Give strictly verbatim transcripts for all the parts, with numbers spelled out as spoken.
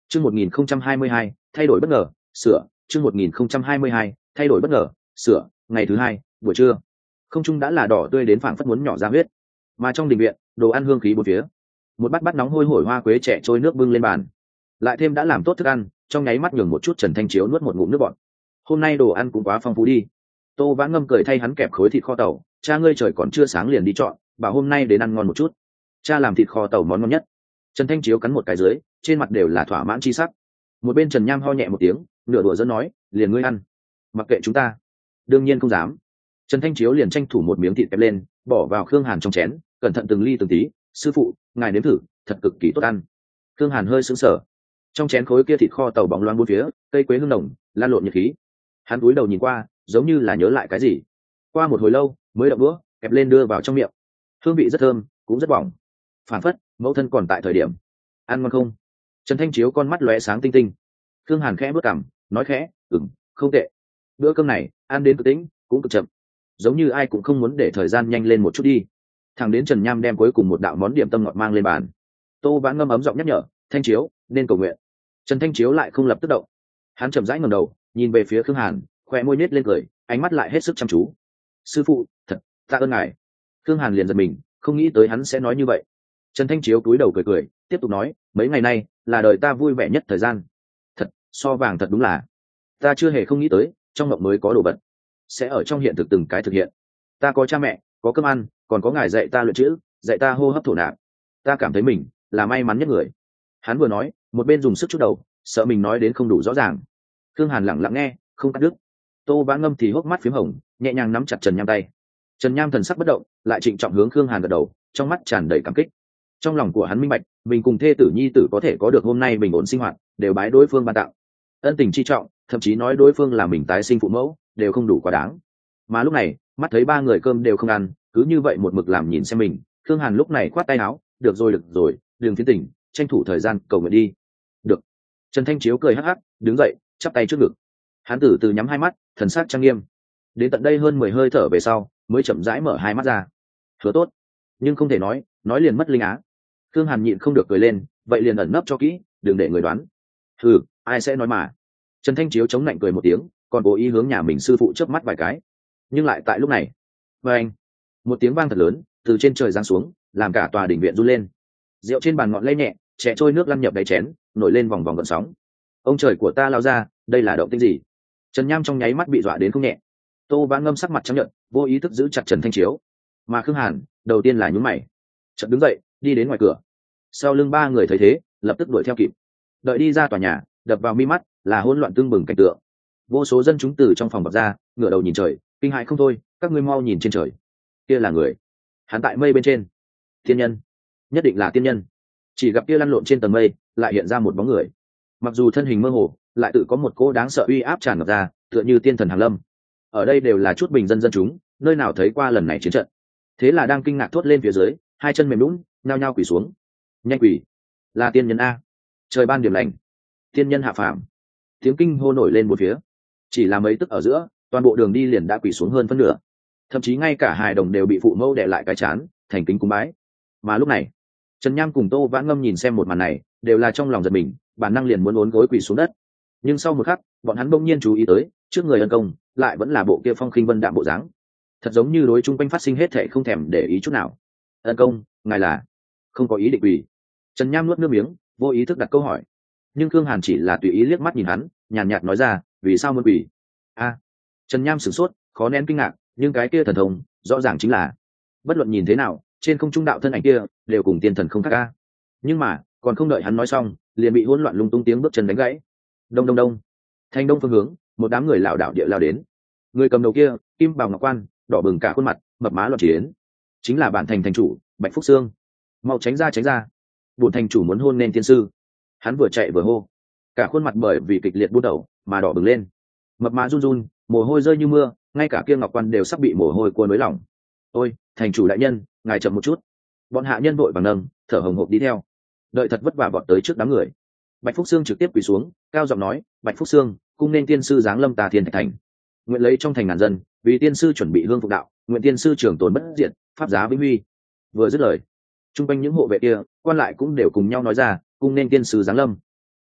chương một nghìn không trăm hai mươi hai thay đổi bất ngờ sửa chương một nghìn không trăm hai mươi hai thay đổi bất ngờ sửa ngày thứ hai buổi trưa, không trung đã là đỏ tươi đến phảng phất muốn nhỏ ra huyết, mà trong đình viện đồ ăn hương khí bốn phía. Một bát bát nóng hôi hổi hoa quế trẻ trôi nước bưng lên bàn, lại thêm đã làm tốt thức ăn, trong nháy mắt nhường một chút Trần Thanh Chiếu nuốt một ngụm nước bọt. Hôm nay đồ ăn cũng quá phong phú đi. Tô Vãn Ngâm cười thay hắn kẹp khối thịt kho tàu, cha ngươi trời còn chưa sáng liền đi chọn, bảo hôm nay đến ăn ngon một chút. Cha làm thịt kho tàu món ngon nhất. Trần Thanh Chiếu cắn một cái dưới, trên mặt đều là thỏa mãn chi sắc. Một bên Trần Nham ho nhẹ một tiếng, nửa đùa dẫn nói, liền ngươi ăn, mặc kệ chúng ta. Đương nhiên không dám. Trần Thanh Chiếu liền tranh thủ một miếng thịt kẹp lên, bỏ vào Khương Hàn trong chén, cẩn thận từng ly từng tí, sư phụ, ngài nếm thử, thật cực kỳ tốt ăn. Khương Hàn hơi sững sờ. Trong chén khối kia thịt kho tàu bóng loáng bốn phía, cây quế hương nồng, lan lộn nhiệt khí. Hắn cúi đầu nhìn qua, giống như là nhớ lại cái gì. Qua một hồi lâu, mới động đũa, kẹp lên đưa vào trong miệng. Hương vị rất thơm, cũng rất bỏng. Phản phất, mẫu thân còn tại thời điểm. Ăn ngon không? Trần Thanh Chiếu con mắt lóe sáng tinh tinh. Khương Hàn khẽ bước cằm, nói khẽ, ừm, không tệ. Bữa cơm này, ăn đến cực tĩnh, cũng cực chậm. Giống như ai cũng không muốn để thời gian nhanh lên một chút đi. Thằng đến Trần Nham đem cuối cùng một đạo món điểm tâm ngọt mang lên bàn. Tô Vãn Ngâm ấm giọng nhắc nhở, Thanh Chiếu, nên cầu nguyện. Trần Thanh Chiếu lại không lập tức động. Hắn chậm rãi ngẩng đầu, nhìn về phía Khương Hàn, khóe môi nhếch lên cười, ánh mắt lại hết sức chăm chú. Sư phụ, thật, tạ ơn ngài. Khương Hàn liền giật mình, không nghĩ tới hắn sẽ nói như vậy. Trần Thanh Chiếu cúi đầu cười cười, tiếp tục nói, mấy ngày nay là đời ta vui vẻ nhất thời gian. Thật, so vàng thật đúng là. Ta chưa hề không nghĩ tới, trong mộng mới có đồ vật, sẽ ở trong hiện thực từng cái thực hiện. Ta có cha mẹ, có cơm ăn, còn có ngài dạy ta luyện chữ, dạy ta hô hấp thổ nạp. Ta cảm thấy mình là may mắn nhất người. Hắn vừa nói, một bên dùng sức chút đầu, sợ mình nói đến không đủ rõ ràng. Khương Hàn lặng lặng nghe, không cắt đứt. Tô Vãn Ngâm thì hốc mắt phím hồng, nhẹ nhàng nắm chặt Trần Nham tay. Trần Nham thần sắc bất động, lại trịnh trọng hướng Khương Hàn gật đầu, trong mắt tràn đầy cảm kích. Trong lòng của hắn minh bạch, mình cùng thê tử nhi tử có thể có được hôm nay bình ổn sinh hoạt, đều bái đối phương ban tặng. Ân tình chi trọng, thậm chí nói đối phương là mình tái sinh phụ mẫu, đều không đủ quá đáng. Mà lúc này, mắt thấy ba người cơm đều không ăn, cứ như vậy một mực làm nhìn xem mình. Khương Hàn lúc này khoát tay áo, được rồi được rồi, đừng phiến tỉnh, tranh thủ thời gian cầu nguyện đi. Được. Trần Thanh Chiếu cười hắc hắc, đứng dậy, chắp tay trước ngực. Hắn từ từ nhắm hai mắt, thần sắc trang nghiêm. Đến tận đây hơn mười hơi thở về sau, mới chậm rãi mở hai mắt ra. Hứa tốt, nhưng không thể nói, nói liền mất linh á. Khương Hàn nhịn không được cười lên, vậy liền ẩn nấp cho kỹ, đừng để người đoán. Ừ, ai sẽ nói mà. Trần Thanh Chiếu chống lạnh cười một tiếng, còn cố ý hướng nhà mình sư phụ chớp mắt vài cái. Nhưng lại tại lúc này, và anh, một tiếng vang thật lớn từ trên trời giáng xuống, làm cả tòa đình viện run lên. Rượu trên bàn ngọn lay nhẹ, chè trôi nước lăn nhập đáy chén, nổi lên vòng vòng gợn sóng. Ông trời của ta lao ra, đây là động tĩnh gì? Trần Nham trong nháy mắt bị dọa đến không nhẹ. Tô Vãn Ngâm sắc mặt trắng nhợt, vô ý thức giữ chặt Trần Thanh Chiếu. Mà Khương Hàn đầu tiên là nhún mày, chợt đứng dậy, đi đến ngoài cửa. Sau lưng ba người thấy thế, lập tức đuổi theo kịp. Đợi đi ra tòa nhà, đập vào mi mắt là hỗn loạn tương bừng cảnh tượng. Vô số dân chúng từ trong phòng bật ra, ngửa đầu nhìn trời, kinh hãi không thôi. Các ngươi mau nhìn trên trời, kia là người. Hắn tại mây bên trên. Tiên nhân, nhất định là tiên nhân. Chỉ gặp kia lăn lộn trên tầng mây, lại hiện ra một bóng người. Mặc dù thân hình mơ hồ, lại tự có một cỗ đáng sợ uy áp tràn ngập ra, tựa như tiên thần hàng lâm. Ở đây đều là chút bình dân dân chúng, nơi nào thấy qua lần này chiến trận. Thế là đang kinh ngạc thốt lên phía dưới, hai chân mềm nhũn, nhao nhao quỳ xuống. Nhanh quỳ, là tiên nhân a! Trời ban điểm lành, tiên nhân hạ phàm. Tiếng kinh hô nổi lên một phía. Chỉ là mấy tức ở giữa, toàn bộ đường đi liền đã quỳ xuống hơn phân nửa. Thậm chí ngay cả hài đồng đều bị phụ mẫu đè lại cái chán, thành kính cúng bái. Mà lúc này, Trần Nham cùng Tô Vãn Ngâm nhìn xem một màn này, đều là trong lòng giật mình, bản năng liền muốn uốn gối quỳ xuống đất. Nhưng sau một khắc, bọn hắn bỗng nhiên chú ý tới, trước người ân công lại vẫn là bộ kia phong khinh vân đạm bộ dáng, thật giống như đối chung quanh phát sinh hết thệ không thèm để ý chút nào. Ân công, ngài là? Không có ý định quỳ. Trần Nham nuốt nước miếng, vô ý thức đặt câu hỏi. Nhưng Khương Hàn chỉ là tùy ý liếc mắt nhìn hắn, nhàn nhạt nói ra, vì sao muốn quỳ? A. Trần Nham sửng sốt, khó nén kinh ngạc, nhưng cái kia thần thông rõ ràng chính là, bất luận nhìn thế nào, trên không trung đạo thân ảnh kia đều cùng tiên thần không khác a. Nhưng mà còn không đợi hắn nói xong, liền bị hỗn loạn lung tung tiếng bước chân đánh gãy. Đông đông đông. Thành đông phương hướng, một đám người lảo đảo địa lao đến. Người cầm đầu kia, kim bào ngọc quan, đỏ bừng cả khuôn mặt, mập má loạn chiến, chính là bản thành thành chủ Bạch Phúc Sương. Mau tránh ra tránh ra, bổn thành chủ muốn hôn nên tiên sư. Hắn vừa chạy vừa hô, cả khuôn mặt bởi vì kịch liệt bút đầu mà đỏ bừng lên, mập má run run, mồ hôi rơi như mưa, ngay cả kia ngọc quan đều sắp bị mồ hôi cuốn nới lỏng. Ôi, thành chủ đại nhân, ngài chậm một chút. Bọn hạ nhân vội vàng nâng, thở hồng hộc đi theo. Đợi thật vất vả vọt tới trước đám người, Bạch Phúc Sương trực tiếp quỳ xuống, cao giọng nói, Bạch Phúc Sương, cung nên tiên sư giáng lâm Tà Thiên Thạch Thành, nguyện lấy trong thành ngàn dân, vì tiên sư chuẩn bị hương phục đạo, nguyện tiên sư trường tồn bất diệt, pháp giá vĩnh huy. Vừa dứt lời, trung quanh những hộ vệ kia, quan lại cũng đều cùng nhau nói ra, cung nên tiên sư giáng lâm.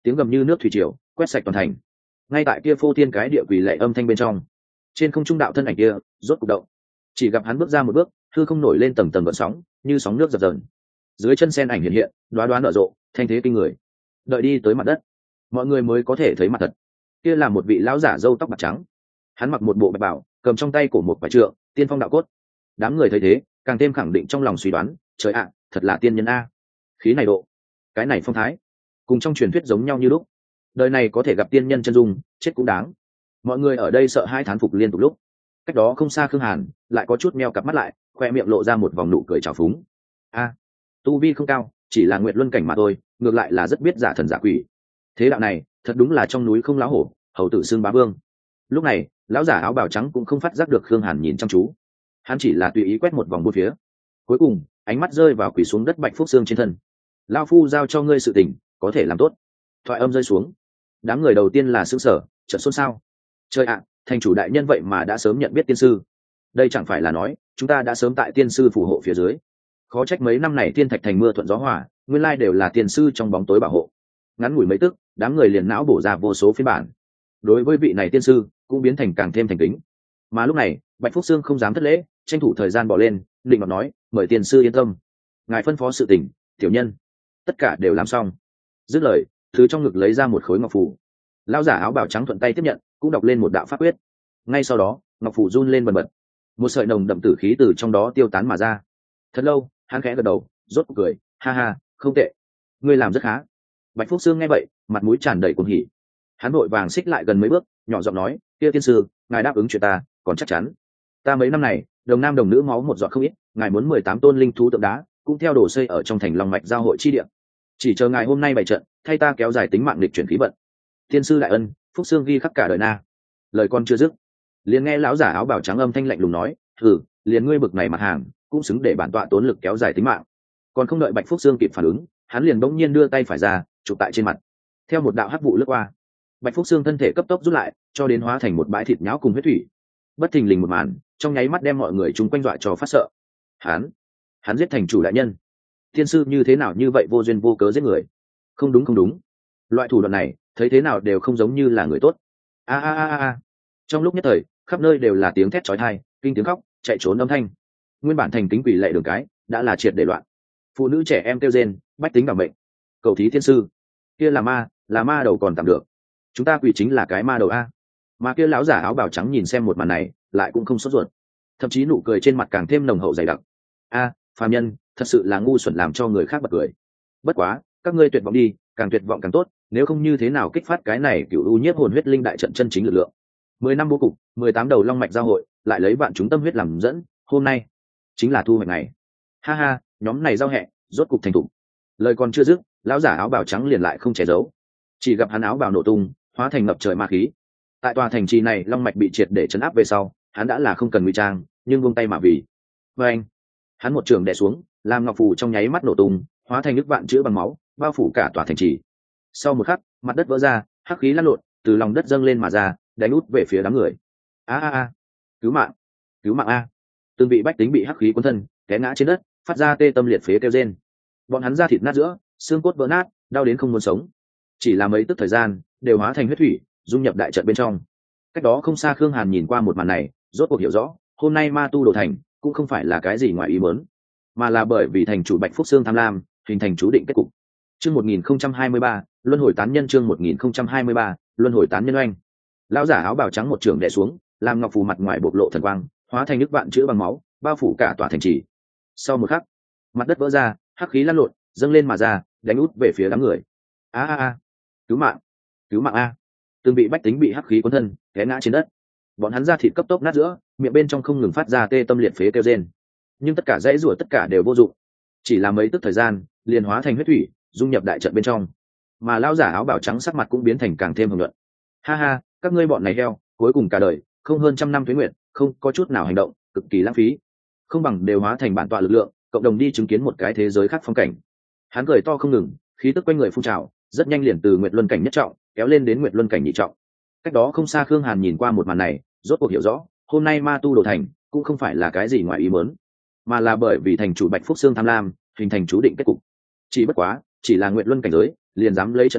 tiếng gầm như nước thủy triều quét sạch toàn thành. Ngay tại kia phô thiên cái địa quỷ lệ âm thanh bên trong, trên không trung đạo thân ảnh kia rốt cục động. Chỉ gặp hắn bước ra một bước, hư không nổi lên tầng tầng gợn sóng, như sóng nước dập dờn. Dưới chân sen ảnh hiện hiện, đoá đoá nở rộ, thanh thế kinh người. Đợi đi tới mặt đất, mọi người mới có thể thấy mặt thật. Kia là một vị lão giả râu tóc bạc trắng. Hắn mặc một bộ bạch bào, cầm trong tay cổ một quả trượng, tiên phong đạo cốt. Đám người thấy thế, càng thêm khẳng định trong lòng suy đoán, trời ạ, thật là tiên nhân a. Khí này độ, cái này phong thái, cùng trong truyền thuyết giống nhau như lúc. Đời này có thể gặp tiên nhân chân dung, chết cũng đáng. Mọi người ở đây sợ hai thán phục liên tục lúc. Cách đó không xa Khương Hàn lại có chút meo cặp mắt lại, khoe miệng lộ ra một vòng nụ cười trào phúng. A, tu vi không cao, chỉ là nguyện luân cảnh mà thôi, ngược lại là rất biết giả thần giả quỷ. Thế đạo này thật đúng là trong núi không lá hổ, hầu tử xương bá vương. Lúc này lão giả áo bào trắng cũng không phát giác được Khương Hàn nhìn chăm chú, hắn chỉ là tùy ý quét một vòng bốn phía. Cuối cùng ánh mắt rơi vào quỳ xuống đất Bạch Phúc Xương trên thân. Lão phu giao cho ngươi sự tình, có thể làm tốt. Thoại âm rơi xuống, đám người đầu tiên là sững sờ, chợt xôn xao. Trời ạ, thành chủ đại nhân vậy mà đã sớm nhận biết tiên sư. Đây chẳng phải là nói chúng ta đã sớm tại tiên sư phù hộ phía dưới. Khó trách mấy năm này tiên thạch thành mưa thuận gió hòa, nguyên lai đều là tiên sư trong bóng tối bảo hộ. Ngắn ngủi mấy tức, đám người liền não bổ ra vô số phiên bản. Đối với vị này tiên sư cũng biến thành càng thêm thành kính. Mà lúc này Bạch Phúc Xương không dám thất lễ, tranh thủ thời gian bỏ lên, định ngọc nói, mời tiên sư yên tâm, ngài phân phó sự tình, tiểu nhân tất cả đều làm xong. Dứt lời, thứ trong ngực lấy ra một khối ngọc phù. Lão giả áo bào trắng thuận tay tiếp nhận, cũng đọc lên một đạo pháp quyết. Ngay sau đó ngọc phù run lên bần bật, một sợi nồng đậm tử khí từ trong đó tiêu tán mà ra. Thật lâu hắn khẽ gật đầu, rốt cuộc cười, ha ha, không tệ, ngươi làm rất khá. Bạch Phúc Xương nghe vậy, mặt mũi tràn đầy cuồng hỉ. Hắn vội vàng xích lại gần mấy bước, nhỏ giọng nói, kia tiên sư, ngài đáp ứng chuyện ta, còn chắc chắn. Ta mấy năm này đồng nam đồng nữ máu một giọt không ít, ngài muốn mười tám tôn linh thú tượng đá cũng theo đồ xây ở trong thành Long Mạch giao hội chi địa, chỉ chờ ngài hôm nay bày trận thay ta kéo dài tính mạng lịch chuyển khí vận. Tiên sư đại ân, Phúc Xương ghi khắc cả đời na. Lời con chưa dứt, liền nghe lão giả áo bào trắng âm thanh lạnh lùng nói, thử, liền ngươi bực này mặt hàng cũng xứng để bản tọa tốn lực kéo dài tính mạng. Còn không đợi Bạch Phúc Xương kịp phản ứng, hắn liền bỗng nhiên đưa tay phải ra chụp tại trên mặt. Theo một đạo hắc vụ lướt qua, Bạch Phúc Xương thân thể cấp tốc rút lại, cho đến hóa thành một bãi thịt nhão cùng huyết thủy. Bất thình lình một màn trong nháy mắt đem mọi người chung quanh dọa cho phát sợ. Hắn, hắn giết thành chủ đại nhân. Tiên sư như thế nào như vậy vô duyên vô cớ giết người? Không đúng không đúng, loại thủ đoạn này thấy thế nào đều không giống như là người tốt. A a a a. Trong lúc nhất thời, khắp nơi đều là tiếng thét chói tai, kinh tiếng khóc, chạy trốn âm thanh. Nguyên bản thành kính quỷ lệ đường cái đã là triệt để loạn. Phụ nữ trẻ em kêu rên, bách tính bảo mệnh. Cầu thí tiên sư, kia là ma, là ma đầu còn tạm được. Chúng ta quỷ chính là cái ma đầu a. Mà kia lão giả áo bào trắng nhìn xem một màn này, lại cũng không sốt ruột, thậm chí nụ cười trên mặt càng thêm nồng hậu dày đặc. A, phàm nhân, thật sự là ngu xuẩn làm cho người khác bật cười. Bất quá, các ngươi tuyệt vọng đi, càng tuyệt vọng càng tốt, nếu không như thế nào kích phát cái này cựu u nhiếp hồn huyết linh đại trận chân chính lực lượng. Mười năm bố cục, mười tám đầu long mạch giao hội, lại lấy vạn chúng tâm huyết làm dẫn, hôm nay chính là thu hoạch này. Ha ha, nhóm này giao hẹ, rốt cục thành thủ. Lời còn chưa dứt, lão giả áo bào trắng liền lại không che giấu, chỉ gặp hắn áo bào nổ tung, hóa thành ngập trời ma khí. Tại tòa thành trì này long mạch bị triệt để chấn áp về sau, hắn đã là không cần ngụy trang, nhưng buông tay mà vì. Và anh, hắn một trường đè xuống, làm ngọc phù trong nháy mắt nổ tung, hóa thành nước vạn chữ bằng máu, bao phủ cả tòa thành trì. Sau một khắc, mặt đất vỡ ra, hắc khí lăn lộn từ lòng đất dâng lên mà ra, đánh út về phía đám người. A a a, cứu mạng, cứu mạng a! Từng vị bách tính bị hắc khí cuốn thân, té ngã trên đất, phát ra tê tâm liệt phế kêu rên. Bọn hắn da thịt nát giữa, xương cốt vỡ nát, đau đến không muốn sống. Chỉ là mấy tức thời gian, đều hóa thành huyết thủy, dung nhập đại trận bên trong. Cách đó không xa Khương Hàn nhìn qua một màn này, rốt cuộc hiểu rõ, hôm nay ma tu đồ thành cũng không phải là cái gì ngoài ý muốn, mà là bởi vì thành chủ Bạch Phúc Xương tham lam, hình thành chú định kết cục. Chương một nghìn không trăm hai mươi ba, luân hồi tán nhân chương một nghìn không trăm hai mươi ba, luân hồi tán nhân oanh. Lão giả áo bào trắng một trường đè xuống, làm ngọc phù mặt ngoài bộc lộ thần quang, hóa thành nước vạn chữ bằng máu, bao phủ cả tòa thành trì. Sau một khắc, mặt đất vỡ ra, hắc khí lăn lộn, dâng lên mà ra, đánh út về phía đám người. A a a, cứu mạng, cứu mạng a! Từng bị bách tính bị hắc khí cuốn thân, té ngã trên đất. Bọn hắn da thịt cấp tốc nát giữa, miệng bên trong không ngừng phát ra tê tâm liệt phế kêu rên. Nhưng tất cả dãy rủa tất cả đều vô dụng, chỉ là mấy tức thời gian, liền hóa thành huyết thủy, dung nhập đại trận bên trong. Mà lão giả áo bào trắng sắc mặt cũng biến thành càng thêm hồng nhuận. Ha ha, các ngươi bọn này heo, cuối cùng cả đời, không hơn trăm năm tuế nguyện, không có chút nào hành động, cực kỳ lãng phí. Không bằng đều hóa thành bản tọa lực lượng, cộng đồng đi chứng kiến một cái thế giới khác phong cảnh. Hắn cười to không ngừng, khí tức quanh người phun trào, rất nhanh liền từ nguyệt luân cảnh nhất trọng kéo lên đến nguyệt luân cảnh nhị trọng. Cách đó không xa Khương Hàn nhìn qua một màn này, rốt cuộc hiểu rõ, hôm nay ma tu đồ thành cũng không phải là cái gì ngoài ý muốn, mà là bởi vì thành chủ Bạch Phúc Xương tham lam, hình thành chú định kết cục. Chỉ bất quá, chỉ là nguyệt luân cảnh giới, liền dám lấy trận pháp,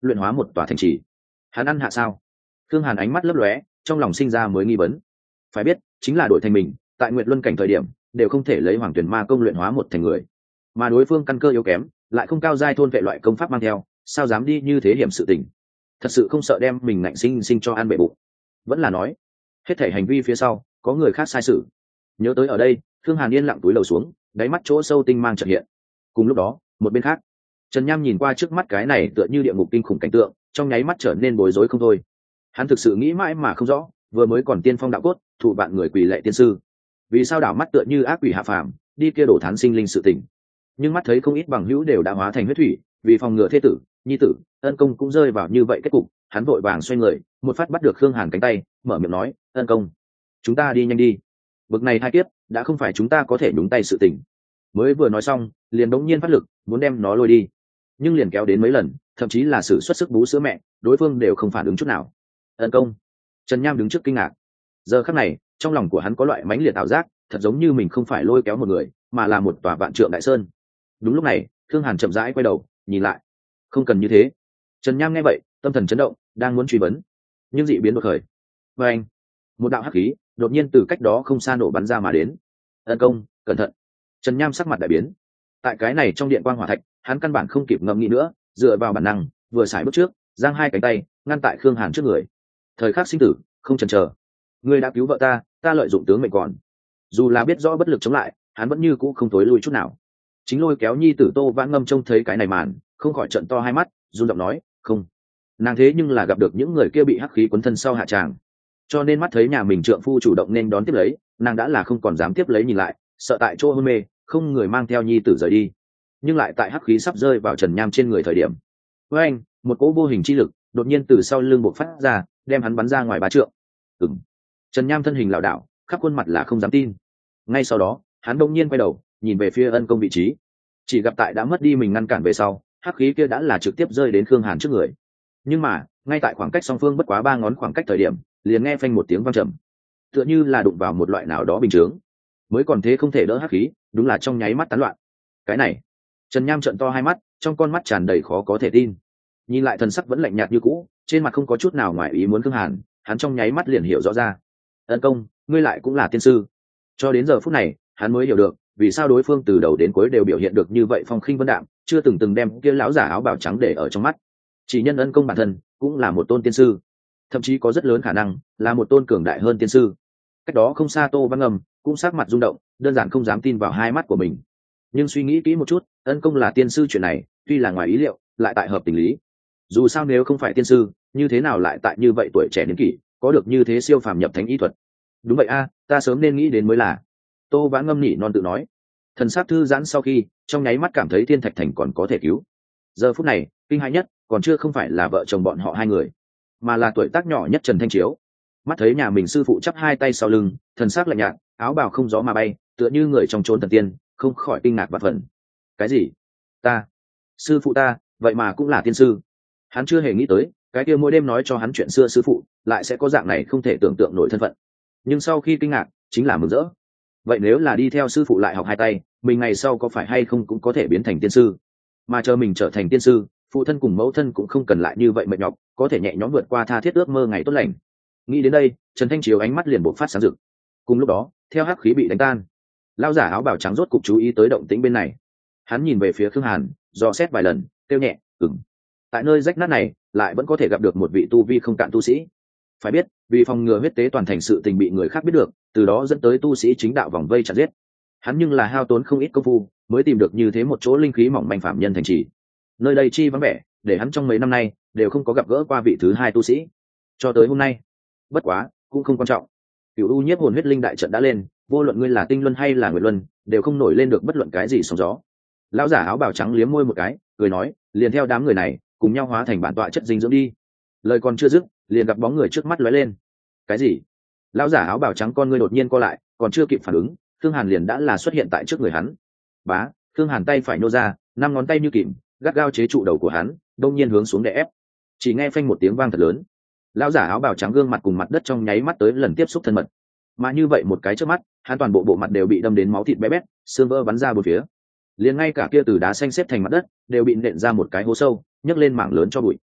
luyện hóa một tòa thành trì. Hắn ăn hạ sao? Khương Hàn ánh mắt lấp lóe, trong lòng sinh ra mới nghi vấn. Phải biết, chính là đổi thành mình, tại Nguyệt Luân cảnh thời điểm, đều không thể lấy Hoàng Tuyển Ma công luyện hóa một thành người, mà đối phương căn cơ yếu kém, lại không cao giai thôn vệ loại công pháp mang theo, sao dám đi như thế hiểm sự tình? Thật sự không sợ đem mình ngạnh sinh sinh cho ăn bể bụng. Vẫn là nói, hết thảy hành vi phía sau có người khác sai sự. Nhớ tới ở đây, Khương Hàn yên lặng túi lầu xuống, đáy mắt chỗ sâu tinh mang chợt hiện. Cùng lúc đó, một bên khác, Trần Nham nhìn qua trước mắt cái này tựa như địa ngục kinh khủng cảnh tượng, trong nháy mắt trở nên bối rối không thôi. Hắn thực sự nghĩ mãi mà không rõ, vừa mới còn tiên phong đạo cốt, thụ bạn người quỳ lệ tiên sư, vì sao đảo mắt tựa như ác quỷ hạ phàm, đi kia đổ thán sinh linh sự tình. Nhưng mắt thấy không ít bằng hữu đều đã hóa thành huyết thủy, vì phòng ngừa thế tử, nhi tử, ân công cũng rơi vào như vậy kết cục, hắn vội vàng xoay người, một phát bắt được Khương Hàn cánh tay, mở miệng nói, ân công, chúng ta đi nhanh đi, bực này thai kiếp đã không phải chúng ta có thể nhúng tay sự tình. Mới vừa nói xong, liền đống nhiên phát lực, muốn đem nó lôi đi, nhưng liền kéo đến mấy lần, thậm chí là sử xuất sức bú sữa mẹ, đối phương đều không phản ứng chút nào. Ân công. Trần Nham đứng trước kinh ngạc. Giờ khắc này, trong lòng của hắn có loại mãnh liệt ảo giác, thật giống như mình không phải lôi kéo một người, mà là một tòa vạn trượng đại sơn. Đúng lúc này, Thương Hàn chậm rãi quay đầu, nhìn lại. Không cần như thế. Trần Nham nghe vậy, tâm thần chấn động, đang muốn truy vấn, nhưng dị biến đột khởi. Và anh, một đạo hắc khí đột nhiên từ cách đó không xa nổ bắn ra mà đến. Ân công, cẩn thận. Trần Nham sắc mặt đại biến. Tại cái này trong điện quang hỏa thạch, hắn căn bản không kịp ngẫm nghĩ nữa, dựa vào bản năng, vừa sải bước trước, giang hai cánh tay, ngăn tại Khương Hàn trước người. Thời khắc sinh tử, không chần chờ. Ngươi đã cứu vợ ta, ta lợi dụng tướng mệnh còn. Dù là biết rõ bất lực chống lại, hắn vẫn như cũ không tối lui chút nào. Chính lôi kéo nhi tử Tô Vãn Ngâm trông thấy cái này màn, không khỏi trợn to hai mắt, run giọng nói, không. Nàng thế nhưng là gặp được những người kia bị hắc khí quấn thân sau hạ tràng, cho nên mắt thấy nhà mình trượng phu chủ động nên đón tiếp lấy, nàng đã là không còn dám tiếp lấy nhìn lại, sợ tại chỗ hôn mê, không người mang theo nhi tử rời đi. Nhưng lại tại hắc khí sắp rơi vào Trần Nham trên người thời điểm, với anh, một cỗ vô hình chi lực đột nhiên từ sau lưng bộc phát ra, đem hắn bắn ra ngoài ba trượng. Ừm. Trần Nham thân hình lảo đảo, khắp khuôn mặt là không dám tin. Ngay sau đó, hắn đột nhiên quay đầu, nhìn về phía ân công vị trí, chỉ gặp tại đã mất đi mình ngăn cản về sau, hắc khí kia đã là trực tiếp rơi đến Khương Hàn trước người. Nhưng mà, ngay tại khoảng cách song phương bất quá ba ngón khoảng cách thời điểm, liền nghe phanh một tiếng vang trầm, tựa như là đụng vào một loại nào đó bình chướng, mới còn thế không thể đỡ hắc khí, đúng là trong nháy mắt tán loạn. Cái này, Trần Nham trợn to hai mắt, trong con mắt tràn đầy khó có thể tin. Nhìn lại thần sắc vẫn lạnh nhạt như cũ, trên mặt không có chút nào ngoài ý muốn Khương Hàn, hắn trong nháy mắt liền hiểu rõ ra. Ân công, ngươi lại cũng là tiên sư. Cho đến giờ phút này, hắn mới hiểu được, vì sao đối phương từ đầu đến cuối đều biểu hiện được như vậy phong khinh vân đạm, chưa từng từng đem kia lão giả áo bào trắng để ở trong mắt. Chỉ nhân ân công bản thân cũng là một tôn tiên sư, thậm chí có rất lớn khả năng là một tôn cường đại hơn tiên sư. Cách đó không xa Tô Vãn Ngâm cũng sắc mặt rung động, đơn giản không dám tin vào hai mắt của mình. Nhưng suy nghĩ kỹ một chút, ân công là tiên sư chuyện này tuy là ngoài ý liệu, lại tại hợp tình lý. Dù sao nếu không phải tiên sư, như thế nào lại tại như vậy tuổi trẻ đến kỷ có được như thế siêu phàm nhập thánh ý thuật? Đúng vậy a, ta sớm nên nghĩ đến mới là. Tô Vãn Ngâm nhỉ non tự nói. Thần sắc thư giãn sau khi, trong nháy mắt cảm thấy Thiên Thạch Thành còn có thể cứu. Giờ phút này, kinh hãi nhất còn chưa không phải là vợ chồng bọn họ hai người, mà là tuổi tác nhỏ nhất Trần Thanh Chiếu. Mắt thấy nhà mình sư phụ chắp hai tay sau lưng, thần sắc lạnh nhạt, áo bào không gió mà bay, tựa như người trong chốn thần tiên, không khỏi kinh ngạc và phần. Cái gì? Ta, sư phụ ta, vậy mà cũng là tiên sư? Hắn chưa hề nghĩ tới, cái kia mỗi đêm nói cho hắn chuyện xưa sư phụ, lại sẽ có dạng này không thể tưởng tượng nổi thân phận. Nhưng sau khi kinh ngạc, chính là mừng rỡ. Vậy nếu là đi theo sư phụ lại học hai tay, mình ngày sau có phải hay không cũng có thể biến thành tiên sư? Mà chờ mình trở thành tiên sư, phụ thân cùng mẫu thân cũng không cần lại như vậy mệt nhọc, có thể nhẹ nhõm vượt qua tha thiết ước mơ ngày tốt lành. Nghĩ đến đây, Trần Thanh Chiếu ánh mắt liền bộc phát sáng rực. Cùng lúc đó, theo hắc khí bị đánh tan, lão giả áo bào trắng rốt cục chú ý tới động tĩnh bên này. Hắn nhìn về phía Khương Hàn, dò xét vài lần, kêu nhẹ, "Ừm." Tại nơi rách nát này, lại vẫn có thể gặp được một vị tu vi không cạn tu sĩ. Phải biết, vì phòng ngừa huyết tế toàn thành sự tình bị người khác biết được, từ đó dẫn tới tu sĩ chính đạo vòng vây chặt giết. Hắn nhưng là hao tốn không ít công phu, mới tìm được như thế một chỗ linh khí mỏng manh phạm nhân thành trì. Nơi đây chi vắng vẻ, để hắn trong mấy năm nay đều không có gặp gỡ qua vị thứ hai tu sĩ. Cho tới hôm nay, bất quá, cũng không quan trọng. Cửu U Nhiếp Hồn Huyết Linh đại trận đã lên, vô luận ngươi là Tinh Luân hay là Nguyệt Luân, đều không nổi lên được bất luận cái gì sóng gió. Lão giả áo bào trắng liếm môi một cái, cười nói, liền theo đám người này, cùng nhau hóa thành bản tọa chất dinh dưỡng đi. Lời còn chưa dứt, liền gặp bóng người trước mắt lóe lên. Cái gì? Lão giả áo bào trắng con ngươi đột nhiên co lại, còn chưa kịp phản ứng, Thương Hàn liền đã là xuất hiện tại trước người hắn. Bá, Thương Hàn tay phải nô ra, năm ngón tay như kìm, gắt gao chế trụ đầu của hắn, đông nhiên hướng xuống để ép. Chỉ nghe phanh một tiếng vang thật lớn, lão giả áo bào trắng gương mặt cùng mặt đất trong nháy mắt tới lần tiếp xúc thân mật. Mà như vậy một cái trước mắt, hắn toàn bộ bộ mặt đều bị đâm đến máu thịt bé bét, xương vỡ bắn ra bốn phía. Liền ngay cả kia từ đá xanh xếp thành mặt đất, đều bị nện ra một cái hố sâu, nhấc lên mảng lớn cho bụi.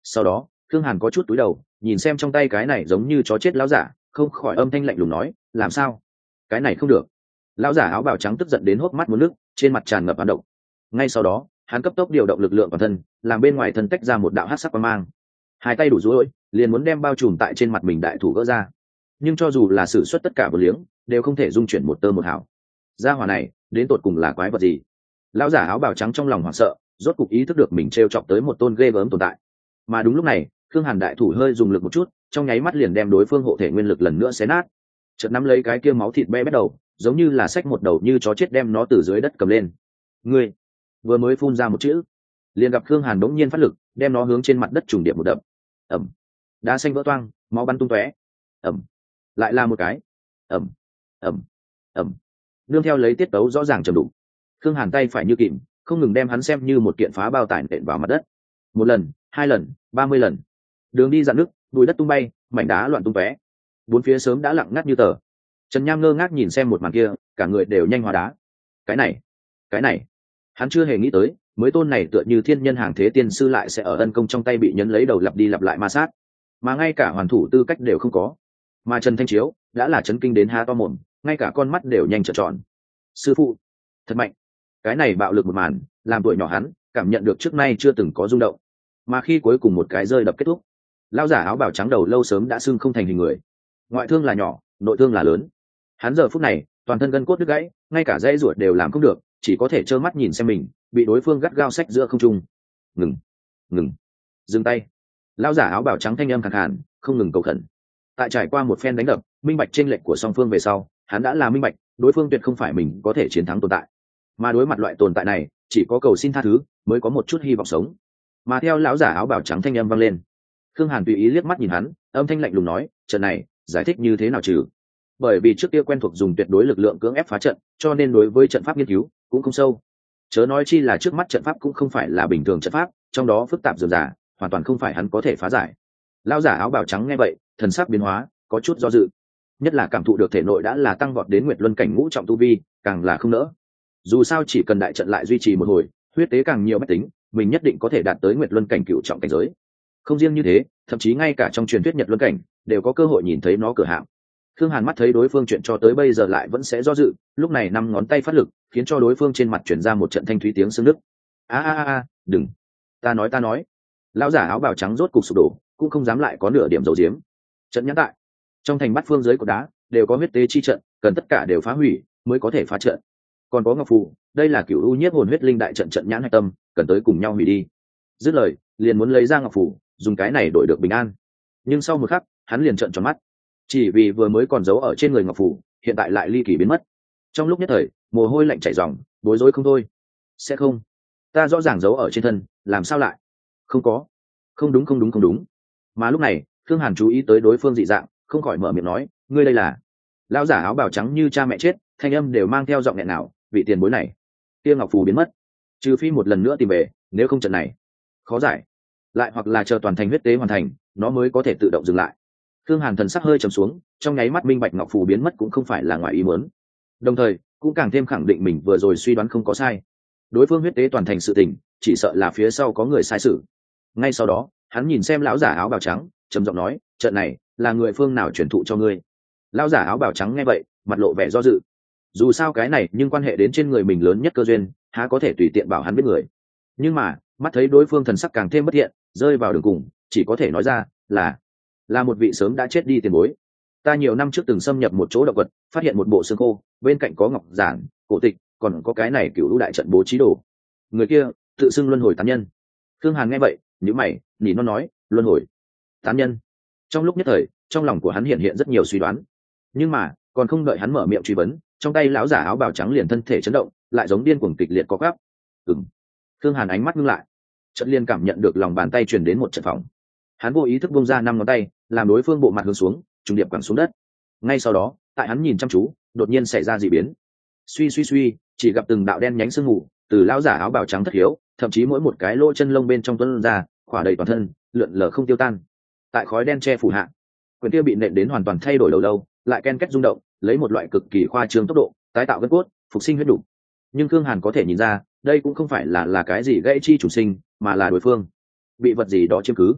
Sau đó Khương Hàn có chút túi đầu nhìn xem trong tay cái này giống như chó chết lão giả, không khỏi âm thanh lạnh lùng nói, làm sao cái này không được. Lão giả áo bào trắng tức giận đến hốc mắt muốn nước, trên mặt tràn ngập oán độc. Ngay sau đó hắn cấp tốc điều động lực lượng toàn thân, làm bên ngoài thân tách ra một đạo hắc sắc quang mang, hai tay đủ rối liền muốn đem bao trùm tại trên mặt mình đại thủ gỡ ra. Nhưng cho dù là sử xuất tất cả vật liếng đều không thể dung chuyển một tơ một hào. Gia hỏa này đến tột cùng là quái vật gì? Lão giả áo bào trắng trong lòng hoảng sợ, rốt cục ý thức được mình trêu chọc tới một tôn ghê gớm tồn tại. Mà đúng lúc này Khương Hàn đại thủ hơi dùng lực một chút, trong nháy mắt liền đem đối phương hộ thể nguyên lực lần nữa xé nát. Chợt nắm lấy cái kia máu thịt be bét đầu, giống như là xách một đầu như chó chết đem nó từ dưới đất cầm lên. Ngươi vừa mới phun ra một chữ, liền gặp Khương Hàn đống nhiên phát lực, đem nó hướng trên mặt đất trùng điệp một đập. Ẩm, đá xanh vỡ toang, máu bắn tung tóe. Ẩm, lại là một cái. Ẩm, Ẩm, Ẩm, nương theo lấy tiết tấu rõ ràng trầm đủ. Khương Hàn tay phải như kìm, không ngừng đem hắn xem như một kiện phá bao tải nện vào mặt đất. Một lần, hai lần, ba mươi lần. Đường đi dạn nước, bụi đất tung bay, mảnh đá loạn tung tóe. Bốn phía sớm đã lặng ngắt như tờ. Trần Nham ngơ ngác nhìn xem một màn kia, cả người đều nhanh hóa đá. Cái này, cái này, hắn chưa hề nghĩ tới, mới tôn này tựa như thiên nhân hàng thế tiên sư lại sẽ ở ân công trong tay bị nhấn lấy đầu lặp đi lặp lại ma sát, mà ngay cả hoàn thủ tư cách đều không có. Mà Trần Thanh Chiếu đã là chấn kinh đến há to mồm, ngay cả con mắt đều nhanh trợn tròn. Sư phụ, thật mạnh. Cái này bạo lực một màn, làm tuổi nhỏ hắn cảm nhận được trước nay chưa từng có rung động. Mà khi cuối cùng một cái rơi đập kết thúc, lão giả áo bào trắng đầu lâu sớm đã sưng không thành hình người. Ngoại thương là nhỏ, nội thương là lớn. Hắn giờ phút này toàn thân gân cốt đứt gãy, ngay cả dây ruột đều làm không được, chỉ có thể trơ mắt nhìn xem mình bị đối phương gắt gao xách giữa không trung. Ngừng, ngừng, dừng tay. Lão giả áo bào trắng thanh âm khàn khàn, không ngừng cầu khẩn. Tại trải qua một phen đánh đập, minh bạch chênh lệch của song phương về sau, hắn đã là minh bạch, đối phương tuyệt không phải mình có thể chiến thắng tồn tại. Mà đối mặt loại tồn tại này, chỉ có cầu xin tha thứ mới có một chút hy vọng sống. Mà theo lão giả áo bào trắng thanh âm vang lên, Khương Hàn tùy ý liếc mắt nhìn hắn, âm thanh lạnh lùng nói, trận này giải thích như thế nào trừ? Bởi vì trước kia quen thuộc dùng tuyệt đối lực lượng cưỡng ép phá trận, cho nên đối với trận pháp nghiên cứu cũng không sâu. Chớ nói chi là trước mắt trận pháp cũng không phải là bình thường trận pháp, trong đó phức tạp dườm rà, hoàn toàn không phải hắn có thể phá giải. Lão giả áo bào trắng nghe vậy, thần sắc biến hóa, có chút do dự. Nhất là cảm thụ được thể nội đã là tăng vọt đến Nguyệt Luân cảnh ngũ trọng tu vi, càng là không nỡ. Dù sao chỉ cần đại trận lại duy trì một hồi, huyết tế càng nhiều bách tính, mình nhất định có thể đạt tới Nguyệt Luân cảnh cửu trọng cảnh giới. Không riêng như thế, thậm chí ngay cả trong truyền thuyết Nhật Luân cảnh đều có cơ hội nhìn thấy nó cửa hạm. Khương Hàn mắt thấy đối phương chuyện cho tới bây giờ lại vẫn sẽ do dự, lúc này năm ngón tay phát lực, khiến cho đối phương trên mặt truyền ra một trận thanh thúy tiếng xương nứt. A a a, đừng, ta nói ta nói. Lão giả áo bào trắng rốt cục sụp đổ, cũng không dám lại có nửa điểm dầu diếm. Trận nhãn tại, trong thành bát phương dưới của đá đều có huyết tế chi trận, cần tất cả đều phá hủy mới có thể phá trận. Còn có ngọc phù, đây là cửu u nhiếp hồn huyết linh đại trận trận nhãn hạch tâm, cần tới cùng nhau hủy đi. Dứt lời, liền muốn lấy ra ngọc phù, dùng cái này đổi được bình an. Nhưng sau một khắc, hắn liền trợn tròn mắt, chỉ vì vừa mới còn giấu ở trên người ngọc phù, hiện tại lại ly kỳ biến mất. Trong lúc nhất thời, mồ hôi lạnh chảy ròng, bối rối không thôi. Sẽ không, ta rõ ràng giấu ở trên thân, làm sao lại không có? Không đúng không đúng không đúng. Mà lúc này Khương Hàn chú ý tới đối phương dị dạng, không khỏi mở miệng nói, ngươi đây là? Lão giả áo bào trắng như cha mẹ chết, thanh âm đều mang theo giọng nghẹn nào, vị tiền bối này, kia ngọc phù biến mất, trừ phi một lần nữa tìm về, nếu không trận này khó giải, lại hoặc là chờ toàn thành huyết tế hoàn thành, nó mới có thể tự động dừng lại. Khương Hàn thần sắc hơi trầm xuống, trong nháy mắt minh bạch ngọc phù biến mất cũng không phải là ngoài ý muốn, đồng thời cũng càng thêm khẳng định mình vừa rồi suy đoán không có sai. Đối phương huyết tế toàn thành sự tình, chỉ sợ là phía sau có người sai sự. Ngay sau đó, hắn nhìn xem lão giả áo bào trắng, trầm giọng nói, trận này là người phương nào truyền thụ cho ngươi? Lão giả áo bào trắng nghe vậy, mặt lộ vẻ do dự. Dù sao cái này nhưng quan hệ đến trên người mình lớn nhất cơ duyên, há có thể tùy tiện bảo hắn biết người. Nhưng mà mắt thấy đối phương thần sắc càng thêm bất thiện, rơi vào đường cùng, chỉ có thể nói ra là là một vị sớm đã chết đi tiền bối. Ta nhiều năm trước từng xâm nhập một chỗ động vật, phát hiện một bộ xương khô, bên cạnh có ngọc giản, cổ tịch, còn có cái này cửu lũ đại trận bố trí đồ. Người kia tự xưng luân hồi tán nhân. Khương Hàn nghe vậy, nhíu mày, nỉ non nói, luân hồi tán nhân. Trong lúc nhất thời, trong lòng của hắn hiện hiện rất nhiều suy đoán, nhưng mà còn không đợi hắn mở miệng truy vấn, trong tay lão giả áo bào trắng liền thân thể chấn động, lại giống điên cuồng kịch liệt co quắp. Ừm. Khương Hàn ánh mắt ngưng lại, chợt liền cảm nhận được lòng bàn tay truyền đến một trận phòng. Hắn vô ý thức buông ra năm ngón tay, làm đối phương bộ mặt hướng xuống, trùng điệp quẳng xuống đất. Ngay sau đó, tại hắn nhìn chăm chú, đột nhiên xảy ra dị biến. Suy suy suy, chỉ gặp từng đạo đen nhánh sương mù từ lão giả áo bào trắng thất hiếu, thậm chí mỗi một cái lỗ chân lông bên trong tuôn ra, khỏa đầy toàn thân, lượn lờ không tiêu tan. Tại khói đen che phủ hạ, quyền kia bị nện đến hoàn toàn thay đổi đầu lâu, lại ken kết rung động, lấy một loại cực kỳ khoa trương tốc độ, tái tạo gân cốt, phục sinh huyết đủ. Nhưng Khương Hàn có thể nhìn ra, đây cũng không phải là là cái gì gãy chi chủ sinh, mà là đối phương bị vật gì đó chiếm cứ.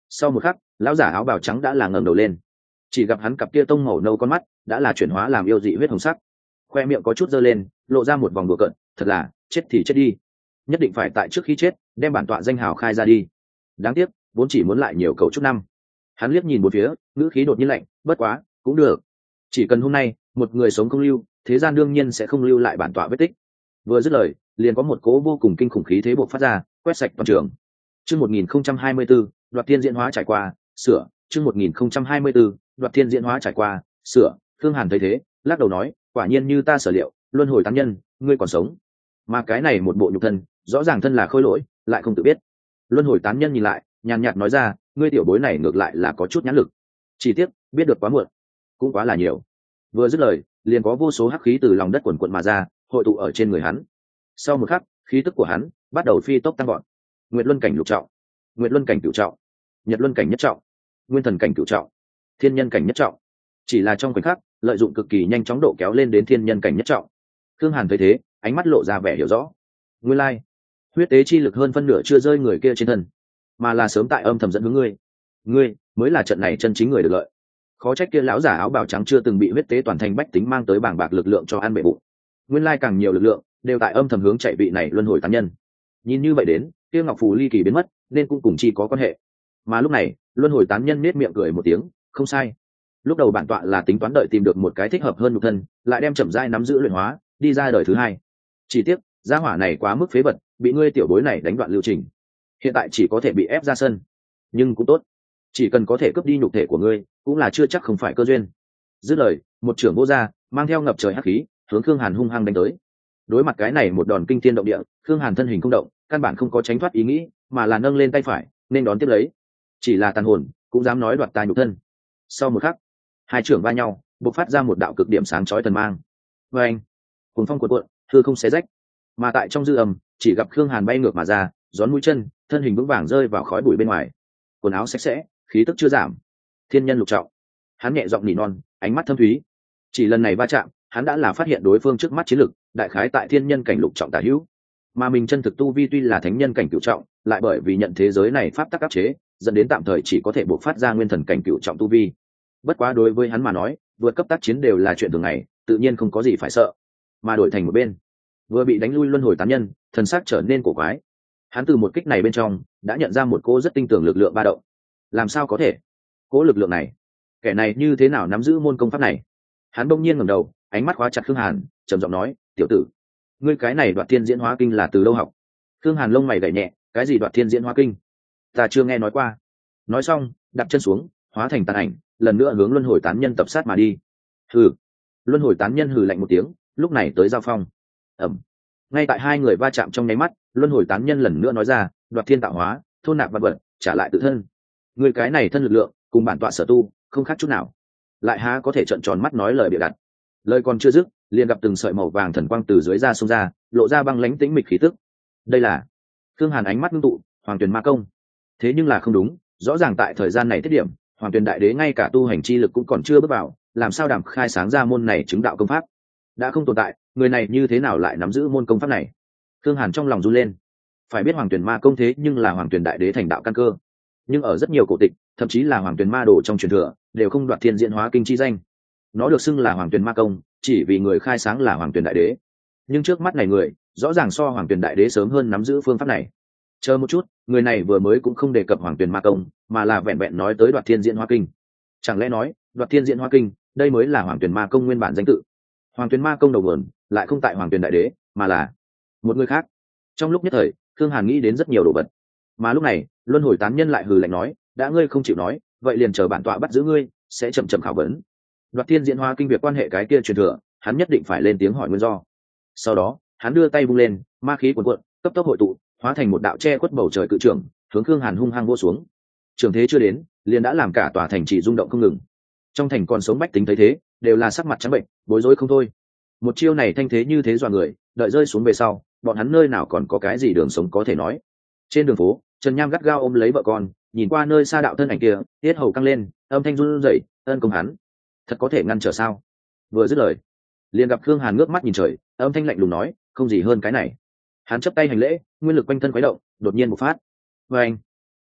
Sau một khắc, lão giả áo bào trắng đã là ngẩng đầu lên, chỉ gặp hắn cặp kia tông màu nâu con mắt đã là chuyển hóa làm yêu dị huyết hồng sắc, khoe miệng có chút dơ lên, lộ ra một vòng đùa cợt. Thật là chết thì chết đi, nhất định phải tại trước khi chết đem bản tọa danh hào khai ra đi. Đáng tiếc vốn chỉ muốn lại nhiều cầu chút năm. Hắn liếc nhìn một phía, ngữ khí đột nhiên lạnh, bất quá cũng được, chỉ cần hôm nay một người sống không lưu, thế gian đương nhiên sẽ không lưu lại bản tọa vết tích. Vừa dứt lời, liền có một cỗ vô cùng kinh khủng khí thế bộc phát ra, quét sạch toàn trường. Chương một nghìn không trăm hai mươi tư, đoạt thiên diễn hóa trải qua, sửa. Chương một nghìn không trăm hai mươi tư, đoạt thiên diễn hóa trải qua, sửa. Thương Hàn thấy thế, lắc đầu nói, quả nhiên như ta sở liệu, luân hồi tán nhân, ngươi còn sống. Mà cái này một bộ nhục thân, rõ ràng thân là khôi lỗi, lại không tự biết. Luân hồi tán nhân nhìn lại, nhàn nhạt nói ra, ngươi tiểu bối này ngược lại là có chút nhãn lực. Chỉ tiếc, biết được quá muộn, cũng quá là nhiều. Vừa dứt lời, liền có vô số hắc khí từ lòng đất quần quận mà ra, hội tụ ở trên người hắn. Sau một khắc, khí tức của hắn bắt đầu phi tốc tăng gọn. Nguyệt luân cảnh lục trọng, Nguyệt luân cảnh cửu trọng, Nhật luân cảnh nhất trọng, Nguyên thần cảnh cửu trọng, Thiên nhân cảnh nhất trọng. Chỉ là trong khoảnh khắc, lợi dụng cực kỳ nhanh chóng độ kéo lên đến thiên nhân cảnh nhất trọng. Thương Hàn thấy thế, ánh mắt lộ ra vẻ hiểu rõ. Nguyên lai, huyết tế chi lực hơn phân nửa chưa rơi người kia trên thân, mà là sớm tại âm thầm dẫn hướng ngươi. Ngươi mới là trận này chân chính người được lợi. Khó trách kia lão giả áo bào trắng chưa từng bị huyết tế toàn thành bách tính mang tới bảng bạc lực lượng cho ăn bệ bụng. Nguyên lai càng nhiều lực lượng đều tại âm thầm hướng chạy vị này luân hồi tán nhân. Nhìn như vậy đến, kia ngọc phù ly kỳ biến mất, nên cũng cùng chi có quan hệ. Mà lúc này, luân hồi tán nhân nết miệng cười một tiếng, không sai. Lúc đầu bản tọa là tính toán đợi tìm được một cái thích hợp hơn nhục thân, lại đem chậm rãi nắm giữ luyện hóa, đi ra đời thứ hai. Chỉ tiếc, gia hỏa này quá mức phế vật, bị ngươi tiểu bối này đánh đoạn lưu trình. Hiện tại chỉ có thể bị ép ra sân. Nhưng cũng tốt, chỉ cần có thể cướp đi nhục thể của ngươi, cũng là chưa chắc không phải cơ duyên. Dứt lời, một trưởng vô ra, mang theo ngập trời hắc khí, hướng Khương Hàn hung hăng đánh tới. Đối mặt cái này một đòn kinh thiên động địa, Khương Hàn thân hình không động, căn bản không có tránh thoát ý nghĩ, mà là nâng lên tay phải, nên đón tiếp lấy. Chỉ là tàn hồn, cũng dám nói đoạt ta nhục thân. Sau một khắc, hai trưởng va nhau, bộc phát ra một đạo cực điểm sáng chói thần mang. Và anh, cuồng phong cuộn cuộn, hư không xé rách. Mà tại trong dư âm, chỉ gặp Khương Hàn bay ngược mà ra, gión mũi chân, thân hình vững vàng rơi vào khói bụi bên ngoài. Quần áo sạch sẽ, khí tức chưa giảm. Thiên nhân lục trọng. Hắn nhẹ giọng nỉ non, ánh mắt thâm thúy. Chỉ lần này va chạm, hắn đã là phát hiện đối phương trước mắt chiến lực, đại khái tại thiên nhân cảnh lục trọng tả hữu. Mà mình chân thực tu vi tuy là thánh nhân cảnh cửu trọng, lại bởi vì nhận thế giới này pháp tắc áp chế, dẫn đến tạm thời chỉ có thể bộc phát ra nguyên thần cảnh cửu trọng tu vi. Bất quá đối với hắn mà nói, vượt cấp tác chiến đều là chuyện thường ngày, tự nhiên không có gì phải sợ. Mà đổi thành một bên, vừa bị đánh lui luân hồi tán nhân, thần sắc trở nên cổ quái. Hắn từ một kích này bên trong đã nhận ra một cô rất tinh tường lực lượng ba động. Làm sao có thể? Cố lực lượng này, kẻ này như thế nào nắm giữ môn công pháp này? Hắn bỗng nhiên ngẩng đầu, ánh mắt khóa chặt Khương Hàn, trầm giọng nói, tiểu tử, ngươi cái này đoạt thiên diễn hóa kinh là từ đâu học? Khương Hàn lông mày gảy nhẹ, cái gì đoạt thiên diễn hóa kinh? Ta chưa nghe nói qua. Nói xong, đặt chân xuống, hóa thành tàn ảnh, lần nữa hướng luân hồi tán nhân tập sát mà đi. Hừ. Luân hồi tán nhân hừ lạnh một tiếng, lúc này tới giao phong. Ẩm. Ngay tại hai người va chạm trong nháy mắt, luân hồi tán nhân lần nữa nói ra, đoạt thiên tạo hóa, thôn nạp vật vật, trả lại tự thân. Người cái này thân lực lượng, cùng bản tọa sở tu, không khác chút nào. Lại há có thể trợn tròn mắt nói lời bịa đặt. Lời còn chưa dứt, liền gặp từng sợi màu vàng thần quang từ dưới ra xông ra, lộ ra băng lãnh tĩnh mịch khí tức. Đây là Thương Hàn ánh mắt ngưng tụ, Hoàng Tuyền Ma Công. Thế nhưng là không đúng, rõ ràng tại thời gian này tiết điểm, Hoàng Tuyền Đại Đế ngay cả tu hành chi lực cũng còn chưa bước vào, làm sao đảm khai sáng ra môn này chứng đạo công pháp? Đã không tồn tại, người này như thế nào lại nắm giữ môn công pháp này? Thương Hàn trong lòng run lên. Phải biết Hoàng Tuyền Ma Công thế nhưng là Hoàng Tuyền Đại Đế thành đạo căn cơ. Nhưng ở rất nhiều cổ tịch, thậm chí là Hoàng Tuyền Ma Đồ trong truyền thừa, đều không đoạt thiên diễn hóa kinh chi danh. Nó được xưng là Hoàng Tuyền Ma Công, chỉ vì người khai sáng là Hoàng Tuyền Đại Đế. Nhưng trước mắt này người, rõ ràng so Hoàng Tuyền Đại Đế sớm hơn nắm giữ phương pháp này. Chờ một chút, người này vừa mới cũng không đề cập Hoàng Tuyền Ma Công, mà là vẹn vẹn nói tới đoạt thiên diễn hóa kinh. Chẳng lẽ nói, đoạt thiên diễn hóa kinh, đây mới là Hoàng Tuyền Ma Công nguyên bản danh tự? Hoàng Tuyền Ma Công đầu nguồn lại không tại Hoàng Tuyền Đại Đế, mà là một người khác. Trong lúc nhất thời, Thương Hàn nghĩ đến rất nhiều đồ vật. Mà lúc này, luân hồi tán nhân lại hừ lạnh nói, đã ngươi không chịu nói, vậy liền chờ bản tọa bắt giữ ngươi, sẽ chậm chậm khảo vấn. Đoạt thiên diễn hóa kinh việc quan hệ cái kia truyền thừa, hắn nhất định phải lên tiếng hỏi nguyên do. Sau đó, hắn đưa tay vung lên, ma khí cuồn cuộn, cấp tốc hội tụ, hóa thành một đạo che khuất bầu trời cự trưởng, hướng Khương Hàn hung hăng vô xuống. Trường thế chưa đến, liền đã làm cả tòa thành trì rung động không ngừng. Trong thành còn sống bách tính thấy thế, đều là sắc mặt trắng bệnh, bối rối không thôi. Một chiêu này thanh thế như thế dọa người, đợi rơi xuống về sau, bọn hắn nơi nào còn có cái gì đường sống có thể nói. Trên đường phố, Trần Nham gắt gao ôm lấy vợ con, nhìn qua nơi xa đạo thân ảnh kia, tiết hầu căng lên, âm thanh run rẩy, ân công hắn, thật có thể ngăn trở sao? Vừa dứt lời, liền gặp Khương Hàn ngước mắt nhìn trời, âm thanh lạnh lùng nói, không gì hơn cái này. Hắn chắp tay hành lễ, nguyên lực quanh thân khuấy động, đột nhiên một phát. Và anh,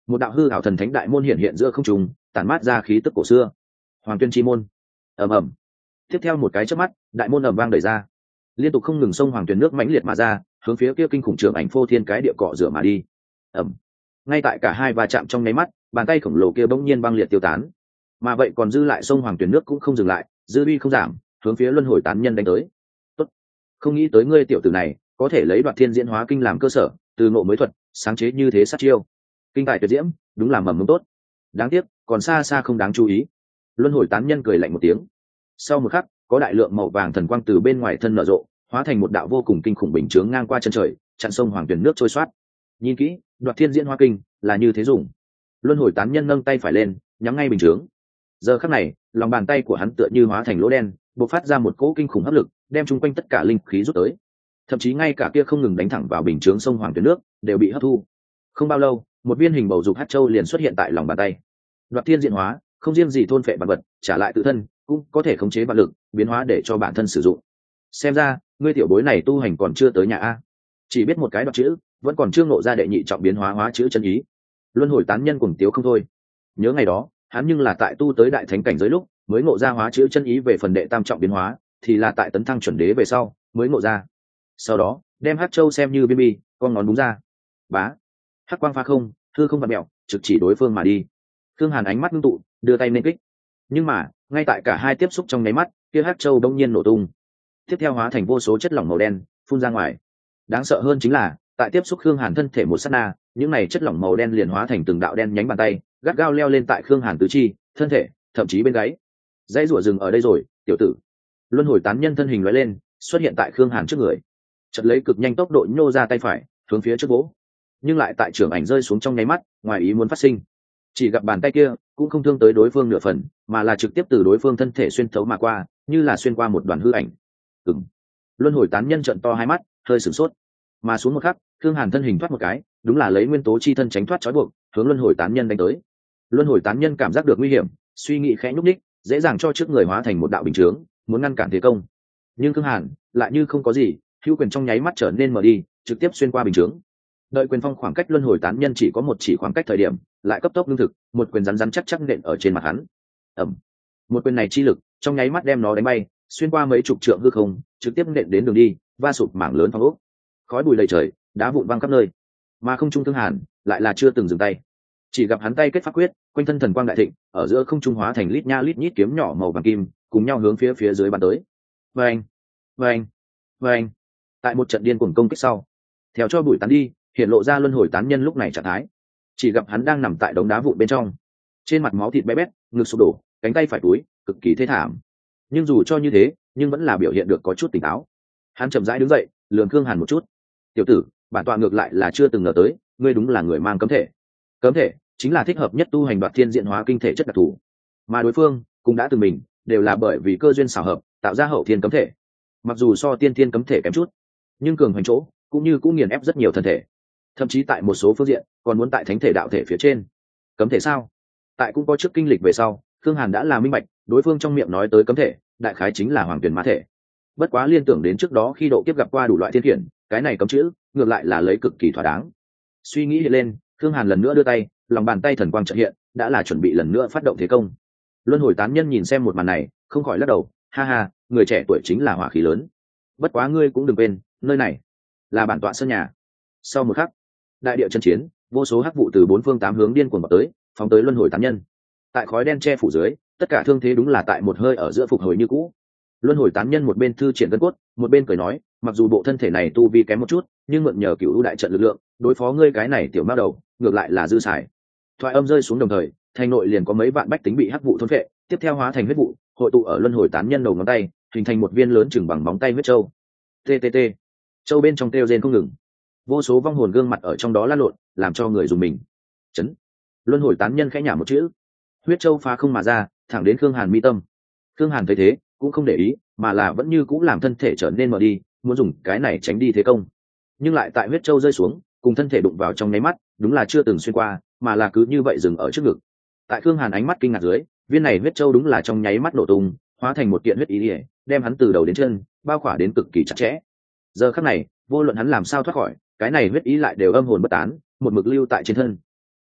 một đạo hư ảo thần thánh đại môn hiện hiện giữa không trung, tản mát ra khí tức cổ xưa. Hoàng Tuyên Chi môn. Ầm ầm. Tiếp theo một cái chớp mắt, đại môn ầm vang đẩy ra, liên tục không ngừng xông Hoàng Tuyên nước mãnh liệt mà ra, hướng phía kia kinh khủng trường ảnh phô thiên cái địa cọ rửa mà đi. Ầm. Ngay tại cả hai va chạm trong nháy mắt, bàn tay khổng lồ kia bỗng nhiên băng liệt tiêu tán, mà vậy còn dư lại xông Hoàng Tuyên nước cũng không dừng lại, dư uy không giảm, hướng phía luân hồi tán nhân đánh tới. Tốt. Không nghĩ tới ngươi tiểu tử này có thể lấy Đoạt Thiên Diễn Hóa Kinh làm cơ sở, từ ngộ mới thuật sáng chế như thế sát chiêu, kinh tài tuyệt diễm, đúng là mầm mống tốt. Đáng tiếc còn xa xa không đáng chú ý. Luân hồi tán nhân cười lạnh một tiếng. Sau một khắc, có đại lượng màu vàng thần quang từ bên ngoài thân nở rộ, hóa thành một đạo vô cùng kinh khủng bình chướng ngang qua chân trời, chặn sông Hoàng Tuyển nước trôi xoát. Nhìn kỹ, Đoạt Thiên Diễn Hóa Kinh là như thế dùng. Luân hồi tán nhân nâng tay phải lên, nhắm ngay bình chướng. Giờ khắc này, lòng bàn tay của hắn tựa như hóa thành lỗ đen, bộc phát ra một cỗ kinh khủng hấp lực, đem chung quanh tất cả linh khí rút tới. Thậm chí ngay cả kia không ngừng đánh thẳng vào bình chướng sông Hoàng Tuyển nước đều bị hấp thu. Không bao lâu, một viên hình bầu dục hạt châu liền xuất hiện tại lòng bàn tay. Đoạt Thiên Diễn Hóa, không riêng gì thôn phệ vạn vật, trả lại tự thân, cũng có thể khống chế vạn lực, biến hóa để cho bản thân sử dụng. Xem ra, ngươi tiểu bối này tu hành còn chưa tới nhà a. Chỉ biết một cái đoạt chữ, vẫn còn chưa ngộ ra đệ nhị trọng biến hóa hóa chữ chân ý. Luân hồi tán nhân cùng tiếu không thôi. Nhớ ngày đó, hắn nhưng là tại tu tới đại thánh cảnh giới lúc, mới ngộ ra hóa chữ chân ý về phần đệ tam trọng biến hóa, thì là tại tấn thăng chuẩn đế về sau, mới ngộ ra. Sau đó, đem hắc châu xem như biên bi, con ngón đúng ra. Bá. Hắc quang phá không, hư không vặn mèo, trực chỉ đối phương mà đi. Thương Hàn ánh mắt ngưng tụ, đưa tay nên kích. Nhưng mà, ngay tại cả hai tiếp xúc trong nháy mắt, kia hắc châu đông nhiên nổ tung. Tiếp theo hóa thành vô số chất lỏng màu đen, phun ra ngoài. Đáng sợ hơn chính là, tại tiếp xúc Khương Hàn thân thể một sát na, những này chất lỏng màu đen liền hóa thành từng đạo đen nhánh bàn tay, gắt gao leo lên tại Khương Hàn tứ chi, thân thể, thậm chí bên gáy. Dãy rủa rừng ở đây rồi, tiểu tử. Luân hồi tán nhân thân hình lóe lên, xuất hiện tại Khương Hàn trước người. Chợt lấy cực nhanh tốc độ nhô ra tay phải, hướng phía trước vỗ. Nhưng lại tại trưởng ảnh rơi xuống trong nháy mắt, ngoài ý muốn phát sinh. Chỉ gặp bàn tay kia cũng không thương tới đối phương nửa phần, mà là trực tiếp từ đối phương thân thể xuyên thấu mà qua, như là xuyên qua một đoàn hư ảnh. Ừm. Luân hồi tán nhân trợn to hai mắt, hơi sửng sốt. Mà xuống một khắc, Khương Hàn thân hình thoát một cái, đúng là lấy nguyên tố chi thân tránh thoát trói buộc, hướng luân hồi tán nhân đánh tới. Luân hồi tán nhân cảm giác được nguy hiểm, suy nghĩ khẽ nhúc nhích, dễ dàng cho trước người hóa thành một đạo bình chướng, muốn ngăn cản thế công. Nhưng Khương Hàn lại như không có gì, hữu quyền trong nháy mắt trở nên mở đi, trực tiếp xuyên qua bình chướng. Đợi quyền phong khoảng cách luân hồi tán nhân chỉ có một chỉ khoảng cách thời điểm, lại cấp tốc lương thực, một quyền rắn rắn chắc chắc nện ở trên mặt hắn. Ầm. Một quyền này chi lực, trong nháy mắt đem nó đánh bay, xuyên qua mấy chục trượng hư không, trực tiếp nện đến đường đi, va sụp mảng lớn phong ốc. Khói bụi đầy trời, đá vụn văng khắp nơi. Mà không trung Thương Hàn lại là chưa từng dừng tay. Chỉ gặp hắn tay kết pháp quyết, quanh thân thần quang đại thịnh, ở giữa không trung hóa thành lít nha lít nhít kiếm nhỏ màu vàng kim, cùng nhau hướng phía phía dưới bắn tới. Vâng, vâng, vâng. Tại một trận điên cuồng công kích sau, theo cho bụi tán đi, hiện lộ ra luân hồi tán nhân lúc này trạng thái. Chỉ gặp hắn đang nằm tại đống đá vụn bên trong, trên mặt máu thịt bé bét, ngực sụp đổ, cánh tay phải túi, cực kỳ thê thảm. Nhưng dù cho như thế, nhưng vẫn là biểu hiện được có chút tỉnh táo. Hắn chậm rãi đứng dậy, lườm Khương Hàn một chút. Tiểu tử, bản tọa ngược lại là chưa từng ngờ tới, ngươi đúng là người mang cấm thể. Cấm thể chính là thích hợp nhất tu hành Đoạt Thiên Diễn Hóa Kinh thể chất đặc thù, mà đối phương cũng đã từng mình đều là bởi vì cơ duyên xảo hợp tạo ra hậu thiên cấm thể. Mặc dù so tiên thiên cấm thể kém chút, nhưng cường hoành chỗ cũng như cũng nghiền ép rất nhiều thân thể, thậm chí tại một số phương diện còn muốn tại thánh thể đạo thể phía trên. Cấm thể sao? Tại cũng có trước kinh lịch về sau, Khương Hàn đã là minh bạch, đối phương trong miệng nói tới cấm thể, đại khái chính là Hoàng Tuyển Mã thể. Bất quá liên tưởng đến trước đó khi độ kiếp gặp qua đủ loại thiên khiển, cái này cấm chữ ngược lại là lấy cực kỳ thỏa đáng. Suy nghĩ hiện lên, Khương Hàn lần nữa đưa tay, lòng bàn tay thần quang chợt hiện, đã là chuẩn bị lần nữa phát động thế công. Luân hồi tán nhân nhìn xem một màn này, không khỏi lắc đầu, ha ha, người trẻ tuổi chính là hỏa khí lớn. Bất quá ngươi cũng đừng quên, nơi này là bản tọa sân nhà. Sau một khắc, đại địa chân chiến, vô số hắc vụ từ bốn phương tám hướng điên cuồng vào tới, phóng tới luân hồi tán nhân. Tại khói đen che phủ dưới, tất cả thương thế đúng là tại một hơi ở giữa phục hồi như cũ. Luân hồi tán nhân một bên thư triển gân cốt, một bên cười nói, mặc dù bộ thân thể này tu vi kém một chút, nhưng mượn nhờ cửu đại trận lực lượng, đối phó ngươi cái này tiểu mao đầu, ngược lại là dư xài. Thoại âm rơi xuống đồng thời, thành nội liền có mấy vạn bách tính bị hắc vụ thôn phệ, tiếp theo hóa thành huyết vụ, hội tụ ở luân hồi tán nhân đầu ngón tay, hình thành một viên lớn chừng bằng móng tay huyết châu. Ttt. Châu bên trong kêu rên không ngừng. Vô số vong hồn gương mặt ở trong đó lăn lộn, làm cho người dùng mình. Chấn. Luân hồi tán nhân khẽ nhả một chữ, huyết châu phá không mà ra, thẳng đến Khương Hàn mi tâm. Khương Hàn thấy thế, cũng không để ý, mà là vẫn như cũng làm thân thể trở nên mờ đi, muốn dùng cái này tránh đi thế công. Nhưng lại tại huyết châu rơi xuống, cùng thân thể đụng vào trong nháy mắt, đúng là chưa từng xuyên qua, mà là cứ như vậy dừng ở trước ngực. Tại Khương Hàn ánh mắt kinh ngạc dưới, viên này huyết châu đúng là trong nháy mắt nổ tung, hóa thành một kiện huyết ý liễu, đem hắn từ đầu đến chân bao khỏa đến cực kỳ chặt chẽ. Giờ khắc này, vô luận hắn làm sao thoát khỏi, cái này huyết ý lại đều âm hồn bất tán, một mực lưu tại trên thân.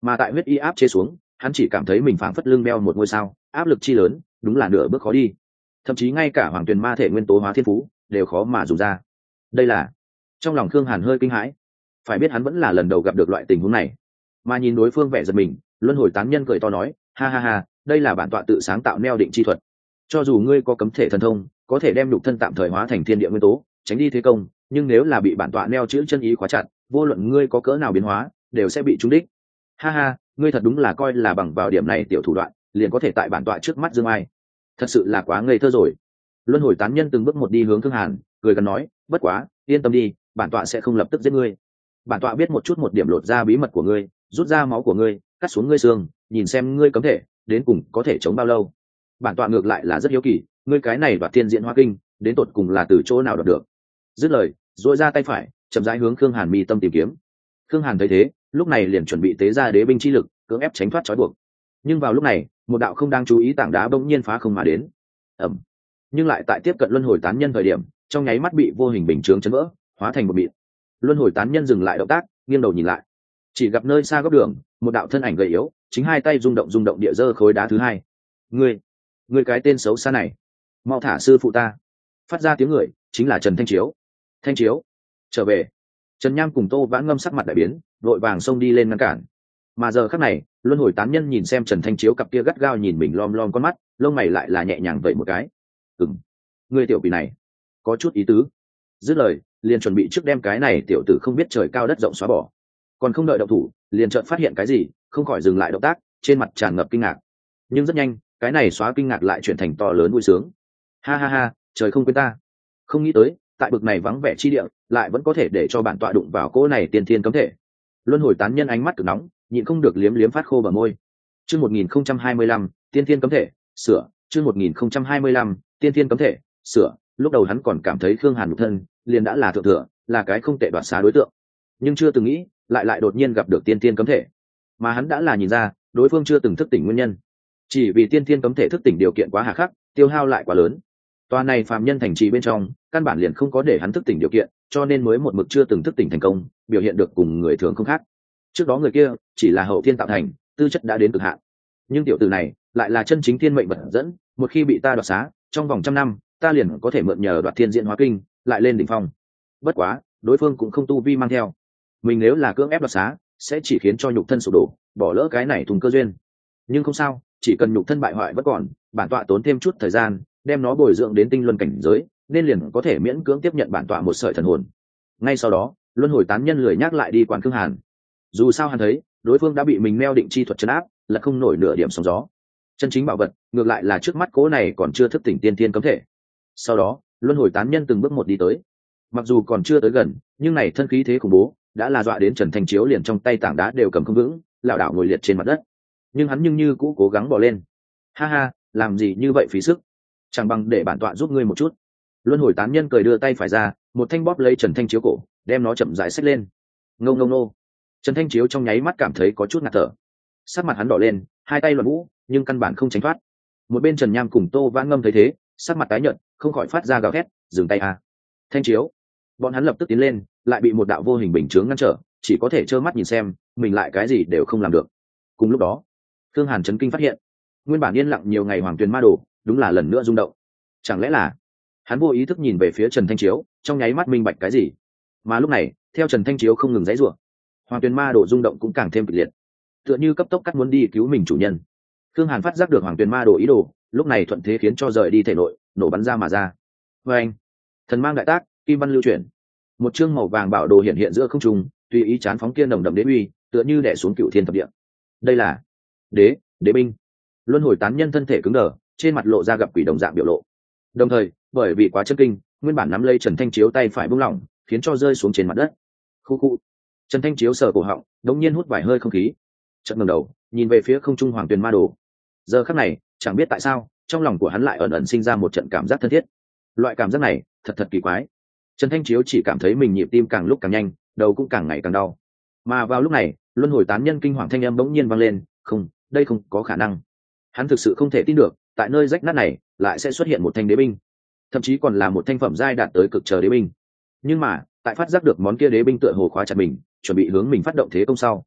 mà tại huyết y áp chế xuống, hắn chỉ cảm thấy mình phảng phất lưng beo một ngôi sao, áp lực chi lớn, đúng là nửa bước khó đi. Thậm chí ngay cả hoàng tuyền ma thể nguyên tố hóa thiên phú đều khó mà dùng ra. Đây là, trong lòng Khương Hàn hơi kinh hãi, phải biết hắn vẫn là lần đầu gặp được loại tình huống này. Mà nhìn đối phương vẻ giật mình, luân hồi tán nhân cười to nói, ha ha ha, đây là bản tọa tự sáng tạo neo định chi thuật. Cho dù ngươi có cấm thể thần thông, có thể đem nhục thân tạm thời hóa thành thiên địa nguyên tố, tránh đi thế công, nhưng nếu là bị bản tọa neo chữ chân ý khóa chặt, vô luận ngươi có cỡ nào biến hóa, đều sẽ bị trúng đích. Ha ha, ngươi thật đúng là coi là bằng vào điểm này tiểu thủ đoạn, liền có thể tại bản tọa trước mắt dương ai. Thật sự là quá ngây thơ rồi. Luân hồi tán nhân từng bước một đi hướng Khương Hàn, cười gần nói, bất quá, yên tâm đi, bản tọa sẽ không lập tức giết ngươi. Bản tọa biết một chút một điểm lột ra bí mật của ngươi, rút ra máu của ngươi, cắt xuống ngươi xương, nhìn xem ngươi cấm thể đến cùng có thể chống bao lâu. Bản tọa ngược lại là rất hiếu kỳ, ngươi cái này đoạt thiên diễn hóa kinh đến tột cùng là từ chỗ nào đoạt được. Dứt lời, duỗi ra tay phải, chậm rãi hướng Khương Hàn mi tâm tìm kiếm. Khương Hàn thấy thế, lúc này liền chuẩn bị tế ra đế binh chi lực, cưỡng ép tránh thoát trói buộc. Nhưng vào lúc này, một đạo không đang chú ý tảng đá bỗng nhiên phá không mà đến. Ầm. Nhưng lại tại tiếp cận luân hồi tán nhân thời điểm, trong nháy mắt bị vô hình bình chướng chấn vỡ, hóa thành một mịn. Luân hồi tán nhân dừng lại động tác, nghiêng đầu nhìn lại, chỉ gặp nơi xa góc đường, một đạo thân ảnh gầy yếu, chính hai tay rung động rung động địa dơ khối đá thứ hai. Ngươi, ngươi cái tên xấu xa này, mau thả sư phụ ta! Phát ra tiếng người, chính là Trần Thanh Chiếu. Thanh Chiếu, trở về! Trần Nham cùng Tô Vãn Ngâm sắc mặt đại biến, vội vàng xông đi lên ngăn cản. Mà giờ khắc này, luân hồi tán nhân nhìn xem Trần Thanh Chiếu cặp kia gắt gao nhìn mình lom lom con mắt, lông mày lại là nhẹ nhàng vậy một cái. Ừm, ngươi tiểu quỷ này, có chút ý tứ. Dứt lời, liền chuẩn bị trước đem cái này tiểu tử không biết trời cao đất rộng xóa bỏ. Còn không đợi động thủ, liền chợt phát hiện cái gì, không khỏi dừng lại động tác, trên mặt tràn ngập kinh ngạc. Nhưng rất nhanh, cái này xóa kinh ngạc lại chuyển thành to lớn vui sướng. Ha ha ha, trời không quên ta. Không nghĩ tới, tại bực này vắng vẻ chi địa, lại vẫn có thể để cho bản tọa đụng vào cỗ này tiên thiên cấm thể. Luân hồi tán nhân ánh mắt cực nóng, nhịn không được liếm liếm phát khô bờ môi. Chương một nghìn không trăm hai mươi lăm, tiên thiên cấm thể, sửa, chương một nghìn không trăm hai mươi lăm, tiên thiên cấm thể, sửa, lúc đầu hắn còn cảm thấy Khương Hàn nhục thân liền đã là thượng thừa, là cái không tệ đoạt xá đối tượng. Nhưng chưa từng nghĩ, lại lại đột nhiên gặp được tiên thiên cấm thể. Mà hắn đã là nhìn ra, đối phương chưa từng thức tỉnh nguyên nhân. Chỉ vì tiên thiên cấm thể thức tỉnh điều kiện quá hà khắc, tiêu hao lại quá lớn. Tòa này phàm nhân thành trì bên trong, căn bản liền không có để hắn thức tỉnh điều kiện, cho nên mới một mực chưa từng thức tỉnh thành công, biểu hiện được cùng người thường không khác. Trước đó người kia chỉ là hậu thiên tạo thành, tư chất đã đến cực hạn. Nhưng tiểu tử này lại là chân chính thiên mệnh vật dẫn, một khi bị ta đoạt xá, trong vòng trăm năm, ta liền có thể mượn nhờ đoạt thiên diễn hóa kinh, lại lên đỉnh phong. Bất quá, đối phương cũng không tu vi mang theo. Mình nếu là cưỡng ép đoạt xá, sẽ chỉ khiến cho nhục thân sụp đổ, bỏ lỡ cái này thùng cơ duyên. Nhưng không sao, chỉ cần nhục thân bại hoại vẫn còn, bản tọa tốn thêm chút thời gian, đem nó bồi dưỡng đến tinh luân cảnh giới, nên liền có thể miễn cưỡng tiếp nhận bản tọa một sợi thần hồn. Ngay sau đó, luân hồi tán nhân lười nhắc lại đi quản Khương Hàn. Dù sao hắn thấy, đối phương đã bị mình neo định chi thuật trấn áp, là không nổi nửa điểm sóng gió. Chân chính bảo vật, ngược lại là trước mắt cố này còn chưa thức tỉnh tiên tiên cấm thể. Sau đó, luân hồi tán nhân từng bước một đi tới. Mặc dù còn chưa tới gần, nhưng này thân khí thế khủng bố, đã là dọa đến Trần Thanh Chiếu liền trong tay tảng đá đều cầm không vững, lảo đảo ngồi liệt trên mặt đất. Nhưng hắn nhưng như cũ cố gắng bò lên. Ha ha, làm gì như vậy phí sức, chẳng bằng để bản tọa giúp ngươi một chút. Luân hồi tán nhân cười đưa tay phải ra, một thanh bóp lấy Trần Thanh Chiếu cổ, đem nó chậm rãi xách lên. Ngông ngông nô. Trần Thanh Chiếu trong nháy mắt cảm thấy có chút ngạt thở, sắc mặt hắn đỏ lên, hai tay luận vũ, nhưng căn bản không tránh thoát. Một bên Trần Nham cùng Tô Vãn Ngâm thấy thế, sắc mặt tái nhợt, không khỏi phát ra gào thét, dừng tay à. Thanh Chiếu. Bọn hắn lập tức tiến lên, lại bị một đạo vô hình bình chướng ngăn trở, chỉ có thể trơ mắt nhìn xem, mình lại cái gì đều không làm được. Cùng lúc đó, Khương Hàn chấn kinh phát hiện, nguyên bản yên lặng nhiều ngày Hoàng Tuyền Ma Đồ, đúng là lần nữa rung động. Chẳng lẽ là hắn vô ý thức nhìn về phía Trần Thanh Chiếu, trong nháy mắt minh bạch cái gì. Mà lúc này, theo Trần Thanh Chiếu không ngừng giãy giụa, Hoàng Tuyền Ma Đồ rung động cũng càng thêm kịch liệt, tựa như cấp tốc cắt muốn đi cứu mình chủ nhân. Khương Hàn phát giác được Hoàng Tuyền Ma Đồ ý đồ, lúc này thuận thế khiến cho rời đi thể nội, nổ bắn ra mà ra. Và anh, thần mang đại tác, kim văn lưu chuyển, một chương màu vàng bảo đồ hiện hiện giữa không trung, tùy ý chán phóng kia nồng đậm đế uy, tựa như đè xuống cựu thiên thập địa. Đây là đế đế binh. Luân hồi tán nhân thân thể cứng đờ, trên mặt lộ ra gặp quỷ đồng dạng biểu lộ. Đồng thời, bởi vì quá chân kinh, nguyên bản nắm lấy Trần Thanh Chiếu tay phải buông lỏng, khiến cho rơi xuống trên mặt đất. Khu khu. Trần Thanh Chiếu sờ cổ họng, đống nhiên hút vài hơi không khí, chợt ngẩng đầu, nhìn về phía không trung Hoàng Tuyền Ma Đồ. Giờ khắc này, chẳng biết tại sao, trong lòng của hắn lại ẩn ẩn sinh ra một trận cảm giác thân thiết. Loại cảm giác này, thật thật kỳ quái. Trần Thanh Chiếu chỉ cảm thấy mình nhịp tim càng lúc càng nhanh, đầu cũng càng ngày càng đau. Mà vào lúc này, luân hồi tán nhân kinh hoàng thanh âm bỗng nhiên vang lên, không, đây không có khả năng. Hắn thực sự không thể tin được, tại nơi rách nát này, lại sẽ xuất hiện một thanh đế binh, thậm chí còn là một thanh phẩm giai đạt tới cực chờ đế binh. Nhưng mà, tại phát giác được món kia đế binh tựa hồ khóa chặt mình, chuẩn bị hướng mình phát động thế công sau,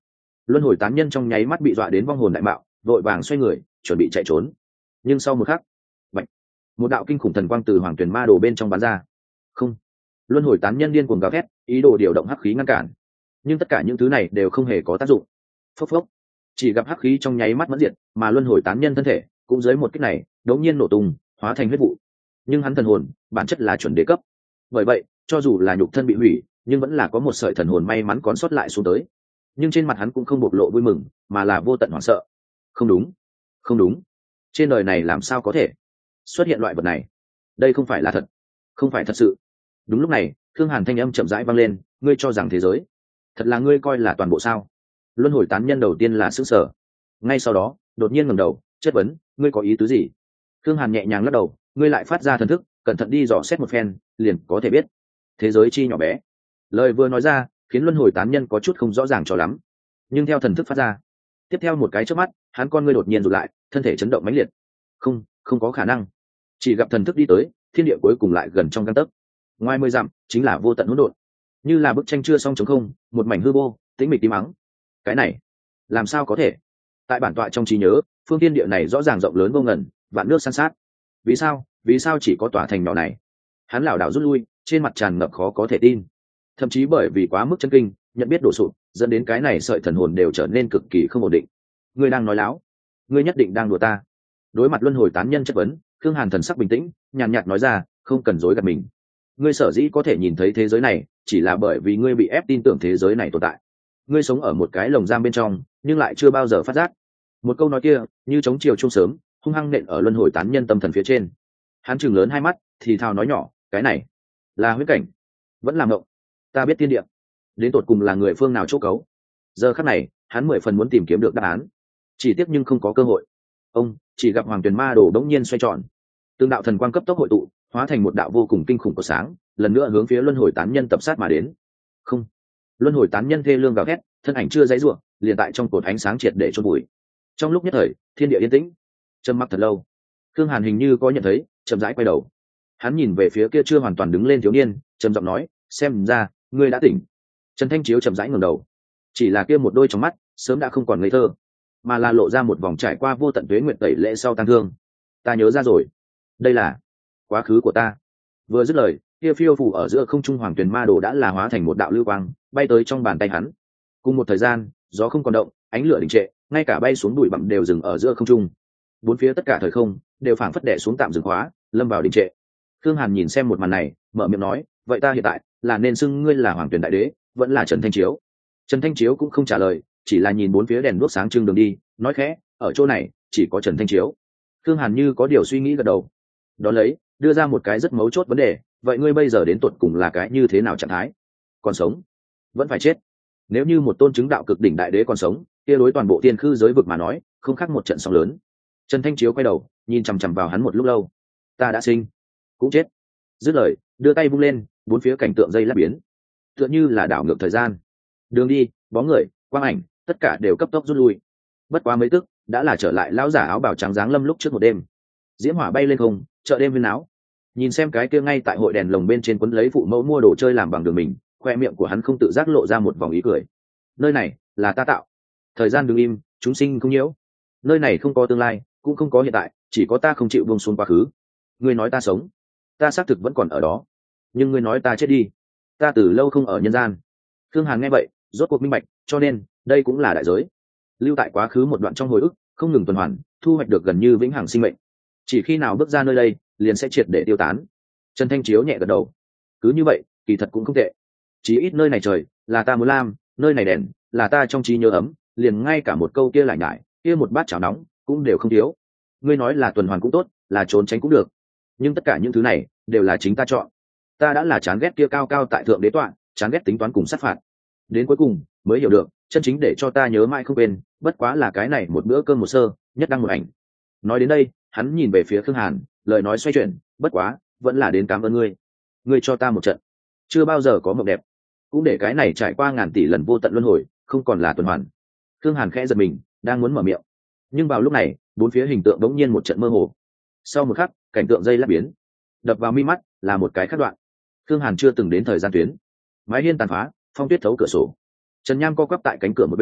Luân hồi tán nhân trong nháy mắt bị dọa đến vong hồn đại mạo, vội vàng xoay người chuẩn bị chạy trốn. Nhưng sau một khắc, bạch, một đạo kinh khủng thần quang từ hoàng tuyển ma đồ bên trong bắn ra. Không, luân hồi tán nhân điên cuồng gào thét, ý đồ điều động hắc khí ngăn cản, nhưng tất cả những thứ này đều không hề có tác dụng. Phốc phốc, chỉ gặp hắc khí trong nháy mắt mẫn diệt, mà luân hồi tán nhân thân thể cũng dưới một kích này đống nhiên nổ tung, hóa thành huyết vụ. Nhưng hắn thần hồn bản chất là chuẩn đế cấp, bởi vậy cho dù là nhục thân bị hủy, nhưng vẫn là có một sợi thần hồn may mắn còn sót lại xuống tới. Nhưng trên mặt hắn cũng không bộc lộ vui mừng, mà là vô tận hoảng sợ. Không đúng, không đúng, trên đời này làm sao có thể xuất hiện loại vật này? Đây không phải là thật, không phải thật sự. Đúng lúc này, Thương Hàn thanh âm chậm rãi vang lên, ngươi cho rằng thế giới thật là ngươi coi là toàn bộ sao? Luân hồi tán nhân đầu tiên là sững sờ, ngay sau đó đột nhiên ngẩng đầu chất vấn, ngươi có ý tứ gì? Thương Hàn nhẹ nhàng lắc đầu, ngươi lại phát ra thần thức, cẩn thận đi dò xét một phen, liền có thể biết thế giới chi nhỏ bé. Lời vừa nói ra khiến luân hồi tán nhân có chút không rõ ràng cho lắm, nhưng theo thần thức phát ra, tiếp theo một cái chớp mắt, hắn con ngươi đột nhiên rụt lại, thân thể chấn động mãnh liệt. Không, không có khả năng. Chỉ gặp thần thức đi tới, thiên địa cuối cùng lại gần trong gang tấc. Ngoài mười dặm chính là vô tận hỗn độn, như là bức tranh chưa xong trống không, một mảnh hư vô, tĩnh mịch tím mắng. Cái này, làm sao có thể? Tại bản tọa trong trí nhớ, phương thiên địa này rõ ràng rộng lớn vô ngần, vạn nước san sát. Vì sao? Vì sao chỉ có tòa thành nhỏ này? Hắn lảo đảo rút lui, trên mặt tràn ngập khó có thể tin. Thậm chí bởi vì quá mức chân kinh, nhận biết đổ sụp, dẫn đến cái này sợi thần hồn đều trở nên cực kỳ không ổn định. Ngươi đang nói láo, ngươi nhất định đang đùa ta. Đối mặt luân hồi tán nhân chất vấn, Khương Hàn thần sắc bình tĩnh, nhàn nhạt nói ra, không cần dối gạt mình. Ngươi sở dĩ có thể nhìn thấy thế giới này, chỉ là bởi vì ngươi bị ép tin tưởng thế giới này tồn tại. Ngươi sống ở một cái lồng giam bên trong, nhưng lại chưa bao giờ phát giác. Một câu nói kia, như chống chiều trung sớm, hung hăng nện ở luân hồi tán nhân tâm thần phía trên. Hắn trừng lớn hai mắt, thì thào nói nhỏ, cái này là huyết cảnh, vẫn là mộng. Ta biết tiên địa, đến tột cùng là người phương nào chỗ cấu. Giờ khắc này, hắn mười phần muốn tìm kiếm được đáp án, chỉ tiếc nhưng không có cơ hội. Ông chỉ gặp hoàng tuyền ma đồ đống nhiên xoay tròn, tương đạo thần quang cấp tốc hội tụ, hóa thành một đạo vô cùng kinh khủng của sáng, lần nữa hướng phía luân hồi tán nhân tập sát mà đến. Không, luân hồi tán nhân thê lương gào thét, thân ảnh chưa dãy ruộng, liền tại trong cột ánh sáng triệt để chôn bụi. Trong lúc nhất thời, thiên địa yên tĩnh, trầm mặc thật lâu. Khương Hàn hình như có nhận thấy, chậm rãi quay đầu. Hắn nhìn về phía kia chưa hoàn toàn đứng lên thiếu niên, trầm giọng nói, xem ra ngươi đã tỉnh. Trần Thanh Chiếu chậm rãi ngẩng đầu, chỉ là kia một đôi trong mắt sớm đã không còn ngây thơ, mà là lộ ra một vòng trải qua vô tận tuế nguyện tẩy lễ sau tang thương. Ta nhớ ra rồi, đây là quá khứ của ta. Vừa dứt lời, kia phiêu phù ở giữa không trung hoàng tuyền ma đồ đã là hóa thành một đạo lưu quang, bay tới trong bàn tay hắn. Cùng một thời gian, gió không còn động, ánh lửa đình trệ, ngay cả bay xuống bụi bặm đều dừng ở giữa không trung. Bốn phía tất cả thời không đều phảng phất đè xuống tạm dừng khóa, lâm vào đình trệ. Khương Hàn nhìn xem một màn này, mở miệng nói, vậy ta hiện tại là nên xưng ngươi là hoàng tuyền đại đế, vẫn là Trần Thanh Chiếu? Trần Thanh Chiếu cũng không trả lời, chỉ là nhìn bốn phía đèn đuốc sáng trưng đường đi, nói khẽ, ở chỗ này chỉ có Trần Thanh Chiếu. Khương Hàn như có điều suy nghĩ gật đầu, đó lấy đưa ra một cái rất mấu chốt vấn đề, vậy ngươi bây giờ đến tuột cùng là cái như thế nào trạng thái? Còn sống, vẫn phải chết? Nếu như một tôn chứng đạo cực đỉnh đại đế còn sống, kia đối toàn bộ tiên khư giới vực mà nói, không khác một trận sóng lớn. Trần Thanh Chiếu quay đầu, nhìn chằm chằm vào hắn một lúc lâu. Ta đã sinh, cũng chết. Dứt lời, đưa tay vung lên, bốn phía cảnh tượng dây lát biến, tựa như là đảo ngược thời gian. Đường đi, bóng người, quang ảnh, tất cả đều cấp tốc rút lui. Bất quá mấy tức, đã là trở lại lão giả áo bào trắng dáng lâm lúc trước một đêm. Diễm hỏa bay lên không, chợ đêm huyên náo. Nhìn xem cái kia ngay tại hội đèn lồng bên trên quấn lấy phụ mẫu mua đồ chơi làm bằng đường mình, khoe miệng của hắn không tự giác lộ ra một vòng ý cười. Nơi này là ta tạo, thời gian đứng im, chúng sinh không nhiễu. Nơi này không có tương lai, cũng không có hiện tại, chỉ có ta không chịu buông xuống quá khứ. Ngươi nói ta sống, ta xác thực vẫn còn ở đó, nhưng ngươi nói ta chết đi, ta từ lâu không ở nhân gian. Thương Hàn nghe vậy, rốt cuộc minh bạch, cho nên đây cũng là đại giới. Lưu tại quá khứ một đoạn trong hồi ức, không ngừng tuần hoàn, thu hoạch được gần như vĩnh hằng sinh mệnh. Chỉ khi nào bước ra nơi đây, liền sẽ triệt để tiêu tán. Trần Thanh Chiếu nhẹ gật đầu. Cứ như vậy, kỳ thật cũng không tệ. Chí ít nơi này trời là ta muốn làm, nơi này đèn là ta trong trí nhớ ấm, liền ngay cả một câu kia lại nhải, kia một bát cháo nóng cũng đều không thiếu. Ngươi nói là tuần hoàn cũng tốt, là trốn tránh cũng được, nhưng tất cả những thứ này đều là chính ta chọn. Ta đã là chán ghét kia cao cao tại thượng đế tọa, chán ghét tính toán cùng sát phạt. Đến cuối cùng mới hiểu được, chân chính để cho ta nhớ mãi không quên, bất quá là cái này một bữa cơm một sơ, nhất đăng một ảnh. Nói đến đây, hắn nhìn về phía Khương Hàn, lời nói xoay chuyển, bất quá vẫn là đến cảm ơn ngươi. Ngươi cho ta một trận chưa bao giờ có mộng đẹp, cũng để cái này trải qua ngàn tỷ lần vô tận luân hồi, không còn là tuần hoàn. Khương Hàn khẽ giật mình, đang muốn mở miệng, nhưng vào lúc này, bốn phía hình tượng đống nhiên một trận mơ hồ. Sau một khắc, cảnh tượng dây lát biến, đập vào mi mắt là một cái khắc đoạn. Khương Hàn chưa từng đến thời gian tuyến, mái hiên tàn phá, phong tuyết thấu cửa sổ, trần nham co quắp tại cánh cửa một bên,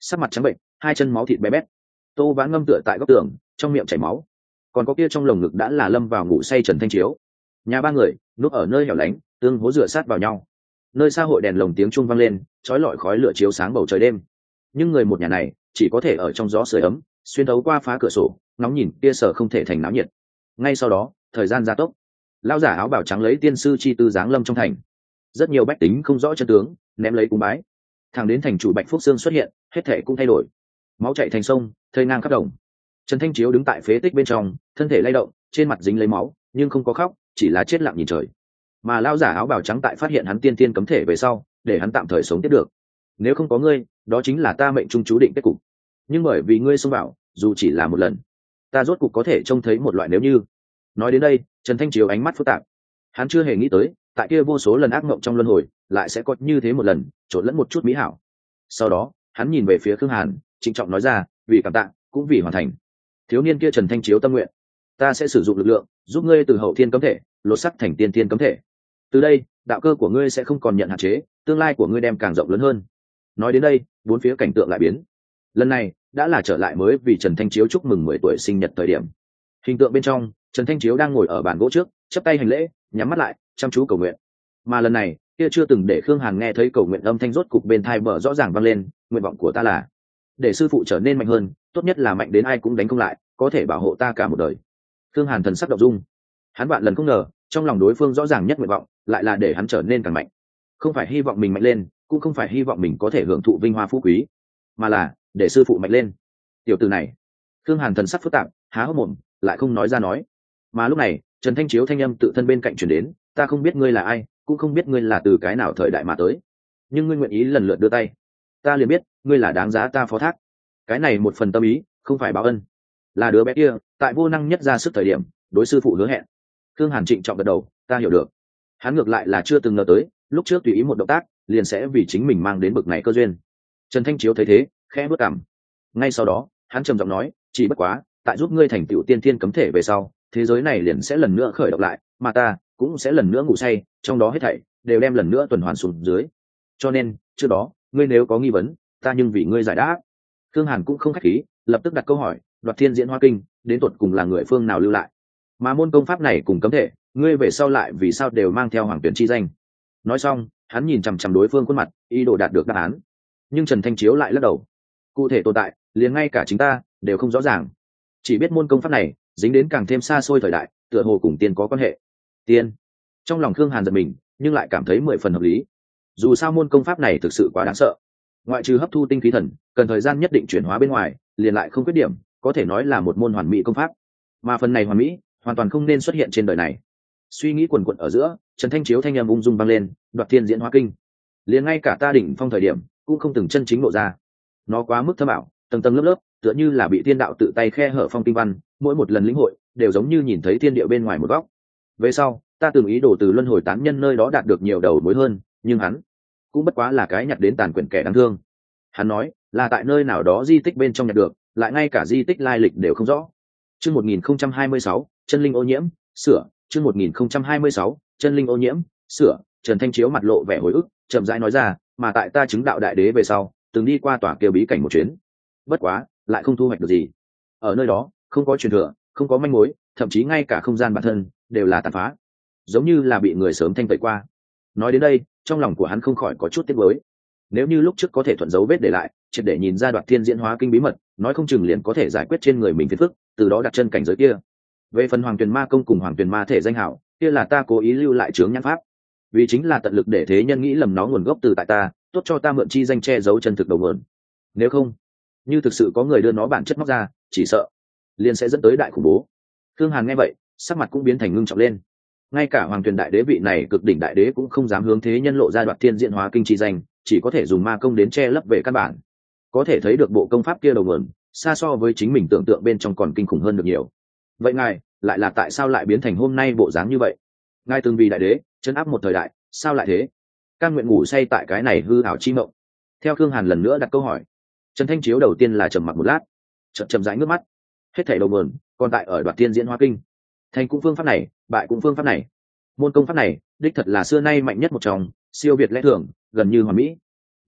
sắc mặt trắng bệnh, hai chân máu thịt bé bét. Tô Vãn ngâm tựa tại góc tường, trong miệng chảy máu. Còn có kia trong lồng ngực đã là lâm vào ngủ say Trần Thanh Chiếu. Nhà ba người núp ở nơi hẻo lánh, tương hố dựa sát vào nhau. Nơi xa hội đèn lồng tiếng chuông vang lên, chói lọi khói lửa chiếu sáng bầu trời đêm. Nhưng người một nhà này chỉ có thể ở trong gió sưởi ấm, xuyên thấu qua phá cửa sổ, ngóng nhìn kia sở không thể thành náo nhiệt. Ngay sau đó, thời gian gia tốc. Lão giả áo bào trắng lấy tiên sư chi tư giáng lâm trong thành. Rất nhiều bách tính không rõ chân tướng, ném lấy cúng bái. Thẳng đến thành chủ Bạch Phúc Sương xuất hiện, hết thảy cũng thay đổi. Máu chảy thành sông, thây ngang khắp đồng. Trần Thanh Chiếu đứng tại phế tích bên trong, thân thể lay động, trên mặt dính lấy máu, nhưng không có khóc, chỉ là chết lặng nhìn trời. Mà lão giả áo bào trắng tại phát hiện hắn tiên tiên cấm thể về sau, để hắn tạm thời sống tiếp được. Nếu không có ngươi, đó chính là ta mệnh trung chú định kết cục. Nhưng bởi vì ngươi xông vào, dù chỉ là một lần, ta rốt cục có thể trông thấy một loại nếu như. Nói đến đây, Trần Thanh Chiếu ánh mắt phức tạp. Hắn chưa hề nghĩ tới, tại kia vô số lần ác mộng trong luân hồi, lại sẽ có như thế một lần, trộn lẫn một chút mỹ hảo. Sau đó, hắn nhìn về phía Khương Hàn, trịnh trọng nói ra, vì cảm tạ, cũng vì hoàn thành. Thiếu niên kia Trần Thanh Chiếu tâm nguyện, ta sẽ sử dụng lực lượng, giúp ngươi từ hậu thiên cấm thể, lột sắc thành tiên tiên cấm thể. Từ đây, đạo cơ của ngươi sẽ không còn nhận hạn chế, tương lai của ngươi đem càng rộng lớn hơn. Nói đến đây, bốn phía cảnh tượng lại biến. Lần này, đã là trở lại mới vì Trần Thanh Chiếu chúc mừng mười tuổi sinh nhật thời điểm. Hình tượng bên trong, Trần Thanh Chiếu đang ngồi ở bàn gỗ trước, chắp tay hành lễ, nhắm mắt lại, chăm chú cầu nguyện. Mà lần này, kia chưa từng để Khương Hàn nghe thấy cầu nguyện âm thanh rốt cục bên tai bờ rõ ràng vang lên, nguyện vọng của ta là để sư phụ trở nên mạnh hơn, tốt nhất là mạnh đến ai cũng đánh không lại, có thể bảo hộ ta cả một đời. Khương Hàn thần sắc động dung. Hắn vạn lần không ngờ, trong lòng đối phương rõ ràng nhất nguyện vọng, lại là để hắn trở nên càng mạnh. Không phải hy vọng mình mạnh lên, cũng không phải hy vọng mình có thể hưởng thụ vinh hoa phú quý, mà là để sư phụ mạnh lên. Tiểu tử này, Khương Hàn thần sắc phức tạp, há hốc mồm, lại không nói ra nói. Mà lúc này, Trần Thanh Chiếu thanh âm tự thân bên cạnh truyền đến, ta không biết ngươi là ai, cũng không biết ngươi là từ cái nào thời đại mà tới, nhưng ngươi nguyện ý lần lượt đưa tay, ta liền biết ngươi là đáng giá ta phó thác. Cái này một phần tâm ý, không phải báo ân, là đứa bé kia tại vô năng nhất ra sức thời điểm đối sư phụ hứa hẹn. Khương Hàn trịnh trọng gật đầu, ta hiểu được. Hắn ngược lại là chưa từng ngờ tới, lúc trước tùy ý một động tác liền sẽ vì chính mình mang đến bực này cơ duyên. Trần Thanh Chiếu thấy thế, khẽ bước cằm. Ngay sau đó, hắn trầm giọng nói, chỉ bất quá, tại giúp ngươi thành tựu tiên thiên cấm thể về sau, thế giới này liền sẽ lần nữa khởi động lại, mà ta cũng sẽ lần nữa ngủ say, trong đó hết thảy đều đem lần nữa tuần hoàn xuống dưới. Cho nên, trước đó, ngươi nếu có nghi vấn, ta nhưng vì ngươi giải đáp. Khương Hàn cũng không khách khí, lập tức đặt câu hỏi, Đoạt Thiên Diễn Hoa Kinh, đến tuột cùng là người phương nào lưu lại? Mà môn công pháp này cùng cấm thể, ngươi về sau lại vì sao đều mang theo Hoàng Tuyển chi danh? Nói xong, hắn nhìn chằm chằm đối phương khuôn mặt, ý đồ đạt được đáp án. Nhưng Trần Thanh Chiếu lại lắc đầu. Cụ thể tồn tại, liền ngay cả chính ta đều không rõ ràng. Chỉ biết môn công pháp này dính đến càng thêm xa xôi thời đại, tựa hồ cùng tiên có quan hệ. Tiên. Trong lòng Khương Hàn giật mình, nhưng lại cảm thấy mười phần hợp lý. Dù sao môn công pháp này thực sự quá đáng sợ. Ngoại trừ hấp thu tinh khí thần, cần thời gian nhất định chuyển hóa bên ngoài, liền lại không khuyết điểm, có thể nói là một môn hoàn mỹ công pháp. Mà phần này hoàn mỹ, hoàn toàn không nên xuất hiện trên đời này. Suy nghĩ quần quật ở giữa, Trần Thanh Chiếu thanh âm ung dung vang lên, Đoạt Thiên Diễn Hóa Kinh. Liền ngay cả ta đỉnh phong thời điểm, cũng không từng chân chính lộ ra. Nó quá mức thâm ảo, tầng tầng lớp lớp, tựa như là bị thiên đạo tự tay khe hở phong kinh văn, mỗi một lần lĩnh hội, đều giống như nhìn thấy thiên địa bên ngoài một góc. Về sau, ta từng ý đồ từ luân hồi tán nhân nơi đó đạt được nhiều đầu mối hơn, nhưng hắn cũng bất quá là cái nhặt đến tàn quyển kẻ đáng thương. Hắn nói, là tại nơi nào đó di tích bên trong nhặt được, lại ngay cả di tích lai lịch đều không rõ. Chương một nghìn không trăm hai mươi sáu, chân linh ô nhiễm, sửa, chương một nghìn không trăm hai mươi sáu, chân linh ô nhiễm, sửa, Trần Thanh Chiếu mặt lộ vẻ hồi ức, chậm rãi nói ra, mà tại ta chứng đạo đại đế về sau, từng đi qua tòa kia bí cảnh một chuyến. Bất quá, lại không thu hoạch được gì. Ở nơi đó, không có truyền thừa, không có manh mối, thậm chí ngay cả không gian bản thân đều là tàn phá, giống như là bị người sớm thanh tẩy qua. Nói đến đây, trong lòng của hắn không khỏi có chút tiếc nuối. Nếu như lúc trước có thể thuận dấu vết để lại, triệt để nhìn ra Đoạt Thiên Diễn Hóa Kinh bí mật, nói không chừng liền có thể giải quyết trên người mình phiền phức, từ đó đặt chân cảnh giới kia. Về phần Hoàng Tuyền Ma Công cùng Hoàng Tuyền Ma Thể danh hảo, kia là ta cố ý lưu lại chướng nhãn pháp, vì chính là tận lực để thế nhân nghĩ lầm nó nguồn gốc từ tại ta, tốt cho ta mượn chi danh che giấu chân thực đầu nguồn. Nếu không, như thực sự có người đưa nó bản chất móc ra, chỉ sợ liền sẽ dẫn tới đại khủng bố. Thương Hàn nghe vậy, sắc mặt cũng biến thành ngưng trọng lên. Ngay cả Hoàng Tuyền đại đế vị này cực đỉnh đại đế cũng không dám hướng thế nhân lộ ra Đoạt Thiên Diễn Hóa Kinh chi danh, chỉ có thể dùng ma công đến che lấp về căn bản. Có thể thấy được bộ công pháp kia đầu nguồn, xa so với chính mình tưởng tượng bên trong còn kinh khủng hơn được nhiều. Vậy ngài lại là tại sao lại biến thành hôm nay bộ dáng như vậy? Ngài từng vì đại đế chân áp một thời đại, sao lại thế? Cam nguyện ngủ say tại cái này hư ảo chi mộng. Theo Khương Hàn lần nữa đặt câu hỏi, Trần Thanh Chiếu đầu tiên là trầm mặc một lát, chậm chậm rãi nước mắt. Hết thảy đầu nguồn còn tại ở Đoạt Thiên Diễn Hóa Kinh. Thành cũng phương pháp này, bại cũng phương pháp này. Môn công pháp này đích thật là xưa nay mạnh nhất một trong, siêu việt lẽ thường, gần như hoàn mỹ.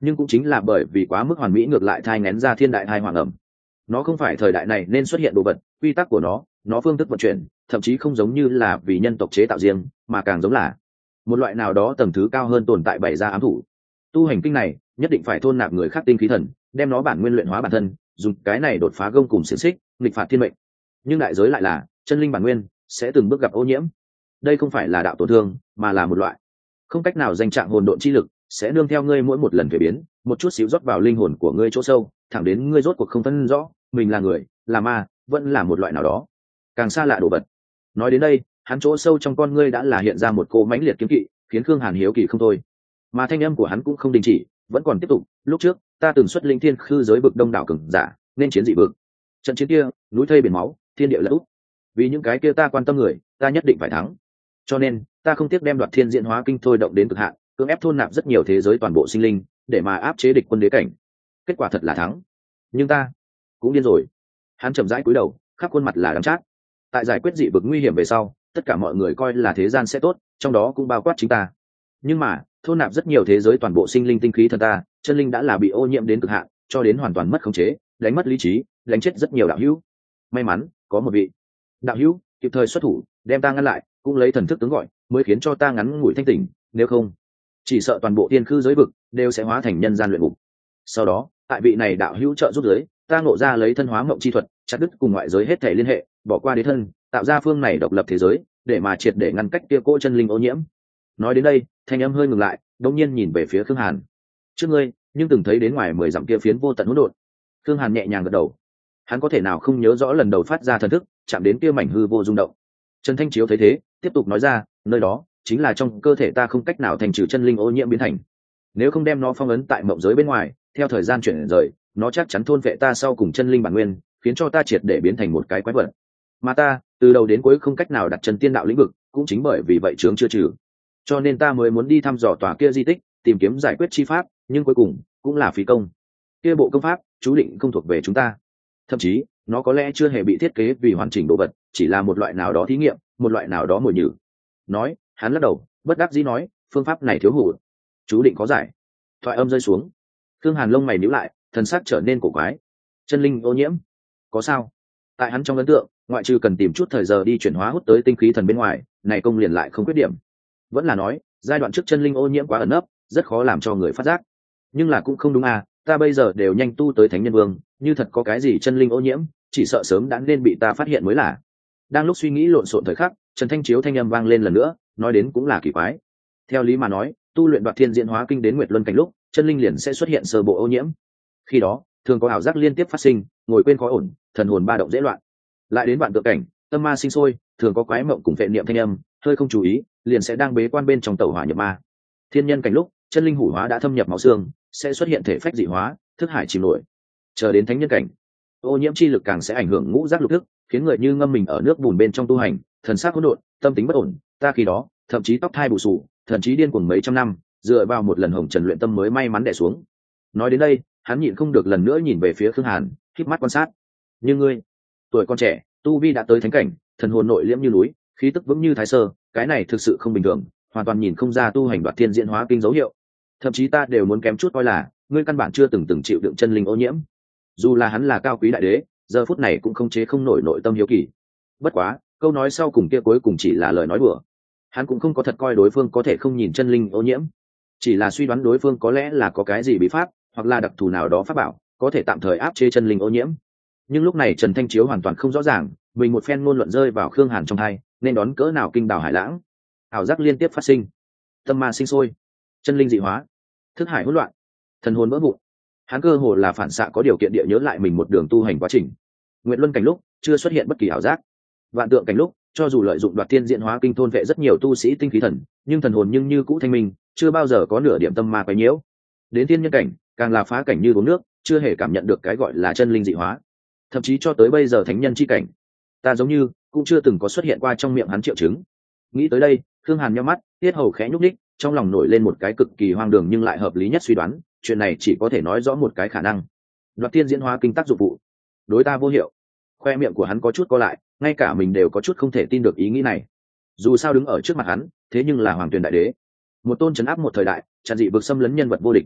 nhưng cũng chính là bởi vì quá mức hoàn mỹ ngược lại thai ngén ra thiên đại thai hoàng ẩm. Nó không phải thời đại này nên xuất hiện đồ vật, quy tắc của nó nó phương thức vận chuyển thậm chí không giống như là vì nhân tộc chế tạo riêng, mà càng giống là một loại nào đó tầng thứ cao hơn tồn tại bày ra ám thủ. Tu hành kinh này nhất định phải thôn nạp người khác tinh khí thần, đem nó bản nguyên luyện hóa bản thân, dùng cái này đột phá gông cùng xiềng xích, nghịch phạt thiên mệnh. Nhưng đại giới lại là chân linh bản nguyên sẽ từng bước gặp ô nhiễm. Đây không phải là đạo tổn thương, mà là một loại không cách nào danh trạng hồn độn chi lực, sẽ nương theo ngươi mỗi một lần thuế biến, một chút xíu rót vào linh hồn của ngươi chỗ sâu, thẳng đến ngươi rốt cuộc không phân rõ mình là người, là ma, vẫn là một loại nào đó càng xa lạ đồ vật. Nói đến đây, hắn chỗ sâu trong con ngươi đã là hiện ra một cô mãnh liệt kiếm kỵ, khiến Khương Hàn hiếu kỳ không thôi. Mà thanh âm của hắn cũng không đình chỉ, vẫn còn tiếp tục. Lúc trước ta từng xuất linh thiên khư giới vực đông đảo cường giả, nên chiến dị vực. Trận chiến kia, núi thây biển máu, thiên địa lỡ úp. Vì những cái kia ta quan tâm người, ta nhất định phải thắng. Cho nên, ta không tiếc đem đoạt thiên diễn hóa kinh thôi động đến cực hạn, cưỡng ép thôn nạp rất nhiều thế giới toàn bộ sinh linh, để mà áp chế địch quân đế cảnh. Kết quả thật là thắng. Nhưng ta cũng điên rồi. Hắn chậm rãi cúi đầu, khắp khuôn mặt là đắng chát. Tại giải quyết dị vực nguy hiểm về sau, tất cả mọi người coi là thế gian sẽ tốt, trong đó cũng bao quát chính ta. Nhưng mà thôn nạp rất nhiều thế giới toàn bộ sinh linh tinh khí thần ta, chân linh đã là bị ô nhiễm đến cực hạn, cho đến hoàn toàn mất khống chế, đánh mất lý trí, đánh chết rất nhiều đạo hữu. May mắn có một vị đạo hữu kịp thời xuất thủ, đem ta ngăn lại, cũng lấy thần thức tướng gọi, mới khiến cho ta ngắn ngủi thanh tỉnh, nếu không chỉ sợ toàn bộ thiên khư giới vực đều sẽ hóa thành nhân gian luyện ngục. Sau đó tại vị này đạo hữu trợ giúp giới, ta ngộ ra lấy thân hóa mộng chi thuật, chặt đứt cùng ngoại giới hết thể liên hệ, bỏ qua đế thân, tạo ra phương này độc lập thế giới, để mà triệt để ngăn cách kia cô chân linh ô nhiễm. Nói đến đây, thanh âm hơi ngừng lại, đột nhiên nhìn về phía Khương Hàn. Trước ngươi, nhưng từng thấy đến ngoài mười dặm kia phiến vô tận hỗn độn. Khương Hàn nhẹ nhàng gật đầu. Hắn có thể nào không nhớ rõ lần đầu phát ra thần thức, chạm đến kia mảnh hư vô rung động. Trần Thanh Chiếu thấy thế, tiếp tục nói ra, nơi đó chính là trong cơ thể ta không cách nào thành trừ chân linh ô nhiễm biến thành. Nếu không đem nó phong ấn tại mộng giới bên ngoài, theo thời gian chuyển rời, nó chắc chắn thôn vệ ta sau cùng chân linh bản nguyên, khiến cho ta triệt để biến thành một cái quái vật. Mà ta, từ đầu đến cuối không cách nào đặt chân tiên đạo lĩnh vực, cũng chính bởi vì vậy chướng chưa trừ. Cho nên ta mới muốn đi thăm dò tòa kia di tích, tìm kiếm giải quyết chi pháp, nhưng cuối cùng cũng là phí công. Kia bộ công pháp, chú định không thuộc về chúng ta. Thậm chí, nó có lẽ chưa hề bị thiết kế vì hoàn chỉnh đồ vật, chỉ là một loại nào đó thí nghiệm, một loại nào đó mồi nhử. Nói, hắn lắc đầu, bất đắc dĩ nói, phương pháp này thiếu hụt, chú định có giải. Thoại âm rơi xuống, Khương Hàn lông mày nhíu lại, thần sắc trở nên cổ quái. Chân linh ô nhiễm, có sao? Tại hắn trong ấn tượng, ngoại trừ cần tìm chút thời giờ đi chuyển hóa hút tới tinh khí thần bên ngoài, này công liền lại không khuyết điểm. Vẫn là nói, giai đoạn trước chân linh ô nhiễm quá ẩn ấp, rất khó làm cho người phát giác. Nhưng là cũng không đúng à, ta bây giờ đều nhanh tu tới thánh nhân vương, như thật có cái gì chân linh ô nhiễm, chỉ sợ sớm đã nên bị ta phát hiện mới là. Đang lúc suy nghĩ lộn xộn thời khắc, Trần Thanh Chiếu thanh âm vang lên lần nữa, nói đến cũng là kỳ quái. Theo lý mà nói, tu luyện đoạt thiên diễn hóa kinh đến nguyệt luân cảnh lúc, chân linh liền sẽ xuất hiện sơ bộ ô nhiễm. Khi đó, thường có ảo giác liên tiếp phát sinh, ngồi quên khó ổn, thần hồn ba động dễ loạn. Lại đến vạn tượng cảnh, tâm ma sinh sôi, thường có quái mộng cùng vệ niệm thanh âm, hơi không chú ý, liền sẽ đang bế quan bên trong tẩu hỏa nhập ma. Thiên nhân cảnh lúc, chân linh hủ hóa đã thâm nhập máu xương, sẽ xuất hiện thể phách dị hóa, thức hải chìm nổi. Chờ đến thánh nhân cảnh, ô nhiễm chi lực càng sẽ ảnh hưởng ngũ giác lục thức, khiến người như ngâm mình ở nước bùn bên trong tu hành, thần sắc hỗn độn, tâm tính bất ổn. Ta khi đó, thậm chí tóc thai bù sù, thậm chí điên cuồng mấy trăm năm, dựa vào một lần hồng trần luyện tâm mới may mắn đè xuống. Nói đến đây, hắn nhịn không được lần nữa nhìn về phía Khương Hàn, khép mắt quan sát. Nhưng ngươi, tuổi con trẻ, tu vi đã tới thánh cảnh, thần hồn nội liễm như núi, khí tức vững như thái sơ, cái này thực sự không bình thường, hoàn toàn nhìn không ra tu hành đoạt thiên diễn hóa kinh dấu hiệu. Thậm chí ta đều muốn kém chút coi là ngươi căn bản chưa từng từng chịu đựng chân linh ô nhiễm. Dù là hắn là cao quý đại đế, giờ phút này cũng không chế không nổi nội tâm hiếu kỳ. Bất quá, câu nói sau cùng kia cuối cùng chỉ là lời nói đùa. Hắn cũng không có thật coi đối phương có thể không nhìn chân linh ô nhiễm, chỉ là suy đoán đối phương có lẽ là có cái gì bí pháp, hoặc là đặc thù nào đó pháp bảo, có thể tạm thời áp chế chân linh ô nhiễm. Nhưng lúc này Trần Thanh Chiếu hoàn toàn không rõ ràng, mình một phen ngôn luận rơi vào Khương Hàn trong tai, nên đón cỡ nào kinh đảo hải lãng. Ảo giác liên tiếp phát sinh, tâm ma sinh sôi, chân linh dị hóa, thức hải hỗn loạn, thần hồn vỡ vụn. Hắn cơ hồ là phản xạ có điều kiện địa nhớ lại mình một đường tu hành quá trình. Nguyệt luân cảnh lúc chưa xuất hiện bất kỳ ảo giác, vạn tượng cảnh lúc cho dù lợi dụng đoạt thiên diễn hóa kinh thôn vệ rất nhiều tu sĩ tinh khí thần, nhưng thần hồn nhưng như cũ thanh minh, chưa bao giờ có nửa điểm tâm ma quấy nhiễu. Đến thiên nhân cảnh, càng là phá cảnh như uống nước, chưa hề cảm nhận được cái gọi là chân linh dị hóa. Thậm chí cho tới bây giờ thánh nhân chi cảnh, ta giống như cũng chưa từng có xuất hiện qua trong miệng hắn triệu chứng. Nghĩ tới đây, Khương Hàn nhắm mắt, tiết hầu khẽ nhúc nhích, trong lòng nổi lên một cái cực kỳ hoang đường nhưng lại hợp lý nhất suy đoán, chuyện này chỉ có thể nói rõ một cái khả năng: đoạt thiên diễn hóa kinh tác dụng vụ đối ta vô hiệu. Khoe miệng của hắn có chút co lại, ngay cả mình đều có chút không thể tin được ý nghĩ này. Dù sao đứng ở trước mặt hắn, thế nhưng là hoàng tuyền đại đế, một tôn trấn áp một thời đại, tràn dị vực xâm lấn nhân vật vô địch.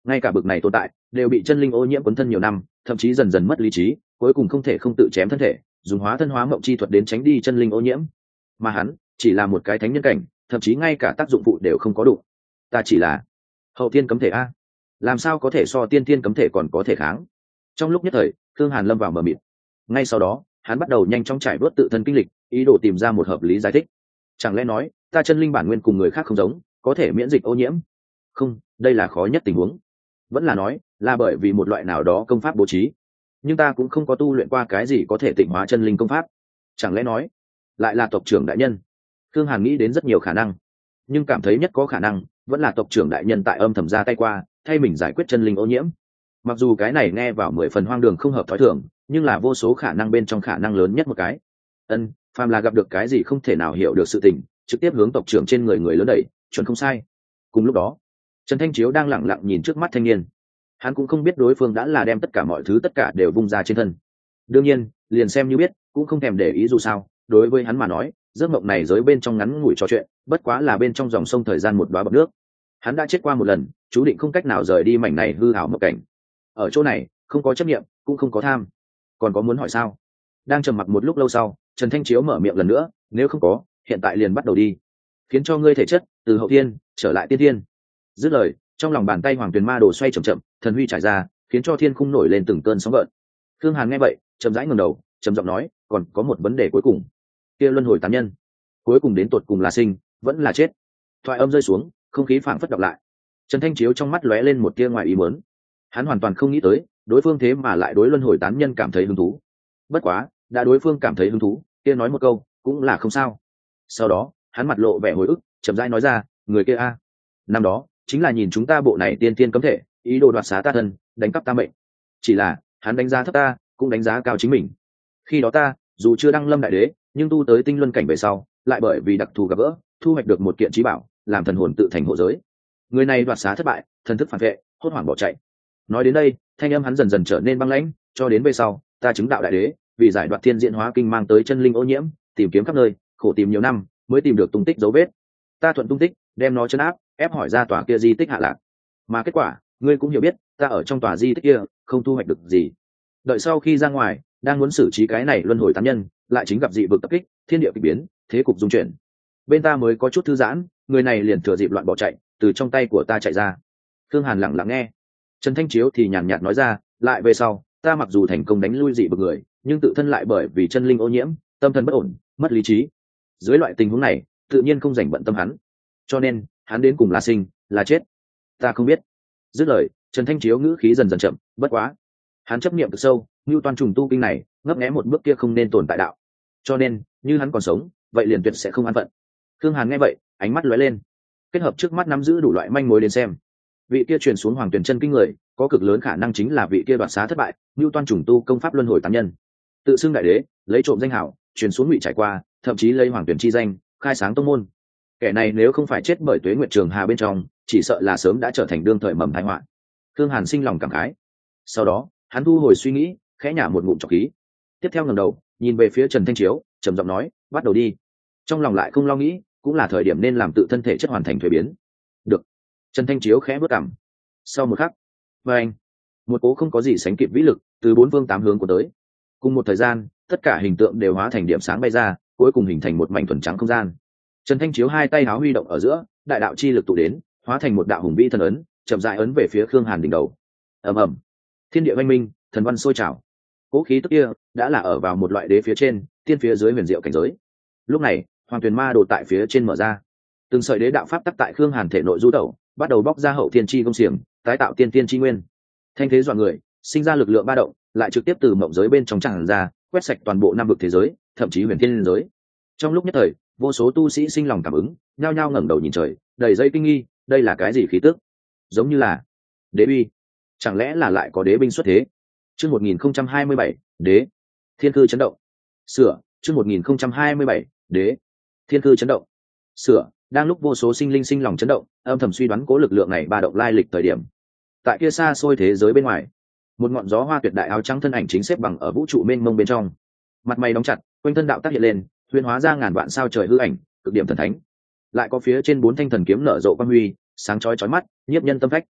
ngay cả bực này tồn tại đều bị chân linh ô nhiễm quấn thân nhiều năm, thậm chí dần dần mất lý trí, cuối cùng không thể không tự chém thân thể, dùng hóa thân hóa mộng chi thuật đến tránh đi chân linh ô nhiễm. Mà hắn chỉ là một cái thánh nhân cảnh, thậm chí ngay cả tác dụng phụ đều không có đủ. Ta chỉ là hậu thiên cấm thể a, làm sao có thể so tiên thiên cấm thể còn có thể kháng? Trong lúc nhất thời, Thương Hàn lâm vào mờ mịt. Ngay sau đó, hắn bắt đầu nhanh chóng trải bớt tự thân kinh lịch, ý đồ tìm ra một hợp lý giải thích. Chẳng lẽ nói ta chân linh bản nguyên cùng người khác không giống, có thể miễn dịch ô nhiễm? Không, đây là khó nhất tình huống. Vẫn là nói là bởi vì một loại nào đó công pháp bố trí, nhưng ta cũng không có tu luyện qua cái gì có thể tịnh hóa chân linh công pháp. Chẳng lẽ nói lại là tộc trưởng đại nhân? Thương Hàn nghĩ đến rất nhiều khả năng, nhưng cảm thấy nhất có khả năng vẫn là tộc trưởng đại nhân tại âm thầm ra tay qua, thay mình giải quyết chân linh ô nhiễm. Mặc dù cái này nghe vào mười phần hoang đường không hợp thói thường, nhưng là vô số khả năng bên trong khả năng lớn nhất một cái. Ân, phàm là gặp được cái gì không thể nào hiểu được sự tình, trực tiếp hướng tộc trưởng trên người người lớn đẩy, chuẩn không sai. Cùng lúc đó, Trần Thanh Chiếu đang lặng lặng nhìn trước mắt thanh niên. Hắn cũng không biết đối phương đã là đem tất cả mọi thứ tất cả đều vung ra trên thân. Đương nhiên, liền xem như biết, cũng không thèm để ý dù sao, đối với hắn mà nói, giấc mộng này giới bên trong ngắn ngủi trò chuyện, bất quá là bên trong dòng sông thời gian một đóa bọt nước. Hắn đã chết qua một lần, chú định không cách nào rời đi mảnh này hư ảo mộng cảnh. Ở chỗ này, không có chấp niệm, cũng không có tham. Còn có muốn hỏi sao? Đang trầm mặc một lúc lâu sau, Trần Thanh Chiếu mở miệng lần nữa, nếu không có, hiện tại liền bắt đầu đi, khiến cho ngươi thể chất từ hậu thiên trở lại tiên thiên. Dứt lời, trong lòng bàn tay Hoàng Tuyền Ma Đồ xoay chậm chậm, thần huy trải ra, khiến cho thiên khung nổi lên từng cơn sóng gợn. Thương Hàn nghe vậy, chậm rãi ngẩng đầu, trầm giọng nói, còn có một vấn đề cuối cùng. Kia luân hồi tán nhân, cuối cùng đến tột cùng là sinh, vẫn là chết? Thoại âm rơi xuống, không khí phảng phất đọc lại. Trần Thanh Chiếu trong mắt lóe lên một tia ngoài ý muốn. Hắn hoàn toàn không nghĩ tới, đối phương thế mà lại đối luân hồi tán nhân cảm thấy hứng thú. Bất quá, đã đối phương cảm thấy hứng thú, kia nói một câu, cũng là không sao. Sau đó, hắn mặt lộ vẻ hồi ức, chậm rãi nói ra, người kia a, năm đó chính là nhìn chúng ta bộ này tiên tiên cấm thể, ý đồ đoạt xá ta thân, đánh cắp ta mệnh. Chỉ là hắn đánh giá thấp ta, cũng đánh giá cao chính mình. Khi đó ta dù chưa đăng lâm đại đế, nhưng tu tới tinh luân cảnh về sau, lại bởi vì đặc thù gặp gỡ, thu hoạch được một kiện trí bảo, làm thần hồn tự thành hộ giới. Người này đoạt xá thất bại, thần thức phản vệ, hốt hoảng bỏ chạy. Nói đến đây, thanh âm hắn dần dần trở nên băng lãnh, cho đến về sau, ta chứng đạo đại đế, vì giải đoạt thiên diễn hóa kinh mang tới chân linh ô nhiễm, tìm kiếm khắp nơi, khổ tìm nhiều năm, mới tìm được tung tích dấu vết. Ta thuận tung tích, đem nó trấn áp, ép hỏi ra tòa kia di tích hạ lạc. Mà kết quả, ngươi cũng hiểu biết, ta ở trong tòa di tích kia, không thu hoạch được gì. Đợi sau khi ra ngoài, đang muốn xử trí cái này luân hồi tán nhân, lại chính gặp dị vực tập kích, thiên địa kỳ biến, thế cục dung chuyển. Bên ta mới có chút thư giãn, người này liền thừa dịp loạn bỏ chạy, từ trong tay của ta chạy ra. Thương Hàn lặng lặng nghe. Trần Thanh Chiếu thì nhàn nhạt nói ra, lại về sau, ta mặc dù thành công đánh lui dị vực người, nhưng tự thân lại bởi vì chân linh ô nhiễm, tâm thần bất ổn, mất lý trí. Dưới loại tình huống này, tự nhiên không dành bận tâm hắn. Cho nên, hắn đến cùng là sinh, là chết, ta không biết. Dứt lời, Trần Thanh Chiếu ngữ khí dần dần chậm, bất quá, hắn chấp niệm cực sâu, như toàn trùng tu kinh này, ngấp nghé một bước kia không nên tồn tại đạo. Cho nên, như hắn còn sống, vậy liền tuyệt sẽ không an phận. Thương Hàn nghe vậy, ánh mắt lóe lên. Kết hợp trước mắt nắm giữ đủ loại manh mối đến xem, vị kia truyền xuống Hoàng Tuyển chân kinh người, có cực lớn khả năng chính là vị kia đoạt xá thất bại, như toàn trùng tu công pháp luân hồi tán nhân. Tự xưng đại đế, lấy trộm danh hảo, truyền xuống Ngụy trải qua, thậm chí lấy Hoàng Tuyển chi danh, khai sáng tông môn. Kẻ này nếu không phải chết bởi tuế nguyệt trường hà bên trong, chỉ sợ là sớm đã trở thành đương thời mầm tai họa. Thương Hàn sinh lòng cảm khái. Sau đó, hắn thu hồi suy nghĩ, khẽ nhả một ngụm trọc khí. Tiếp theo ngẩng đầu, nhìn về phía Trần Thanh Chiếu, trầm giọng nói, bắt đầu đi. Trong lòng lại không lo nghĩ, cũng là thời điểm nên làm tự thân thể chất hoàn thành thuế biến. Được. Trần Thanh Chiếu khẽ bước cằm. Sau một khắc, và anh, một cố không có gì sánh kịp vĩ lực từ bốn phương tám hướng của tới. Cùng một thời gian, tất cả hình tượng đều hóa thành điểm sáng bay ra, cuối cùng hình thành một mảnh thuần trắng không gian. Trần Thanh Chiếu hai tay háo huy động ở giữa, đại đạo chi lực tụ đến, hóa thành một đạo hùng vĩ thần ấn, chậm rãi ấn về phía Khương Hàn đỉnh đầu. Ầm ầm, thiên địa oanh minh, thần văn sôi trào. Cố khí tức kia đã là ở vào một loại đế phía trên, tiên phía dưới huyền diệu cảnh giới. Lúc này, Hoàng Tuyền Ma Đồ tại phía trên mở ra, từng sợi đế đạo pháp tắc tại Khương Hàn thể nội du tẩu, bắt đầu bóc ra hậu thiên chi công xiềng, tái tạo tiên tiên chi nguyên. Thanh thế dọa người, sinh ra lực lượng ba động, lại trực tiếp từ mộng giới bên trong tràn ra, quét sạch toàn bộ năm vực thế giới, thậm chí huyền thiên giới. Trong lúc nhất thời, vô số tu sĩ sinh lòng cảm ứng, nhao nhao ngẩng đầu nhìn trời, đầy dây kinh nghi, đây là cái gì khí tức? Giống như là đế uy, chẳng lẽ là lại có đế binh xuất thế? Chương một nghìn không trăm hai mươi bảy, đế, thiên cư chấn động. Sửa, chương một nghìn không trăm hai mươi bảy, đế, thiên cư chấn động. Sửa, đang lúc vô số sinh linh sinh lòng chấn động, âm thầm suy đoán cố lực lượng này ba động lai lịch thời điểm. Tại kia xa xôi thế giới bên ngoài, một ngọn gió hoa tuyệt đại áo trắng thân ảnh chính xếp bằng ở vũ trụ mênh mông bên trong. Mặt mày đóng chặt, quanh thân đạo tác hiện lên, huyền hóa ra ngàn vạn sao trời hư ảnh, cực điểm thần thánh. Lại có phía trên bốn thanh thần kiếm nở rộ quang huy, sáng chói chói mắt, nhiếp nhân tâm phách.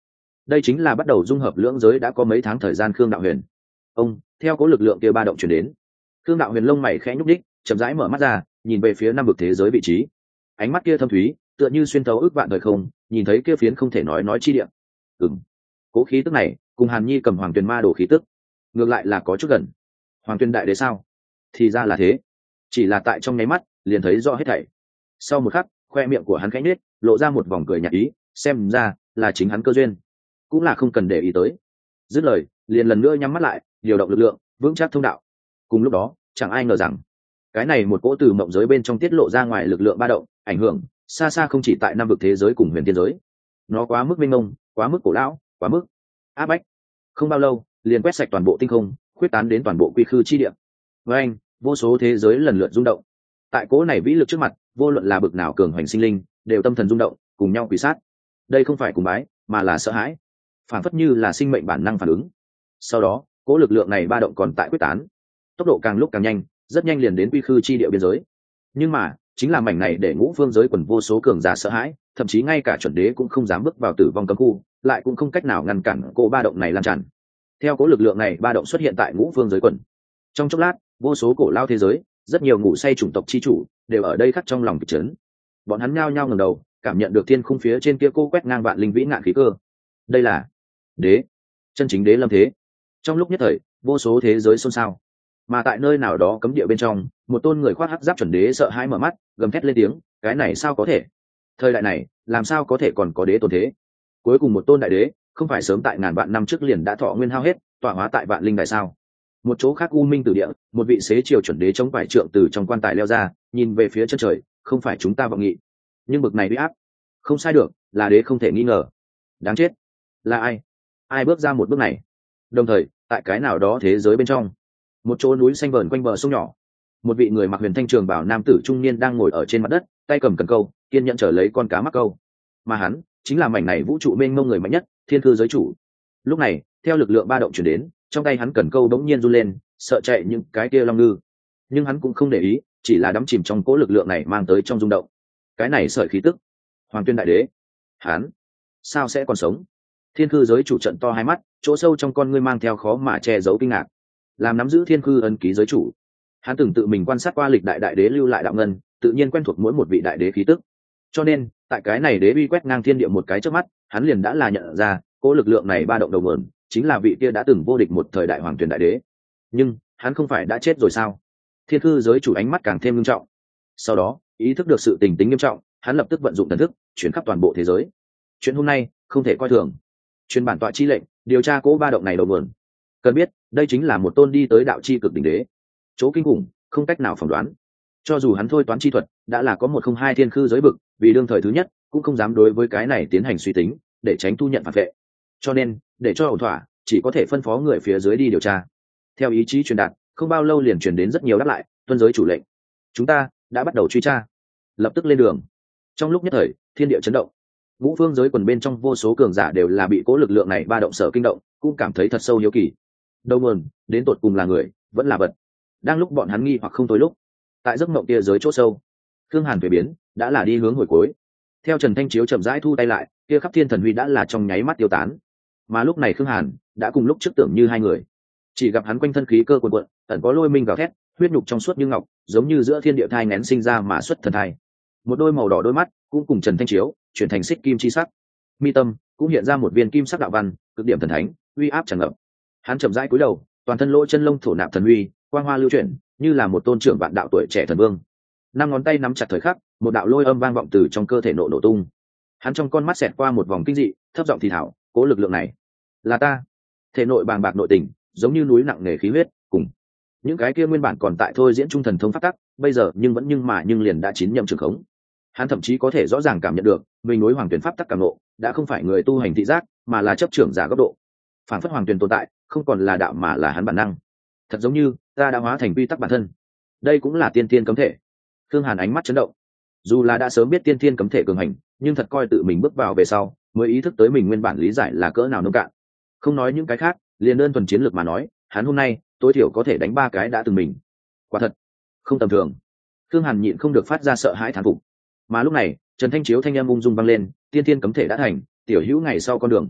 đây chính là bắt đầu dung hợp lưỡng giới đã có mấy tháng thời gian. Khương Đạo Huyền, ông theo cố lực lượng kia ba động chuyển đến. Khương Đạo Huyền lông mày khẽ nhúc đích, chậm rãi mở mắt ra, nhìn về phía năm vực thế giới vị trí. Ánh mắt kia thâm thúy, tựa như xuyên thấu ước vạn đời không, nhìn thấy kia phiến không thể nói nói chi địa. Ừm, cố khí tức này cùng Hàn Nhi cầm Hoàng Tuyền Ma đồ khí tức ngược lại là có chút gần. Hoàng Tuyền đại đế sao? Thì ra là thế. Chỉ là tại trong nháy mắt liền thấy rõ hết thảy. Sau một khắc, khoe miệng của hắn khẽ nhếch, lộ ra một vòng cười nhạt ý, xem ra là chính hắn cơ duyên, cũng là không cần để ý tới. Dứt lời, liền lần nữa nhắm mắt lại, điều động lực lượng, vững chắc thông đạo. Cùng lúc đó, chẳng ai ngờ rằng cái này một cỗ từ mộng giới bên trong tiết lộ ra ngoài lực lượng ba động, ảnh hưởng xa xa không chỉ tại năm vực thế giới cùng huyền tiên giới. Nó quá mức mênh mông, quá mức cổ lão, quá mức áp bách. Không bao lâu, liền quét sạch toàn bộ tinh không, khuyết tán đến toàn bộ quy khư chi địa. Với anh, vô số thế giới lần lượt rung động. Tại cỗ này vĩ lực trước mặt, vô luận là bực nào cường hoành sinh linh, đều tâm thần rung động, cùng nhau quỳ sát. Đây không phải cùng bái, mà là sợ hãi, phản phất như là sinh mệnh bản năng phản ứng. Sau đó, cỗ lực lượng này ba động còn tại quyết tán, tốc độ càng lúc càng nhanh, rất nhanh liền đến quy khư chi địa biên giới. Nhưng mà chính là mảnh này để ngũ phương giới quần vô số cường giả sợ hãi, thậm chí ngay cả chuẩn đế cũng không dám bước vào tử vong cấm khu, lại cũng không cách nào ngăn cản cỗ ba động này lan tràn. Theo cỗ lực lượng này ba động xuất hiện tại ngũ phương giới quần, trong chốc lát, vô số cổ lao thế giới, rất nhiều ngủ say chủng tộc chi chủ đều ở đây khắc trong lòng kịch chấn. Bọn hắn nhao nhao ngẩng đầu, cảm nhận được thiên khung phía trên kia cô quét ngang vạn linh vĩ ngạn khí cơ. Đây là đế, chân chính đế lâm thế. Trong lúc nhất thời, vô số thế giới xôn xao. Mà tại nơi nào đó cấm địa bên trong, một tôn người khoác hắc giáp chuẩn đế sợ hãi mở mắt, gầm thét lên tiếng, cái này sao có thể? Thời đại này, làm sao có thể còn có đế tồn thế? Cuối cùng một tôn đại đế, không phải sớm tại ngàn vạn năm trước liền đã thọ nguyên hao hết, tọa hóa tại vạn linh đại sao? Một chỗ khác u minh tử địa, một vị xế chiều chuẩn đế chống vải trượng từ trong quan tài leo ra, nhìn về phía chân trời, không phải chúng ta vọng nghị, nhưng bực này uy áp, không sai được, là đế không thể nghi ngờ. Đáng chết, là ai? Ai bước ra một bước này? Đồng thời, tại cái nào đó thế giới bên trong, một chỗ núi xanh vờn quanh bờ sông nhỏ, một vị người mặc huyền thanh trường bảo nam tử trung niên đang ngồi ở trên mặt đất, tay cầm cần câu, kiên nhẫn trở lấy con cá mắc câu. Mà hắn chính là mảnh này vũ trụ mênh mông người mạnh nhất, thiên cư giới chủ. Lúc này, theo lực lượng ba động chuyển đến, trong tay hắn cần câu đống nhiên run lên, sợ chạy những cái kia long ngư, nhưng hắn cũng không để ý, chỉ là đắm chìm trong cỗ lực lượng này mang tới trong rung động. Cái này sợi khí tức, Hoàng Tuyên đại đế, hắn sao sẽ còn sống? Thiên cư giới chủ trận to hai mắt, chỗ sâu trong con ngươi mang theo khó mà che giấu kinh ngạc. Làm nắm giữ thiên cư ân ký giới chủ, hắn từng tự mình quan sát qua lịch đại đại đế lưu lại đạo ngân, tự nhiên quen thuộc mỗi một vị đại đế khí tức. Cho nên, tại cái này đế uy quét ngang thiên địa một cái trước mắt, hắn liền đã là nhận ra, cỗ lực lượng này ba động đầu nguồn, chính là vị kia đã từng vô địch một thời đại Hoàng Tuyển đại đế. Nhưng hắn không phải đã chết rồi sao? Thiên cư giới chủ ánh mắt càng thêm nghiêm trọng. Sau đó, ý thức được sự tình tính nghiêm trọng, hắn lập tức vận dụng thần thức, chuyển khắp toàn bộ thế giới. Chuyện hôm nay không thể coi thường. Truyền bản tọa chi lệnh, điều tra cỗ ba động này đầu nguồn. Cần biết, đây chính là một tôn đi tới đạo chi cực đỉnh đế. Chỗ kinh khủng, không cách nào phỏng đoán. Cho dù hắn thôi toán chi thuật, đã là có một không hai thiên cư giới bực, vì đương thời thứ nhất, cũng không dám đối với cái này tiến hành suy tính, để tránh thu nhận phản vệ. Cho nên, để cho ổn thỏa, chỉ có thể phân phó người phía dưới đi điều tra. Theo ý chí truyền đạt, không bao lâu liền truyền đến rất nhiều đáp lại, tuân giới chủ lệnh. Chúng ta đã bắt đầu truy tra, lập tức lên đường. Trong lúc nhất thời, thiên địa chấn động. Ngũ phương giới quần bên trong vô số cường giả đều là bị cố lực lượng này ba động sở kinh động, cũng cảm thấy thật sâu hiếu kỳ. Đầu nguồn, đến tột cùng là người, vẫn là vật. Đang lúc bọn hắn nghi hoặc không tối lúc, tại giấc mộng kia giới chỗ sâu, Khương Hàn về biến, đã là đi hướng hồi cuối. Theo Trần Thanh Chiếu chậm rãi thu tay lại, kia khắp thiên thần huy đã là trong nháy mắt tiêu tán. Mà lúc này Khương Hàn đã cùng lúc trước tưởng như hai người. Chỉ gặp hắn quanh thân khí cơ cuồn cuộn, ẩn có lôi minh gào thét, huyết nhục trong suốt như ngọc, giống như giữa thiên địa thai nén sinh ra mà xuất thần thai. Một đôi màu đỏ đôi mắt cũng cùng Trần Thanh Chiếu chuyển thành xích kim chi sắc. Mi tâm cũng hiện ra một viên kim sắc đạo văn, cực điểm thần thánh, uy áp tràn ngập. Hắn chậm rãi cúi đầu, toàn thân lỗ chân lông thổ nạp thần uy, quang hoa lưu chuyển, như là một tôn trưởng vạn đạo tuổi trẻ thần vương. Năm ngón tay nắm chặt thời khắc, một đạo lôi âm vang vọng từ trong cơ thể nổ nổ tung. Hắn trong con mắt xẹt qua một vòng kinh dị, thấp giọng thì thảo, cố lực lượng này là ta. Thể nội bàng bạc nội tình, giống như núi nặng nề khí huyết, cùng những cái kia nguyên bản còn tại thôi diễn trung thần thông pháp tắc, bây giờ nhưng vẫn nhưng mà nhưng liền đã chín nhậm trường khống. Hắn thậm chí có thể rõ ràng cảm nhận được, mình núi hoàng tuyển pháp tắc cảm nộ, đã không phải người tu hành thị giác, mà là chấp trưởng giả góc độ. Phản phất hoàng tuyển tồn tại, không còn là đạo mà là hắn bản năng. Thật giống như ta đã hóa thành quy tắc bản thân. Đây cũng là tiên thiên cấm thể. Thương Hàn ánh mắt chấn động. Dù là đã sớm biết tiên thiên cấm thể cường hành, nhưng thật coi tự mình bước vào về sau, mới ý thức tới mình nguyên bản lý giải là cỡ nào nông cạn. Không nói những cái khác, liền đơn thuần chiến lược mà nói, hắn hôm nay tối thiểu có thể đánh ba cái đã từng mình. Quả thật, không tầm thường. Thương Hàn nhịn không được phát ra sợ hãi thán phục. Mà lúc này, Trần Thanh Chiếu thanh âm ung dung vang lên, tiên thiên cấm thể đã thành, tiểu hữu ngày sau con đường.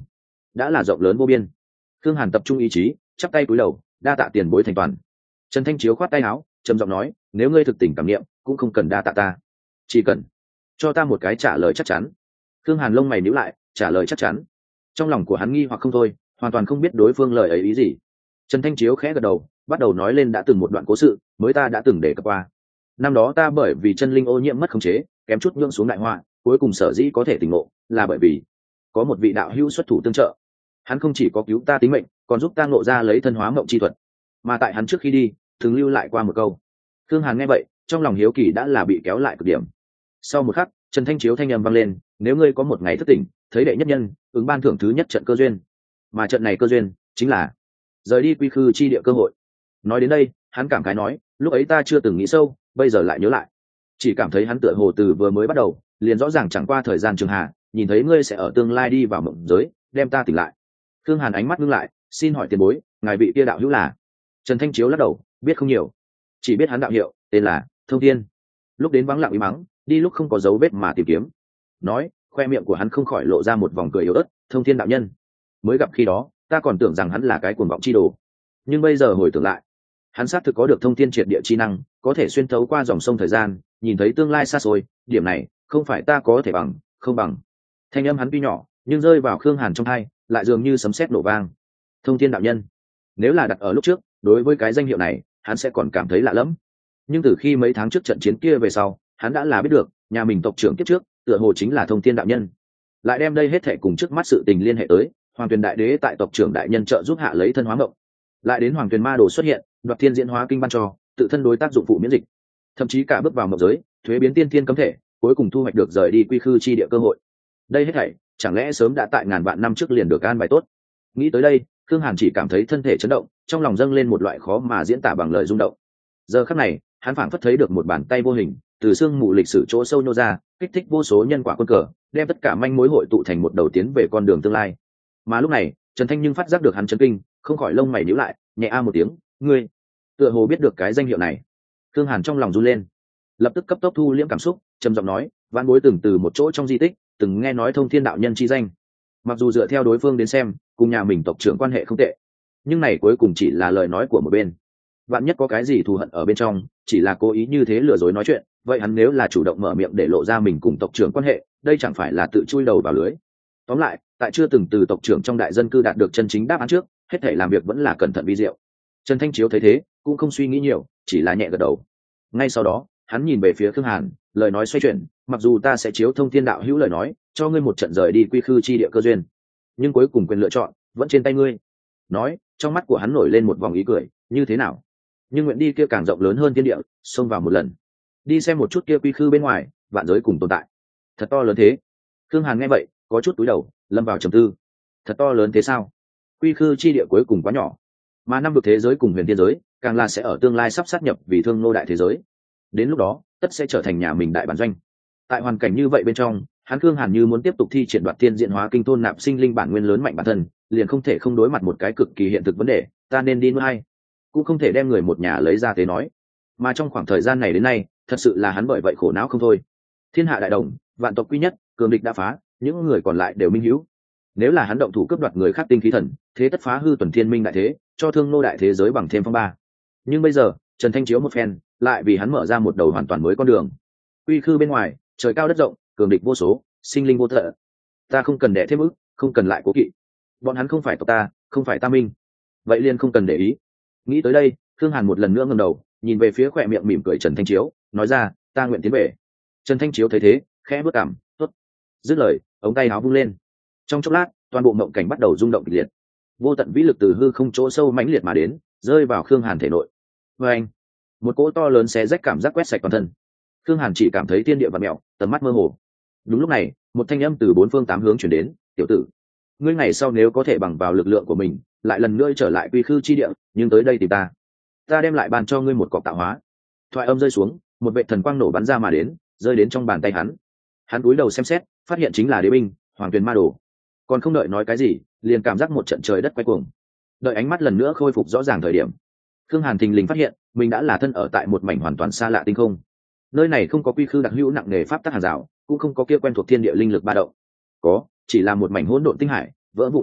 đã là rộng lớn vô biên. Khương Hàn tập trung ý chí, chắp tay cúi đầu, đa tạ tiền bối thành toàn. Trần Thanh Chiếu khoát tay áo, trầm giọng nói, nếu ngươi thực tình cảm niệm, cũng không cần đa tạ ta, chỉ cần cho ta một cái trả lời chắc chắn. Khương Hàn lông mày nhíu lại, trả lời chắc chắn. Trong lòng của hắn nghi hoặc không thôi, hoàn toàn không biết đối phương lời ấy ý gì. Trần Thanh Chiếu khẽ gật đầu, bắt đầu nói lên đã từng một đoạn cố sự mới ta đã từng đề cập qua. Năm đó ta bởi vì chân linh ô nhiễm mất khống chế, kém chút nhượng xuống đại họa, cuối cùng sở dĩ có thể tỉnh ngộ, là bởi vì có một vị đạo hữu xuất thủ tương trợ. Hắn không chỉ có cứu ta tính mệnh, còn giúp ta ngộ ra lấy thân hóa mộng chi thuật. Mà tại hắn trước khi đi, thường lưu lại qua một câu. Khương Hàn nghe vậy, trong lòng hiếu kỳ đã là bị kéo lại cực điểm. Sau một khắc, Trần Thanh Chiếu thanh âm vang lên, nếu ngươi có một ngày thức tỉnh, thấy đệ nhất nhân, ứng ban thưởng thứ nhất trận cơ duyên. Mà trận này cơ duyên chính là rời đi quy khư chi địa cơ hội. Nói đến đây, hắn cảm khái nói, lúc ấy ta chưa từng nghĩ sâu, bây giờ lại nhớ lại, chỉ cảm thấy hắn tựa hồ từ vừa mới bắt đầu liền rõ ràng chẳng qua thời gian trường hạ, nhìn thấy ngươi sẽ ở tương lai đi vào mộng giới, đem ta tỉnh lại. Khương Hàn ánh mắt ngưng lại, xin hỏi tiền bối, ngài vị kia đạo hữu là? Trần Thanh Chiếu lắc đầu, biết không nhiều, chỉ biết hắn đạo hiệu tên là Thông Thiên. Lúc đến vắng lặng ý mắng, đi lúc không có dấu vết mà tìm kiếm. Nói, khoe miệng của hắn không khỏi lộ ra một vòng cười yếu ớt. Thông Thiên đạo nhân, mới gặp khi đó ta còn tưởng rằng hắn là cái cuồng vọng chi đồ, nhưng bây giờ hồi tưởng lại, hắn xác thực có được thông thiên triệt địa chi năng, có thể xuyên thấu qua dòng sông thời gian, nhìn thấy tương lai xa xôi. Điểm này không phải ta có thể bằng, không bằng. Thanh âm hắn tuy nhỏ, nhưng rơi vào Khương Hàn trong tai, lại dường như sấm sét nổ vang. Thông Thiên đạo nhân, nếu là đặt ở lúc trước, đối với cái danh hiệu này, hắn sẽ còn cảm thấy lạ lẫm. Nhưng từ khi mấy tháng trước trận chiến kia về sau, hắn đã là biết được, nhà mình tộc trưởng kiếp trước, tựa hồ chính là Thông Thiên đạo nhân. Lại đem đây hết thảy cùng trước mắt sự tình liên hệ tới, Hoàng Tuyền đại đế tại tộc trưởng đại nhân trợ giúp hạ lấy thân hóa mộng, lại đến Hoàng Tuyền ma đồ xuất hiện, đoạt thiên diễn hóa kinh ban cho, tự thân đối tác dụng phụ miễn dịch, thậm chí cả bước vào mộng giới, thuế biến tiên thiên cấm thể, cuối cùng thu hoạch được rời đi quy khư chi địa cơ hội. Đây hết thảy, chẳng lẽ sớm đã tại ngàn vạn năm trước liền được an bài tốt? Nghĩ tới đây, Khương Hàn chỉ cảm thấy thân thể chấn động, trong lòng dâng lên một loại khó mà diễn tả bằng lời rung động. Giờ khắc này, hắn phảng phất thấy được một bàn tay vô hình từ xương mù lịch sử chỗ sâu nhô ra, kích thích vô số nhân quả quân cờ, đem tất cả manh mối hội tụ thành một đầu tiến về con đường tương lai. Mà lúc này, Trần Thanh nhưng phát giác được hắn chấn kinh, không khỏi lông mày nhíu lại, nhẹ a một tiếng, ngươi tựa hồ biết được cái danh hiệu này. Khương Hàn trong lòng run lên, lập tức cấp tốc thu liễm cảm xúc, trầm giọng nói, vãn bối từng từ một chỗ trong di tích từng nghe nói Thông Thiên đạo nhân chi danh. Mặc dù dựa theo đối phương đến xem, cùng nhà mình tộc trưởng quan hệ không tệ, nhưng này cuối cùng chỉ là lời nói của một bên. Vạn nhất có cái gì thù hận ở bên trong, chỉ là cố ý như thế lừa dối nói chuyện, vậy hắn nếu là chủ động mở miệng để lộ ra mình cùng tộc trưởng quan hệ, đây chẳng phải là tự chui đầu vào lưới. Tóm lại, tại chưa từng từ tộc trưởng trong đại dân cư đạt được chân chính đáp án trước, hết thể làm việc vẫn là cẩn thận vi diệu. Trần Thanh Chiếu thấy thế, cũng không suy nghĩ nhiều, chỉ là nhẹ gật đầu. Ngay sau đó, hắn nhìn về phía Khương Hàn, lời nói xoay chuyển, mặc dù ta sẽ chiếu Thông Thiên đạo hữu lời nói, cho ngươi một trận rời đi quy khư chi địa cơ duyên, nhưng cuối cùng quyền lựa chọn vẫn trên tay ngươi. Nói, trong mắt của hắn nổi lên một vòng ý cười, như thế nào? Nhưng nguyện đi kia càng rộng lớn hơn thiên địa, xông vào một lần, đi xem một chút kia quy khư bên ngoài, vạn giới cùng tồn tại, thật to lớn thế. Khương Hàn nghe vậy, có chút túi đầu, lâm vào trầm tư. Thật to lớn thế sao? Quy khư chi địa cuối cùng quá nhỏ, mà năm vực thế giới cùng huyền thiên giới, càng là sẽ ở tương lai sắp sát nhập vì thương nô đại thế giới. Đến lúc đó, tất sẽ trở thành nhà mình đại bản doanh. Tại hoàn cảnh như vậy bên trong, hắn Khương Hàn như muốn tiếp tục thi triển đoạt thiên diễn hóa kinh thôn nạp sinh linh bản nguyên lớn mạnh bản thân, liền không thể không đối mặt một cái cực kỳ hiện thực vấn đề, ta nên đi nuôi hay, cũng không thể đem người một nhà lấy ra tế nói. Mà trong khoảng thời gian này đến nay, thật sự là hắn bởi vậy khổ não không thôi. Thiên hạ đại đồng, vạn tộc quy nhất, cường địch đã phá, những người còn lại đều minh hữu. Nếu là hắn động thủ cướp đoạt người khác tinh khí thần, thế tất phá hư tuần thiên minh đại thế, cho thương nô đại thế giới bằng thêm phong ba. Nhưng bây giờ, Trần Thanh Chiếu một phen, lại vì hắn mở ra một đầu hoàn toàn mới con đường. Quy khư bên ngoài, trời cao đất rộng, cường địch vô số, sinh linh vô tận. Ta không cần đẻ thêm ức, không cần lại cố kỵ. Bọn hắn không phải tộc ta, không phải ta minh, vậy liền không cần để ý. Nghĩ tới đây, Thương Hàn một lần nữa ngẩng đầu, nhìn về phía khỏe miệng mỉm cười Trần Thanh Chiếu, nói ra, ta nguyện tiến về. Trần Thanh Chiếu thấy thế, khẽ bước cằm, tốt. Dứt lời, ống tay áo vung lên. Trong chốc lát, toàn bộ mộng cảnh bắt đầu rung động kịch liệt. Vô tận vĩ lực từ hư không chỗ sâu mãnh liệt mà đến, rơi vào Khương Hàn thể nội. Và anh, một cỗ to lớn xé rách cảm giác quét sạch toàn thân. Khương Hàn chỉ cảm thấy thiên địa vặn mèo, tầm mắt mơ hồ. Đúng lúc này, một thanh âm từ bốn phương tám hướng truyền đến, "Tiểu tử, ngươi ngày sau nếu có thể bằng vào lực lượng của mình, lại lần nữa trở lại quy khư chi địa, nhưng tới đây tìm ta, ta đem lại bàn cho ngươi một cọc tạo hóa." Thoại âm rơi xuống, một vệ thần quang nổ bắn ra mà đến, rơi đến trong bàn tay hắn. Hắn cúi đầu xem xét, phát hiện chính là đế binh, Hoàng Tuyền ma đồ. Còn không đợi nói cái gì, liền cảm giác một trận trời đất quay cuồng. Đợi ánh mắt lần nữa khôi phục rõ ràng thời điểm, Khương Hàn thình lình phát hiện, mình đã là thân ở tại một mảnh hoàn toàn xa lạ tinh không. Nơi này không có quy khư đặc hữu nặng nề pháp tắc hàng rào, cũng không có kia quen thuộc thiên địa linh lực ba động. Có, chỉ là một mảnh hỗn độn tinh hải, vỡ vụn đại lục,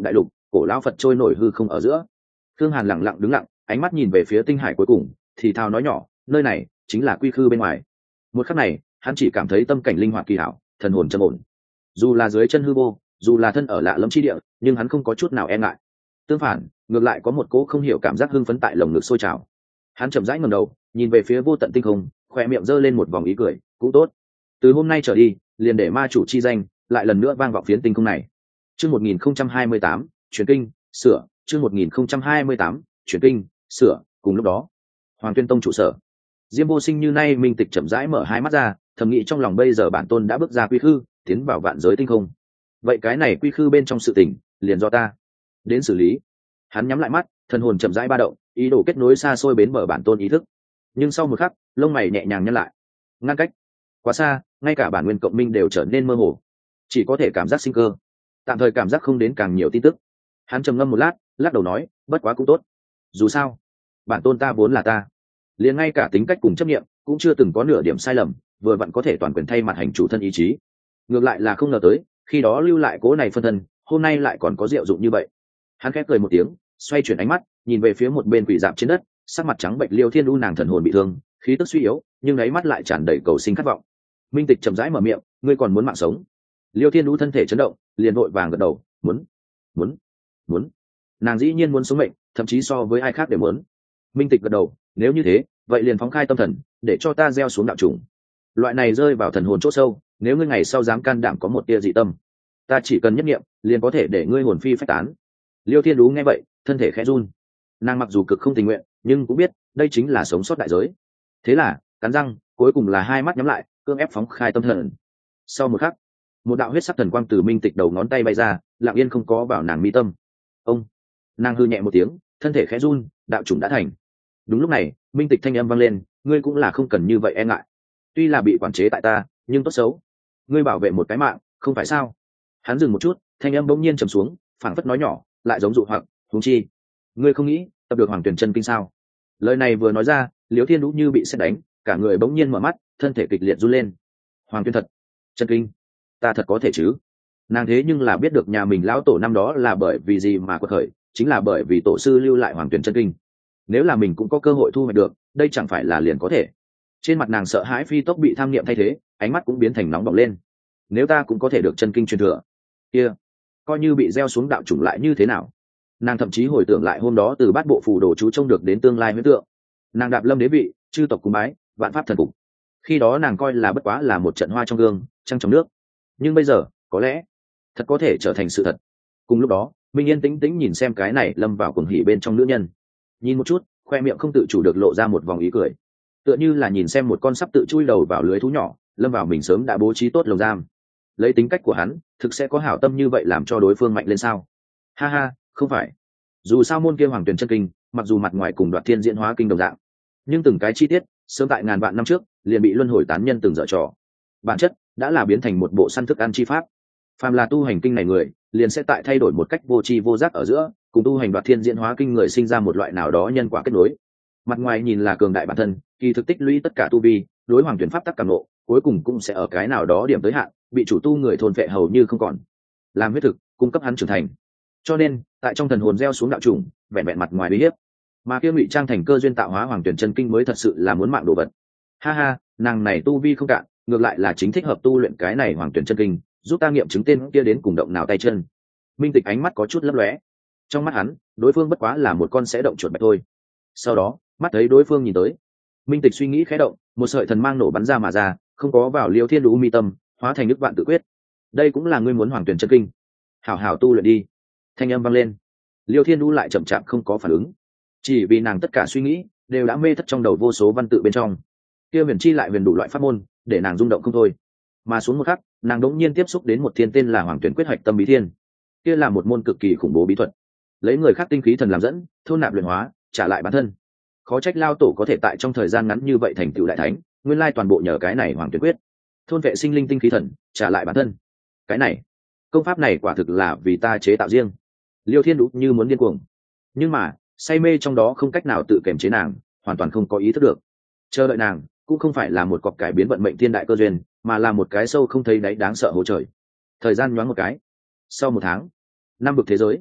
cổ lão Phật trôi nổi hư không ở giữa. Thương Hàn lặng lặng đứng lặng, ánh mắt nhìn về phía tinh hải cuối cùng, thì thào nói nhỏ, nơi này chính là quy khư bên ngoài. Một khắc này, hắn chỉ cảm thấy tâm cảnh linh hoạt kỳ hảo, thần hồn trầm ổn. Dù là dưới chân hư vô, dù là thân ở lạ lẫm chi địa, nhưng hắn không có chút nào e ngại. Tương phản, ngược lại có một cỗ không hiểu cảm giác hưng phấn tại lồng ngực sôi trào. Hắn chậm rãi ngẩng đầu, nhìn về phía vô tận tinh không, khóe miệng giơ lên một vòng ý cười, cũng tốt. Từ hôm nay trở đi, liền để ma chủ chi danh lại lần nữa vang vọng phiến tinh không này. Chương một nghìn không trăm hai mươi tám, truyền kinh, sửa, chương một nghìn không trăm hai mươi tám, truyền kinh, sửa, cùng lúc đó, Hoàng Tuyên Tông trụ sở. Diêm Vô Sinh như nay minh tịch chậm rãi mở hai mắt ra, thầm nghĩ trong lòng bây giờ bản tôn đã bước ra quy khư, tiến vào vạn giới tinh không. Vậy cái này quy khư bên trong sự tình, liền do ta đến xử lý. Hắn nhắm lại mắt, thần hồn chậm rãi ba động, ý đồ kết nối xa xôi bến bờ bản tôn ý thức. Nhưng sau một khắc, lông mày nhẹ nhàng nhăn lại. Ngăn cách quá xa, ngay cả bản nguyên cộng minh đều trở nên mơ hồ, chỉ có thể cảm giác sinh cơ, tạm thời cảm giác không đến càng nhiều tin tức. Hắn trầm ngâm một lát, lắc đầu nói, bất quá cũng tốt. Dù sao, bản tôn ta vốn là ta, liền ngay cả tính cách cùng chấp nghiệm cũng chưa từng có nửa điểm sai lầm, vừa vặn có thể toàn quyền thay mặt hành chủ thân ý chí. Ngược lại là không ngờ tới, khi đó lưu lại cố này phân thân, hôm nay lại còn có diệu dụng như vậy. Hắn khép cười một tiếng, xoay chuyển ánh mắt, nhìn về phía một bên quỷ dạp trên đất, sắc mặt trắng bệnh Liêu Thiên U, nàng thần hồn bị thương, khí tức suy yếu, nhưng đáy mắt lại tràn đầy cầu sinh khát vọng. Minh Tịch chậm rãi mở miệng, ngươi còn muốn mạng sống? Liêu Thiên U thân thể chấn động, liền vội vàng gật đầu, muốn, muốn, muốn. Nàng dĩ nhiên muốn sống mệnh, thậm chí so với ai khác đều muốn. Minh Tịch gật đầu, nếu như thế, vậy liền phóng khai tâm thần, để cho ta gieo xuống đạo trùng. Loại này rơi vào thần hồn chỗ sâu, nếu ngươi ngày sau dám can đảm có một tia dị tâm, ta chỉ cần nhất niệm, liền có thể để ngươi hồn phi phách tán. Liêu Thiên U nghe vậy, thân thể khẽ run. Nàng mặc dù cực không tình nguyện, nhưng cũng biết đây chính là sống sót đại giới. Thế là cắn răng, cuối cùng là hai mắt nhắm lại, cưỡng ép phóng khai tâm thần. Sau một khắc, một đạo huyết sắc thần quang từ Minh Tịch đầu ngón tay bay ra, lặng yên không có vào nàng mi tâm. Ông, nàng hư nhẹ một tiếng, thân thể khẽ run, đạo chủng đã thành. Đúng lúc này, Minh Tịch thanh âm vang lên, ngươi cũng là không cần như vậy e ngại. Tuy là bị quản chế tại ta, nhưng tốt xấu, ngươi bảo vệ một cái mạng, không phải sao? Hắn dừng một chút, thanh âm bỗng nhiên trầm xuống, phảng phất nói nhỏ, lại giống dụ hoặc, huống chi, ngươi không nghĩ tập được Hoàng Tuyển chân kinh sao? Lời này vừa nói ra, Liễu Thiên Đũ như bị sét đánh, cả người bỗng nhiên mở mắt, thân thể kịch liệt run lên. Hoàng Tuyên thật, chân kinh, ta thật có thể chứ? Nàng thế nhưng là biết được nhà mình lão tổ năm đó là bởi vì gì mà quật khởi, chính là bởi vì tổ sư lưu lại Hoàng Tuyển chân kinh. Nếu là mình cũng có cơ hội thu hoạch được, đây chẳng phải là liền có thể. Trên mặt nàng sợ hãi phi tốc bị tham niệm thay thế, ánh mắt cũng biến thành nóng bỏng lên. Nếu ta cũng có thể được chân kinh truyền thừa, kia, coi như bị gieo xuống đạo chủng lại như thế nào? Nàng thậm chí hồi tưởng lại hôm đó từ bát bộ phù đồ chú trông được đến tương lai huyễn tượng. Nàng đạp lâm đế vị, chư tộc cúng bái, vạn pháp thần phục. Khi đó nàng coi là bất quá là một trận hoa trong gương, trăng trong nước. Nhưng bây giờ, có lẽ thật có thể trở thành sự thật. Cùng lúc đó, Minh Yên tĩnh tĩnh nhìn xem cái này lâm vào cuồng hỉ bên trong nữ nhân. Nhìn một chút, khoe miệng không tự chủ được lộ ra một vòng ý cười. Tựa như là nhìn xem một con sắp tự chui đầu vào lưới thú nhỏ, lâm vào mình sớm đã bố trí tốt lồng giam. Lấy tính cách của hắn, thực sẽ có hảo tâm như vậy làm cho đối phương mạnh lên sao? Ha ha, không phải. Dù sao môn kia Hoàng Tuyển chân kinh, mặc dù mặt ngoài cùng Đoạt Thiên diễn hóa kinh đồng dạng, nhưng từng cái chi tiết sớm tại ngàn vạn năm trước liền bị luân hồi tán nhân từng dở trò. Bản chất đã là biến thành một bộ săn thức ăn chi pháp. Phàm là tu hành kinh này người, liền sẽ tại thay đổi một cách vô tri vô giác ở giữa, cùng tu hành Đoạt Thiên diễn hóa kinh người sinh ra một loại nào đó nhân quả kết nối. Mặt ngoài nhìn là cường đại bản thân, kỳ thực tích lũy tất cả tu vi, đối Hoàng Tuyển pháp tắc cảm ngộ, cuối cùng cũng sẽ ở cái nào đó điểm tới hạn, bị chủ tu người thôn phệ hầu như không còn. Làm huyết thực, cung cấp hắn trưởng thành. Cho nên, tại trong thần hồn gieo xuống đạo trùng, vẹn vẹn mặt ngoài uy hiếp, mà kia ngụy trang thành cơ duyên tạo hóa Hoàng Tuyển chân kinh mới thật sự là muốn mạng đồ vật. Ha ha, nàng này tu vi không cạn, ngược lại là chính thích hợp tu luyện cái này Hoàng Tuyển chân kinh, giúp ta nghiệm chứng tên kia đến cùng động nào tay chân. Minh Tịch ánh mắt có chút lấp lóe. Trong mắt hắn, đối phương bất quá là một con sẽ động chuột bạch thôi. Sau đó, mắt thấy đối phương nhìn tới, Minh Tịch suy nghĩ khẽ động, một sợi thần mang nổ bắn ra mà ra, không có vào Liêu Thiên Đũ mi tâm, hóa thành nước vạn tự quyết. Đây cũng là ngươi muốn Hoàng Tuyển chân kinh. Hảo hảo tu luyện đi. Thanh âm vang lên. Liêu Thiên Đũ lại chậm chạp không có phản ứng, chỉ vì nàng tất cả suy nghĩ đều đã mê thất trong đầu vô số văn tự bên trong. Kia huyền chi lại huyền đủ loại pháp môn, để nàng rung động không thôi. Mà xuống một khắc, nàng đống nhiên tiếp xúc đến một thiên tên là Hoàng Tuyển quyết hạch tâm bí thiên. Kia là một môn cực kỳ khủng bố bí thuật, lấy người khác tinh khí thần làm dẫn, thôn nạp luyện hóa, trả lại bản thân. Khó trách lao tổ có thể tại trong thời gian ngắn như vậy thành tựu đại thánh, nguyên lai toàn bộ nhờ cái này Hoàng Tuyển quyết. Thôn vệ sinh linh tinh khí thần, trả lại bản thân. Cái này, công pháp này quả thực là vì ta chế tạo riêng. Liêu Thiên Đũ như muốn điên cuồng, nhưng mà say mê trong đó không cách nào tự kiềm chế nàng, hoàn toàn không có ý thức được. Chờ đợi nàng cũng không phải là một cọc cải biến vận mệnh thiên đại cơ duyên, mà là một cái sâu không thấy đáy đáng sợ hố trời. Thời gian nhoáng một cái, sau một tháng, năm vực thế giới,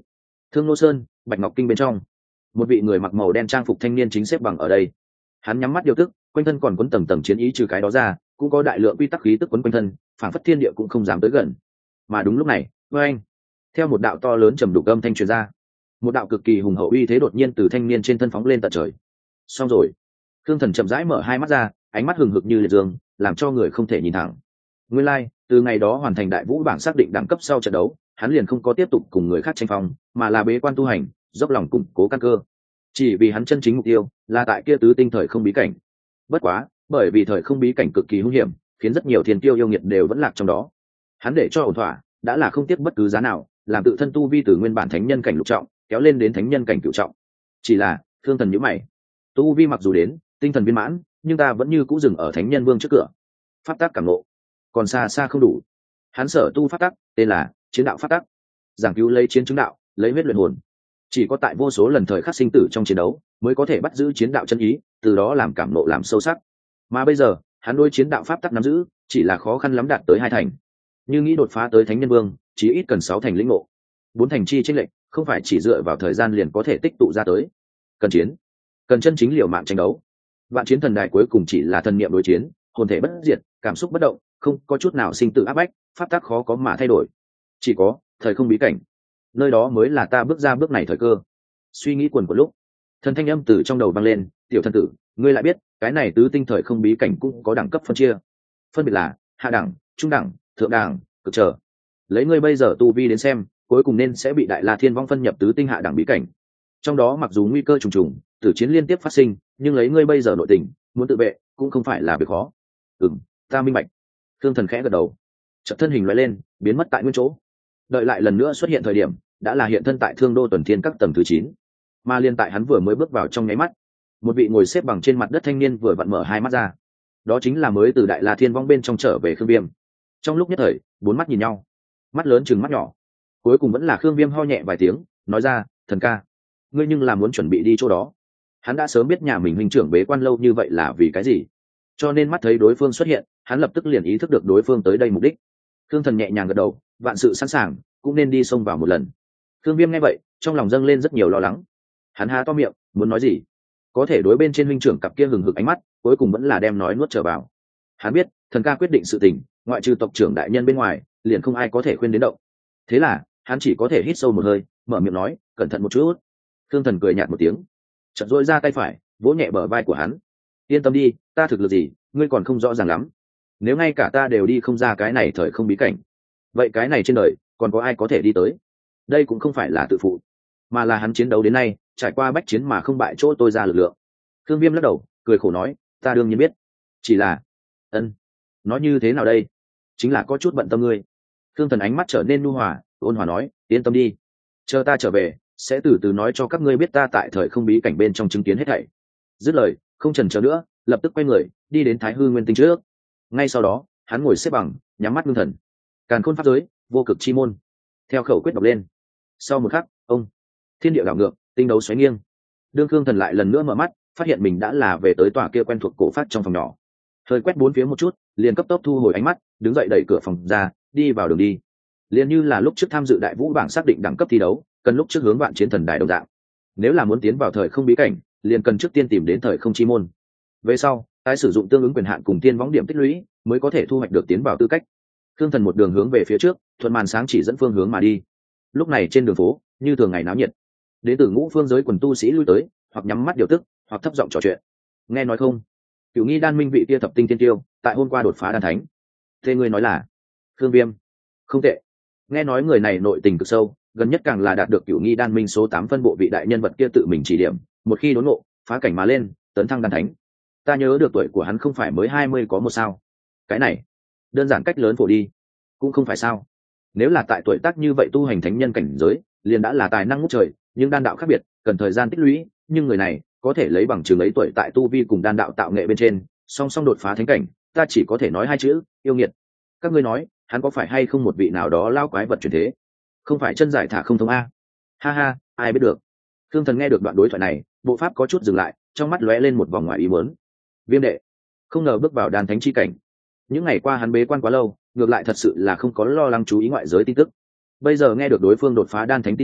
Thương Nô Sơn, Bạch Ngọc Kinh bên trong, một vị người mặc màu đen trang phục thanh niên chính xếp bằng ở đây. Hắn nhắm mắt điều tức, quanh thân còn cuốn tầng tầng chiến ý, trừ cái đó ra cũng có đại lượng quy tắc khí tức quấn quanh thân, phảng phất thiên địa cũng không dám tới gần. Mà đúng lúc này, với anh, theo một đạo to lớn trầm đục âm thanh truyền ra, một đạo cực kỳ hùng hậu uy thế đột nhiên từ thanh niên trên thân phóng lên tận trời. Xong rồi. Thương Thần chậm rãi mở hai mắt ra, ánh mắt hừng hực như liệt dương, làm cho người không thể nhìn thẳng. Nguyên lai, like, từ ngày đó hoàn thành đại vũ bảng xác định đẳng cấp sau trận đấu, hắn liền không có tiếp tục cùng người khác tranh phong, mà là bế quan tu hành, dốc lòng củng cố căn cơ. Chỉ vì hắn chân chính mục tiêu là tại kia tứ tinh thời không bí cảnh. Bất quá, bởi vì thời không bí cảnh cực kỳ hung hiểm, khiến rất nhiều thiên tiêu yêu nghiệt đều vẫn lạc trong đó. Hắn để cho ổn thỏa, đã là không tiếc bất cứ giá nào, làm tự thân tu vi từ nguyên bản thánh nhân cảnh lục trọng kéo lên đến thánh nhân cảnh cửu trọng. Chỉ là, Thương Thần nhíu mày, tu vi mặc dù đến tinh thần viên mãn, nhưng ta vẫn như cũ dừng ở thánh nhân vương trước cửa. Pháp tắc cảm ngộ còn xa xa không đủ. Hắn sở tu pháp tắc tên là chiến đạo pháp tắc, giảng cứu lấy chiến chứng đạo, lấy huyết luyện hồn. Chỉ có tại vô số lần thời khắc sinh tử trong chiến đấu mới có thể bắt giữ chiến đạo chân ý, từ đó làm cảm ngộ làm sâu sắc. Mà bây giờ hắn đối chiến đạo pháp tắc nắm giữ chỉ là khó khăn lắm đạt tới hai thành, như nghĩ đột phá tới thánh nhân vương chỉ ít cần sáu thành lĩnh ngộ. Bốn thành chi chênh lệch không phải chỉ dựa vào thời gian liền có thể tích tụ ra tới. Cần chiến, cần chân chính liều mạng tranh đấu. Vạn chiến thần đài cuối cùng chỉ là thần niệm đối chiến, hồn thể bất diệt, cảm xúc bất động, không có chút nào sinh tử áp bách, pháp tắc khó có mà thay đổi. Chỉ có thời không bí cảnh, nơi đó mới là ta bước ra bước này thời cơ. Suy nghĩ quần của lúc, thần thanh âm từ trong đầu vang lên, tiểu thân tử, ngươi lại biết cái này tứ tinh thời không bí cảnh cũng có đẳng cấp phân chia, phân biệt là hạ đẳng, trung đẳng, thượng đẳng, cực trở. Lấy ngươi bây giờ tu vi đến xem, cuối cùng nên sẽ bị đại la thiên vong phân nhập tứ tinh hạ đẳng bí cảnh. Trong đó mặc dù nguy cơ trùng trùng, tử chiến liên tiếp phát sinh, nhưng lấy ngươi bây giờ nội tình, muốn tự vệ cũng không phải là việc khó. Ừm, ta minh bạch. Thương Thần khẽ gật đầu, chợt thân hình lóe lên, biến mất tại nguyên chỗ. Đợi lại lần nữa xuất hiện thời điểm, đã là hiện thân tại Thương Đô Tuần Thiên các tầng thứ chín. Mà liên tại hắn vừa mới bước vào trong nháy mắt, một vị ngồi xếp bằng trên mặt đất thanh niên vừa vặn mở hai mắt ra. Đó chính là mới từ đại la thiên vong bên trong trở về Khương Viêm. Trong lúc nhất thời, bốn mắt nhìn nhau, mắt lớn chừng mắt nhỏ. Cuối cùng vẫn là Khương Viêm ho nhẹ vài tiếng, nói ra, thần ca, ngươi nhưng là muốn chuẩn bị đi chỗ đó. Hắn đã sớm biết nhà mình huynh trưởng bế quan lâu như vậy là vì cái gì, cho nên mắt thấy đối phương xuất hiện, hắn lập tức liền ý thức được đối phương tới đây mục đích. Khương Thần nhẹ nhàng gật đầu, vạn sự sẵn sàng, cũng nên đi xông vào một lần. Khương Viêm nghe vậy, trong lòng dâng lên rất nhiều lo lắng. Hắn há to miệng, muốn nói gì, có thể đối bên trên huynh trưởng cặp kia hừng hực ánh mắt, cuối cùng vẫn là đem nói nuốt trở vào. Hắn biết, thần ca quyết định sự tình, ngoại trừ tộc trưởng đại nhân bên ngoài, liền không ai có thể khuyên đến động. Thế là, hắn chỉ có thể hít sâu một hơi, mở miệng nói, cẩn thận một chút. Khương Thần cười nhạt một tiếng, chợt duỗi ra tay phải, vỗ nhẹ bờ vai của hắn. Yên tâm đi, ta thực lực gì, ngươi còn không rõ ràng lắm. Nếu ngay cả ta đều đi không ra cái này thời không bí cảnh, vậy cái này trên đời còn có ai có thể đi tới? Đây cũng không phải là tự phụ, mà là hắn chiến đấu đến nay, trải qua bách chiến mà không bại chỗ tôi ra lực lượng. Khương Viêm lắc đầu, cười khổ nói, ta đương nhiên biết, chỉ là ân nói như thế nào đây, chính là có chút bận tâm ngươi. Khương Thần ánh mắt trở nên nhu hòa, ôn hòa nói, yên tâm đi, chờ ta trở về sẽ từ từ nói cho các ngươi biết ta tại thời không bí cảnh bên trong chứng kiến hết thảy. Dứt lời, không chần chờ nữa, lập tức quay người đi đến Thái Hư Nguyên Tinh trước. Ngay sau đó, hắn ngồi xếp bằng, nhắm mắt ngưng thần. Càn khôn pháp giới, vô cực chi môn, theo khẩu quyết đọc lên. Sau một khắc, ông thiên địa đảo ngược, tinh đấu xoáy nghiêng. Đương Khương Thần lại lần nữa mở mắt, phát hiện mình đã là về tới tòa kia quen thuộc cổ phát trong phòng nhỏ. Hơi quét bốn phía một chút, liền cấp tốc thu hồi ánh mắt, đứng dậy đẩy cửa phòng ra, đi vào đường đi. Liền như là lúc trước tham dự đại vũ bảng xác định đẳng cấp thi đấu, cần lúc trước hướng Vạn Chiến Thần Đài đồng dạng. Nếu là muốn tiến vào thời không bí cảnh, liền cần trước tiên tìm đến thời không chi môn. Về sau, tái sử dụng tương ứng quyền hạn cùng tiên võng điểm tích lũy, mới có thể thu hoạch được tiến vào tư cách. Khương Thần một đường hướng về phía trước, thuận màn sáng chỉ dẫn phương hướng mà đi. Lúc này trên đường phố, như thường ngày náo nhiệt. Đến từ ngũ phương giới quần tu sĩ lui tới, hoặc nhắm mắt điều tức, hoặc thấp giọng trò chuyện. Nghe nói không? Cửu Nghi Đan Minh vị kia thập tinh tiên tiêu, tại hôm qua đột phá đan thánh. Thế ngươi nói là? Khương Viêm. Không tệ. Nghe nói người này nội tình cực sâu, gần nhất càng là đạt được Cửu Nghi Đan Minh số tám phân bộ vị đại nhân vật kia tự mình chỉ điểm, một khi đốn ngộ, phá cảnh mà lên, tấn thăng đan thánh. Ta nhớ được tuổi của hắn không phải mới hai mươi có một sao? Cái này, đơn giản cách lớn phổ đi. Cũng không phải sao? Nếu là tại tuổi tác như vậy tu hành thánh nhân cảnh giới, liền đã là tài năng ngút trời, nhưng đan đạo khác biệt, cần thời gian tích lũy, nhưng người này có thể lấy bằng chứng ấy tuổi tại tu vi cùng đan đạo tạo nghệ bên trên, song song đột phá thánh cảnh, ta chỉ có thể nói hai chữ, yêu nghiệt. Các ngươi nói, hắn có phải hay không một vị nào đó lao quái vật chuyển thế? Không phải chân giải thả không thông a? Ha ha, ai biết được. Thương Thần nghe được đoạn đối thoại này, bộ pháp có chút dừng lại, trong mắt lóe lên một vòng ngoài ý muốn. Viêm đệ, không ngờ bước vào đan thánh chi cảnh. Những ngày qua hắn bế quan quá lâu, ngược lại thật sự là không có lo lắng chú ý ngoại giới tin tức. Bây giờ nghe được đối phương đột phá đan thánh tin tức,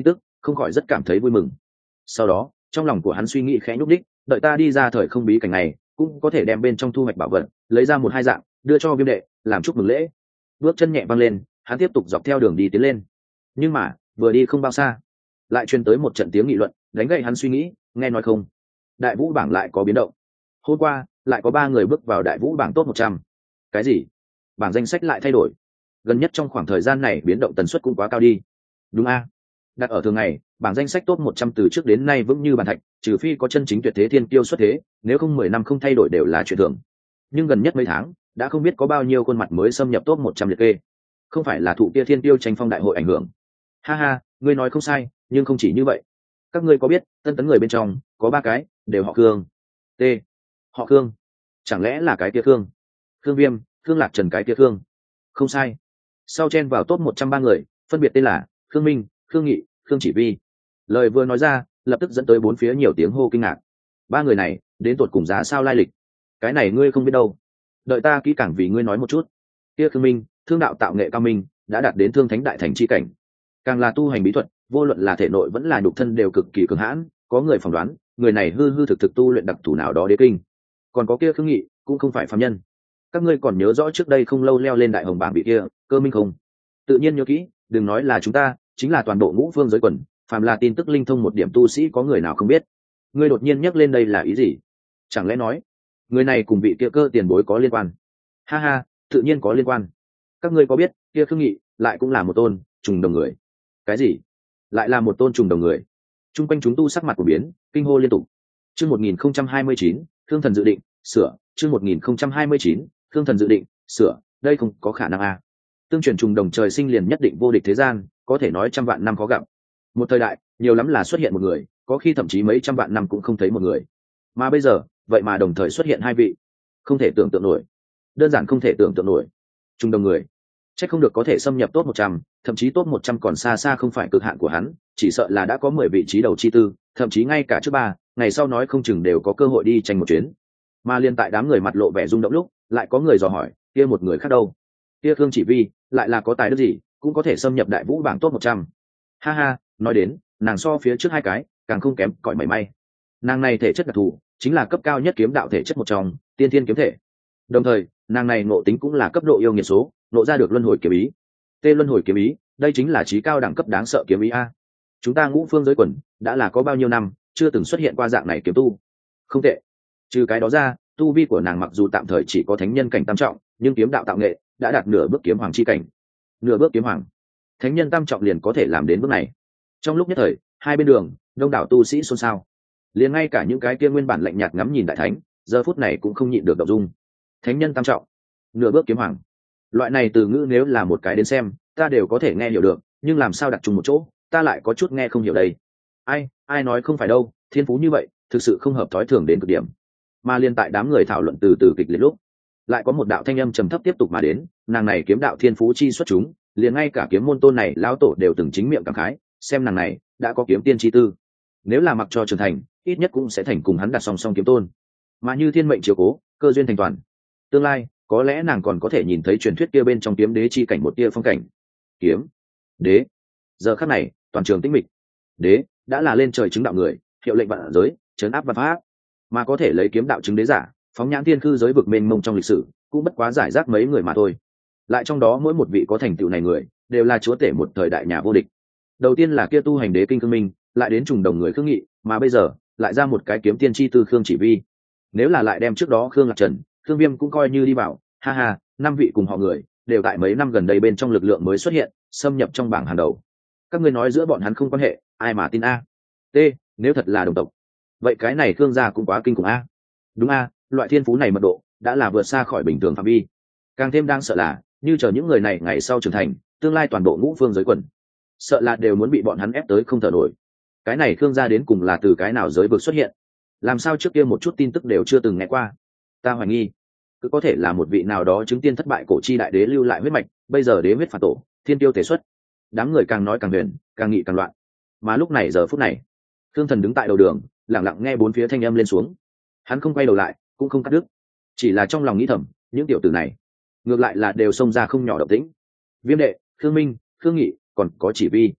không khỏi rất cảm thấy vui mừng. Sau đó trong lòng của hắn suy nghĩ khẽ nhúc đích, đợi ta đi ra thời không bí cảnh này cũng có thể đem bên trong thu hoạch bảo vật lấy ra một hai dạng đưa cho Viêm đệ làm chúc mừng lễ. Bước chân nhẹ văng lên, hắn tiếp tục dọc theo đường đi tiến lên. Nhưng mà vừa đi không bao xa lại truyền tới một trận tiếng nghị luận đánh gậy hắn suy nghĩ. Nghe nói không, đại vũ bảng lại có biến động. Hôm qua lại có ba người bước vào đại vũ bảng top một trăm. Cái gì? Bảng danh sách lại thay đổi? Gần nhất trong khoảng thời gian này biến động tần suất cũng quá cao đi. Đúng a, đặt ở thường ngày bảng danh sách top một trăm từ trước đến nay vững như bàn thạch, trừ phi có chân chính tuyệt thế thiên kiêu xuất thế, nếu không mười năm không thay đổi đều là chuyện thường. Nhưng gần nhất mấy tháng đã không biết có bao nhiêu khuôn mặt mới xâm nhập top một trăm liệt kê. Không phải là thụ kia thiên kiêu tranh phong đại hội ảnh hưởng? Ha ha, ngươi nói không sai, nhưng không chỉ như vậy. Các ngươi có biết tân tấn người bên trong có ba cái đều họ Khương. T. Họ Khương? Chẳng lẽ là cái kia Khương? Khương Viêm, Khương Lạc Trần cái kia Khương? Không sai. Sau chen vào top một trăm ba người phân biệt tên là Khương Minh, Khương Nghị, Khương Chỉ Vi. Lời vừa nói ra lập tức dẫn tới bốn phía nhiều tiếng hô kinh ngạc. Ba người này đến tột cùng giá sao lai lịch? Cái này ngươi không biết đâu. Đợi ta kỹ càng vì ngươi nói một chút. Kia Khương Minh, thương đạo tạo nghệ cao minh, đã đạt đến thương thánh đại thành chi cảnh, càng là tu hành bí thuật vô luận là thể nội vẫn là nhục thân đều cực kỳ cường hãn. Có người phỏng đoán người này hư hư thực thực tu luyện đặc thù nào đó đế kinh. Còn có kia Khương Nghị cũng không phải phàm nhân. Các ngươi còn nhớ rõ trước đây không lâu leo lên đại hồng bảng bị kia Cơ Minh không? Tự nhiên nhớ kỹ, đừng nói là chúng ta, chính là toàn bộ ngũ phương giới quần, phàm là tin tức linh thông một điểm tu sĩ có người nào không biết. Ngươi đột nhiên nhắc lên đây là ý gì? Chẳng lẽ nói người này cùng vị kia Cơ tiền bối có liên quan? Ha ha, tự nhiên có liên quan. Các ngươi có biết kia Khương Nghị lại cũng là một tôn trùng đồng người? Cái gì? Lại là một tôn trùng đồng người? Trung quanh chúng tu sắc mặt của biến, kinh hô liên tục. Chương một nghìn không trăm hai mươi chín, Thương Thần dự định sửa. Chương một nghìn không trăm hai mươi chín, Thương Thần dự định sửa. Đây không có khả năng a. Tương truyền trùng đồng trời sinh liền nhất định vô địch thế gian, có thể nói trăm vạn năm khó gặp. Một thời đại nhiều lắm là xuất hiện một người, có khi thậm chí mấy trăm vạn năm cũng không thấy một người. Mà bây giờ vậy mà đồng thời xuất hiện hai vị, không thể tưởng tượng nổi. Đơn giản không thể tưởng tượng nổi. Trùng đồng người chắc không được có thể xâm nhập top một trăm, thậm chí top một trăm còn xa xa không phải cực hạn của hắn, chỉ sợ là đã có mười vị trí đầu chi tư, thậm chí ngay cả trước ba, ngày sau nói không chừng đều có cơ hội đi tranh một chuyến. Mà liên tại đám người mặt lộ vẻ rung động lúc, lại có người dò hỏi, kia một người khác đâu? Kia Khương Chỉ Vi lại là có tài đức gì, cũng có thể xâm nhập đại vũ bảng top một trăm? Ha ha, nói đến, nàng so phía trước hai cái, càng không kém cỏi mảy may. Nàng này thể chất đặc thù, chính là cấp cao nhất kiếm đạo thể chất một trong, tiên thiên kiếm thể. Đồng thời, nàng này ngộ tính cũng là cấp độ yêu nghiệt số, nộ ra được luân hồi kiếm ý. Tên luân hồi kiếm ý, đây chính là trí cao đẳng cấp đáng sợ kiếm ý a. Chúng ta ngũ phương giới quần đã là có bao nhiêu năm chưa từng xuất hiện qua dạng này kiếm tu. Không tệ. Trừ cái đó ra, tu vi của nàng mặc dù tạm thời chỉ có thánh nhân cảnh tam trọng, nhưng kiếm đạo tạo nghệ đã đạt nửa bước kiếm hoàng chi cảnh. Nửa bước kiếm hoàng, thánh nhân tam trọng liền có thể làm đến bước này. Trong lúc nhất thời, hai bên đường đông đảo tu sĩ xôn xao, liền ngay cả những cái kia nguyên bản lạnh nhạt ngắm nhìn đại thánh giờ phút này cũng không nhịn được động dung. Thánh nhân tam trọng, nửa bước kiếm hoàng, loại này từ ngữ nếu là một cái đến xem ta đều có thể nghe hiểu được, nhưng làm sao đặt chung một chỗ ta lại có chút nghe không hiểu đây. Ai ai nói không phải đâu, thiên phú như vậy thực sự không hợp thói thường đến cực điểm. Mà liên tại đám người thảo luận từ từ kịch liệt lúc, lại có một đạo thanh âm trầm thấp tiếp tục mà đến. Nàng này kiếm đạo thiên phú chi xuất chúng, liền ngay cả kiếm môn tôn này lão tổ đều từng chính miệng cảm khái, xem nàng này đã có kiếm tiên chi tư, nếu là mặc cho trưởng thành ít nhất cũng sẽ thành cùng hắn đặt song song kiếm tôn. Mà như thiên mệnh chiếu cố, cơ duyên thành toàn, tương lai có lẽ nàng còn có thể nhìn thấy truyền thuyết kia bên trong kiếm đế chi cảnh một tia phong cảnh. Kiếm đế, giờ khắc này toàn trường tĩnh mịch. Đế đã là lên trời chứng đạo người, hiệu lệnh vạn giới, trấn áp văn pháp, mà có thể lấy kiếm đạo chứng đế giả phóng nhãn thiên khư giới vực mênh mông trong lịch sử cũng bất quá giải rác mấy người mà thôi. Lại trong đó mỗi một vị có thành tựu này người đều là chúa tể một thời đại nhà vô địch. Đầu tiên là kia tu hành đế kinh Khương Minh, lại đến trùng đồng người Khương Nghị, mà bây giờ lại ra một cái kiếm tiên chi tư Khương Chỉ Vi. Nếu là lại đem trước đó Khương Lạc Trần, Khương Viêm cũng coi như đi vào, ha ha, năm vị cùng họ người đều tại mấy năm gần đây bên trong lực lượng mới xuất hiện, xâm nhập trong bảng hàng đầu. Các ngươi nói giữa bọn hắn không quan hệ, ai mà tin a? T, nếu thật là đồng tộc, vậy cái này Khương gia cũng quá kinh khủng a. Đúng a, loại thiên phú này mật độ đã là vượt xa khỏi bình thường phạm vi. Càng thêm đang sợ là, như chờ những người này ngày sau trưởng thành, tương lai toàn bộ ngũ phương giới quần, sợ là đều muốn bị bọn hắn ép tới không thở nổi. Cái này Khương gia đến cùng là từ cái nào giới vực xuất hiện? Làm sao trước kia một chút tin tức đều chưa từng nghe qua? Ta hoài nghi, cứ có thể là một vị nào đó chứng tiên thất bại cổ chi đại đế lưu lại huyết mạch, bây giờ đế huyết phản tổ, thiên tiêu thể xuất. Đám người càng nói càng huyền, càng nghị càng loạn. Mà lúc này giờ phút này, Thương Thần đứng tại đầu đường, lặng lặng nghe bốn phía thanh âm lên xuống. Hắn không quay đầu lại, cũng không cắt đứt, chỉ là trong lòng nghĩ thầm, những tiểu tử này ngược lại là đều xông ra không nhỏ động tĩnh. Viêm đệ, Khương Minh, Khương Nghị, còn có Chỉ Vi,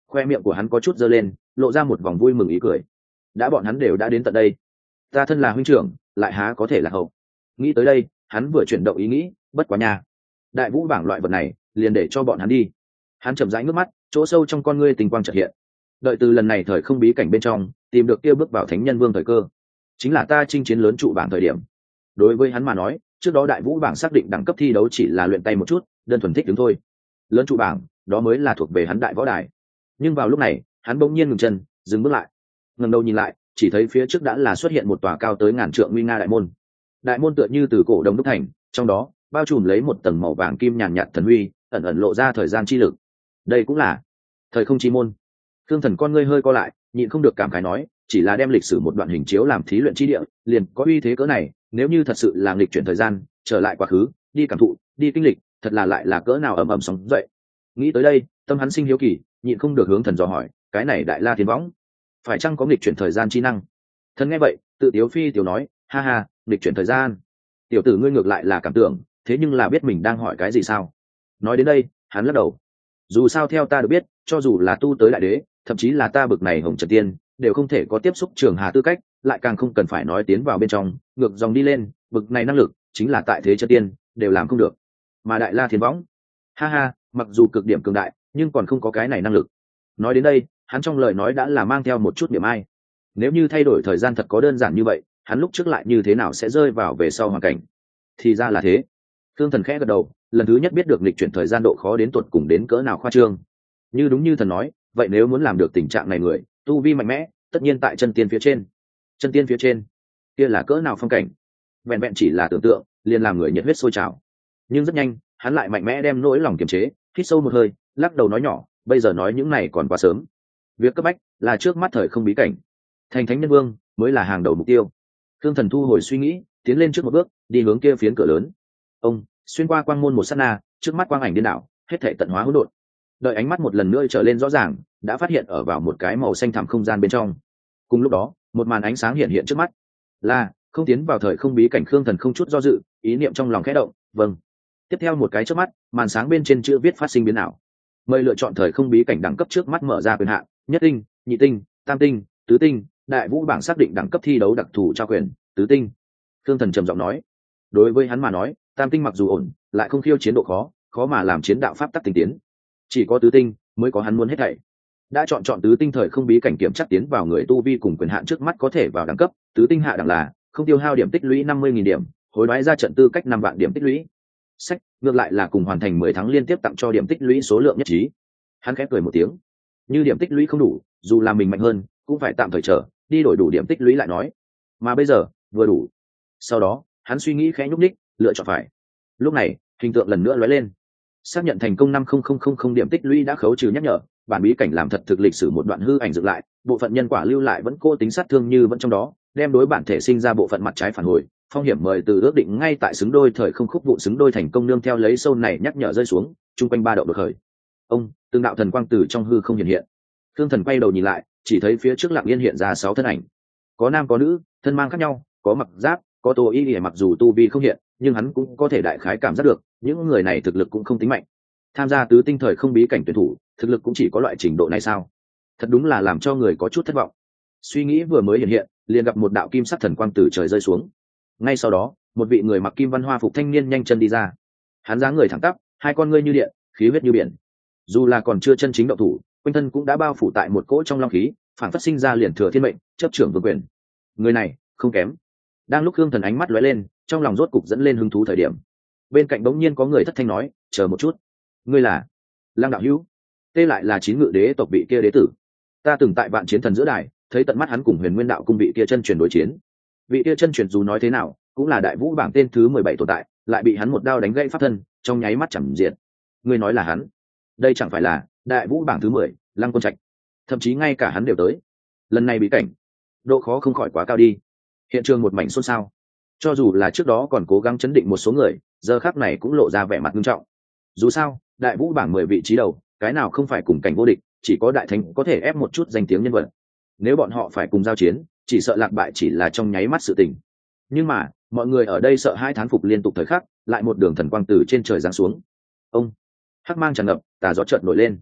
Khoe miệng của hắn có chút giơ lên, lộ ra một vòng vui mừng ý cười. Đã bọn hắn đều đã đến tận đây, ta thân là huynh trưởng lại há có thể là hậu. Nghĩ tới đây, hắn vừa chuyển động ý nghĩ, bất quá nha, đại vũ bảng loại vật này liền để cho bọn hắn đi. Hắn chậm rãi ngước mắt, chỗ sâu trong con ngươi tình quang chợt hiện. Đợi từ lần này thời không bí cảnh bên trong tìm được kia bước vào thánh nhân vương thời cơ, chính là ta chinh chiến lớn trụ bảng thời điểm. Đối với hắn mà nói, trước đó đại vũ bảng xác định đẳng cấp thi đấu chỉ là luyện tay một chút, đơn thuần thích đứng thôi. Lớn trụ bảng, đó mới là thuộc về hắn đại võ đài. Nhưng vào lúc này, hắn bỗng nhiên ngừng chân, dừng bước lại. Ngẩng đầu nhìn lại, chỉ thấy phía trước đã là xuất hiện một tòa cao tới ngàn trượng nguy nga đại môn. Đại môn tựa như từ cổ đồng đúc thành, trong đó bao trùm lấy một tầng màu vàng kim nhàn nhạt thần huy, ẩn ẩn lộ ra thời gian chi lực. Đây cũng là thời không chi môn. Thương Thần con ngươi hơi co lại, nhịn không được cảm khái nói, chỉ là đem lịch sử một đoạn hình chiếu làm thí luyện chi địa, liền có uy thế cỡ này, nếu như thật sự là nghịch chuyển thời gian, trở lại quá khứ, đi cảm thụ, đi kinh lịch, thật là lại là cỡ nào ầm ầm sóng dậy. Nghĩ tới đây, tâm hắn sinh hiếu kỳ, nhịn không được hướng thần dò hỏi, cái này đại la thiên võng, phải chăng có nghịch chuyển thời gian chi năng? Thần nghe vậy, tự tiếu phi tiểu nói, ha ha, nghịch chuyển thời gian. Tiểu tử ngươi ngược lại là cảm tưởng, thế nhưng là biết mình đang hỏi cái gì sao? Nói đến đây, hắn lắc đầu. Dù sao theo ta được biết, cho dù là tu tới đại đế, thậm chí là ta bực này hồng trần tiên, đều không thể có tiếp xúc trường hà tư cách, lại càng không cần phải nói tiến vào bên trong, ngược dòng đi lên, bực này năng lực, chính là tại thế chân tiên, đều làm không được. Mà đại la thiên võng, ha ha, mặc dù cực điểm cường đại, nhưng còn không có cái này năng lực. Nói đến đây, hắn trong lời nói đã là mang theo một chút điểm ai. Nếu như thay đổi thời gian thật có đơn giản như vậy, hắn lúc trước lại như thế nào sẽ rơi vào về sau hoàn cảnh? Thì ra là thế. Thương Thần khẽ gật đầu, lần thứ nhất biết được lịch chuyển thời gian độ khó đến tuột cùng đến cỡ nào khoa trương. Như đúng như thần nói, vậy nếu muốn làm được tình trạng này người, tu vi mạnh mẽ, tất nhiên tại chân tiên phía trên. Chân tiên phía trên, kia là cỡ nào phong cảnh? Vẹn vẹn chỉ là tưởng tượng, liền làm người nhiệt huyết sôi trào. Nhưng rất nhanh, hắn lại mạnh mẽ đem nỗi lòng kiềm chế, hít sâu một hơi, lắc đầu nói nhỏ, bây giờ nói những này còn quá sớm. Việc cấp bách là trước mắt thời không bí cảnh, thành thánh nhân vương mới là hàng đầu mục tiêu. Thương Thần thu hồi suy nghĩ, tiến lên trước một bước, đi hướng kia phiến cửa lớn. Ông xuyên qua quang môn một sát na, trước mắt quang ảnh điên đảo, hết thảy tận hóa hỗn độn. Đợi ánh mắt một lần nữa trở lên rõ ràng, đã phát hiện ở vào một cái màu xanh thẳm không gian bên trong. Cùng lúc đó, một màn ánh sáng hiện hiện trước mắt. Là không tiến vào thời không bí cảnh. Khương Thần không chút do dự, ý niệm trong lòng khẽ động, vâng. Tiếp theo một cái chớp mắt, màn sáng bên trên chữ viết phát sinh biến ảo. Mời lựa chọn thời không bí cảnh đẳng cấp trước mắt mở ra quyền hạn, nhất tinh, nhị tinh, tam tinh, tứ tinh, đại vũ bảng xác định đẳng cấp thi đấu đặc thù trao quyền, tứ tinh. Khương Thần trầm giọng nói, đối với hắn mà nói, tam tinh mặc dù ổn, lại không khiêu chiến độ khó, khó mà làm chiến đạo pháp tắc tinh tiến. Chỉ có tứ tinh mới có hắn muốn hết thảy. Đã chọn chọn tứ tinh thời không bí cảnh kiểm chắc tiến vào người tu vi cùng quyền hạn trước mắt có thể vào đẳng cấp, tứ tinh hạ đẳng là không tiêu hao điểm tích lũy năm mươi nghìn điểm, hối đoái ra trận tư cách năm vạn điểm tích lũy. Sách, ngược lại là cùng hoàn thành mười tháng liên tiếp tặng cho điểm tích lũy số lượng nhất trí. Hắn khẽ cười một tiếng. Như điểm tích lũy không đủ, dù là mình mạnh hơn, cũng phải tạm thời chờ, đi đổi đủ điểm tích lũy lại nói. Mà bây giờ, vừa đủ. Sau đó, hắn suy nghĩ khẽ nhúc nhích, lựa chọn phải. Lúc này, hình tượng lần nữa lóe lên. Xác nhận thành công năm nghìn điểm tích lũy đã khấu trừ nhắc nhở, bản bí cảnh làm thật thực lịch sử một đoạn hư ảnh dựng lại, bộ phận nhân quả lưu lại vẫn cố tính sát thương như vẫn trong đó, đem đối bản thể sinh ra bộ phận mặt trái phản hồi, phong hiểm mời từ ước định ngay tại xứng đôi thời không khúc vụ xứng đôi thành công nương theo lấy sâu này nhắc nhở rơi xuống, trung quanh ba động đột khởi. Ông, từng đạo thần quang từ trong hư không hiện hiện. Thương Thần quay đầu nhìn lại, chỉ thấy phía trước lặng yên hiện ra sáu thân ảnh. Có nam có nữ, thân mang khác nhau, có mặc giáp, có tô y lìa, mặc dù tu vi không hiện, nhưng hắn cũng có thể đại khái cảm giác được, những người này thực lực cũng không tính mạnh. Tham gia tứ tinh thời không bí cảnh tuyển thủ, thực lực cũng chỉ có loại trình độ này sao? Thật đúng là làm cho người có chút thất vọng. Suy nghĩ vừa mới hiện hiện, liền gặp một đạo kim sắc thần quang từ trời rơi xuống. Ngay sau đó, một vị người mặc kim văn hoa phục thanh niên nhanh chân đi ra. Hắn dáng người thẳng tắp, hai con ngươi như điện, khí huyết như biển. Dù là còn chưa chân chính động thủ, quanh thân cũng đã bao phủ tại một cỗ trong long khí, phản phất sinh ra liền thừa thiên mệnh, chấp trưởng vương quyền. Người này không kém. Đang lúc Khương Thần ánh mắt lóe lên, trong lòng rốt cục dẫn lên hứng thú thời điểm, bên cạnh bỗng nhiên có người thất thanh nói, chờ một chút, ngươi là Lăng đạo hữu? Tê lại là chín ngự đế tộc vị kia đế tử. Ta từng tại vạn chiến thần giữa đài thấy tận mắt hắn cùng Huyền Nguyên đạo cung vị kia chân truyền đối chiến. Vị kia chân truyền dù nói thế nào cũng là đại vũ bảng tên thứ mười bảy tồn tại, lại bị hắn một đao đánh gãy pháp thân, trong nháy mắt chẳng diệt. Ngươi nói là hắn? Đây chẳng phải là đại vũ bảng thứ mười, Lăng Quân Trạch? Thậm chí ngay cả hắn đều tới. Lần này bí cảnh, độ khó không khỏi quá cao đi. Hiện trường một mảnh xôn xao. Cho dù là trước đó còn cố gắng chấn định một số người, giờ khắc này cũng lộ ra vẻ mặt nghiêm trọng. Dù sao, đại vũ bảng mười vị trí đầu, cái nào không phải cùng cảnh vô địch, chỉ có đại thánh có thể ép một chút danh tiếng nhân vật. Nếu bọn họ phải cùng giao chiến, chỉ sợ lạc bại chỉ là trong nháy mắt sự tình. Nhưng mà, mọi người ở đây sợ hai thán phục liên tục thời khắc, lại một đường thần quang từ trên trời giáng xuống. Ông, hắc mang tràn ngập, tà gió chợt nổi lên.